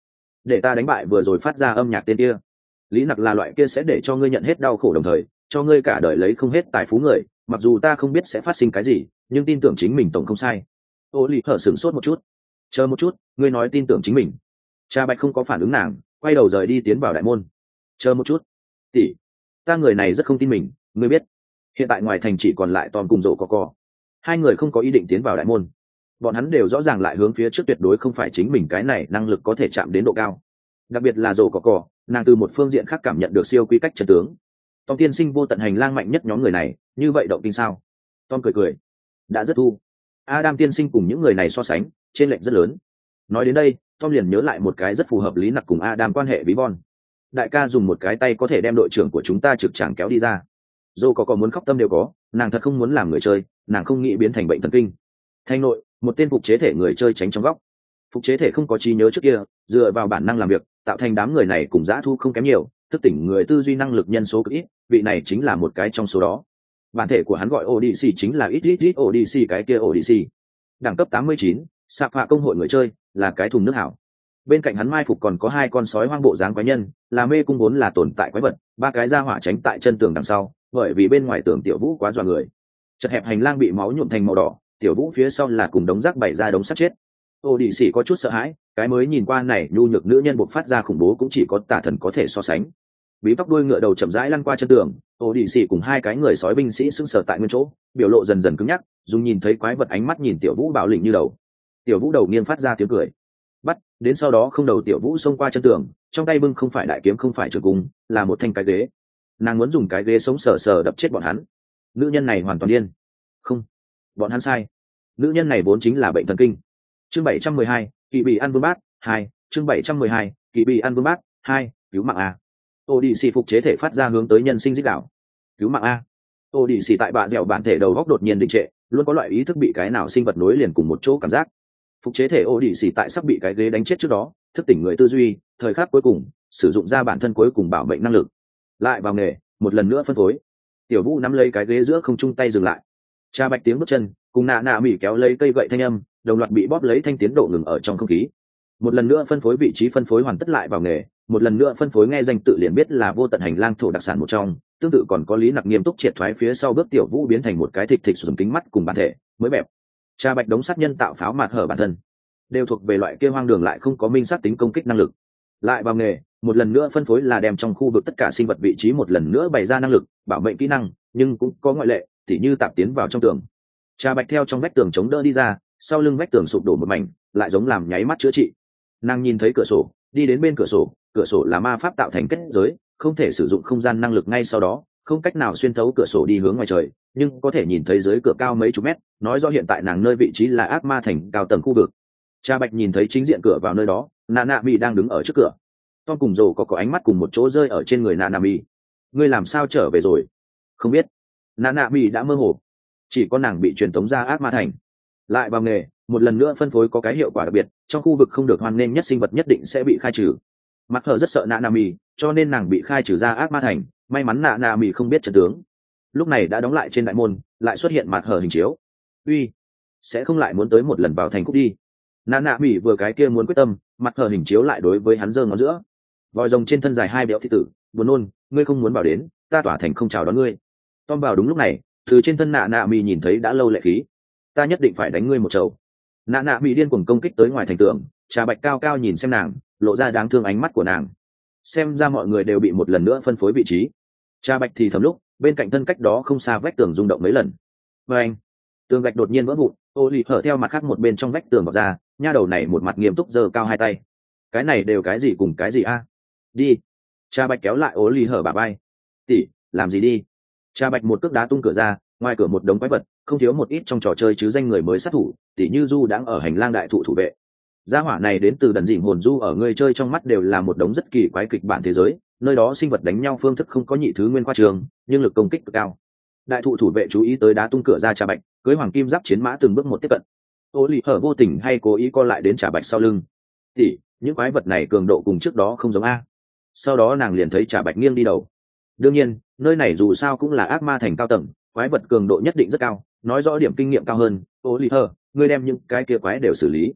để ta đánh bại vừa rồi phát ra âm nhạc tên kia? Lý Nặc là loại kia sẽ để cho ngươi nhận hết đau khổ đồng thời cho ngươi cả đời lấy không hết tài phú người, mặc dù ta không biết sẽ phát sinh cái gì, nhưng tin tưởng chính mình tổng không sai. Ô lì hở sửng sốt một chút. Chờ một chút, ngươi nói tin tưởng chính mình? Trà Bạch không có phản ứng nàng, quay đầu rời đi tiến vào đại môn. Chờ một chút, tỷ, ta người này rất không tin mình, ngươi biết. Hiện tại ngoài thành chỉ còn lại Tom cùng Rổ Cò. Hai người không có ý định tiến vào đại môn. Bọn hắn đều rõ ràng lại hướng phía trước tuyệt đối không phải chính mình cái này năng lực có thể chạm đến độ cao. Đặc biệt là Rổ Cò, nàng từ một phương diện khác cảm nhận được siêu quy cách chân tướng. Tom tiên sinh vô tận hành lang mạnh nhất nhóm người này, như vậy động tin sao? Tom cười, đã rất thu. Adam tiên sinh cùng những người này so sánh, trên lệch rất lớn. Nói đến đây, Tom liền nhớ lại một cái rất phù hợp Lý Nặc cùng Adam quan hệ ví von. Đại ca dùng một cái tay có thể đem đội trưởng của chúng ta trực tràng kéo đi ra. Dô có muốn khóc tâm đều có, nàng thật không muốn làm người chơi, nàng không nghĩ biến thành bệnh thần kinh. Thanh nội, một tên phục chế thể người chơi tránh trong góc. Phục chế thể không có trí nhớ trước kia, dựa vào bản năng làm việc, tạo thành đám người này cùng dã thu không kém nhiều, thức tỉnh người tư duy năng lực nhân số cực ít, vị này chính là một cái trong số đó. Bản thể của hắn gọi ODC chính là ít ODC cái kia ODC. Đẳng cấp 89, sạp hạ công hội người chơi, là cái thùng nước hảo. Bên cạnh hắn mai phục còn có hai con sói hoang bộ dáng quái nhân, là mê cung vốn là tồn tại quái vật, ba cái ra hỏa tránh tại chân tường đằng sau, bởi vì bên ngoài tường Tiểu Vũ quá dọa người. Chật hẹp hành lang bị máu nhuộm thành màu đỏ, Tiểu Vũ phía sau là cùng đống rác bày ra đống sắt chết. Ô Đỉ Sĩ có chút sợ hãi, cái mới nhìn qua này nhu nhược nữ nhân buộc phát ra khủng bố cũng chỉ có tà thần có thể so sánh. Bí tóc đuôi ngựa đầu chậm rãi lăn qua chân tường, Ô Đỉ Sĩ cùng hai cái người sói binh sĩ sững sờ tại nguyên chỗ, biểu lộ dần dần cứng nhắc, dùng nhìn thấy quái vật ánh mắt nhìn Tiểu Vũ bạo lĩnh như đầu. Tiểu Vũ đầu nghiêng phát ra tiếng cười. Bắt, đến sau đó không đầu Tiểu Vũ xông qua chân tường, trong tay bưng không phải đại kiếm không phải trường cung, là một thanh cái ghế. Nàng muốn dùng cái ghế sống sờ sờ đập chết bọn hắn. Nữ nhân này hoàn toàn điên. Không, bọn hắn sai. Nữ nhân này vốn chính là bệnh thần kinh. Chương 712, kỳ bị ăn vương bát 2, chương 712, kỳ bị ăn vương bát 2, cứu mạng a. Ô Đỉ Sĩ phục chế thể phát ra hướng tới nhân sinh dích đảo. Cứu mạng a. Ô Đỉ Sĩ tại bạ dẻo bản thể đầu góc đột nhiên đình trệ, luôn có loại ý thức bị cái nào sinh vật nối liền cùng một chỗ cảm giác. Phục chế thể Ô Đỉ Sĩ tại sắp bị cái ghế đánh chết trước đó, thức tỉnh người tư duy, thời khắc cuối cùng, sử dụng ra bản thân cuối cùng bảo mệnh năng lực. Lại vào nghề, một lần nữa phân phối. Tiểu Vũ nắm lấy cái ghế giữa không trung tay dừng lại. Cha Bạch tiếng bước chân, cùng nạ nạ mỉ kéo lấy cây gậy thanh âm, đồng loạt bị bóp lấy thanh tiến độ ngừng ở trong không khí. Một lần nữa phân phối vị trí phân phối hoàn tất lại vào nghề, một lần nữa phân phối nghe danh tự liền biết là vô tận hành lang thổ đặc sản một trong, tương tự còn có Lý Nặc nghiêm túc triệt thoái phía sau bước Tiểu Vũ biến thành một cái thịt thịt sùn kính mắt cùng bản thể, mới bẹp. Cha Bạch đống sát nhân tạo pháo mạt hở bản thân, đều thuộc về loại kia hoang đường lại không có minh sát tính công kích năng lực. Lại vào nghề, một lần nữa phân phối là đem trong khu vực tất cả sinh vật vị trí một lần nữa bày ra năng lực, bảo mệnh kỹ năng, nhưng cũng có ngoại lệ, tỉ như tạp tiến vào trong tường. Cha Bạch theo trong vách tường chống đỡ đi ra, sau lưng vách tường sụp đổ một mảnh, lại giống làm nháy mắt chữa trị. Nàng nhìn thấy cửa sổ, đi đến bên cửa sổ là ma pháp tạo thành kết giới, không thể sử dụng không gian năng lực ngay sau đó, không cách nào xuyên thấu cửa sổ đi hướng ngoài trời, nhưng có thể nhìn thấy dưới cửa cao mấy chục mét, nói rõ hiện tại nàng nơi vị trí là ác ma thành cao tầng khu vực. Cha Bạch nhìn thấy chính diện cửa vào nơi đó, Nana Mi đang đứng ở trước cửa. Tom cùng Rồ có ánh mắt cùng một chỗ rơi ở trên người Nana Mi. Ngươi làm sao trở về rồi? Không biết. Nana Mi đã mơ hồ. Chỉ có nàng bị truyền tống ra ác ma thành. Lại vào nghề, một lần nữa phân phối có cái hiệu quả đặc biệt, trong khu vực không được hoan nghênh nhất sinh vật nhất định sẽ bị khai trừ. Mặt hở rất sợ nạ nạ mì, cho nên nàng bị khai trừ ra ác ma thành, may mắn nạ nạ mì không biết trận tướng. Lúc này đã đóng lại trên đại môn, lại xuất hiện mặt hở hình chiếu. Uy, sẽ không lại muốn tới một lần vào thành cúc đi. Nạ nạ mì vừa cái kia muốn quyết tâm, mặt hở hình chiếu lại đối với hắn giơ ngón giữa. Vòi rồng trên thân dài hai béo thị tử, buồn nôn, ngươi không muốn vào đến, ta tỏa thành không chào đón ngươi. Tom vào đúng lúc này, từ trên thân nạ nạ mì nhìn thấy đã lâu lệ khí, ta nhất định phải đánh ngươi một chầu. Nạ nạ mì điên cuồng công kích tới ngoài thành tường, Trà Bạch cao cao nhìn xem nàng, lộ ra đáng thương ánh mắt của nàng. Xem ra mọi người đều bị một lần nữa phân phối vị trí. Trà Bạch thì thầm lúc, bên cạnh thân cách đó không xa vách tường rung động mấy lần. Và anh, tường gạch đột nhiên vỡ vụn, ô lì hở theo mặt khác một bên trong vách tường vào ra, nha đầu này một mặt nghiêm túc giơ cao hai tay. Cái này đều cái gì cùng cái gì a? Đi. Trà Bạch kéo lại ô lì hở bả vai. Tỷ, làm gì đi? Trà Bạch một cước đá tung cửa ra, ngoài cửa một đống quái vật, không thiếu một ít trong trò chơi chứ danh người mới sát thủ, tỷ như Du đang ở hành lang đại thụ thủ vệ. Gia hỏa này đến từ đần dỉn hồn Du ở người chơi trong mắt đều là một đống rất kỳ quái kịch bản thế giới, nơi đó sinh vật đánh nhau phương thức không có nhị thứ nguyên khoa trường, nhưng lực công kích cực cao. Đại thụ thủ vệ chú ý tới đá tung cửa ra Trà Bạch, cưới hoàng kim giáp chiến mã từng bước một tiếp cận. Ô lì hở vô tình hay cố ý co lại đến Trà Bạch sau lưng. Tỷ, những quái vật này cường độ cùng trước đó không giống a. Sau đó nàng liền thấy Trà Bạch nghiêng đi đầu. Đương nhiên, nơi này dù sao cũng là ác ma thành cao tầng, quái vật cường độ nhất định rất cao, nói rõ điểm kinh nghiệm cao hơn. Ô lì hở, ngươi đem những cái kia quái đều xử lý.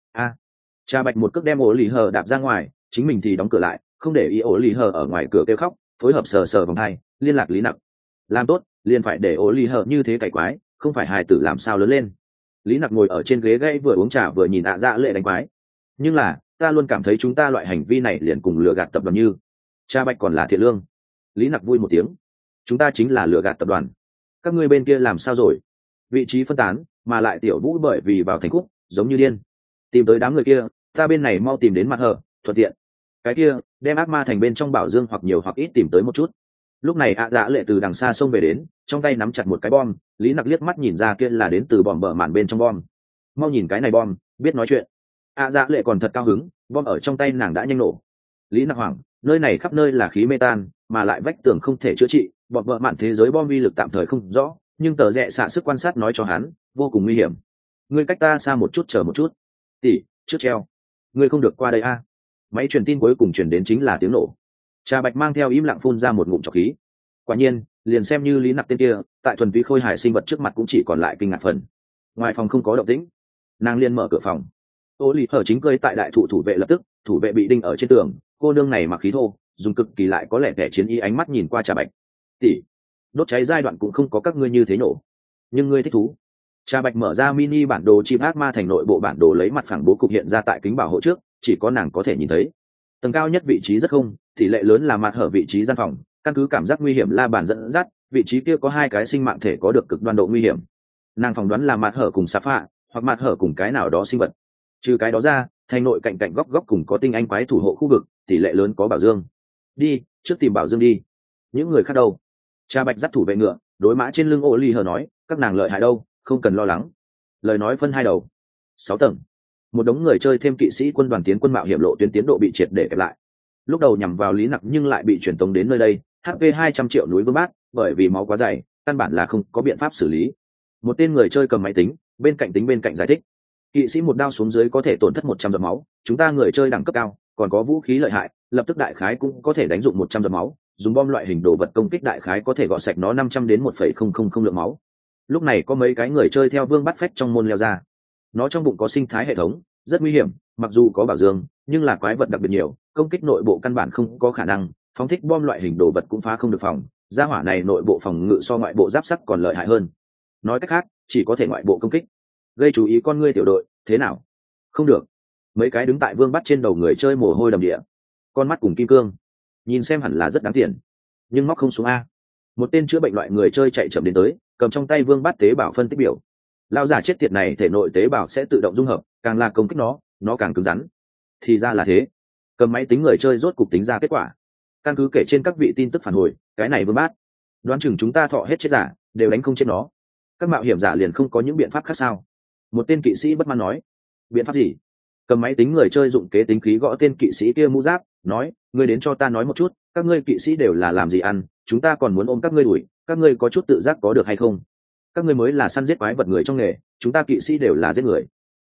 Trà Bạch một cước đem ổ lì hờ đạp ra ngoài, chính mình thì đóng cửa lại, không để ý ổ lì hờ ở ngoài cửa kêu khóc, phối hợp sờ sờ vòng hai, liên lạc Lý Nặc. Làm tốt, liền phải để ổ lì hờ như thế cày quái, không phải hài tử làm sao lớn lên. Lý Nặc ngồi ở trên ghế gãy vừa uống trà vừa nhìn dạ lệ đánh quái. Nhưng là, ta luôn cảm thấy chúng ta loại hành vi này liền cùng lừa gạt tập đoàn như. Trà Bạch còn là thiện lương. Lý Nặc vui một tiếng. Chúng ta chính là lừa gạt tập đoàn. Các ngươi bên kia làm sao rồi? Vị trí phân tán, mà lại Tiểu Vũ bởi vì vào thành khúc, giống như điên. Tìm tới đám người kia, ta bên này mau tìm đến mặt hở, thuận tiện. Cái kia, đem ác ma thành bên trong bảo dương hoặc nhiều hoặc ít tìm tới một chút. Lúc này dạ lệ từ đằng xa xông về đến, trong tay nắm chặt một cái bom. Lý Nặc liếc mắt nhìn ra kia là đến từ bom bờ màn bên trong bom. Mau nhìn cái này bom, biết nói chuyện. Dạ lệ còn thật cao hứng, bom ở trong tay nàng đã nhanh nổ. Lý Nặc hoảng, nơi này khắp nơi là khí mê tan, mà lại vách tường không thể chữa trị, bom bờ màn thế giới bom vi lực tạm thời không rõ, nhưng tờ rẽ xạ sức quan sát nói cho hắn, vô cùng nguy hiểm. Ngươi cách ta xa một chút, chờ một chút. Tỷ, trước treo, ngươi không được qua đây a. Máy truyền tin cuối cùng truyền đến chính là tiếng nổ. Trà Bạch mang theo im lặng phun ra một ngụm trọc khí. Quả nhiên, liền xem như Lý Nặc tên kia, tại thuần túy khôi hài sinh vật trước mặt cũng chỉ còn lại kinh ngạc phần. Ngoài phòng không có động tĩnh, nàng liền mở cửa phòng. Ô lì hở chính cơi tại đại thụ thủ vệ lập tức, thủ vệ bị đinh ở trên tường, cô nương này mặc khí thô, dùng cực kỳ lại có lẽ vẻ chiến ý ánh mắt nhìn qua Trà Bạch. Tỷ, đốt cháy giai đoạn cũng không có các ngươi như thế nổ, nhưng ngươi thích thú. Trà Bạch mở ra mini bản đồ chim ác ma thành nội bộ bản đồ lấy mặt phẳng bố cục hiện ra tại kính bảo hộ trước, chỉ có nàng có thể nhìn thấy. Tầng cao nhất vị trí rất không, tỷ lệ lớn là mặt hở vị trí gian phòng, căn cứ cảm giác nguy hiểm la bàn dẫn dắt, vị trí kia có hai cái sinh mạng thể có được cực đoan độ nguy hiểm. Nàng phỏng đoán là mặt hở cùng xà phạ, hoặc mặt hở cùng cái nào đó sinh vật. Trừ cái đó ra, thành nội cạnh cạnh góc góc cùng có tinh anh quái thủ hộ khu vực, tỷ lệ lớn có bảo dương. Đi, trước tìm bảo dương đi. Những người khác đâu? Trà Bạch dắt thủ vệ ngựa, đối mã trên lưng ô ly hờ nói, các nàng lợi hại đâu, không cần lo lắng. Lời nói phân hai đầu. 6 tầng. Một đống người chơi thêm kỵ sĩ quân đoàn tiến quân mạo hiểm lộ tuyến tiến độ bị triệt để kẹp lại. Lúc đầu nhằm vào Lý Nặc nhưng lại bị truyền tống đến nơi đây, HP 200 triệu núi Vương Bát, bởi vì máu quá dày, căn bản là không có biện pháp xử lý. Một tên người chơi cầm máy tính, bên cạnh giải thích. Kỵ sĩ một đao xuống dưới có thể tổn thất 100 giọt máu, chúng ta người chơi đẳng cấp cao, còn có vũ khí lợi hại, lập tức đại khái cũng có thể đánh dụng 100 giọt máu, dùng bom loại hình đồ vật công kích đại khái có thể gọt sạch nó 500 đến 1,000 lượng máu. Lúc này có mấy cái người chơi theo Vương Bát phách trong môn leo ra. Nó trong bụng có sinh thái hệ thống, rất nguy hiểm, mặc dù có bảo dương, nhưng là quái vật đặc biệt nhiều, công kích nội bộ căn bản không có khả năng, phóng thích bom loại hình đồ vật cũng phá không được phòng. Gia hỏa này nội bộ phòng ngự so ngoại bộ giáp sắt còn lợi hại hơn. Nói cách khác, chỉ có thể ngoại bộ công kích. Gây chú ý con ngươi tiểu đội, thế nào? Không được. Mấy cái đứng tại Vương Bát trên đầu người chơi mồ hôi đầm địa. Con mắt cùng kim cương, nhìn xem hẳn là rất đáng tiền, nhưng móc không xuống a. Một tên chữa bệnh loại người chơi chạy chậm đến tới, cầm trong tay Vương Bát tế bào phân tích biểu. Lao giả chết tiệt này thể nội tế bào sẽ tự động dung hợp, càng là công kích nó càng cứng rắn. Thì ra là thế. Cầm máy tính người chơi rốt cục tính ra kết quả. Căn cứ kể trên các vị tin tức phản hồi, cái này Vương Bát, đoán chừng chúng ta thọ hết chết giả, đều đánh không chết nó. Các mạo hiểm giả liền không có những biện pháp khác sao? Một tên kỵ sĩ bất mãn nói. Biện pháp gì? Cầm máy tính người chơi dụng kế tính khí gõ tên kỵ sĩ kia mũ giáp, nói, ngươi đến cho ta nói một chút, các ngươi kỵ sĩ đều là làm gì ăn, chúng ta còn muốn ôm các ngươi đuổi, các ngươi có chút tự giác có được hay không? Các ngươi mới là săn giết quái vật người trong nghề, chúng ta kỵ sĩ đều là giết người.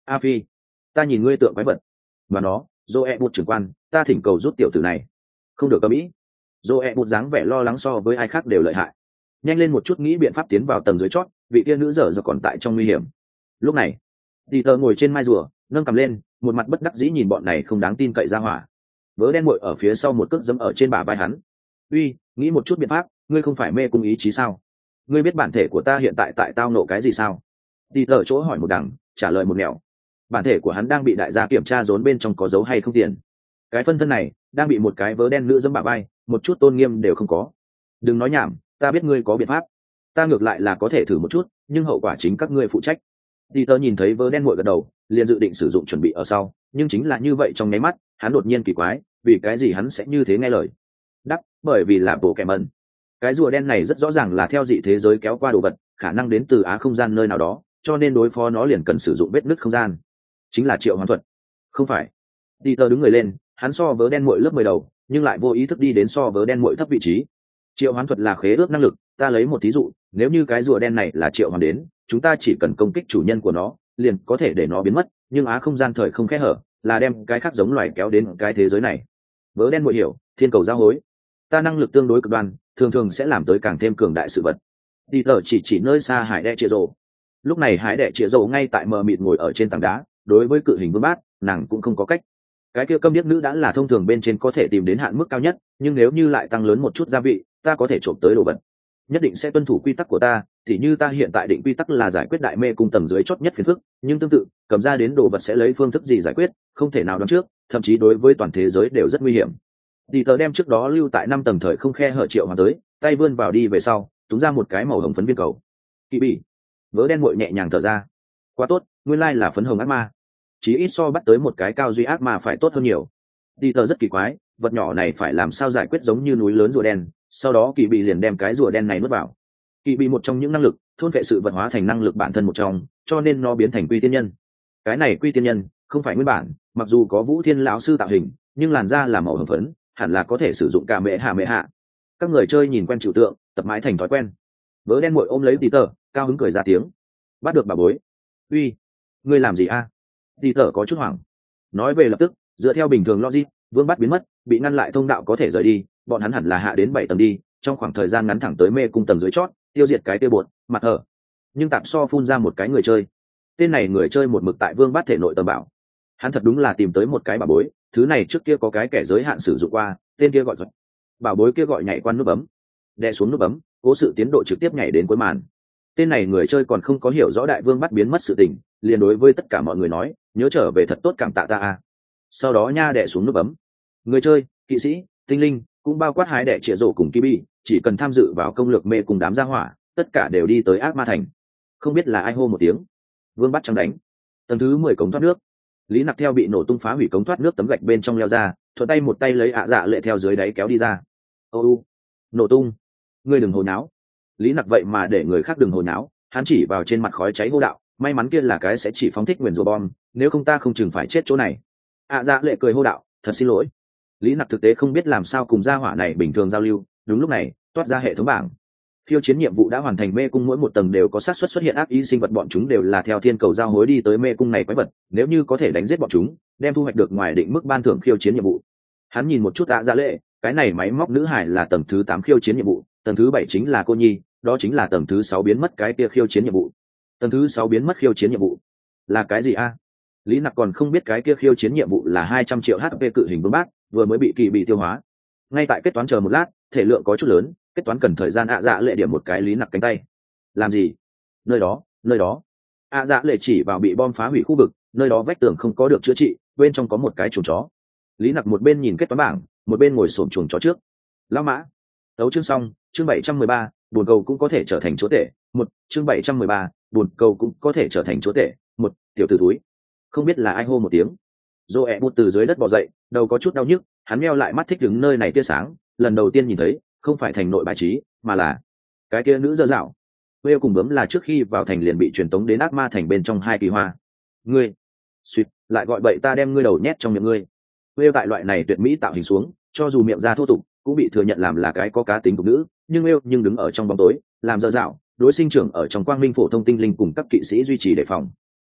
a phi, ta nhìn ngươi tượng quái vật và nó joe bụt trưởng quan, ta thỉnh cầu rút tiểu tử này. Không được cầm ý. joe bụt dáng vẻ lo lắng so với ai khác đều lợi hại. Nhanh lên một chút nghĩ biện pháp tiến vào tầng dưới chót, vị tiên nữ dở còn tại trong nguy hiểm. Lúc này Peter ngồi trên mai rùa, nâng cầm lên, một mặt bất đắc dĩ nhìn bọn này không đáng tin cậy ra hỏa. Vớ đen muội ở phía sau một cước giẫm ở trên bả vai hắn. Uy, nghĩ một chút biện pháp, ngươi không phải mê cung ý chí sao? Ngươi biết bản thể của ta hiện tại tại tao nộ cái gì sao? Peter chỗ hỏi một đằng, trả lời một nẻo. Bản thể của hắn đang bị đại gia kiểm tra rốn bên trong có dấu hay không tiền. Cái phân thân này đang bị một cái vớ đen nữ giẫm bả vai, một chút tôn nghiêm đều không có. Đừng nói nhảm, ta biết ngươi có biện pháp. Ta ngược lại là có thể thử một chút, nhưng hậu quả chính các ngươi phụ trách. Peter nhìn thấy vớ đen muội gật đầu, liền dự định sử dụng chuẩn bị ở sau, nhưng chính là như vậy trong nháy mắt, hắn đột nhiên kỳ quái, vì cái gì hắn sẽ như thế nghe lời? Đáp, bởi vì là bộ kẻ mẩn. Cái rùa đen này rất rõ ràng là theo dị thế giới kéo qua đồ vật, khả năng đến từ á không gian nơi nào đó, cho nên đối phó nó liền cần sử dụng vết nứt không gian. Chính là triệu hoán thuật. Không phải. Peter đứng người lên, hắn so vớ đen muội lớp 10 đầu, nhưng lại vô ý thức đi đến so vớ đen muội thấp vị trí. Triệu hoán thuật là khế ước năng lực, ta lấy một thí dụ, nếu như cái rùa đen này là triệu hoán đến, chúng ta chỉ cần công kích chủ nhân của nó, liền có thể để nó biến mất, nhưng á không gian thời không kẽ hở, là đem cái khác giống loài kéo đến cái thế giới này. Vớ đen muội hiểu, thiên cầu giao hối. Ta năng lực tương đối cực đoan, thường thường sẽ làm tới càng thêm cường đại sự vật. Peter chỉ nơi xa hải đệ chĩa rồ. Lúc này hải đệ chĩa rồ ngay tại mờ mịt ngồi ở trên tảng đá, đối với cự hình vương bát, nàng cũng không có cách. Cái kia câm điếc nữ đã là thông thường bên trên có thể tìm đến hạn mức cao nhất, nhưng nếu như lại tăng lớn một chút gia vị, ta có thể trộm tới đồ vật. Nhất định sẽ tuân thủ quy tắc của ta, thì như ta hiện tại định quy tắc là giải quyết đại mê cung tầng dưới chót nhất phiền phức, nhưng tương tự, cầm ra đến đồ vật sẽ lấy phương thức gì giải quyết, không thể nào đoán trước, thậm chí đối với toàn thế giới đều rất nguy hiểm. Peter đem trước đó lưu tại 5 tầng thời không khe hở triệu hoàn tới, tay vươn vào đi về sau, túm ra một cái màu hồng phấn viên cầu. Kỳ bỉ. Vớ đen muội nhẹ nhàng thở ra. Quá tốt, nguyên lai là phấn hồng ác ma. Chí ít so bắt tới một cái cao duy ác ma phải tốt hơn nhiều. Peter rất kỳ quái, vật nhỏ này phải làm sao giải quyết giống như núi lớn rùa đen, sau đó kỳ bị liền đem cái rùa đen này nuốt vào. Kỳ bị một trong những năng lực thôn vệ sự vật hóa thành năng lực bản thân một trong, cho nên nó biến thành quy tiên nhân. Cái này quy tiên nhân không phải nguyên bản, mặc dù có Vũ Thiên lão sư tạo hình, nhưng làn da là màu hồng phấn, hẳn là có thể sử dụng cả mẹ hạ. Các người chơi nhìn quen trừu tượng, tập mãi thành thói quen. Vớ đen muội ôm lấy Peter, cao hứng cười ra tiếng. Bắt được bà bối. Uy, ngươi làm gì a? Peter có chút hoảng. Nói về lập tức, dựa theo bình thường logic, vương bắt biến mất, bị ngăn lại thông đạo có thể rời đi, bọn hắn hẳn là hạ đến 7 tầng đi, trong khoảng thời gian ngắn thẳng tới mê cung tầng dưới chót, tiêu diệt cái tiêu bột, mặt hở. Nhưng tạp so phun ra một cái người chơi. Tên này người chơi một mực tại vương bát thể nội tầm bảo. Hắn thật đúng là tìm tới một cái bảo bối, thứ này trước kia có cái kẻ giới hạn sử dụng qua, tên kia gọi rồi. Bảo bối kia gọi nhảy qua nút bấm. Đè xuống nút bấm, cố sự tiến độ trực tiếp nhảy đến cuối màn. Tên này người chơi còn không có hiểu rõ đại vương bắt biến mất sự tình, liền đối với tất cả mọi người nói, nhớ trở về thật tốt cảm tạ ta a. Sau đó nha đè xuống nút bấm. Người chơi, kỵ sĩ, tinh linh, cũng bao quát hái đẻ trịa rổ cùng Kibi, chỉ cần tham dự vào công lược mê cùng đám gia hỏa, tất cả đều đi tới ác ma thành. Không biết là ai hô một tiếng, vương bắt trắng đánh. Tầng thứ 10 cống thoát nước. Lý Nặc theo bị nổ tung phá hủy cống thoát nước tấm gạch bên trong leo ra, thuận tay một tay lấy ạ dạ lệ theo dưới đáy kéo đi ra. Ô, nổ tung, ngươi đừng hồ nháo. Lý Nặc vậy mà để người khác đừng hồ nháo, hắn chỉ vào trên mặt khói cháy hô đạo, may mắn kia là cái sẽ chỉ phóng thích nguyền rủa bom, nếu không ta không chừng phải chết chỗ này. ạ dạ lệ cười hô đạo, thật xin lỗi. Lý Nặc thực tế không biết làm sao cùng gia hỏa này bình thường giao lưu, đúng lúc này toát ra hệ thống bảng. Khiêu chiến nhiệm vụ đã hoàn thành, mê cung mỗi một tầng đều có xác suất xuất hiện ác ý sinh vật, bọn chúng đều là theo thiên cầu giao hối đi tới mê cung này quái vật, nếu như có thể đánh giết bọn chúng, đem thu hoạch được ngoài định mức ban thưởng khiêu chiến nhiệm vụ. Hắn nhìn một chút ạ dạ lệ, cái này máy móc nữ hải là tầng thứ 8 khiêu chiến nhiệm vụ, tầng thứ 7 chính là cô nhi, đó chính là tầng thứ 6 biến mất cái kia khiêu chiến nhiệm vụ. Tầng thứ 6 biến mất khiêu chiến nhiệm vụ là cái gì a? Lý Nặc còn không biết cái kia khiêu chiến nhiệm vụ là 200 triệu HP cự hình vương bát, vừa mới bị kỳ bị tiêu hóa. Ngay tại kết toán chờ một lát, thể lượng có chút lớn, kết toán cần thời gian. ạ dạ lệ điểm một cái Lý Nặc cánh tay. Làm gì? Nơi đó. ạ dạ lệ chỉ vào bị bom phá hủy khu vực, nơi đó vách tường không có được chữa trị, bên trong có một cái chuồng chó. Lý Nặc một bên nhìn kết toán bảng, một bên ngồi xổm chuồng chó trước. Lão mã. Đấu chương xong, chương 713, buồn cầu cũng có thể trở thành chúa tể. Một chương 713, buồn cầu cũng có thể trở thành chúa tể. Một tiểu tử túi. Không biết là ai hô một tiếng. Joe bút từ dưới đất bò dậy, đầu có chút đau nhức, hắn meo lại mắt thích đứng nơi này tia sáng, lần đầu tiên nhìn thấy, không phải thành nội bài trí, mà là cái kia nữ dơ dạo. Whale cùng bướm là trước khi vào thành liền bị truyền tống đến ác ma thành bên trong 2 kỳ hoa. Ngươi, suýt, lại gọi bậy, ta đem ngươi đầu nhét trong miệng ngươi. Whale tại loại này tuyệt mỹ tạo hình xuống, cho dù miệng ra thô tục, cũng bị thừa nhận làm là cái có cá tính tục nữ, nhưng Whale đứng ở trong bóng tối, làm dơ dạo, đối sinh trưởng ở trong quang minh phổ thông tinh linh cùng các kỵ sĩ duy trì đề phòng.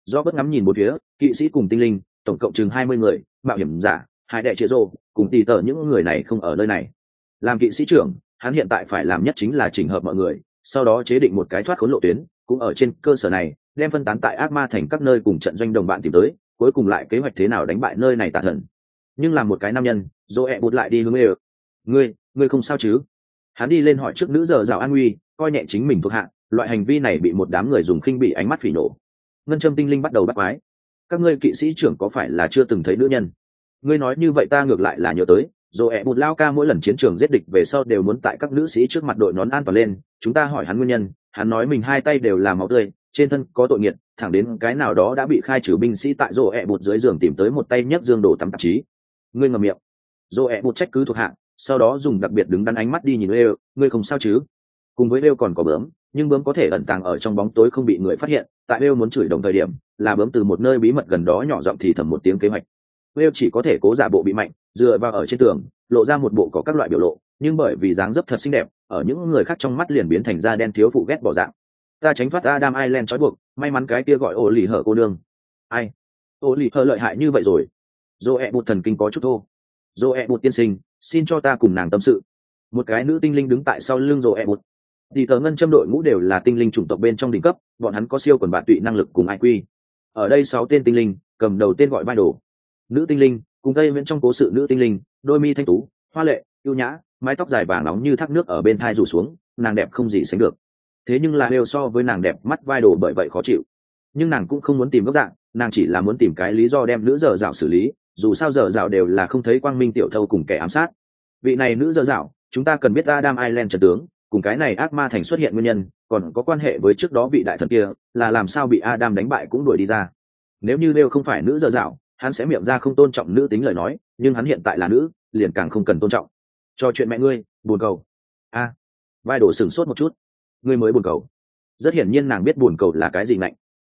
Do bất ngắm nhìn một phía, kỵ sĩ cùng tinh linh tổng cộng chừng 20 người, mạo hiểm giả hai đệ chia rô cùng tỉ tờ những người này không ở nơi này. Làm kỵ sĩ trưởng, hắn hiện tại phải làm nhất chính là chỉnh hợp mọi người, sau đó chế định một cái thoát khốn lộ tuyến, cũng ở trên cơ sở này đem phân tán tại ác ma thành các nơi cùng trận doanh đồng bạn tìm tới, cuối cùng lại kế hoạch thế nào đánh bại nơi này tà thần. Nhưng làm một cái nam nhân, Joe bụt lại đi hướng Lê. Ngươi không sao chứ? Hắn đi lên hỏi trước nữ giờ rào an nguy, coi nhẹ chính mình thuộc hạ, loại hành vi này bị một đám người dùng khinh bỉ ánh mắt phỉ nổ. Ngân châm tinh linh bắt đầu bắt quái. Các ngươi kỵ sĩ trưởng có phải là chưa từng thấy nữ nhân? Ngươi nói như vậy ta ngược lại là nhớ tới, Joe bụt lao ca mỗi lần chiến trường giết địch về sau đều muốn tại các nữ sĩ trước mặt đội nón an toàn lên. Chúng ta hỏi hắn nguyên nhân, hắn nói mình hai tay đều là máu tươi, trên thân có tội nghiệt, thẳng đến cái nào đó đã bị khai trừ binh sĩ tại Joe bụt dưới giường tìm tới một tay nhấc dương đổ tắm tạp chí. Ngươi ngậm miệng. Joe bụt trách cứ thuộc hạ, sau đó dùng đặc biệt đứng đắn ánh mắt đi nhìn Leo, ngươi không sao chứ? Cùng với Leo còn có bướm, nhưng bướm có thể ẩn tàng ở trong bóng tối không bị người phát hiện. Tại Leo muốn chửi đồng thời điểm, là bướm từ một nơi bí mật gần đó nhỏ giọng thì thầm một tiếng kế hoạch. Leo chỉ có thể cố giả bộ bị mạnh, dựa vào ở trên tường, lộ ra một bộ có các loại biểu lộ, nhưng bởi vì dáng dấp thật xinh đẹp, ở những người khác trong mắt liền biến thành da đen thiếu phụ ghét bỏ dạng. Ta tránh thoát Adam Island trói buộc, may mắn cái kia gọi ổ lì hở cô nương. Ai? Ổ lì hở lợi hại như vậy rồi? Joe bụt thần kinh có chút thô. Joe bụt tiên sinh, xin cho ta cùng nàng tâm sự. Một cái nữ tinh linh đứng tại sau lưng Joe bụt. Thì tờ ngân châm đội ngũ đều là tinh linh chủng tộc bên trong đỉnh cấp, bọn hắn có siêu quần bạn tụy năng lực cùng IQ. Ở đây 6 tên tinh linh, cầm đầu tên gọi vai đồ. Nữ tinh linh, cùng tây viễn trong cố sự nữ tinh linh, đôi mi thanh tú, hoa lệ, yêu nhã, mái tóc dài vàng nóng như thác nước ở bên thai rủ xuống, nàng đẹp không gì sánh được. Thế nhưng là đều so với nàng đẹp mắt vai đồ bởi vậy khó chịu. Nhưng nàng cũng không muốn tìm góc dạng, nàng chỉ là muốn tìm cái lý do đem nữ dở dạo xử lý, dù sao dở dạo đều là không thấy quang minh tiểu thâu cùng kẻ ám sát. Vị này nữ dở dạo, chúng ta cần biết Adam Island trận tướng, cùng cái này ác ma thành xuất hiện nguyên nhân, còn có quan hệ với trước đó vị đại thần kia, là làm sao bị Adam đánh bại cũng đuổi đi ra. Nếu như đều không phải nữ dở dạo, hắn sẽ miệng ra không tôn trọng nữ tính lời nói, nhưng hắn hiện tại là nữ, liền càng không cần tôn trọng. Cho chuyện mẹ ngươi, buồn cầu. Vai đổ sửng sốt một chút. Ngươi mới buồn cầu? Rất hiển nhiên nàng biết buồn cầu là cái gì mạnh.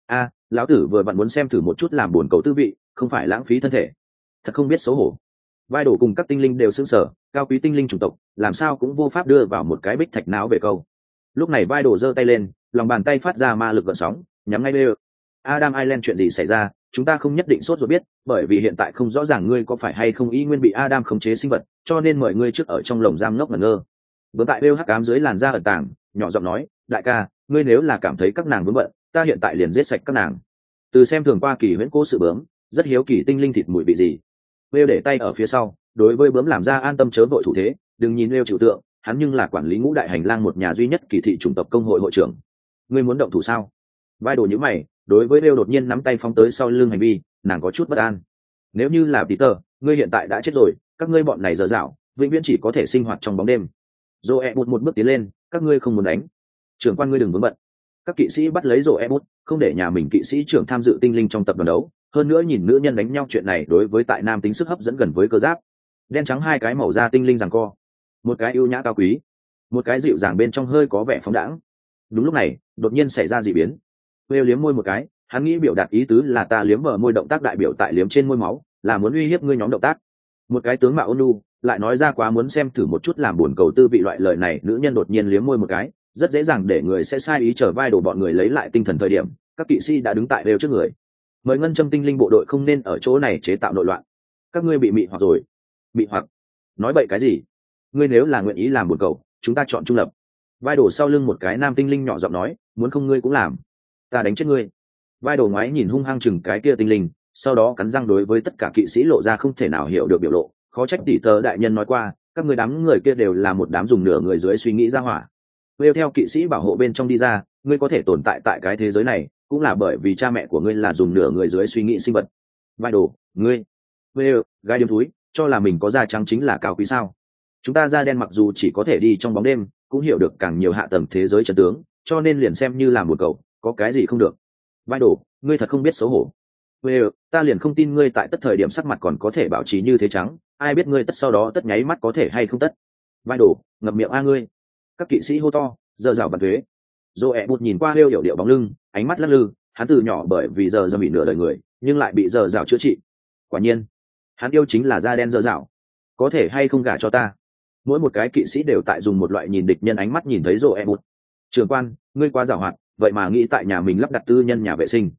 Lão tử vừa vặn muốn xem thử một chút làm buồn cầu tư vị, không phải lãng phí thân thể. Thật không biết xấu hổ. Vai đổ cùng các tinh linh đều sững sờ, cao quý tinh linh chủng tộc, làm sao cũng vô pháp đưa vào một cái bích thạch não về câu. Lúc này vai đổ giơ tay lên, lòng bàn tay phát ra ma lực gợn sóng, nhắm ngay Leo. Adam Island chuyện gì xảy ra, chúng ta không nhất định sốt ruột biết, bởi vì hiện tại không rõ ràng ngươi có phải hay không y nguyên bị Adam khống chế sinh vật, cho nên mời ngươi trước ở trong lồng giam ngốc ngẩn ngơ. Bướm tại Leo hắc ám dưới làn da ẩn tàng, nhỏ giọng nói, đại ca, ngươi nếu là cảm thấy các nàng vướng bận, ta hiện tại liền giết sạch các nàng. Từ xem thường qua kỳ huyễn cố sự bướm, rất hiếu kỳ tinh linh thịt mùi vị gì. Leo để tay ở phía sau, đối với bướm làm ra an tâm chớ vội thủ thế, đừng nhìn Leo chịu tượng, hắn nhưng là quản lý ngũ đại hành lang một nhà duy nhất kỳ thị chủng tộc công hội hội trưởng. Ngươi muốn động thủ sao? Vai đồ như mày, đối với Leo đột nhiên nắm tay phóng tới sau lưng hành vi, nàng có chút bất an. Nếu như là Peter, ngươi hiện tại đã chết rồi, các ngươi bọn này dở dạo, vĩnh viễn chỉ có thể sinh hoạt trong bóng đêm. Joe bụt một bước tiến lên, các ngươi không muốn đánh. Trưởng quan ngươi đừng vướng bận. Các kỵ sĩ bắt lấy Joe bụt, không để nhà mình kỵ sĩ trưởng tham dự tinh linh trong tập đoàn đấu, hơn nữa nhìn nữ nhân đánh nhau chuyện này đối với tại nam tính sức hấp dẫn gần với cơ giáp. Đen trắng hai cái màu da tinh linh giằng co, một cái ưu nhã cao quý, một cái dịu dàng bên trong hơi có vẻ phóng đãng. Đúng lúc này, đột nhiên xảy ra dị biến. Leo liếm môi một cái, hắn nghĩ biểu đạt ý tứ là ta liếm bờ môi động tác đại biểu tại liếm trên môi máu, là muốn uy hiếp ngươi nhóm động tác. Một cái tướng mạo ôn nhu, lại nói ra quá muốn xem thử một chút làm buồn cầu tư vị loại lời này, nữ nhân đột nhiên liếm môi một cái, rất dễ dàng để người sẽ sai ý trở vai đổ bọn người lấy lại tinh thần thời điểm, các kỵ sĩ đã đứng tại đều trước người. Mời ngân châm tinh linh bộ đội không nên ở chỗ này chế tạo nội loạn. Các ngươi bị mị hoặc rồi. Mị hoặc? Nói bậy cái gì? Ngươi nếu là nguyện ý làm buồn cầu, chúng ta chọn trung lập. Vai đổ sau lưng một cái nam tinh linh nhỏ giọng nói, muốn không ngươi cũng làm. Ta đánh chết ngươi. Vai đổ ngoái nhìn hung hăng chừng cái kia tinh linh, sau đó cắn răng đối với tất cả kỵ sĩ lộ ra không thể nào hiểu được biểu lộ. Khó trách tỷ tớ đại nhân nói qua, các người đám người kia đều là một đám dùng nửa người dưới suy nghĩ ra hỏa. Leo theo kỵ sĩ bảo hộ bên trong đi ra, ngươi có thể tồn tại tại cái thế giới này, cũng là bởi vì cha mẹ của ngươi là dùng nửa người dưới suy nghĩ sinh vật. Vai đồ, ngươi, Leo, gái điếm túi, cho là mình có da trắng chính là cao quý sao? Chúng ta da đen mặc dù chỉ có thể đi trong bóng đêm, cũng hiểu được càng nhiều hạ tầng thế giới chân tướng, cho nên liền xem như làm một cậu, có cái gì không được. Vai đồ, ngươi thật không biết xấu hổ. Leo, ta liền không tin ngươi tại tất thời điểm sắc mặt còn có thể bảo trì như thế trắng, ai biết ngươi tất sau đó tất nháy mắt có thể hay không tất. Vai đồ, ngậm miệng a ngươi. Các kỵ sĩ hô to, giờ rào bàn thuế. Joe bụt nhìn qua Leo hiểu điệu bóng lưng, ánh mắt lắc lư, hắn từ nhỏ bởi vì giờ bị nửa đời người, nhưng lại bị giờ rào chữa trị. Quả nhiên, hắn yêu chính là da đen giờ rào. Có thể hay không gả cho ta? Mỗi một cái kỵ sĩ đều tại dùng một loại nhìn địch nhân ánh mắt nhìn thấy Joe bụt. Trưởng quan, ngươi quá giàu hoạt, vậy mà nghĩ tại nhà mình lắp đặt tư nhân nhà vệ sinh.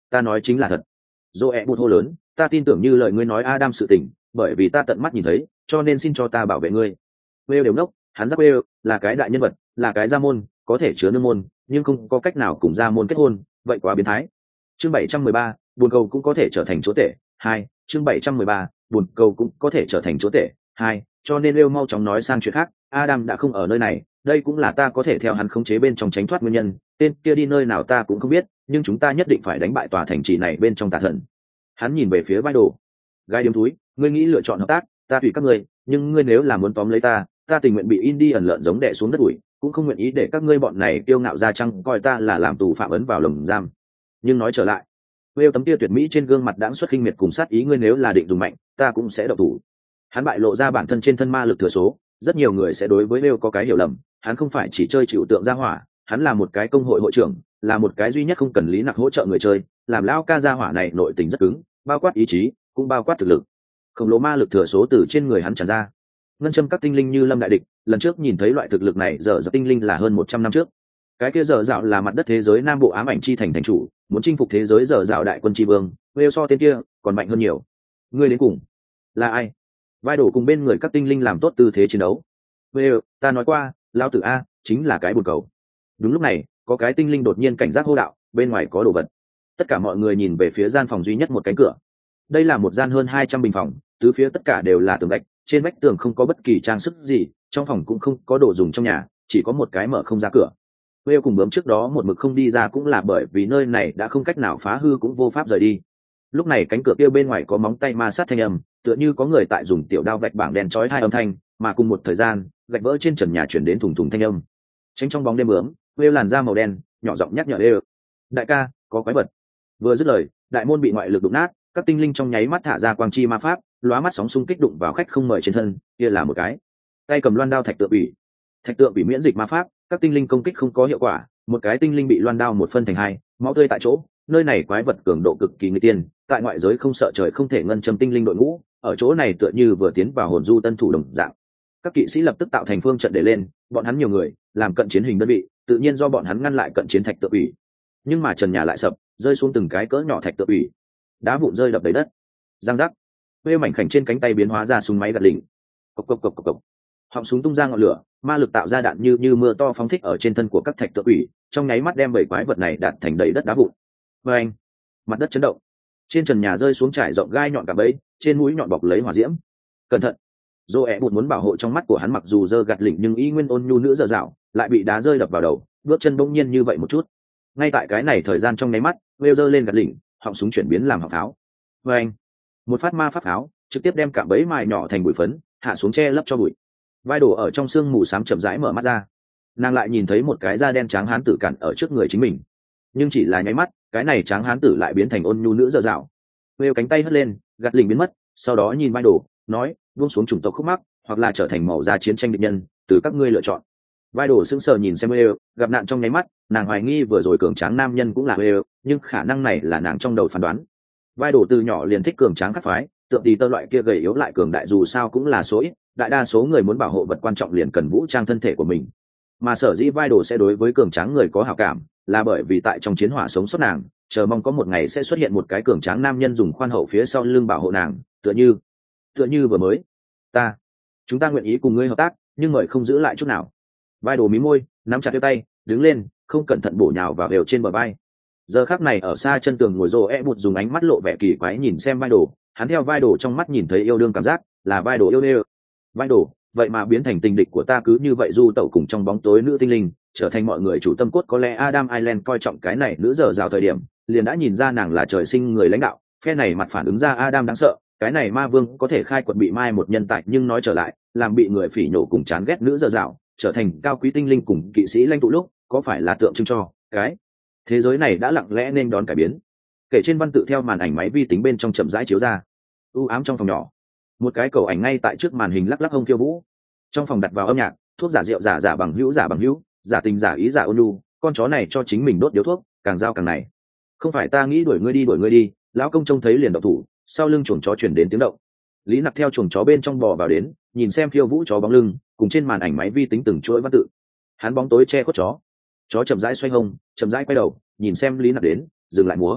Ta nói chính là thật. Joe bụt hô lớn, ta tin tưởng như lời ngươi nói Adam sự tình, bởi vì ta tận mắt nhìn thấy, cho nên xin cho ta bảo vệ ngươi. Will đều ngốc, hắn giác Will là cái đại nhân vật, là cái gia môn, có thể chứa nương môn, nhưng không có cách nào cùng gia môn kết hôn, vậy quá biến thái. Chương 713, buồn cầu cũng có thể trở thành chúa tể. 2, chương 713, buồn cầu cũng có thể trở thành chúa tể. 2, cho nên Will mau chóng nói sang chuyện khác, Adam đã không ở nơi này, đây cũng là ta có thể theo hắn khống chế bên trong tránh thoát nguyên nhân, tên kia đi nơi nào ta cũng không biết, nhưng chúng ta nhất định phải đánh bại tòa thành trì này bên trong tà thần. Hắn nhìn về phía vai đồ. Gai điếm túi, ngươi nghĩ lựa chọn hợp tác, ta tùy các ngươi, nhưng ngươi nếu là muốn tóm lấy ta tình nguyện bị in đi ẩn lợn giống đẻ xuống đất ủi, cũng không nguyện ý để các ngươi bọn này kiêu ngạo ra chăng coi ta là làm tù phạm ấn vào lồng giam. Nhưng nói trở lại, Will tấm kia tuyệt mỹ trên gương mặt đãng xuất khinh miệt cùng sát ý, ngươi nếu là định dùng mạnh, ta cũng sẽ động thủ. Hắn bại lộ ra bản thân trên thân ma lực thừa số, rất nhiều người sẽ đối với Will có cái hiểu lầm, hắn không phải chỉ chơi chịu tượng gia hỏa, hắn là một cái công hội hội trưởng, là một cái duy nhất không cần Lý Nặc hỗ trợ người chơi, làm lão ca gia hỏa này nội tình rất cứng, bao quát ý chí, cũng bao quát thực lực. Khổng lồ ma lực thừa số từ trên người hắn tràn ra. Ngân châm các tinh linh như lâm đại địch, lần trước nhìn thấy loại thực lực này giờ tinh linh là hơn 100 năm trước. Cái kia giờ dạo là mặt đất thế giới nam bộ ám ảnh chi thành thành chủ, muốn chinh phục thế giới giờ dạo đại quân chi vương, Will so tên kia còn mạnh hơn nhiều. Ngươi đến cùng là ai? Vai đổ cùng bên người các tinh linh làm tốt tư thế chiến đấu. Will, ta nói qua, lão tử a chính là cái buồn cầu. Đúng lúc này, có cái tinh linh đột nhiên cảnh giác hô đạo, bên ngoài có đồ vật. Tất cả mọi người nhìn về phía gian phòng duy nhất một cánh cửa. Đây là một gian hơn 200 bình phòng, tứ phía tất cả đều là tường gạch, trên vách tường không có bất kỳ trang sức gì, trong phòng cũng không có đồ dùng trong nhà, chỉ có một cái mở không ra cửa. Will cùng bướm trước đó một mực không đi ra cũng là bởi vì nơi này đã không cách nào phá hư cũng vô pháp rời đi. Lúc này cánh cửa kia bên ngoài có móng tay ma sát thanh âm, tựa như có người tại dùng tiểu đao vạch bảng đèn chói hai âm thanh, mà cùng một thời gian, gạch vỡ trên trần nhà chuyển đến thùng thùng thanh âm. Tránh trong bóng đêm bướm, Will làn da màu đen, nhỏ giọng nhắc nhở Will, đại ca, có quái vật. Vừa dứt lời, đại môn bị ngoại lực đụng nát, các tinh linh trong nháy mắt thả ra quang chi ma pháp, lóa mắt sóng xung kích đụng vào khách không mời trên thân, kia là một cái tay cầm loan đao thạch tượng ủy. Thạch tượng ủy miễn dịch ma pháp, các tinh linh công kích không có hiệu quả, một cái tinh linh bị loan đao một phân thành hai, máu tươi tại chỗ. Nơi này quái vật cường độ cực kỳ nguy tiên, tại ngoại giới không sợ trời không thể ngân châm tinh linh đội ngũ, ở chỗ này tựa như vừa tiến vào hồn du tân thủ đồng dạng. Các kỵ sĩ lập tức tạo thành phương trận để lên, bọn hắn nhiều người, làm cận chiến hình đơn vị, tự nhiên do bọn hắn ngăn lại cận chiến thạch tượng ủy. Nhưng mà trần nhà lại sập, rơi xuống từng cái cỡ nhỏ thạch tượng ủy, đá vụn rơi đập đầy đất. Giang giác, Huê mảnh khảnh trên cánh tay biến hóa ra súng máy gạt lỉnh. Cộc cộc cộc cộc cộc. Họng súng tung ra ngọn lửa, ma lực tạo ra đạn như mưa to phóng thích ở trên thân của các thạch tượng ủy, trong nháy mắt đem bảy quái vật này đạt thành đầy đất đá vụn. Và anh, mặt đất chấn động, trên trần nhà rơi xuống trải rộng gai nhọn cả bẫy, trên mũi nhọn bọc lấy hỏa diễm. Cẩn thận! Joe bụt muốn bảo hộ trong mắt của hắn, mặc dù giơ gạt lỉnh nhưng y nguyên ôn nhu nữ dở dạo, lại bị đá rơi đập vào đầu, bước chân bỗng nhiên như vậy một chút. Ngay tại cái này thời gian trong nháy mắt, Will giơ lên gạt lỉnh, họng súng chuyển biến làm họng pháo. Và anh, một phát ma pháp pháo trực tiếp đem cả bẫy mài nhỏ thành bụi phấn, hạ xuống che lấp cho bụi. Vai đổ ở trong sương mù xám chậm rãi mở mắt ra, nàng lại nhìn thấy một cái da đen trắng hán tử cản ở trước người chính mình, nhưng chỉ là nháy mắt, cái này trắng hán tử lại biến thành ôn nhu nữ dở dạo. Will cánh tay hất lên, gạt lỉnh biến mất, sau đó nhìn vai đổ, nói, buông xuống chủng tộc khúc mắc, hoặc là trở thành màu da chiến tranh địch nhân, từ các ngươi lựa chọn. Vai đổ sững sờ nhìn xem Will, gặp nạn trong nháy mắt, nàng hoài nghi vừa rồi cường tráng nam nhân cũng là Will, nhưng khả năng này là nàng trong đầu phán đoán. Vai đổ từ nhỏ liền thích cường tráng các phái, tượng tí tơ loại kia gầy yếu lại cường đại dù sao cũng là số ít, đại đa số người muốn bảo hộ vật quan trọng liền cần vũ trang thân thể của mình. Mà sở dĩ vai đổ sẽ đối với cường tráng người có hảo cảm, là bởi vì tại trong chiến hỏa sống sót nàng, chờ mong có một ngày sẽ xuất hiện một cái cường tráng nam nhân dùng khoan hậu phía sau lưng bảo hộ nàng, tựa như vừa mới. Chúng ta nguyện ý cùng ngươi hợp tác, nhưng mời không giữ lại chút nào. Vai đổ mí môi, nắm chặt đeo tay, đứng lên, không cẩn thận bổ nhào vào đều trên bờ vai. Giờ khắc này ở xa chân tường ngồi Joe bụt dùng ánh mắt lộ vẻ kỳ quái nhìn xem vai đổ, hắn theo vai đổ trong mắt nhìn thấy yêu đương cảm giác, là vai đổ yêu đê. Vai đổ, vậy mà biến thành tình địch của ta, cứ như vậy du tẩu cùng trong bóng tối nữ tinh linh, trở thành mọi người chủ tâm cốt. Có lẽ Adam Island coi trọng cái này nữ giờ rào thời điểm, liền đã nhìn ra nàng là trời sinh người lãnh đạo, phe này mặt phản ứng ra Adam đáng sợ, cái này ma vương có thể khai quật bị mai một nhân tài, nhưng nói trở lại, làm bị người phỉ nhổ cùng chán ghét nữ giờ rào, trở thành cao quý tinh linh cùng kỵ sĩ lãnh tụ lúc, có phải là tượng trưng cho cái thế giới này đã lặng lẽ nên đón cải biến. Kể trên văn tự theo màn ảnh máy vi tính bên trong chậm rãi chiếu ra. U ám trong phòng nhỏ, một cái cầu ảnh ngay tại trước màn hình lắc lắc hông khiêu vũ. Trong phòng đặt vào âm nhạc, thuốc giả rượu giả bằng hữu, giả tình giả ý giả ôn nhu, con chó này cho chính mình đốt điếu thuốc, càng giao càng này. Không phải ta nghĩ đuổi ngươi đi, lão công trông thấy liền động thủ. Sau lưng chuồng chó chuyển đến tiếng động. Lý Nặc theo chuồng chó bên trong bò vào đến, nhìn xem khiêu vũ chó bóng lưng, cùng trên màn ảnh máy vi tính từng chuỗi văn tự. Hắn bóng tối che khuất chó chậm rãi xoay hông, chậm rãi quay đầu, nhìn xem Lý Nặc đến, dừng lại múa.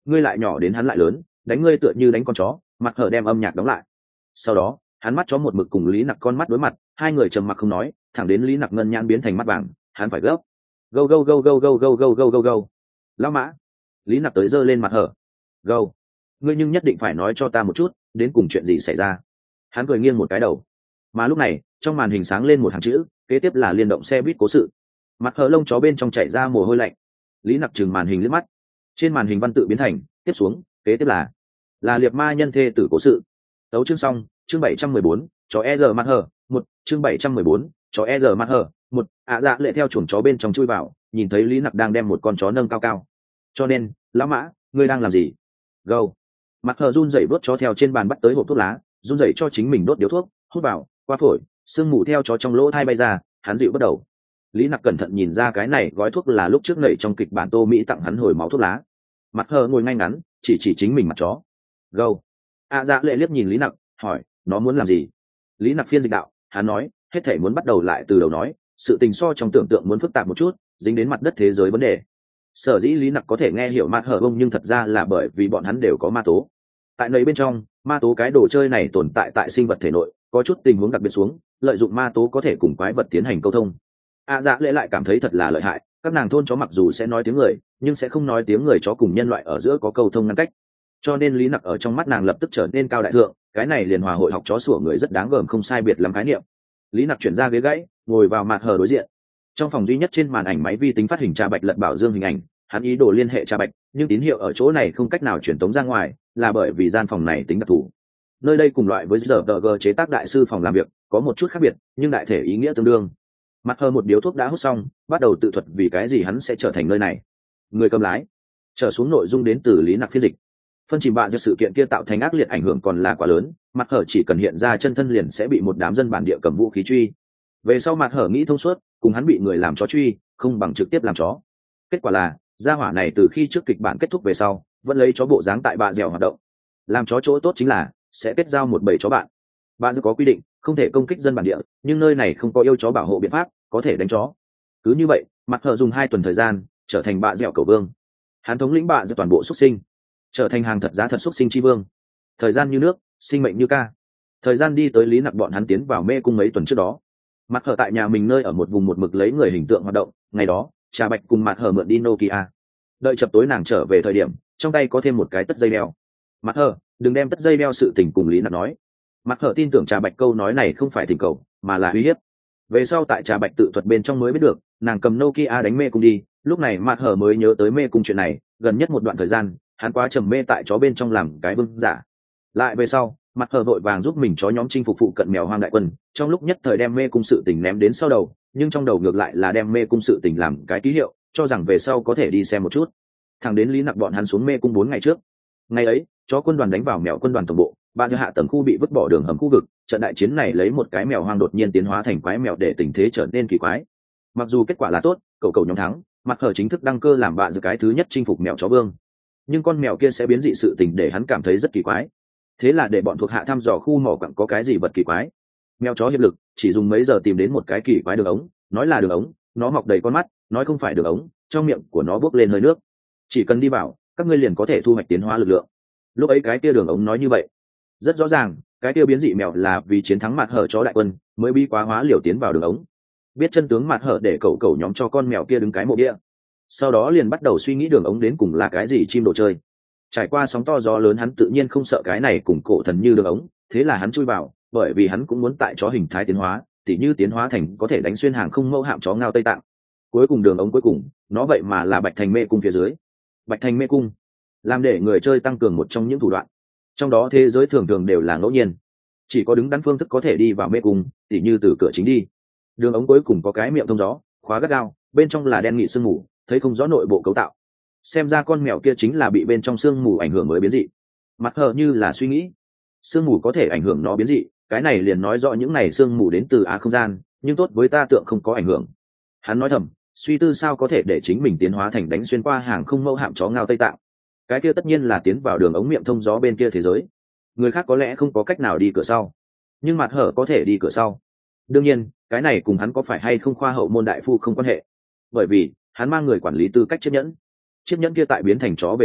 ngươi lại nhỏ đến hắn lại lớn, đánh ngươi tựa như đánh con chó. Mặt hở đem âm nhạc đóng lại. Sau đó hắn mắt chó một mực cùng Lý Nặc con mắt đối mặt, hai người trầm mặc không nói, thẳng đến Lý Nặc ngân nhãn biến thành mắt vàng, hắn phải gấp. Go go go go go go go go go go. Lão mã. Lý Nặc tới giơ lên mặt hở. Go. Ngươi nhưng nhất định phải nói cho ta một chút, đến cùng chuyện gì xảy ra. Hắn cười nghiêng một cái đầu. Mà lúc này trong màn hình sáng lên một hàng chữ, kế tiếp là liên động xe buýt cố sự. Mặt hở lông chó bên trong chảy ra mồ hôi lạnh. Lý Nặc trừng màn hình liếc mắt, trên màn hình văn tự biến thành tiếp xuống, kế tiếp là liệt ma nhân thê tử cố sự. Tấu chương xong. Chương 714, chó e giờ mặt hở. Một. Chương 714, chó e giờ mặt hở. Một. Dạ lệ theo chuồng chó bên trong chui vào, nhìn thấy Lý Nặc đang đem một con chó nâng cao cao. Cho nên lão mã, ngươi đang làm gì? Gâu. Mặt hở run rẩy vớt chó theo trên bàn bắt tới hộp thuốc lá, run rẩy cho chính mình đốt điếu thuốc, hút vào qua phổi, sương mù theo chó trong lỗ thai bay ra, hắn dịu bắt đầu. Lý Nặc cẩn thận nhìn ra cái này gói thuốc là lúc trước nảy trong kịch bản Tô Mỹ tặng hắn hồi máu thuốc lá. Mặt hở ngồi ngay ngắn, chỉ chính mình mặt chó. Gâu. Dạ lệ liếc nhìn Lý Nặc, hỏi nó muốn làm gì. Lý Nặc phiên dịch đạo, hắn nói hết thể muốn bắt đầu lại từ đầu nói, sự tình so trong tưởng tượng muốn phức tạp một chút, dính đến mặt đất thế giới vấn đề. Sở dĩ Lý Nặc có thể nghe hiểu mặt hở bông, nhưng thật ra là bởi vì bọn hắn đều có ma tố. Tại nơi bên trong, ma tố cái đồ chơi này tồn tại sinh vật thể nội, có chút tình huống đặc biệt xuống, lợi dụng ma tố có thể cùng quái vật tiến hành câu thông. Dạ lệ lại cảm thấy thật là lợi hại, các nàng thôn chó mặc dù sẽ nói tiếng người, nhưng sẽ không nói tiếng người chó cùng nhân loại ở giữa có câu thông ngăn cách. Cho nên Lý Nặc ở trong mắt nàng lập tức trở nên cao đại thượng, cái này liền hòa hội học chó sủa người rất đáng gờm không sai biệt lắm khái niệm. Lý Nặc chuyển ra ghế gãy, ngồi vào mặt hở đối diện. Trong phòng duy nhất trên màn ảnh máy vi tính phát hình Trà Bạch lật bảo dương hình ảnh, hắn ý đồ liên hệ Trà Bạch, nhưng tín hiệu ở chỗ này không cách nào truyền tống ra ngoài, là bởi vì gian phòng này tính đặc thù. Nơi đây cùng loại với giờ GG chế tác đại sư phòng làm việc, có một chút khác biệt, nhưng đại thể ý nghĩa tương đương. Mặt hở một điếu thuốc đã hút xong, bắt đầu tự thuật vì cái gì hắn sẽ trở thành nơi này. Người cầm lái. Trở xuống nội dung đến từ Lý Nặc phiên dịch. Phân chìm bạ do sự kiện kia tạo thành ác liệt ảnh hưởng còn là quá lớn, mặt hở chỉ cần hiện ra chân thân liền sẽ bị một đám dân bản địa cầm vũ khí truy. Về sau mặt hở nghĩ thông suốt, cùng hắn bị người làm chó truy, không bằng trực tiếp làm chó. Kết quả là gia hỏa này từ khi trước kịch bản kết thúc về sau, vẫn lấy chó bộ dáng tại bạ dẻo hoạt động. Làm chó chỗ tốt chính là sẽ kết giao một bầy chó bạn. Bạ dẻo có quy định không thể công kích dân bản địa, nhưng nơi này không có yêu chó bảo hộ biện pháp, có thể đánh chó. Cứ như vậy, mặt hở dùng 2 tuần thời gian trở thành bạ dẻo cầu vương. Hắn thống lĩnh bạ dẻo toàn bộ xuất sinh, trở thành hàng thật giá thật xuất sinh chi vương. Thời gian như nước, sinh mệnh như ca. Thời gian đi tới Lý Nặc bọn hắn tiến vào mê cung mấy tuần trước đó. Mặt hở tại nhà mình nơi ở một vùng một mực lấy người hình tượng hoạt động, ngày đó Trà Bạch cùng mặt hở mượn đi Nokia. Đợi chập tối nàng trở về thời điểm, trong tay có thêm một cái tất dây đeo. Mặt hở, đừng đem tất dây đeo sự tình cùng Lý Nặc nói. Mặt hở tin tưởng Trà Bạch câu nói này không phải thỉnh cầu, mà là uy hiếp. Về sau tại Trà Bạch tự thuật bên trong mới biết được, nàng cầm Nokia đánh mê cung đi, lúc này mặt hở mới nhớ tới mê cung chuyện này, gần nhất một đoạn thời gian hắn quá trầm mê tại chó bên trong làm cái vương giả. Lại về sau mặt hở vội vàng giúp mình chó nhóm chinh phục phụ cận mèo hoang đại quân, trong lúc nhất thời đem mê cung sự tình ném đến sau đầu, nhưng trong đầu ngược lại là đem mê cung sự tình làm cái ký hiệu, cho rằng về sau có thể đi xem một chút. Thẳng đến Lý Nặc bọn hắn xuống mê cung 4 ngày trước. Ngày ấy chó quân đoàn đánh vào mèo quân đoàn tổng bộ, ba giữa hạ tầng khu bị vứt bỏ đường hầm khu vực, trận đại chiến này lấy một cái mèo hoang đột nhiên tiến hóa thành quái mèo để tình thế trở nên kỳ quái. Mặc dù kết quả là tốt, cậu nhóm thắng, mặt hở chính thức đăng cơ làm bạ giữa cái thứ nhất chinh phục mèo chó vương, nhưng con mèo kia sẽ biến dị sự tình để hắn cảm thấy rất kỳ quái. Thế là để bọn thuộc hạ thăm dò khu mỏ quặng có cái gì vật kỳ quái. Mèo chó hiệp lực chỉ dùng mấy giờ tìm đến một cái kỳ quái đường ống, nói là đường ống, nó mọc đầy con mắt, nói không phải đường ống, trong miệng của nó bốc lên hơi nước, chỉ cần đi vào các ngươi liền có thể thu hoạch tiến hóa lực lượng. Lúc ấy cái kia đường ống nói như vậy, rất rõ ràng cái kia biến dị mèo là vì chiến thắng mặt hở chó đại quân mới bi quá hóa liều tiến vào đường ống. Biết chân tướng mặt hở để cậu nhóm cho con mèo kia đứng cái mộ địa, sau đó liền bắt đầu suy nghĩ đường ống đến cùng là cái gì chim đồ chơi. Trải qua sóng to gió lớn hắn tự nhiên không sợ cái này cùng cổ thần như đường ống, thế là hắn chui vào, bởi vì hắn cũng muốn tại chó hình thái tiến hóa, tỉ như tiến hóa thành có thể đánh xuyên hàng không mẫu hạm chó ngao Tây Tạng. Cuối cùng đường ống cuối cùng nó vậy mà là Bạch Thành mê cung phía dưới. Bạch Thành mê cung làm để người chơi tăng cường một trong những thủ đoạn, trong đó thế giới thường thường đều là ngẫu nhiên, chỉ có đứng đắn phương thức có thể đi vào mê cung, tỉ như từ cửa chính đi. Đường ống cuối cùng có cái miệng thông gió, khóa gắt gao, bên trong là đen nghị sương mù, thấy không rõ nội bộ cấu tạo. Xem ra con mèo kia chính là bị bên trong sương mù ảnh hưởng mới biến dị. Mặt hở như là suy nghĩ, sương mù có thể ảnh hưởng nó biến dị, cái này liền nói rõ những này sương mù đến từ không gian, nhưng tốt với ta tượng không có ảnh hưởng. Hắn nói thầm, suy tư sao có thể để chính mình tiến hóa thành đánh xuyên qua hàng không mẫu hạm chó ngao Tây Tạng. Cái kia tất nhiên là tiến vào đường ống miệng thông gió bên kia thế giới. Người khác có lẽ không có cách nào đi cửa sau, nhưng mặt hở có thể đi cửa sau. Đương nhiên cái này cùng hắn có phải hay không khoa hậu môn đại phu không quan hệ, bởi vì hắn mang người quản lý tư cách chiếc nhẫn kia tại biến thành chó về sau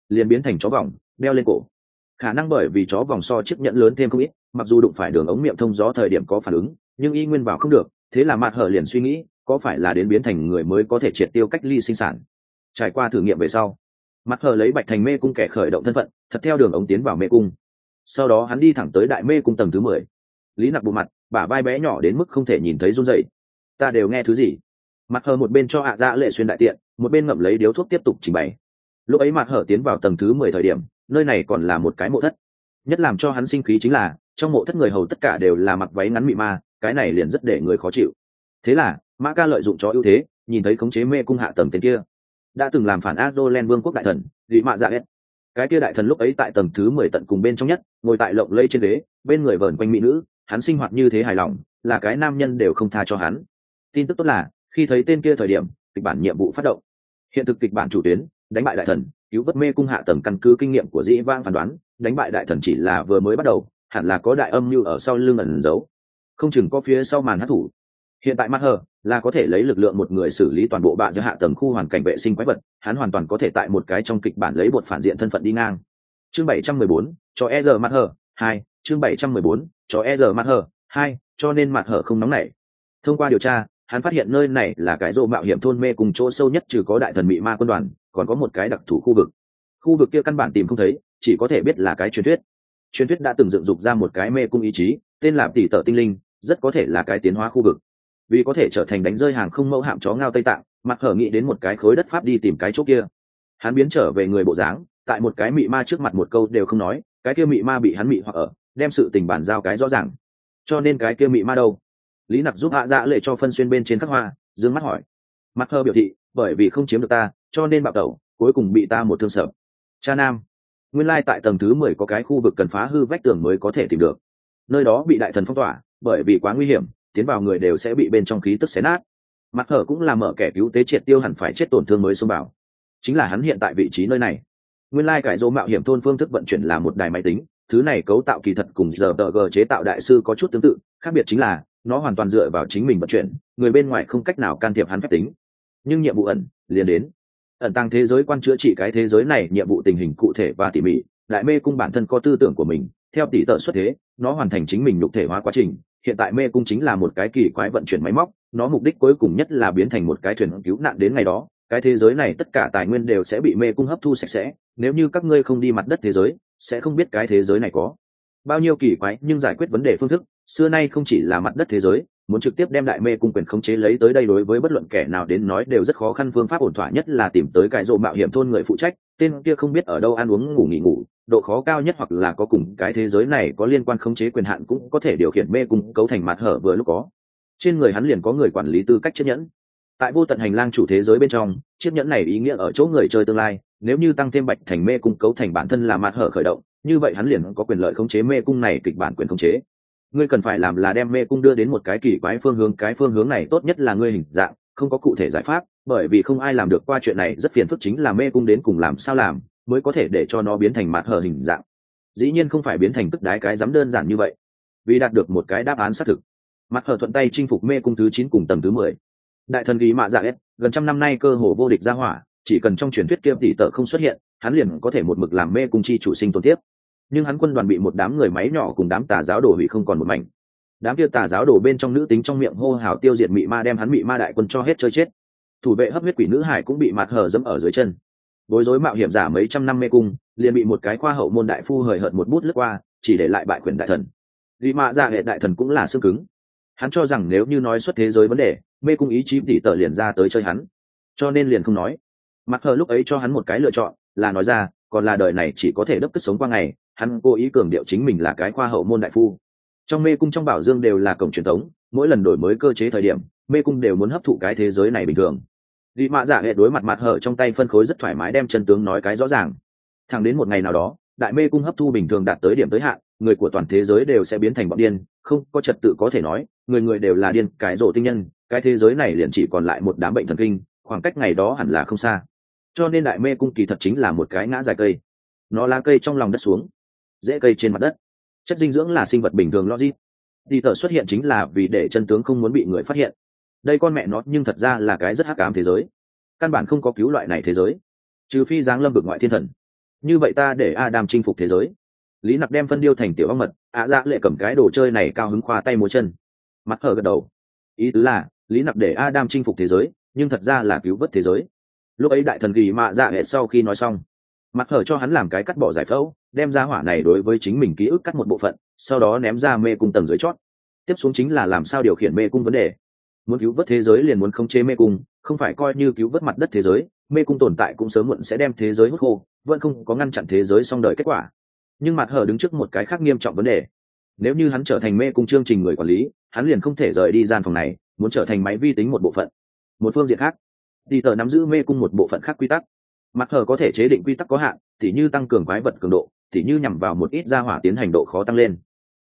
liền biến thành chó vòng đeo lên cổ. Khả năng bởi vì chó vòng so chiếc nhẫn lớn thêm không ít, mặc dù đụng phải đường ống miệng thông gió thời điểm có phản ứng, nhưng y nguyên vào không được. Thế là mặt hở liền suy nghĩ, có phải là đến biến thành người mới có thể triệt tiêu cách ly sinh sản. Trải qua thử nghiệm về sau, mặt hở lấy Bạch Thành mê cung kẻ khởi động thân phận, thật theo đường ống tiến vào mê cung. Sau đó hắn đi thẳng tới đại mê cung tầng thứ 10. Lý Nặc bộ mặt, bả vai bé nhỏ đến mức không thể nhìn thấy run rẩy. Ta đều nghe thứ gì? Mặt hở một bên cho ạ dạ lệ xuyên đại tiện, một bên ngậm lấy điếu thuốc tiếp tục trình bày. Lúc ấy mặt hở tiến vào tầng thứ 10 thời điểm, nơi này còn là một cái mộ thất. Nhất làm cho hắn sinh khí chính là trong mộ thất người hầu tất cả đều là mặc váy ngắn mị ma, cái này liền rất để người khó chịu. Thế là Mã Ca lợi dụng chó ưu thế, nhìn thấy khống chế mê cung hạ tầng tên kia đã từng làm phản Adolen vương quốc đại thần Dị Mạ Dạ Ed. Cái kia đại thần lúc ấy tại tầng thứ 10 tận cùng bên trong nhất, ngồi tại lộng lây trên ghế, bên người vờn quanh mỹ nữ, hắn sinh hoạt như thế hài lòng, là cái nam nhân đều không tha cho hắn. Tin tức tốt là, khi thấy tên kia thời điểm, kịch bản nhiệm vụ phát động. Hiện thực kịch bản chủ tuyến, đánh bại đại thần, cứu vớt mê cung hạ tầng, căn cứ kinh nghiệm của Dĩ Vãng phán đoán, đánh bại đại thần chỉ là vừa mới bắt đầu, hẳn là có đại âm mưu ở sau lưng ẩn giấu, không chừng có phía sau màn hắc thủ. Hiện tại mắt hờ là có thể lấy lực lượng một người xử lý toàn bộ bạ giữa hạ tầng khu hoàn cảnh vệ sinh quái vật, hắn hoàn toàn có thể tại một cái trong kịch bản lấy bột phản diện thân phận đi ngang. Chương 714, cho e giờ mắt hờ 2, chương 714, cho e giờ mắt hờ 2, cho nên mặt hở không nóng nảy. Thông qua điều tra, hắn phát hiện nơi này là cái rô mạo hiểm thôn mê cùng chỗ sâu nhất, trừ có đại thần mị ma quân đoàn, còn có một cái đặc thù khu vực. Khu vực kia căn bản tìm không thấy, chỉ có thể biết là cái truyền thuyết. Truyền thuyết đã từng dựng dục ra một cái mê cung ý chí, tên là tỷ tở tinh linh, rất có thể là cái tiến hóa khu vực. Vì có thể trở thành đánh rơi hàng không mẫu hạm chó ngao Tây Tạng, mặt hở nghĩ đến một cái khối đất pháp đi tìm cái chỗ kia. Hắn biến trở về người bộ dáng, tại một cái mị ma trước mặt một câu đều không nói, cái kia mị ma bị hắn mị hoặc ở, đem sự tình bản giao cái rõ ràng. Cho nên cái kia mị ma đâu? Lý Nặc giúp hạ dạ lệ cho phân xuyên bên trên khắc hoa, dương mắt hỏi. Mặt hở biểu thị, bởi vì không chiếm được ta, cho nên bạo tẩu, cuối cùng bị ta một thương sợ. Cha nam, nguyên lai tại tầng thứ 10 có cái khu vực cần phá hư vách tường mới có thể tìm được. Nơi đó bị đại thần phong tỏa, bởi vì quá nguy hiểm, tiến vào người đều sẽ bị bên trong khí tức xé nát. Mặt hở cũng là mở kẻ cứu tế triệt tiêu hẳn phải chết tổn thương mới xông vào. Chính là hắn hiện tại vị trí nơi này. Nguyên lai cải rô mạo hiểm thôn phương thức vận chuyển là một đài máy tính, thứ này cấu tạo kỳ thật cùng giờ tờ g chế tạo đại sư có chút tương tự, khác biệt chính là nó hoàn toàn dựa vào chính mình vận chuyển, người bên ngoài không cách nào can thiệp hắn phép tính. Nhưng nhiệm vụ ẩn liền đến ẩn tăng thế giới quan chữa trị cái thế giới này, nhiệm vụ tình hình cụ thể và tỉ mỉ. Đại mê cung bản thân có tư tưởng của mình, theo tỷ tợ xuất thế, nó hoàn thành chính mình nhục thể hóa quá trình. Hiện tại mê cung chính là một cái kỳ quái vận chuyển máy móc, nó mục đích cuối cùng nhất là biến thành một cái thuyền cứu nạn. Đến ngày đó, cái thế giới này tất cả tài nguyên đều sẽ bị mê cung hấp thu sạch sẽ. Nếu như các ngươi không đi mặt đất thế giới, sẽ không biết cái thế giới này có bao nhiêu kỳ quái. Nhưng giải quyết vấn đề phương thức xưa nay không chỉ là mặt đất thế giới, muốn trực tiếp đem đại mê cung quyền khống chế lấy tới đây đối với bất luận kẻ nào đến nói đều rất khó khăn. Phương pháp ổn thỏa nhất là tìm tới cái rộ mạo hiểm thôn người phụ trách, tên kia không biết ở đâu ăn uống ngủ nghỉ ngủ, độ khó cao nhất hoặc là có cùng cái thế giới này có liên quan khống chế quyền hạn, cũng có thể điều khiển mê cung cấu thành mặt hở. Vừa lúc có trên người hắn liền có người quản lý tư cách chiếc nhẫn. Tại vô tận hành lang chủ thế giới bên trong, chiếc nhẫn này ý nghĩa ở chỗ người chơi tương lai, nếu như tăng thêm Bạch Thành mê cung cấu thành bản thân là mặt hở khởi động, như vậy hắn liền có quyền lợi khống chế mê cung này, kịch bản quyền khống chế. Ngươi cần phải làm là đem mê cung đưa đến một cái kỳ quái phương hướng, cái phương hướng này tốt nhất là ngươi hình dạng, không có cụ thể giải pháp, bởi vì không ai làm được qua chuyện này, rất phiền phức. Chính là mê cung đến cùng làm sao làm mới có thể để cho nó biến thành mặt hở hình dạng. Dĩ nhiên không phải biến thành tức đái cái dám đơn giản như vậy. Vì đạt được một cái đáp án xác thực, mặt hở thuận tay chinh phục mê cung thứ 9 cùng tầng thứ 10. Đại thần Dị Mạ Dạ Ed gần trăm năm nay cơ hồ vô địch ra hỏa, chỉ cần trong truyền thuyết kia tỷ tợ không xuất hiện, hắn liền có thể một mực làm mê cung chi chủ sinh tồn tiếp. Nhưng hắn quân đoàn bị một đám người máy nhỏ cùng đám tà giáo đồ hủy không còn một mảnh. Đám kia tà giáo đồ bên trong nữ tính trong miệng hô hào tiêu diệt mị ma, đem hắn mị ma đại quân cho hết chơi chết. Thủ vệ hấp huyết quỷ nữ hải cũng bị mặt hở dẫm ở dưới chân. Bối rối mạo hiểm giả mấy trăm năm mê cung, liền bị một cái khoa hậu môn đại phu hời hợt một bút lướt qua, chỉ để lại bại quyền đại thần. Dị Mạ Dạ Ed đại thần cũng là xương cứng. Hắn cho rằng nếu như nói xuất thế giới vấn đề, mê cung ý chí tỷ tợ liền ra tới chơi hắn, cho nên liền không nói. Mặt hở lúc ấy cho hắn một cái lựa chọn, là nói ra, còn là đời này chỉ có thể đấp cất sống qua ngày. Hắn cố ý cường điệu chính mình là cái khoa hậu môn đại phu. Trong mê cung trong bảo dương đều là cổng truyền thống, mỗi lần đổi mới cơ chế thời điểm, mê cung đều muốn hấp thụ cái thế giới này bình thường. Dị Mạ Dạ Ed đối mặt mặt hở trong tay phân khối rất thoải mái, đem chân tướng nói cái rõ ràng. Thẳng đến một ngày nào đó, đại mê cung hấp thu bình thường đạt tới điểm tới hạn, người của toàn thế giới đều sẽ biến thành bọn điên, không có trật tự có thể nói, người người đều là điên, cái rổ tinh nhân, cái thế giới này liền chỉ còn lại một đám bệnh thần kinh, khoảng cách ngày đó hẳn là không xa. Cho nên đại mê cung kỳ thật chính là một cái ngã dài cây, nó lá cây trong lòng đất xuống, rễ cây trên mặt đất. Chất dinh dưỡng là sinh vật bình thường logic. Tỷ tợ xuất hiện chính là vì để chân tướng không muốn bị người phát hiện. Đây con mẹ nó nhưng thật ra là cái rất hắc ám thế giới, căn bản không có cứu loại này thế giới, trừ phi giáng lâm vực ngoại thiên thần. như vậy ta để Adam chinh phục thế giới. Lý Nặc đem phân điêu thành tiểu ong mật, Dạ Lệ cầm cái đồ chơi này cao hứng khoa tay múa chân. Mặt hở gật đầu, ý tứ là Lý Nặc để Adam chinh phục thế giới, nhưng thật ra là cứu vớt thế giới. Lúc ấy đại thần kỳ mạ dạ hệ sau khi nói xong, mặt hở cho hắn làm cái cắt bỏ giải phẫu, đem ra hỏa này đối với chính mình ký ức cắt một bộ phận, sau đó ném ra mê cung tầng dưới chót. Tiếp xuống chính là làm sao điều khiển mê cung vấn đề. Muốn cứu vớt thế giới liền muốn khống chế mê cung, không phải coi như cứu vớt mặt đất thế giới, mê cung tồn tại cũng sớm muộn sẽ đem thế giới hút khô, vẫn không có ngăn chặn thế giới xong đời kết quả. Nhưng mặt hở đứng trước một cái khác nghiêm trọng vấn đề. Nếu như hắn trở thành mê cung chương trình người quản lý, hắn liền không thể rời đi gian phòng này, muốn trở thành máy vi tính một bộ phận. Một phương diện khác, đi tờ nắm giữ mê cung một bộ phận khác quy tắc. Mặt hở có thể chế định quy tắc có hạn, tỉ như tăng cường quái vật cường độ, tỉ như nhằm vào một ít gia hỏa tiến hành độ khó tăng lên.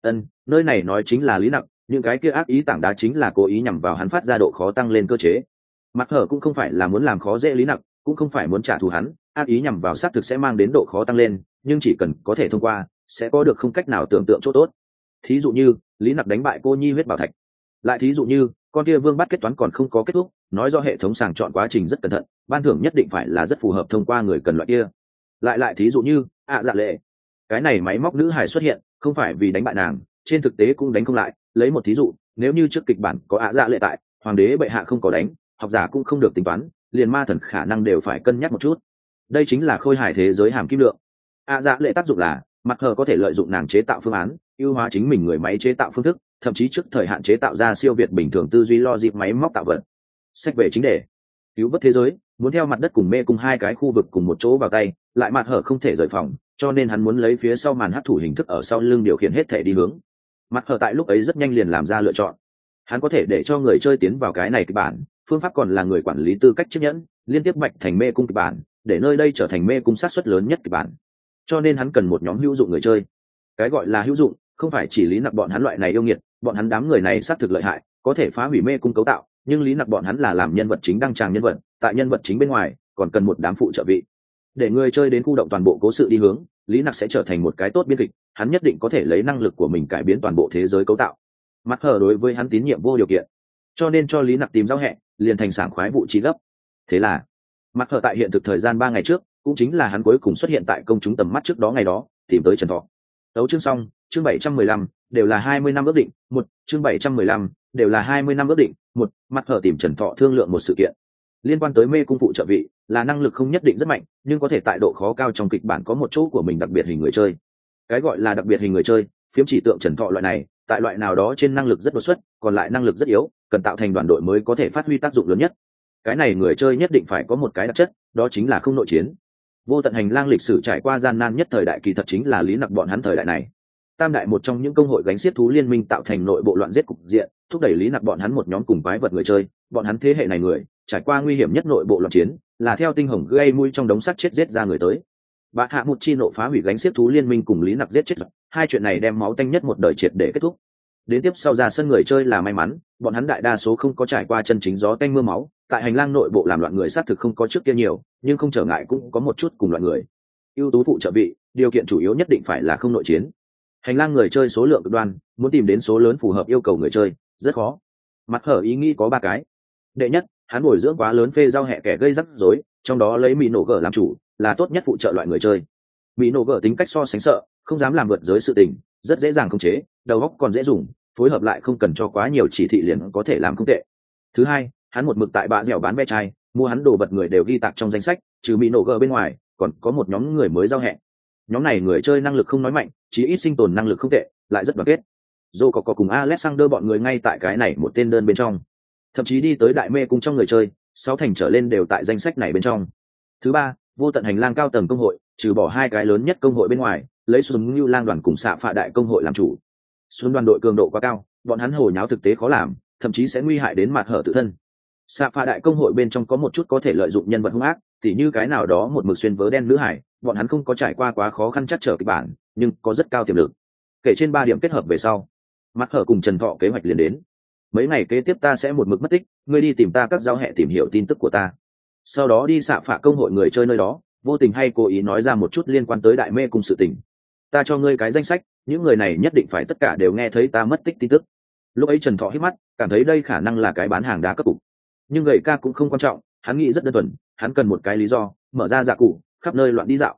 Nơi này nói chính là Lý Nặc, những cái kia ác ý tảng đá chính là cố ý nhằm vào hắn phát ra độ khó tăng lên cơ chế. Mặt hở cũng không phải là muốn làm khó dễ Lý Nặc, cũng không phải muốn trả thù hắn, ác ý nhằm vào xác thực sẽ mang đến độ khó tăng lên, nhưng chỉ cần có thể thông qua, sẽ có được không cách nào tưởng tượng chỗ tốt. Thí dụ như Lý Nặc đánh bại cô nhi huyết bảo thạch, lại thí dụ như con kia vương bắt kết toán còn không có kết thúc, nói do hệ thống sàng chọn quá trình rất cẩn thận, ban thưởng nhất định phải là rất phù hợp thông qua người cần loại kia. Lại thí dụ như Dạ Lệ, cái này máy móc nữ hài xuất hiện không phải vì đánh bại nàng, trên thực tế cũng đánh không lại. Lấy một thí dụ, nếu như trước kịch bản có Dạ Lệ tại, hoàng đế bệ hạ không có đánh, học giả cũng không được tính toán, liền ma thần khả năng đều phải cân nhắc một chút. Đây chính là khôi hài thế giới hàm kim lượng. Dạ Lệ tác dụng là mặt hờ có thể lợi dụng nàng chế tạo phương án, ưu hóa chính mình người máy chế tạo phương thức, thậm chí trước thời hạn chế tạo ra siêu việt bình thường tư duy logic máy móc tạo vật. Sách về chính đề, cứu vớt thế giới muốn theo mặt đất cùng mê cùng hai cái khu vực cùng một chỗ vào tay, lại mặt hở không thể rời phòng, cho nên hắn muốn lấy phía sau màn hấp thụ hình thức ở sau lưng điều khiển hết thể đi hướng. Mặt hở tại lúc ấy rất nhanh liền làm ra lựa chọn, hắn có thể để cho người chơi tiến vào cái này kịch bản, phương pháp còn là người quản lý tư cách chiếc nhẫn liên tiếp bạch thành mê cung kịch bản, để nơi đây trở thành mê cung sát xuất lớn nhất kịch bản. Cho nên hắn cần một nhóm hữu dụng người chơi. Cái gọi là hữu dụng không phải chỉ Lý Nặc bọn hắn loại này yêu nghiệt, bọn hắn đám người này xác thực lợi hại, có thể phá hủy mê cung cấu tạo, nhưng Lý Nặc bọn hắn là làm nhân vật chính đăng tràng nhân vật, tại nhân vật chính bên ngoài còn cần một đám phụ trợ vị. Để người chơi đến khu động toàn bộ cố sự đi hướng, Lý Nặc sẽ trở thành một cái tốt biên kịch, hắn nhất định có thể lấy năng lực của mình cải biến toàn bộ thế giới cấu tạo. Mặt hở đối với hắn tín nhiệm vô điều kiện, cho nên cho Lý Nặc tìm giao hẹn, liền thành sảng khoái vụ trí gấp. Thế là mặt hở tại hiện thực thời gian 3 ngày trước, cũng chính là hắn cuối cùng xuất hiện tại công chúng tầm mắt trước đó ngày đó, tìm tới Trần Thọ. Tấu chương xong, chương 715, đều là 20 năm ước định, chương 715, đều là 20 năm ước định, mặt hở tìm Trần Thọ thương lượng một sự kiện. Liên quan tới mê cung phụ trợ vị, là năng lực không nhất định rất mạnh, nhưng có thể tại độ khó cao trong kịch bản có một chỗ của mình đặc biệt hình người chơi. Cái gọi là đặc biệt hình người chơi, phiếm chỉ tượng Trần Thọ loại này, tại loại nào đó trên năng lực rất đột xuất, còn lại năng lực rất yếu, cần tạo thành đoàn đội mới có thể phát huy tác dụng lớn nhất. Cái này người chơi nhất định phải có một cái đặc chất, đó chính là không nội chiến. Vô tận hành lang lịch sử trải qua gian nan nhất thời đại kỳ thật chính là Lý Nặc bọn hắn thời đại này. Tam đại một trong những công hội gánh xiết thú liên minh tạo thành nội bộ loạn giết cục diện, thúc đẩy Lý Nặc bọn hắn một nhóm cùng quái vật người chơi, bọn hắn thế hệ này người trải qua nguy hiểm nhất nội bộ loạn chiến, là theo tinh hồng gây mũi trong đống sắt chết giết ra người tới. Bạ hạ một chi nộ phá hủy gánh xiết thú liên minh cùng Lý Nặc giết chết, hai chuyện này đem máu tanh nhất một đời triệt để kết thúc. Đến tiếp sau ra sân người chơi là may mắn, bọn hắn đại đa số không có trải qua chân chính gió tanh mưa máu, tại hành lang nội bộ làm loạn người xác thực không có trước kia nhiều, nhưng không trở ngại cũng có một chút cùng loại người. Ưu tú phụ trợ vị, điều kiện chủ yếu nhất định phải là không nội chiến. Hành lang người chơi số lượng cực đoan, muốn tìm đến số lớn phù hợp yêu cầu người chơi rất khó. Mặt hở ý nghĩ có 3 cái. Đệ nhất, hắn bồi dưỡng quá lớn phê giao hẹ kẻ gây rắc rối, trong đó lấy Mỹ nổ gở làm chủ, là tốt nhất phụ trợ loại người chơi. Mỹ nổ gở tính cách so sánh sợ, không dám làm vượt giới sự tình, rất dễ dàng khống chế, đầu óc còn dễ dùng, phối hợp lại không cần cho quá nhiều chỉ thị liền có thể làm không tệ. Thứ hai, hắn một mực tại bạ dẻo bán ve chai, mua hắn đồ vật người đều ghi tạc trong danh sách, trừ Mỹ nổ gở bên ngoài, còn có một nhóm người mới giao hẹn. Nhóm này người chơi năng lực không nói mạnh, chỉ ít sinh tồn năng lực không tệ, lại rất đoàn kết. Dô có cùng Alexander bọn người ngay tại cái này một tên đơn bên trong, thậm chí đi tới đại mê cung trong người chơi 6 thành trở lên đều tại danh sách này bên trong. Thứ ba, vô tận hành lang cao tầng công hội, trừ bỏ 2 cái lớn nhất công hội bên ngoài, lấy Xuân Ngưu Lang đoàn cùng xạ phạ đại công hội làm chủ. Xuân đoàn đội cường độ quá cao, bọn hắn hồ nháo thực tế khó làm, thậm chí sẽ nguy hại đến mặt hở tự thân. Xạ phạ đại công hội bên trong có một chút có thể lợi dụng nhân vật hung ác, tỉ như cái nào đó một mực xuyên vớ đen nữ hải, bọn hắn không có trải qua quá khó khăn chắc trở kịch bản, nhưng có rất cao tiềm lực. Kể trên 3 điểm kết hợp về sau, mặt hở cùng Trần Thọ kế hoạch liền đến. Mấy ngày kế tiếp ta sẽ một mực mất tích, ngươi đi tìm ta các giao hệ tìm hiểu tin tức của ta. Sau đó đi xạ phạ công hội người chơi nơi đó, vô tình hay cố ý nói ra một chút liên quan tới đại mê cùng sự tình. Ta cho ngươi cái danh sách, những người này nhất định phải tất cả đều nghe thấy ta mất tích tin tức. Lúc ấy Trần Thọ hít mắt, cảm thấy đây khả năng là cái bán hàng đá cấp cục. Nhưng gầy ca cũng không quan trọng, hắn nghĩ rất đơn thuần, hắn cần một cái lý do, mở ra dạ cụ, khắp nơi loạn đi dạo.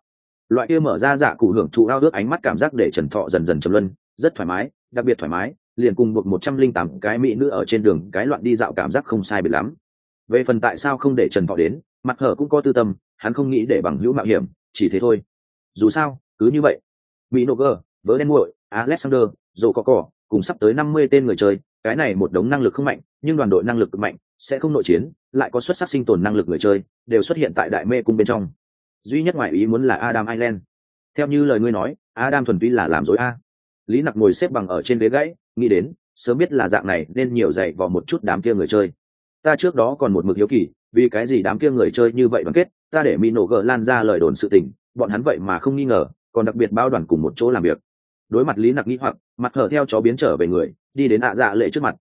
Loại kia mở ra dạ cụ hưởng thụ ao ước ánh mắt cảm giác để Trần Thọ dần dần trầm luân, rất thoải mái, đặc biệt thoải mái, liền cùng buộc 108 cái mỹ nữ ở trên đường cái loạn đi dạo cảm giác không sai biệt lắm. Về phần tại sao không để Trần Thọ đến, Mặt Hở cũng có tư tâm, hắn không nghĩ để bằng hữu mạo hiểm, chỉ thế thôi. Dù sao, cứ như vậy. Mỹ Noger, vớ đen muội, Alexander, Dỗ Cỏ, cùng sắp tới 50 tên người chơi, cái này một đống năng lực không mạnh, nhưng đoàn đội năng lực cực mạnh, sẽ không nội chiến, lại có xuất sắc sinh tồn năng lực người chơi, đều xuất hiện tại đại mê cung bên trong. Duy nhất ngoại ý muốn là Adam Island. Theo như lời ngươi nói, Adam thuần túy là làm dối a. Lý Nặc ngồi xếp bằng ở trên ghế gãy, nghĩ đến, sớm biết là dạng này nên nhiều dạy vào một chút đám kia người chơi. Ta trước đó còn một mực hiếu kỳ, vì cái gì đám kia người chơi như vậy đoàn kết, ta để Mino G lan ra lời đồn sự tình, bọn hắn vậy mà không nghi ngờ, còn đặc biệt bao đoàn cùng một chỗ làm việc. Đối mặt Lý Nặc nghĩ hoặc, Mặt Hở theo chó biến trở về người, đi đến dạ lệ trước mặt.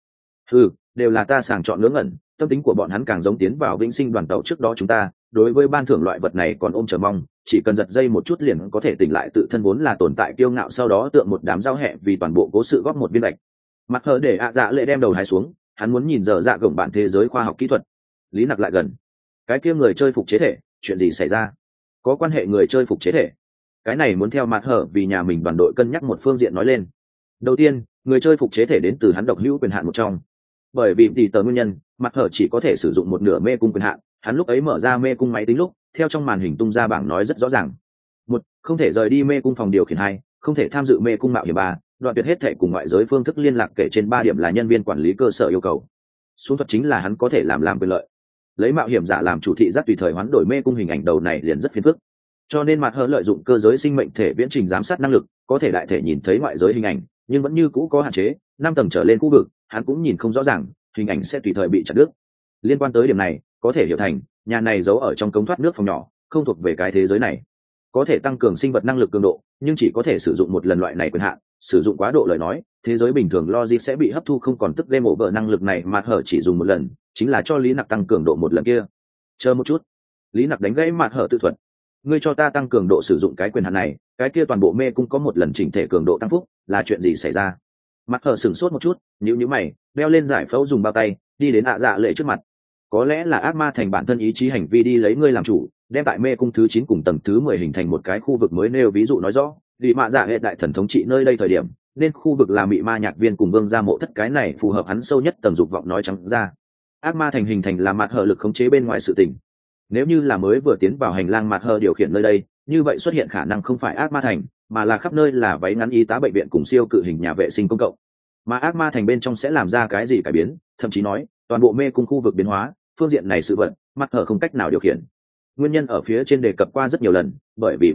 Đều là ta sàng chọn ngớ ngẩn, tâm tính của bọn hắn càng giống tiến vào vĩnh sinh đoàn tàu trước đó chúng ta, đối với ban thưởng loại vật này còn ôm chờ mong, chỉ cần giật dây một chút liền có thể tỉnh lại tự thân vốn là tồn tại kiêu ngạo, sau đó tượng một đám giao hẹ vì toàn bộ cố sự góp một viên lệch. Mặt Hở để dạ lệ đem đầu hái xuống, hắn muốn nhìn giờ dạ gồng bạn thế giới khoa học kỹ thuật. Lý Nặc lại gần. Cái kia người chơi phục chế thể, chuyện gì xảy ra? Có quan hệ người chơi phục chế thể? Cái này muốn theo Mặt Hở vì nhà mình đoàn đội cân nhắc một phương diện nói lên. Đầu tiên, người chơi phục chế thể đến từ hắn độc hữu quyền hạn một trong. Bởi vì tỷ tờ nguyên nhân, Mặt Hở chỉ có thể sử dụng một nửa mê cung quyền hạn, hắn lúc ấy mở ra mê cung máy tính lúc, theo trong màn hình tung ra bảng nói rất rõ ràng. Một, không thể rời đi mê cung phòng điều khiển. Hai, không thể tham dự mê cung mạo hiểm. Ba, đoạn tuyệt hết thệ cùng ngoại giới phương thức liên lạc, kể trên 3 điểm là nhân viên quản lý cơ sở yêu cầu. Xuống thuật chính là hắn có thể làm quyền lợi. Lấy mạo hiểm giả làm chủ thị giác tùy thời hoán đổi mê cung hình ảnh, đầu này liền rất phiền phức. Cho nên Mặt Hở lợi dụng cơ giới sinh mệnh thể viễn trình giám sát năng lực, có thể đại thể nhìn thấy ngoại giới hình ảnh, nhưng vẫn như cũ có hạn chế, 5 tầng trở lên khu vực, hắn cũng nhìn không rõ ràng, hình ảnh sẽ tùy thời bị chặt đứt. Liên quan tới điểm này, có thể hiểu thành, nhà này giấu ở trong cống thoát nước phòng nhỏ, không thuộc về cái thế giới này. Có thể tăng cường sinh vật năng lực cường độ, nhưng chỉ có thể sử dụng một lần loại này quyền hạn, sử dụng quá độ lời nói, thế giới bình thường logic sẽ bị hấp thu không còn, tức game over năng lực này Mặt Hở chỉ dùng một lần, chính là cho Lý Nặc tăng cường độ một lần kia. Chờ một chút. Lý Nặc đánh gãy Mặt Hở tự thuật. Ngươi cho ta tăng cường độ sử dụng cái quyền hạn này, cái kia toàn bộ mê cung có một lần chỉnh thể cường độ tăng phúc, là chuyện gì xảy ra? Mặt Hở sửng sốt một chút, nhíu mày, đeo lên giải phẫu dùng bao tay, đi đến dạ lệ trước mặt. Có lẽ là ác ma thành bản thân ý chí hành vi đi lấy ngươi làm chủ, đem tại mê cung thứ 9 cùng tầng thứ 10 hình thành một cái khu vực mới, nêu ví dụ nói rõ, vì mạ dạ hệ đại thần thống trị nơi đây thời điểm, nên khu vực là mị ma nhạc viên cùng vương gia mộ thất, cái này phù hợp hắn sâu nhất tầng dục vọng nói trắng ra. Ác ma thành hình thành là Mặt Hở lực khống chế bên ngoài sự tình. Nếu như là mới vừa tiến vào hành lang Mặt Hở điều khiển nơi đây, như vậy xuất hiện khả năng không phải ác ma thành, mà là khắp nơi là váy ngắn y tá bệnh viện cùng siêu cự hình nhà vệ sinh công cộng. Mà ác ma thành bên trong sẽ làm ra cái gì cải biến, thậm chí nói toàn bộ mê cung khu vực biến hóa, phương diện này sự vật Mặt Hở không cách nào điều khiển. Nguyên nhân ở phía trên đề cập qua rất nhiều lần, bởi vì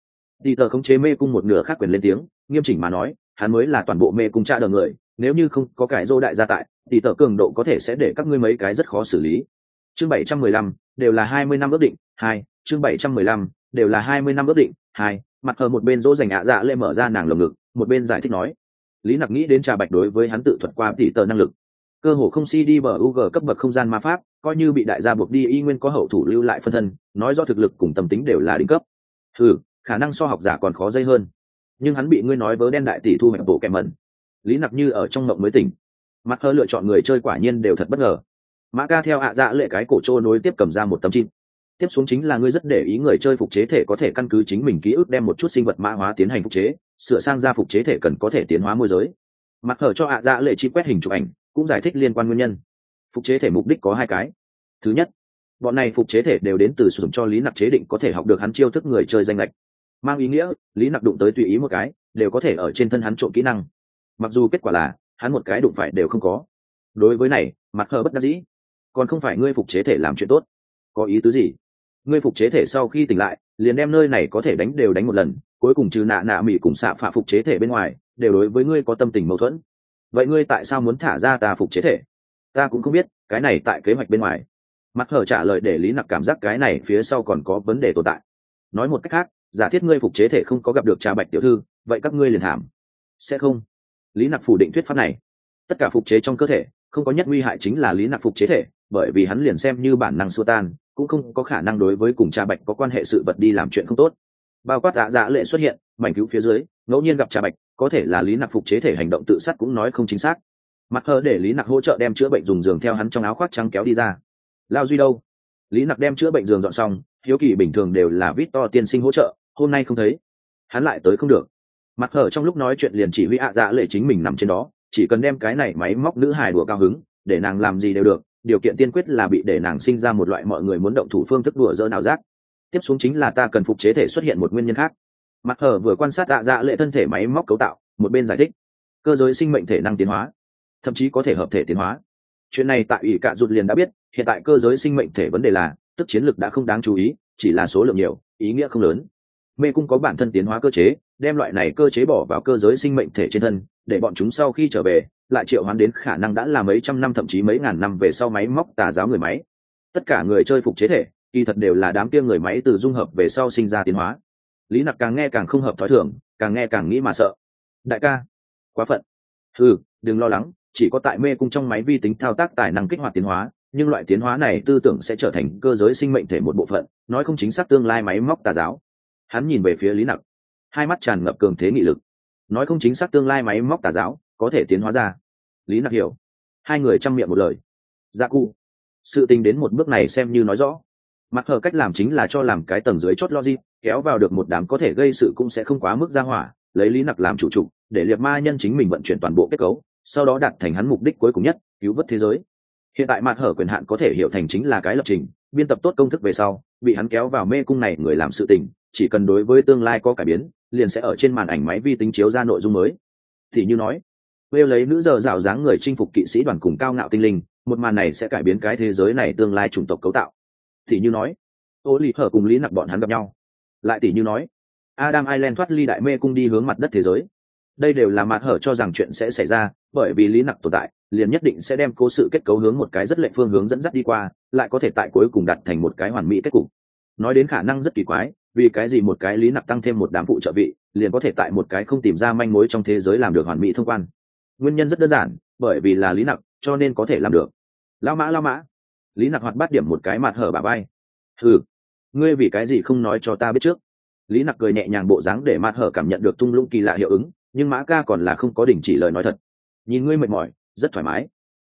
Peter khống chế mê cung một nửa khác quyền lên tiếng, nghiêm chỉnh mà nói, hắn mới là toàn bộ mê cung tra đờ người, nếu như không có cái Dô đại gia tại, Peter cường độ có thể sẽ để các ngươi mấy cái rất khó xử lý. Chương 715, đều là 20 năm ước định. 2, chương 715, đều là 20 năm ước định. 2, Mặt Hở một bên dỗ dành dạ lệ mở ra nàng lồng ngực, một bên giải thích nói. Lý Nặc nghĩ đến Trà Bạch đối với hắn tự thuật qua Peter năng lực, cơ hồ không CD bờ UG cấp bậc không gian ma pháp, coi như bị đại gia buộc đi y nguyên có hậu thủ lưu lại phân thân, nói do thực lực cùng tâm tính đều là đỉnh cấp. Khả năng so học giả còn khó dây hơn. Nhưng hắn bị ngươi nói vớ đen đại tỷ thu hoạch bộ kẹm mẩn. Lý Nặc như ở trong mộng mới tỉnh. Mặt Hở lựa chọn người chơi quả nhiên đều thật bất ngờ. Mã ca theo dạ lệ cái cổ trô nối tiếp cầm ra một tấm chim. Tiếp xuống chính là ngươi rất để ý người chơi phục chế thể có thể căn cứ chính mình ký ức đem một chút sinh vật mã hóa tiến hành phục chế, sửa sang ra phục chế thể cần có thể tiến hóa môi giới. Mặt Hở cho dạ lệ chi quét hình chụp ảnh, cũng giải thích liên quan nguyên nhân. Phục chế thể mục đích có 2 cái. Thứ nhất, bọn này phục chế thể đều đến từ sử dụng cho Lý Nặc chế định có thể học được hắn chiêu thức người chơi danh lệch, mang ý nghĩa Lý Nặc đụng tới tùy ý một cái đều có thể ở trên thân hắn trộn kỹ năng, mặc dù kết quả là hắn một cái đụng phải đều không có. Đối với này Mặt Hở bất đắc dĩ. Còn không phải ngươi phục chế thể làm chuyện tốt? Có ý tứ gì? Ngươi phục chế thể sau khi tỉnh lại liền đem nơi này có thể đánh đều đánh một lần, cuối cùng trừ nạ mỉ cùng xạ phạ phục chế thể bên ngoài đều đối với ngươi có tâm tình mâu thuẫn. Vậy ngươi tại sao muốn thả ra ta phục chế thể? Ta cũng không biết, cái này tại kế hoạch bên ngoài. Mặt Hở trả lời để Lý Nặc cảm giác cái này phía sau còn có vấn đề tồn tại. Nói một cách khác, giả thiết ngươi phục chế thể không có gặp được Trà Bạch tiểu thư, vậy các ngươi liền thảm. Sẽ không. Lý Nặc phủ định thuyết pháp này. Tất cả phục chế trong cơ thể không có nhất nguy hại chính là Lý Nặc phục chế thể, bởi vì hắn liền xem như bản năng xua tan cũng không có khả năng đối với cùng Trà Bạch có quan hệ sự vật đi làm chuyện không tốt. Bao quát dạ lệ xuất hiện mảnh cứu phía dưới ngẫu nhiên gặp Trà Bạch, có thể là Lý Nặc phục chế thể hành động tự sát cũng nói không chính xác. Mặt Hở để Lý Nặc hỗ trợ đem chữa bệnh dùng giường theo hắn trong áo khoác trắng kéo đi ra. Lao Duy đâu? Lý Nặc đem chữa bệnh giường dọn xong, hiếu kỳ bình thường đều là Victor tiên sinh hỗ trợ, hôm nay không thấy hắn lại tới không được. Mặt hở trong lúc nói chuyện liền chỉ huy dạ lệ chính mình nằm trên đó, chỉ cần đem cái này máy móc nữ hài đùa cao hứng, để nàng làm gì đều được, điều kiện tiên quyết là bị để nàng sinh ra một loại mọi người muốn động thủ phương thức đùa dỡ nào giác. Tiếp xuống chính là ta cần phục chế thể xuất hiện một nguyên nhân khác. Mặt hở vừa quan sát dạ lệ thân thể máy móc cấu tạo, một bên giải thích cơ giới sinh mệnh thể năng tiến hóa, thậm chí có thể hợp thể tiến hóa. Chuyện này tại ủy cạ rụt liền đã biết, hiện tại cơ giới sinh mệnh thể vấn đề là tức chiến lược đã không đáng chú ý, chỉ là số lượng nhiều, ý nghĩa không lớn. Mê cung có bản thân tiến hóa cơ chế, đem loại này cơ chế bỏ vào cơ giới sinh mệnh thể trên thân, để bọn chúng sau khi trở về lại triệu hoán đến khả năng đã là mấy trăm năm thậm chí mấy ngàn năm về sau máy móc tà giáo người máy. Tất cả người chơi phục chế thể kỳ thật đều là đám kia người máy từ dung hợp về sau sinh ra tiến hóa. Lý Nặc càng nghe càng không hợp thói thường, càng nghe càng nghĩ mà sợ. Đại ca, quá phận. Đừng lo lắng, chỉ có tại mê cung trong máy vi tính thao tác tài năng kích hoạt tiến hóa, nhưng loại tiến hóa này tư tưởng sẽ trở thành cơ giới sinh mệnh thể một bộ phận, nói không chính xác tương lai máy móc tà giáo. Hắn nhìn về phía Lý Nặc, hai mắt tràn ngập cường thế nghị lực. Nói không chính xác tương lai máy móc tà giáo có thể tiến hóa ra. Lý Nặc hiểu. Hai người chăm miệng một lời. Dạ cụ. Sự tình đến một bước này xem như nói rõ. Mặt hở cách làm chính là cho làm cái tầng dưới chốt logic, kéo vào được một đám có thể gây sự cũng sẽ không quá mức ra hỏa, lấy Lý Nặc làm chủ trục, để liệt ma nhân chính mình vận chuyển toàn bộ kết cấu, sau đó đạt thành hắn mục đích cuối cùng nhất, cứu vớt thế giới. Hiện tại mặt hở quyền hạn có thể hiểu thành chính là cái lập trình, biên tập tốt công thức về sau, bị hắn kéo vào mê cung này người làm sự tình, chỉ cần đối với tương lai có cải biến, liền sẽ ở trên màn ảnh máy vi tính chiếu ra nội dung mới. Thì như nói, Will lấy nữ giờ rào dáng người chinh phục kỵ sĩ đoàn cùng cao ngạo tinh linh, một màn này sẽ cải biến cái thế giới này tương lai chủng tộc cấu tạo. Thì như nói, Ô Lì Hở cùng Lý Nặc bọn hắn gặp nhau. Lại tỷ như nói, Adam Island thoát ly đại mê cung đi hướng mặt đất thế giới. Đây đều là mặt hở cho rằng chuyện sẽ xảy ra, bởi vì Lý Nặc tồn tại, liền nhất định sẽ đem cố sự kết cấu hướng một cái rất lệ phương hướng dẫn dắt đi qua, lại có thể tại cuối cùng đạt thành một cái hoàn mỹ kết cục. Nói đến khả năng rất kỳ quái, vì cái gì một cái Lý Nặc tăng thêm một đám phụ trợ vị, liền có thể tại một cái không tìm ra manh mối trong thế giới làm được hoàn mỹ thông quan. Nguyên nhân rất đơn giản, bởi vì là Lý Nặc, cho nên có thể làm được. Lao mã. Lý Nặc hoạt bát điểm một cái mặt hở bả vai. Ngươi vì cái gì không nói cho ta biết trước? Lý Nặc cười nhẹ nhàng bộ dáng để mặt hở cảm nhận được tung lũng kỳ lạ hiệu ứng, nhưng mã ca còn là không có đình chỉ lời nói thật. Nhìn ngươi mệt mỏi, rất thoải mái.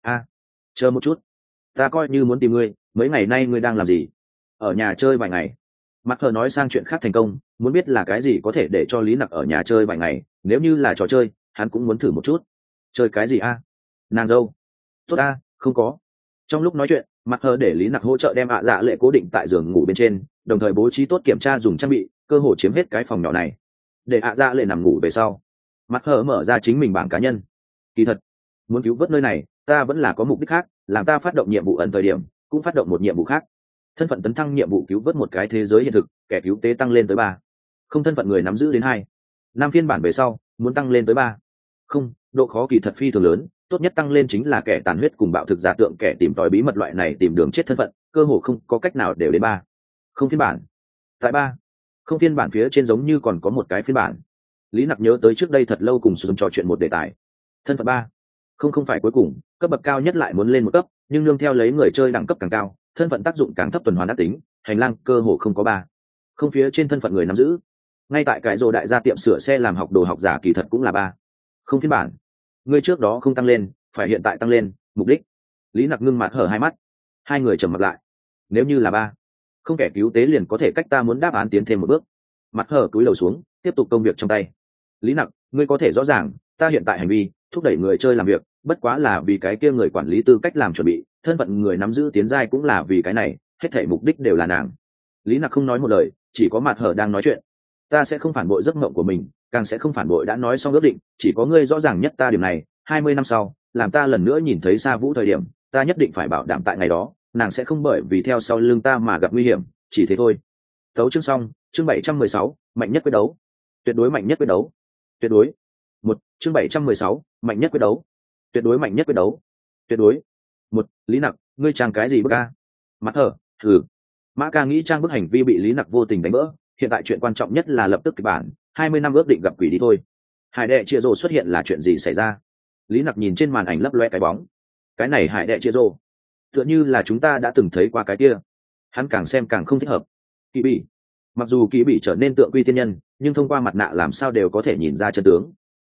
Chờ một chút, ta coi như muốn tìm ngươi, mấy ngày nay ngươi đang làm gì? Ở nhà chơi vài ngày. Mặt hở nói sang chuyện khác thành công, muốn biết là cái gì có thể để cho Lý Nặc ở nhà chơi vài ngày, nếu như là trò chơi, hắn cũng muốn thử một chút. Chơi cái gì a? Nàng dâu. Tốt a, không có. Trong lúc nói chuyện, mặt hờ để Lý Nặc hỗ trợ đem dạ lệ cố định tại giường ngủ bên trên, đồng thời bố trí tốt kiểm tra dùng trang bị, cơ hội chiếm hết cái phòng nhỏ này. Để dạ lệ nằm ngủ về sau, mặt hờ mở ra chính mình bảng cá nhân. Kỳ thật, muốn cứu vớt nơi này, ta vẫn là có mục đích khác, làm ta phát động nhiệm vụ ẩn thời điểm, cũng phát động một nhiệm vụ khác. Thân phận tấn thăng nhiệm vụ cứu vớt một cái thế giới hiện thực, kẻ cứu tế tăng lên tới 3. Không thân phận người nắm giữ đến 2. 5 phiên bản về sau, muốn tăng lên tới 3. Không, độ khó kỳ thật phi thường lớn, tốt nhất tăng lên chính là kẻ tàn huyết cùng bạo thực giả tượng kẻ tìm tòi bí mật loại này tìm đường chết thân phận, cơ hồ không có cách nào đều đến 3. Không phiên bản. Tại 3. Không phiên bản phía trên giống như còn có một cái phiên bản. Lý Nặc nhớ tới trước đây thật lâu cùng sử dụng trò chuyện một đề tài. Thân phận 3. Không phải cuối cùng, cấp bậc cao nhất lại muốn lên một cấp, nhưng nương theo lấy người chơi đẳng cấp càng cao, thân phận tác dụng càng thấp tuần hoàn đắc tính, hành lang cơ hồ không có 3. Không phía trên thân phận người nắm giữ. Ngay tại cái rồ đại gia tiệm sửa xe làm học đồ học giả kỳ thật cũng là 3. Không phiên bản. Ngươi trước đó không tăng lên, phải hiện tại tăng lên, mục đích. Lý Nặc ngưng mặt hở hai mắt. Hai người trầm mặt lại. Nếu như là 3, không kẻ cứu tế liền có thể cách ta muốn đáp án tiến thêm một bước. Mặt hở cúi đầu xuống, tiếp tục công việc trong tay. Lý Nặc, ngươi có thể rõ ràng, ta hiện tại hành vi thúc đẩy người chơi làm việc, bất quá là vì cái kia người quản lý tư cách làm chuẩn bị, thân phận người nắm giữ tiến giai cũng là vì cái này, hết thảy mục đích đều là nàng. Lý Nặc không nói một lời, chỉ có mặt hở đang nói chuyện. Ta sẽ không phản bội giấc mộng của mình, càng sẽ không phản bội đã nói xong ước định, chỉ có ngươi rõ ràng nhất ta điểm này. 20 năm sau, làm ta lần nữa nhìn thấy Sa Vũ thời điểm, ta nhất định phải bảo đảm tại ngày đó, nàng sẽ không bởi vì theo sau lưng ta mà gặp nguy hiểm, chỉ thế thôi. Tấu chương xong, chương 716, mạnh nhất quyết đấu. Tuyệt đối mạnh nhất quyết đấu. Tuyệt đối. Chương 716, mạnh nhất quyết đấu. Tuyệt đối mạnh nhất quyết đấu. Tuyệt đối. Lý Nặc, ngươi trang cái gì bức a? Mặt hở, Mã ca nghĩ trang bức hành vi bị Lý Nặc vô tình đánh vỡ, hiện tại chuyện quan trọng nhất là lập tức kịch bản, 20 năm ước định gặp quỷ đi thôi. Hải đệ chia rồ xuất hiện là chuyện gì xảy ra? Lý Nặc nhìn trên màn ảnh lấp loe cái bóng. Cái này hải đệ chia rồ, tựa như là chúng ta đã từng thấy qua cái kia. Hắn càng xem càng không thích hợp. Kỳ bỉ. Mặc dù Kỳ bỉ trở nên tượng quy tiên nhân, nhưng thông qua mặt nạ làm sao đều có thể nhìn ra chân tướng.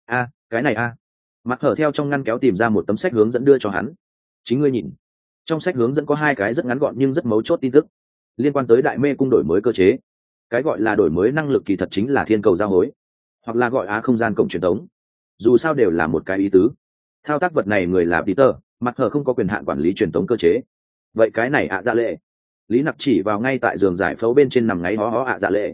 Cái này Mặt hở theo trong ngăn kéo tìm ra một tấm sách hướng dẫn đưa cho hắn. Chính ngươi nhìn. Trong sách hướng dẫn có 2 cái rất ngắn gọn nhưng rất mấu chốt tin tức liên quan tới đại mê cung đổi mới cơ chế. Cái gọi là đổi mới năng lực kỳ thật chính là thiên cầu giao hối, hoặc là gọi không gian cộng truyền tống, dù sao đều là một cái ý tứ. Thao tác vật này người là Peter, mặt hở không có quyền hạn quản lý truyền tống cơ chế. Vậy cái này dạ lệ. Lý Nặc chỉ vào ngay tại giường giải phẫu bên trên nằm ngáy hó dạ lệ.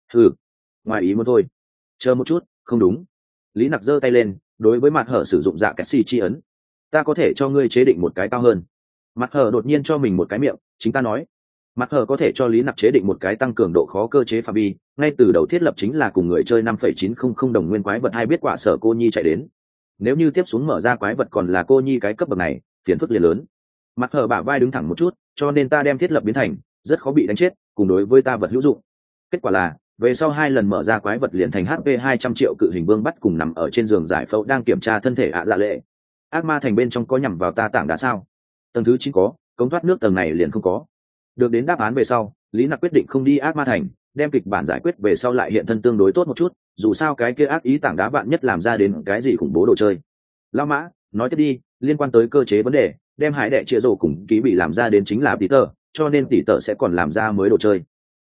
Ngoài ý muốn thôi. Chờ một chút, không đúng. Lý Nặc giơ tay lên, đối với mặt hở sử dụng dạ kẹt xì chi ấn. Ta có thể cho ngươi chế định một cái cao hơn. Mặt hở đột nhiên cho mình một cái miệng, chính ta nói. Mặt hở có thể cho Lý Nặc chế định một cái tăng cường độ khó cơ chế phạm vi, ngay từ đầu thiết lập chính là cùng người chơi 5,900 đồng nguyên quái vật hay biết quả sở cô nhi chạy đến. Nếu như tiếp xuống mở ra quái vật còn là cô nhi cái cấp bậc này, phiền phức liền lớn. Mặt hở bả vai đứng thẳng một chút, cho nên ta đem thiết lập biến thành rất khó bị đánh chết, cùng đối với ta vật hữu dụng. Kết quả là về sau 2 lần mở ra quái vật liền thành HP 200 triệu cự hình vương bắt cùng nằm ở trên giường giải phẫu đang kiểm tra thân thể dạ lệ. Ác ma thành bên trong có nhằm vào ta tảng đá sao? Tầng thứ 9 có, cống thoát nước tầng này liền không có. Được đến đáp án về sau, Lý Nặc quyết định không đi ác ma thành, đem kịch bản giải quyết về sau lại hiện thân tương đối tốt một chút, dù sao cái kia ác ý tảng đá bạn nhất làm ra đến cái gì khủng bố đồ chơi. Lão Mã, nói tiếp đi, liên quan tới cơ chế vấn đề, đem hải đệ chia rổ cùng ký bị làm ra đến chính là tỷ tờ, cho nên tỷ tờ sẽ còn làm ra mới đồ chơi.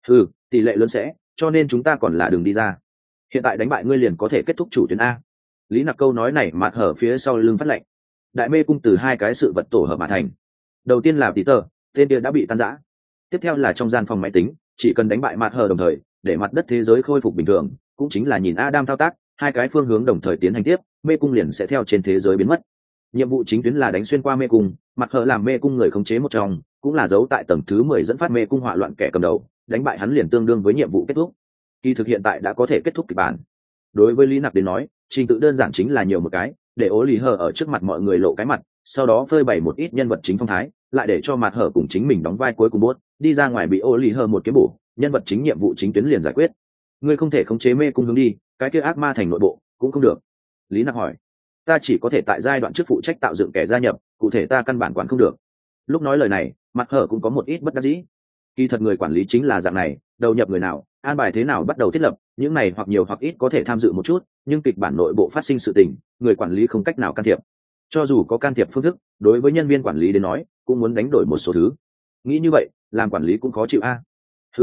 Tỷ lệ lớn sẽ, cho nên chúng ta còn là đường đi ra. Hiện tại đánh bại ngươi liền có thể kết thúc chủ tuyến A. Lý Nặc câu nói này mạt hở phía sau lưng phát lệnh. Đại mê cung từ 2 cái sự vật tổ hợp mà thành. Đầu tiên là tỷ tờ, tên kia đã bị tan rã. Tiếp theo là trong gian phòng máy tính, chỉ cần đánh bại mạt hở đồng thời, để mặt đất thế giới khôi phục bình thường, cũng chính là nhìn Adam thao tác, 2 cái phương hướng đồng thời tiến hành tiếp, mê cung liền sẽ theo trên thế giới biến mất. Nhiệm vụ chính tuyến là đánh xuyên qua mê cung, mặt hở làm mê cung người khống chế một trong, cũng là giấu tại tầng thứ 10 dẫn phát mê cung hỏa loạn kẻ cầm đầu, đánh bại hắn liền tương đương với nhiệm vụ kết thúc. Kỳ thực hiện tại đã có thể kết thúc kịch bản. Đối với Lý Nặc đến nói, trình tự đơn giản chính là nhiều một cái, để ố lì hở ở trước mặt mọi người lộ cái mặt, sau đó phơi bày một ít nhân vật chính phong thái, lại để cho mặt hở cùng chính mình đóng vai cuối cùng bốt, đi ra ngoài bị ố lì hở một kiếm bổ, nhân vật chính nhiệm vụ chính tuyến liền giải quyết. Ngươi không thể khống chế mê cung hướng đi, cái kia ác ma thành nội bộ cũng không được. Lý Nặc hỏi. Ta chỉ có thể tại giai đoạn trước phụ trách tạo dựng kẻ gia nhập, cụ thể ta căn bản quản không được. Lúc nói lời này, mặt hở cũng có một ít bất đắc dĩ. Kỳ thật người quản lý chính là dạng này, đầu nhập người nào, an bài thế nào bắt đầu thiết lập, những này hoặc nhiều hoặc ít có thể tham dự một chút, nhưng kịch bản nội bộ phát sinh sự tình, người quản lý không cách nào can thiệp. Cho dù có can thiệp phương thức, đối với nhân viên quản lý đến nói, cũng muốn đánh đổi một số thứ. Nghĩ như vậy, làm quản lý cũng khó chịu a.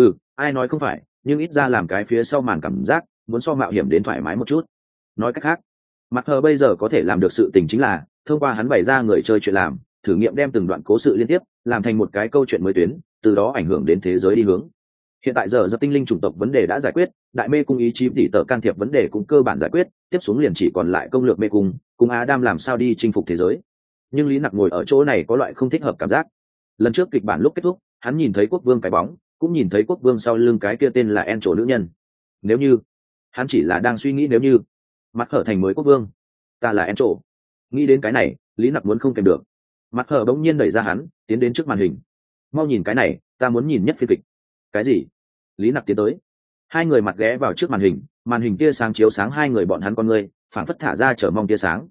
Ai nói không phải, nhưng ít ra làm cái phía sau màn cảm giác, muốn so mạo hiểm đến thoải mái một chút. Nói cách khác, mặt hờ bây giờ có thể làm được sự tình chính là thông qua hắn bày ra người chơi chuyện làm, thử nghiệm đem từng đoạn cố sự liên tiếp làm thành một cái câu chuyện mới tuyến, từ đó ảnh hưởng đến thế giới đi hướng. Hiện tại giờ tinh linh chủng tộc vấn đề đã giải quyết, đại mê cung ý chí tỉ tở can thiệp vấn đề cũng cơ bản giải quyết, tiếp xuống liền chỉ còn lại công lược mê cung cùng Adam làm sao đi chinh phục thế giới. Nhưng Lý Nặc ngồi ở chỗ này có loại không thích hợp cảm giác. Lần trước kịch bản lúc kết thúc, hắn nhìn thấy quốc vương cái bóng, cũng nhìn thấy quốc vương sau lưng cái kia tên là En Trổ nữ nhân. Nếu như hắn chỉ là đang suy nghĩ nếu như mặt hở thành mới quốc vương, ta là En Trổ. Nghĩ đến cái này, Lý Nặc muốn không kèm được. Mặt hở bỗng nhiên đẩy ra hắn, tiến đến trước màn hình. Mau nhìn cái này, ta muốn nhìn nhất phiên kịch. Cái gì? Lý Nặc tiến tới. Hai người mặt ghé vào trước màn hình tia sáng chiếu sáng hai người bọn hắn con ngươi, phảng phất thả ra chờ mong tia sáng.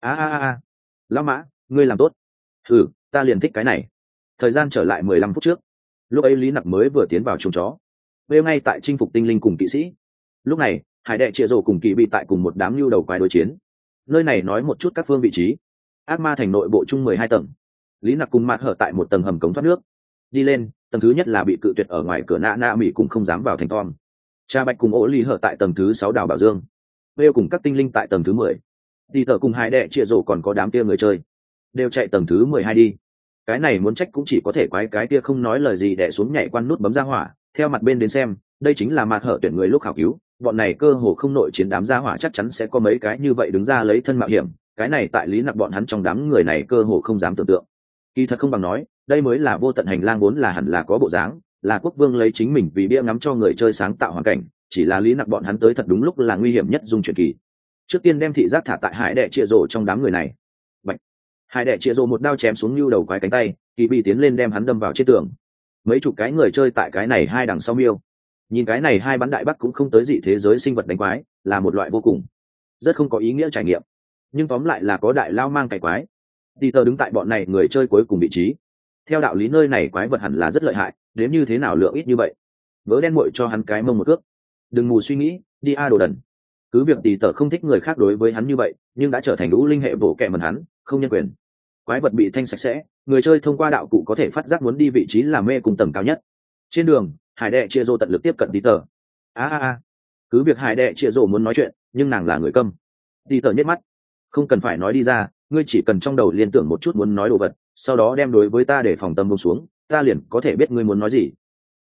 Lão Mã, ngươi làm tốt. Ta liền thích cái này. Thời gian trở lại 15 phút trước. Lúc ấy Lý Nặc mới vừa tiến vào chuồng chó. Bêu ngay tại chinh phục tinh linh cùng kỵ sĩ. Lúc này, hải đệ trịa rồ cùng kỵ bị tại cùng một đám lưu đầu quái đối chiến. Nơi này nói một chút các phương vị trí. Ác ma thành nội bộ chung 12 tầng. Lý Nặc cùng mặt hở tại một tầng hầm cống thoát nước. Đi lên, tầng thứ nhất là bị cự tuyệt ở ngoài cửa nạ mỹ cũng không dám vào thành Tom. Cha Bạch cùng ố Lý hở tại tầng thứ 6 đảo Bảo Dương. Bêu cùng các tinh linh tại tầng thứ 10. Đi tờ cùng hải đệ trịa rồ còn có đám kia người chơi. Đều chạy tầng thứ 12 đi. Cái này muốn trách cũng chỉ có thể quái cái kia không nói lời gì đè xuống nhảy quan nút bấm ra hỏa. Theo mặt bên đến xem, đây chính là mặt hở tuyển người lúc khảo cứu. Bọn này cơ hồ không nội chiến đám gia hỏa chắc chắn sẽ có mấy cái như vậy đứng ra lấy thân mạo hiểm. Cái này tại Lý Nặc bọn hắn trong đám người này cơ hồ không dám tưởng tượng. Kỳ thật không bằng nói, đây mới là vô tận hành lang vốn là hẳn là có bộ dáng, là quốc vương lấy chính mình vì bia ngắm cho người chơi sáng tạo hoàn cảnh, chỉ là Lý Nặc bọn hắn tới thật đúng lúc là nguy hiểm nhất dung chuyển kỳ. Trước tiên đem thị giác thả tại hải đệ trịa rồ trong đám người này. Bạch. Hải đệ trịa rồ một đao chém xuống lưu đầu quái cánh tay, kỳ bị tiến lên đem hắn đâm vào trên tường. Mấy chục cái người chơi tại cái này hai đằng sau miêu. Nhìn cái này hai bắn đại bắc cũng không tới dị thế giới sinh vật đánh quái, là một loại vô cùng rất không có ý nghĩa trải nghiệm. Nhưng tóm lại là có đại lao mang cày quái. Peter đứng tại bọn này người chơi cuối cùng vị trí. Theo đạo lý nơi này quái vật hẳn là rất lợi hại, đến như thế nào lượng ít như vậy. Vớ đen muội cho hắn cái mông một cước. Đừng mù suy nghĩ, đi đồ đần. Cứ việc Peter không thích người khác đối với hắn như vậy, nhưng đã trở thành lũ linh hệ bổ kẹ mần hắn, không nhân quyền. Quái vật bị thanh sạch sẽ, người chơi thông qua đạo cụ có thể phát giác muốn đi vị trí làm mê cùng tầng cao nhất. Trên đường, hải đệ chia rô tận lực tiếp cận tí tờ. Cứ việc hải đệ chia rô muốn nói chuyện nhưng nàng là người câm. Tí tờ nhếch mắt. Không cần phải nói đi ra, ngươi chỉ cần trong đầu liên tưởng một chút muốn nói đồ vật, sau đó đem đối với ta để phòng tâm buông xuống, ta liền có thể biết ngươi muốn nói gì.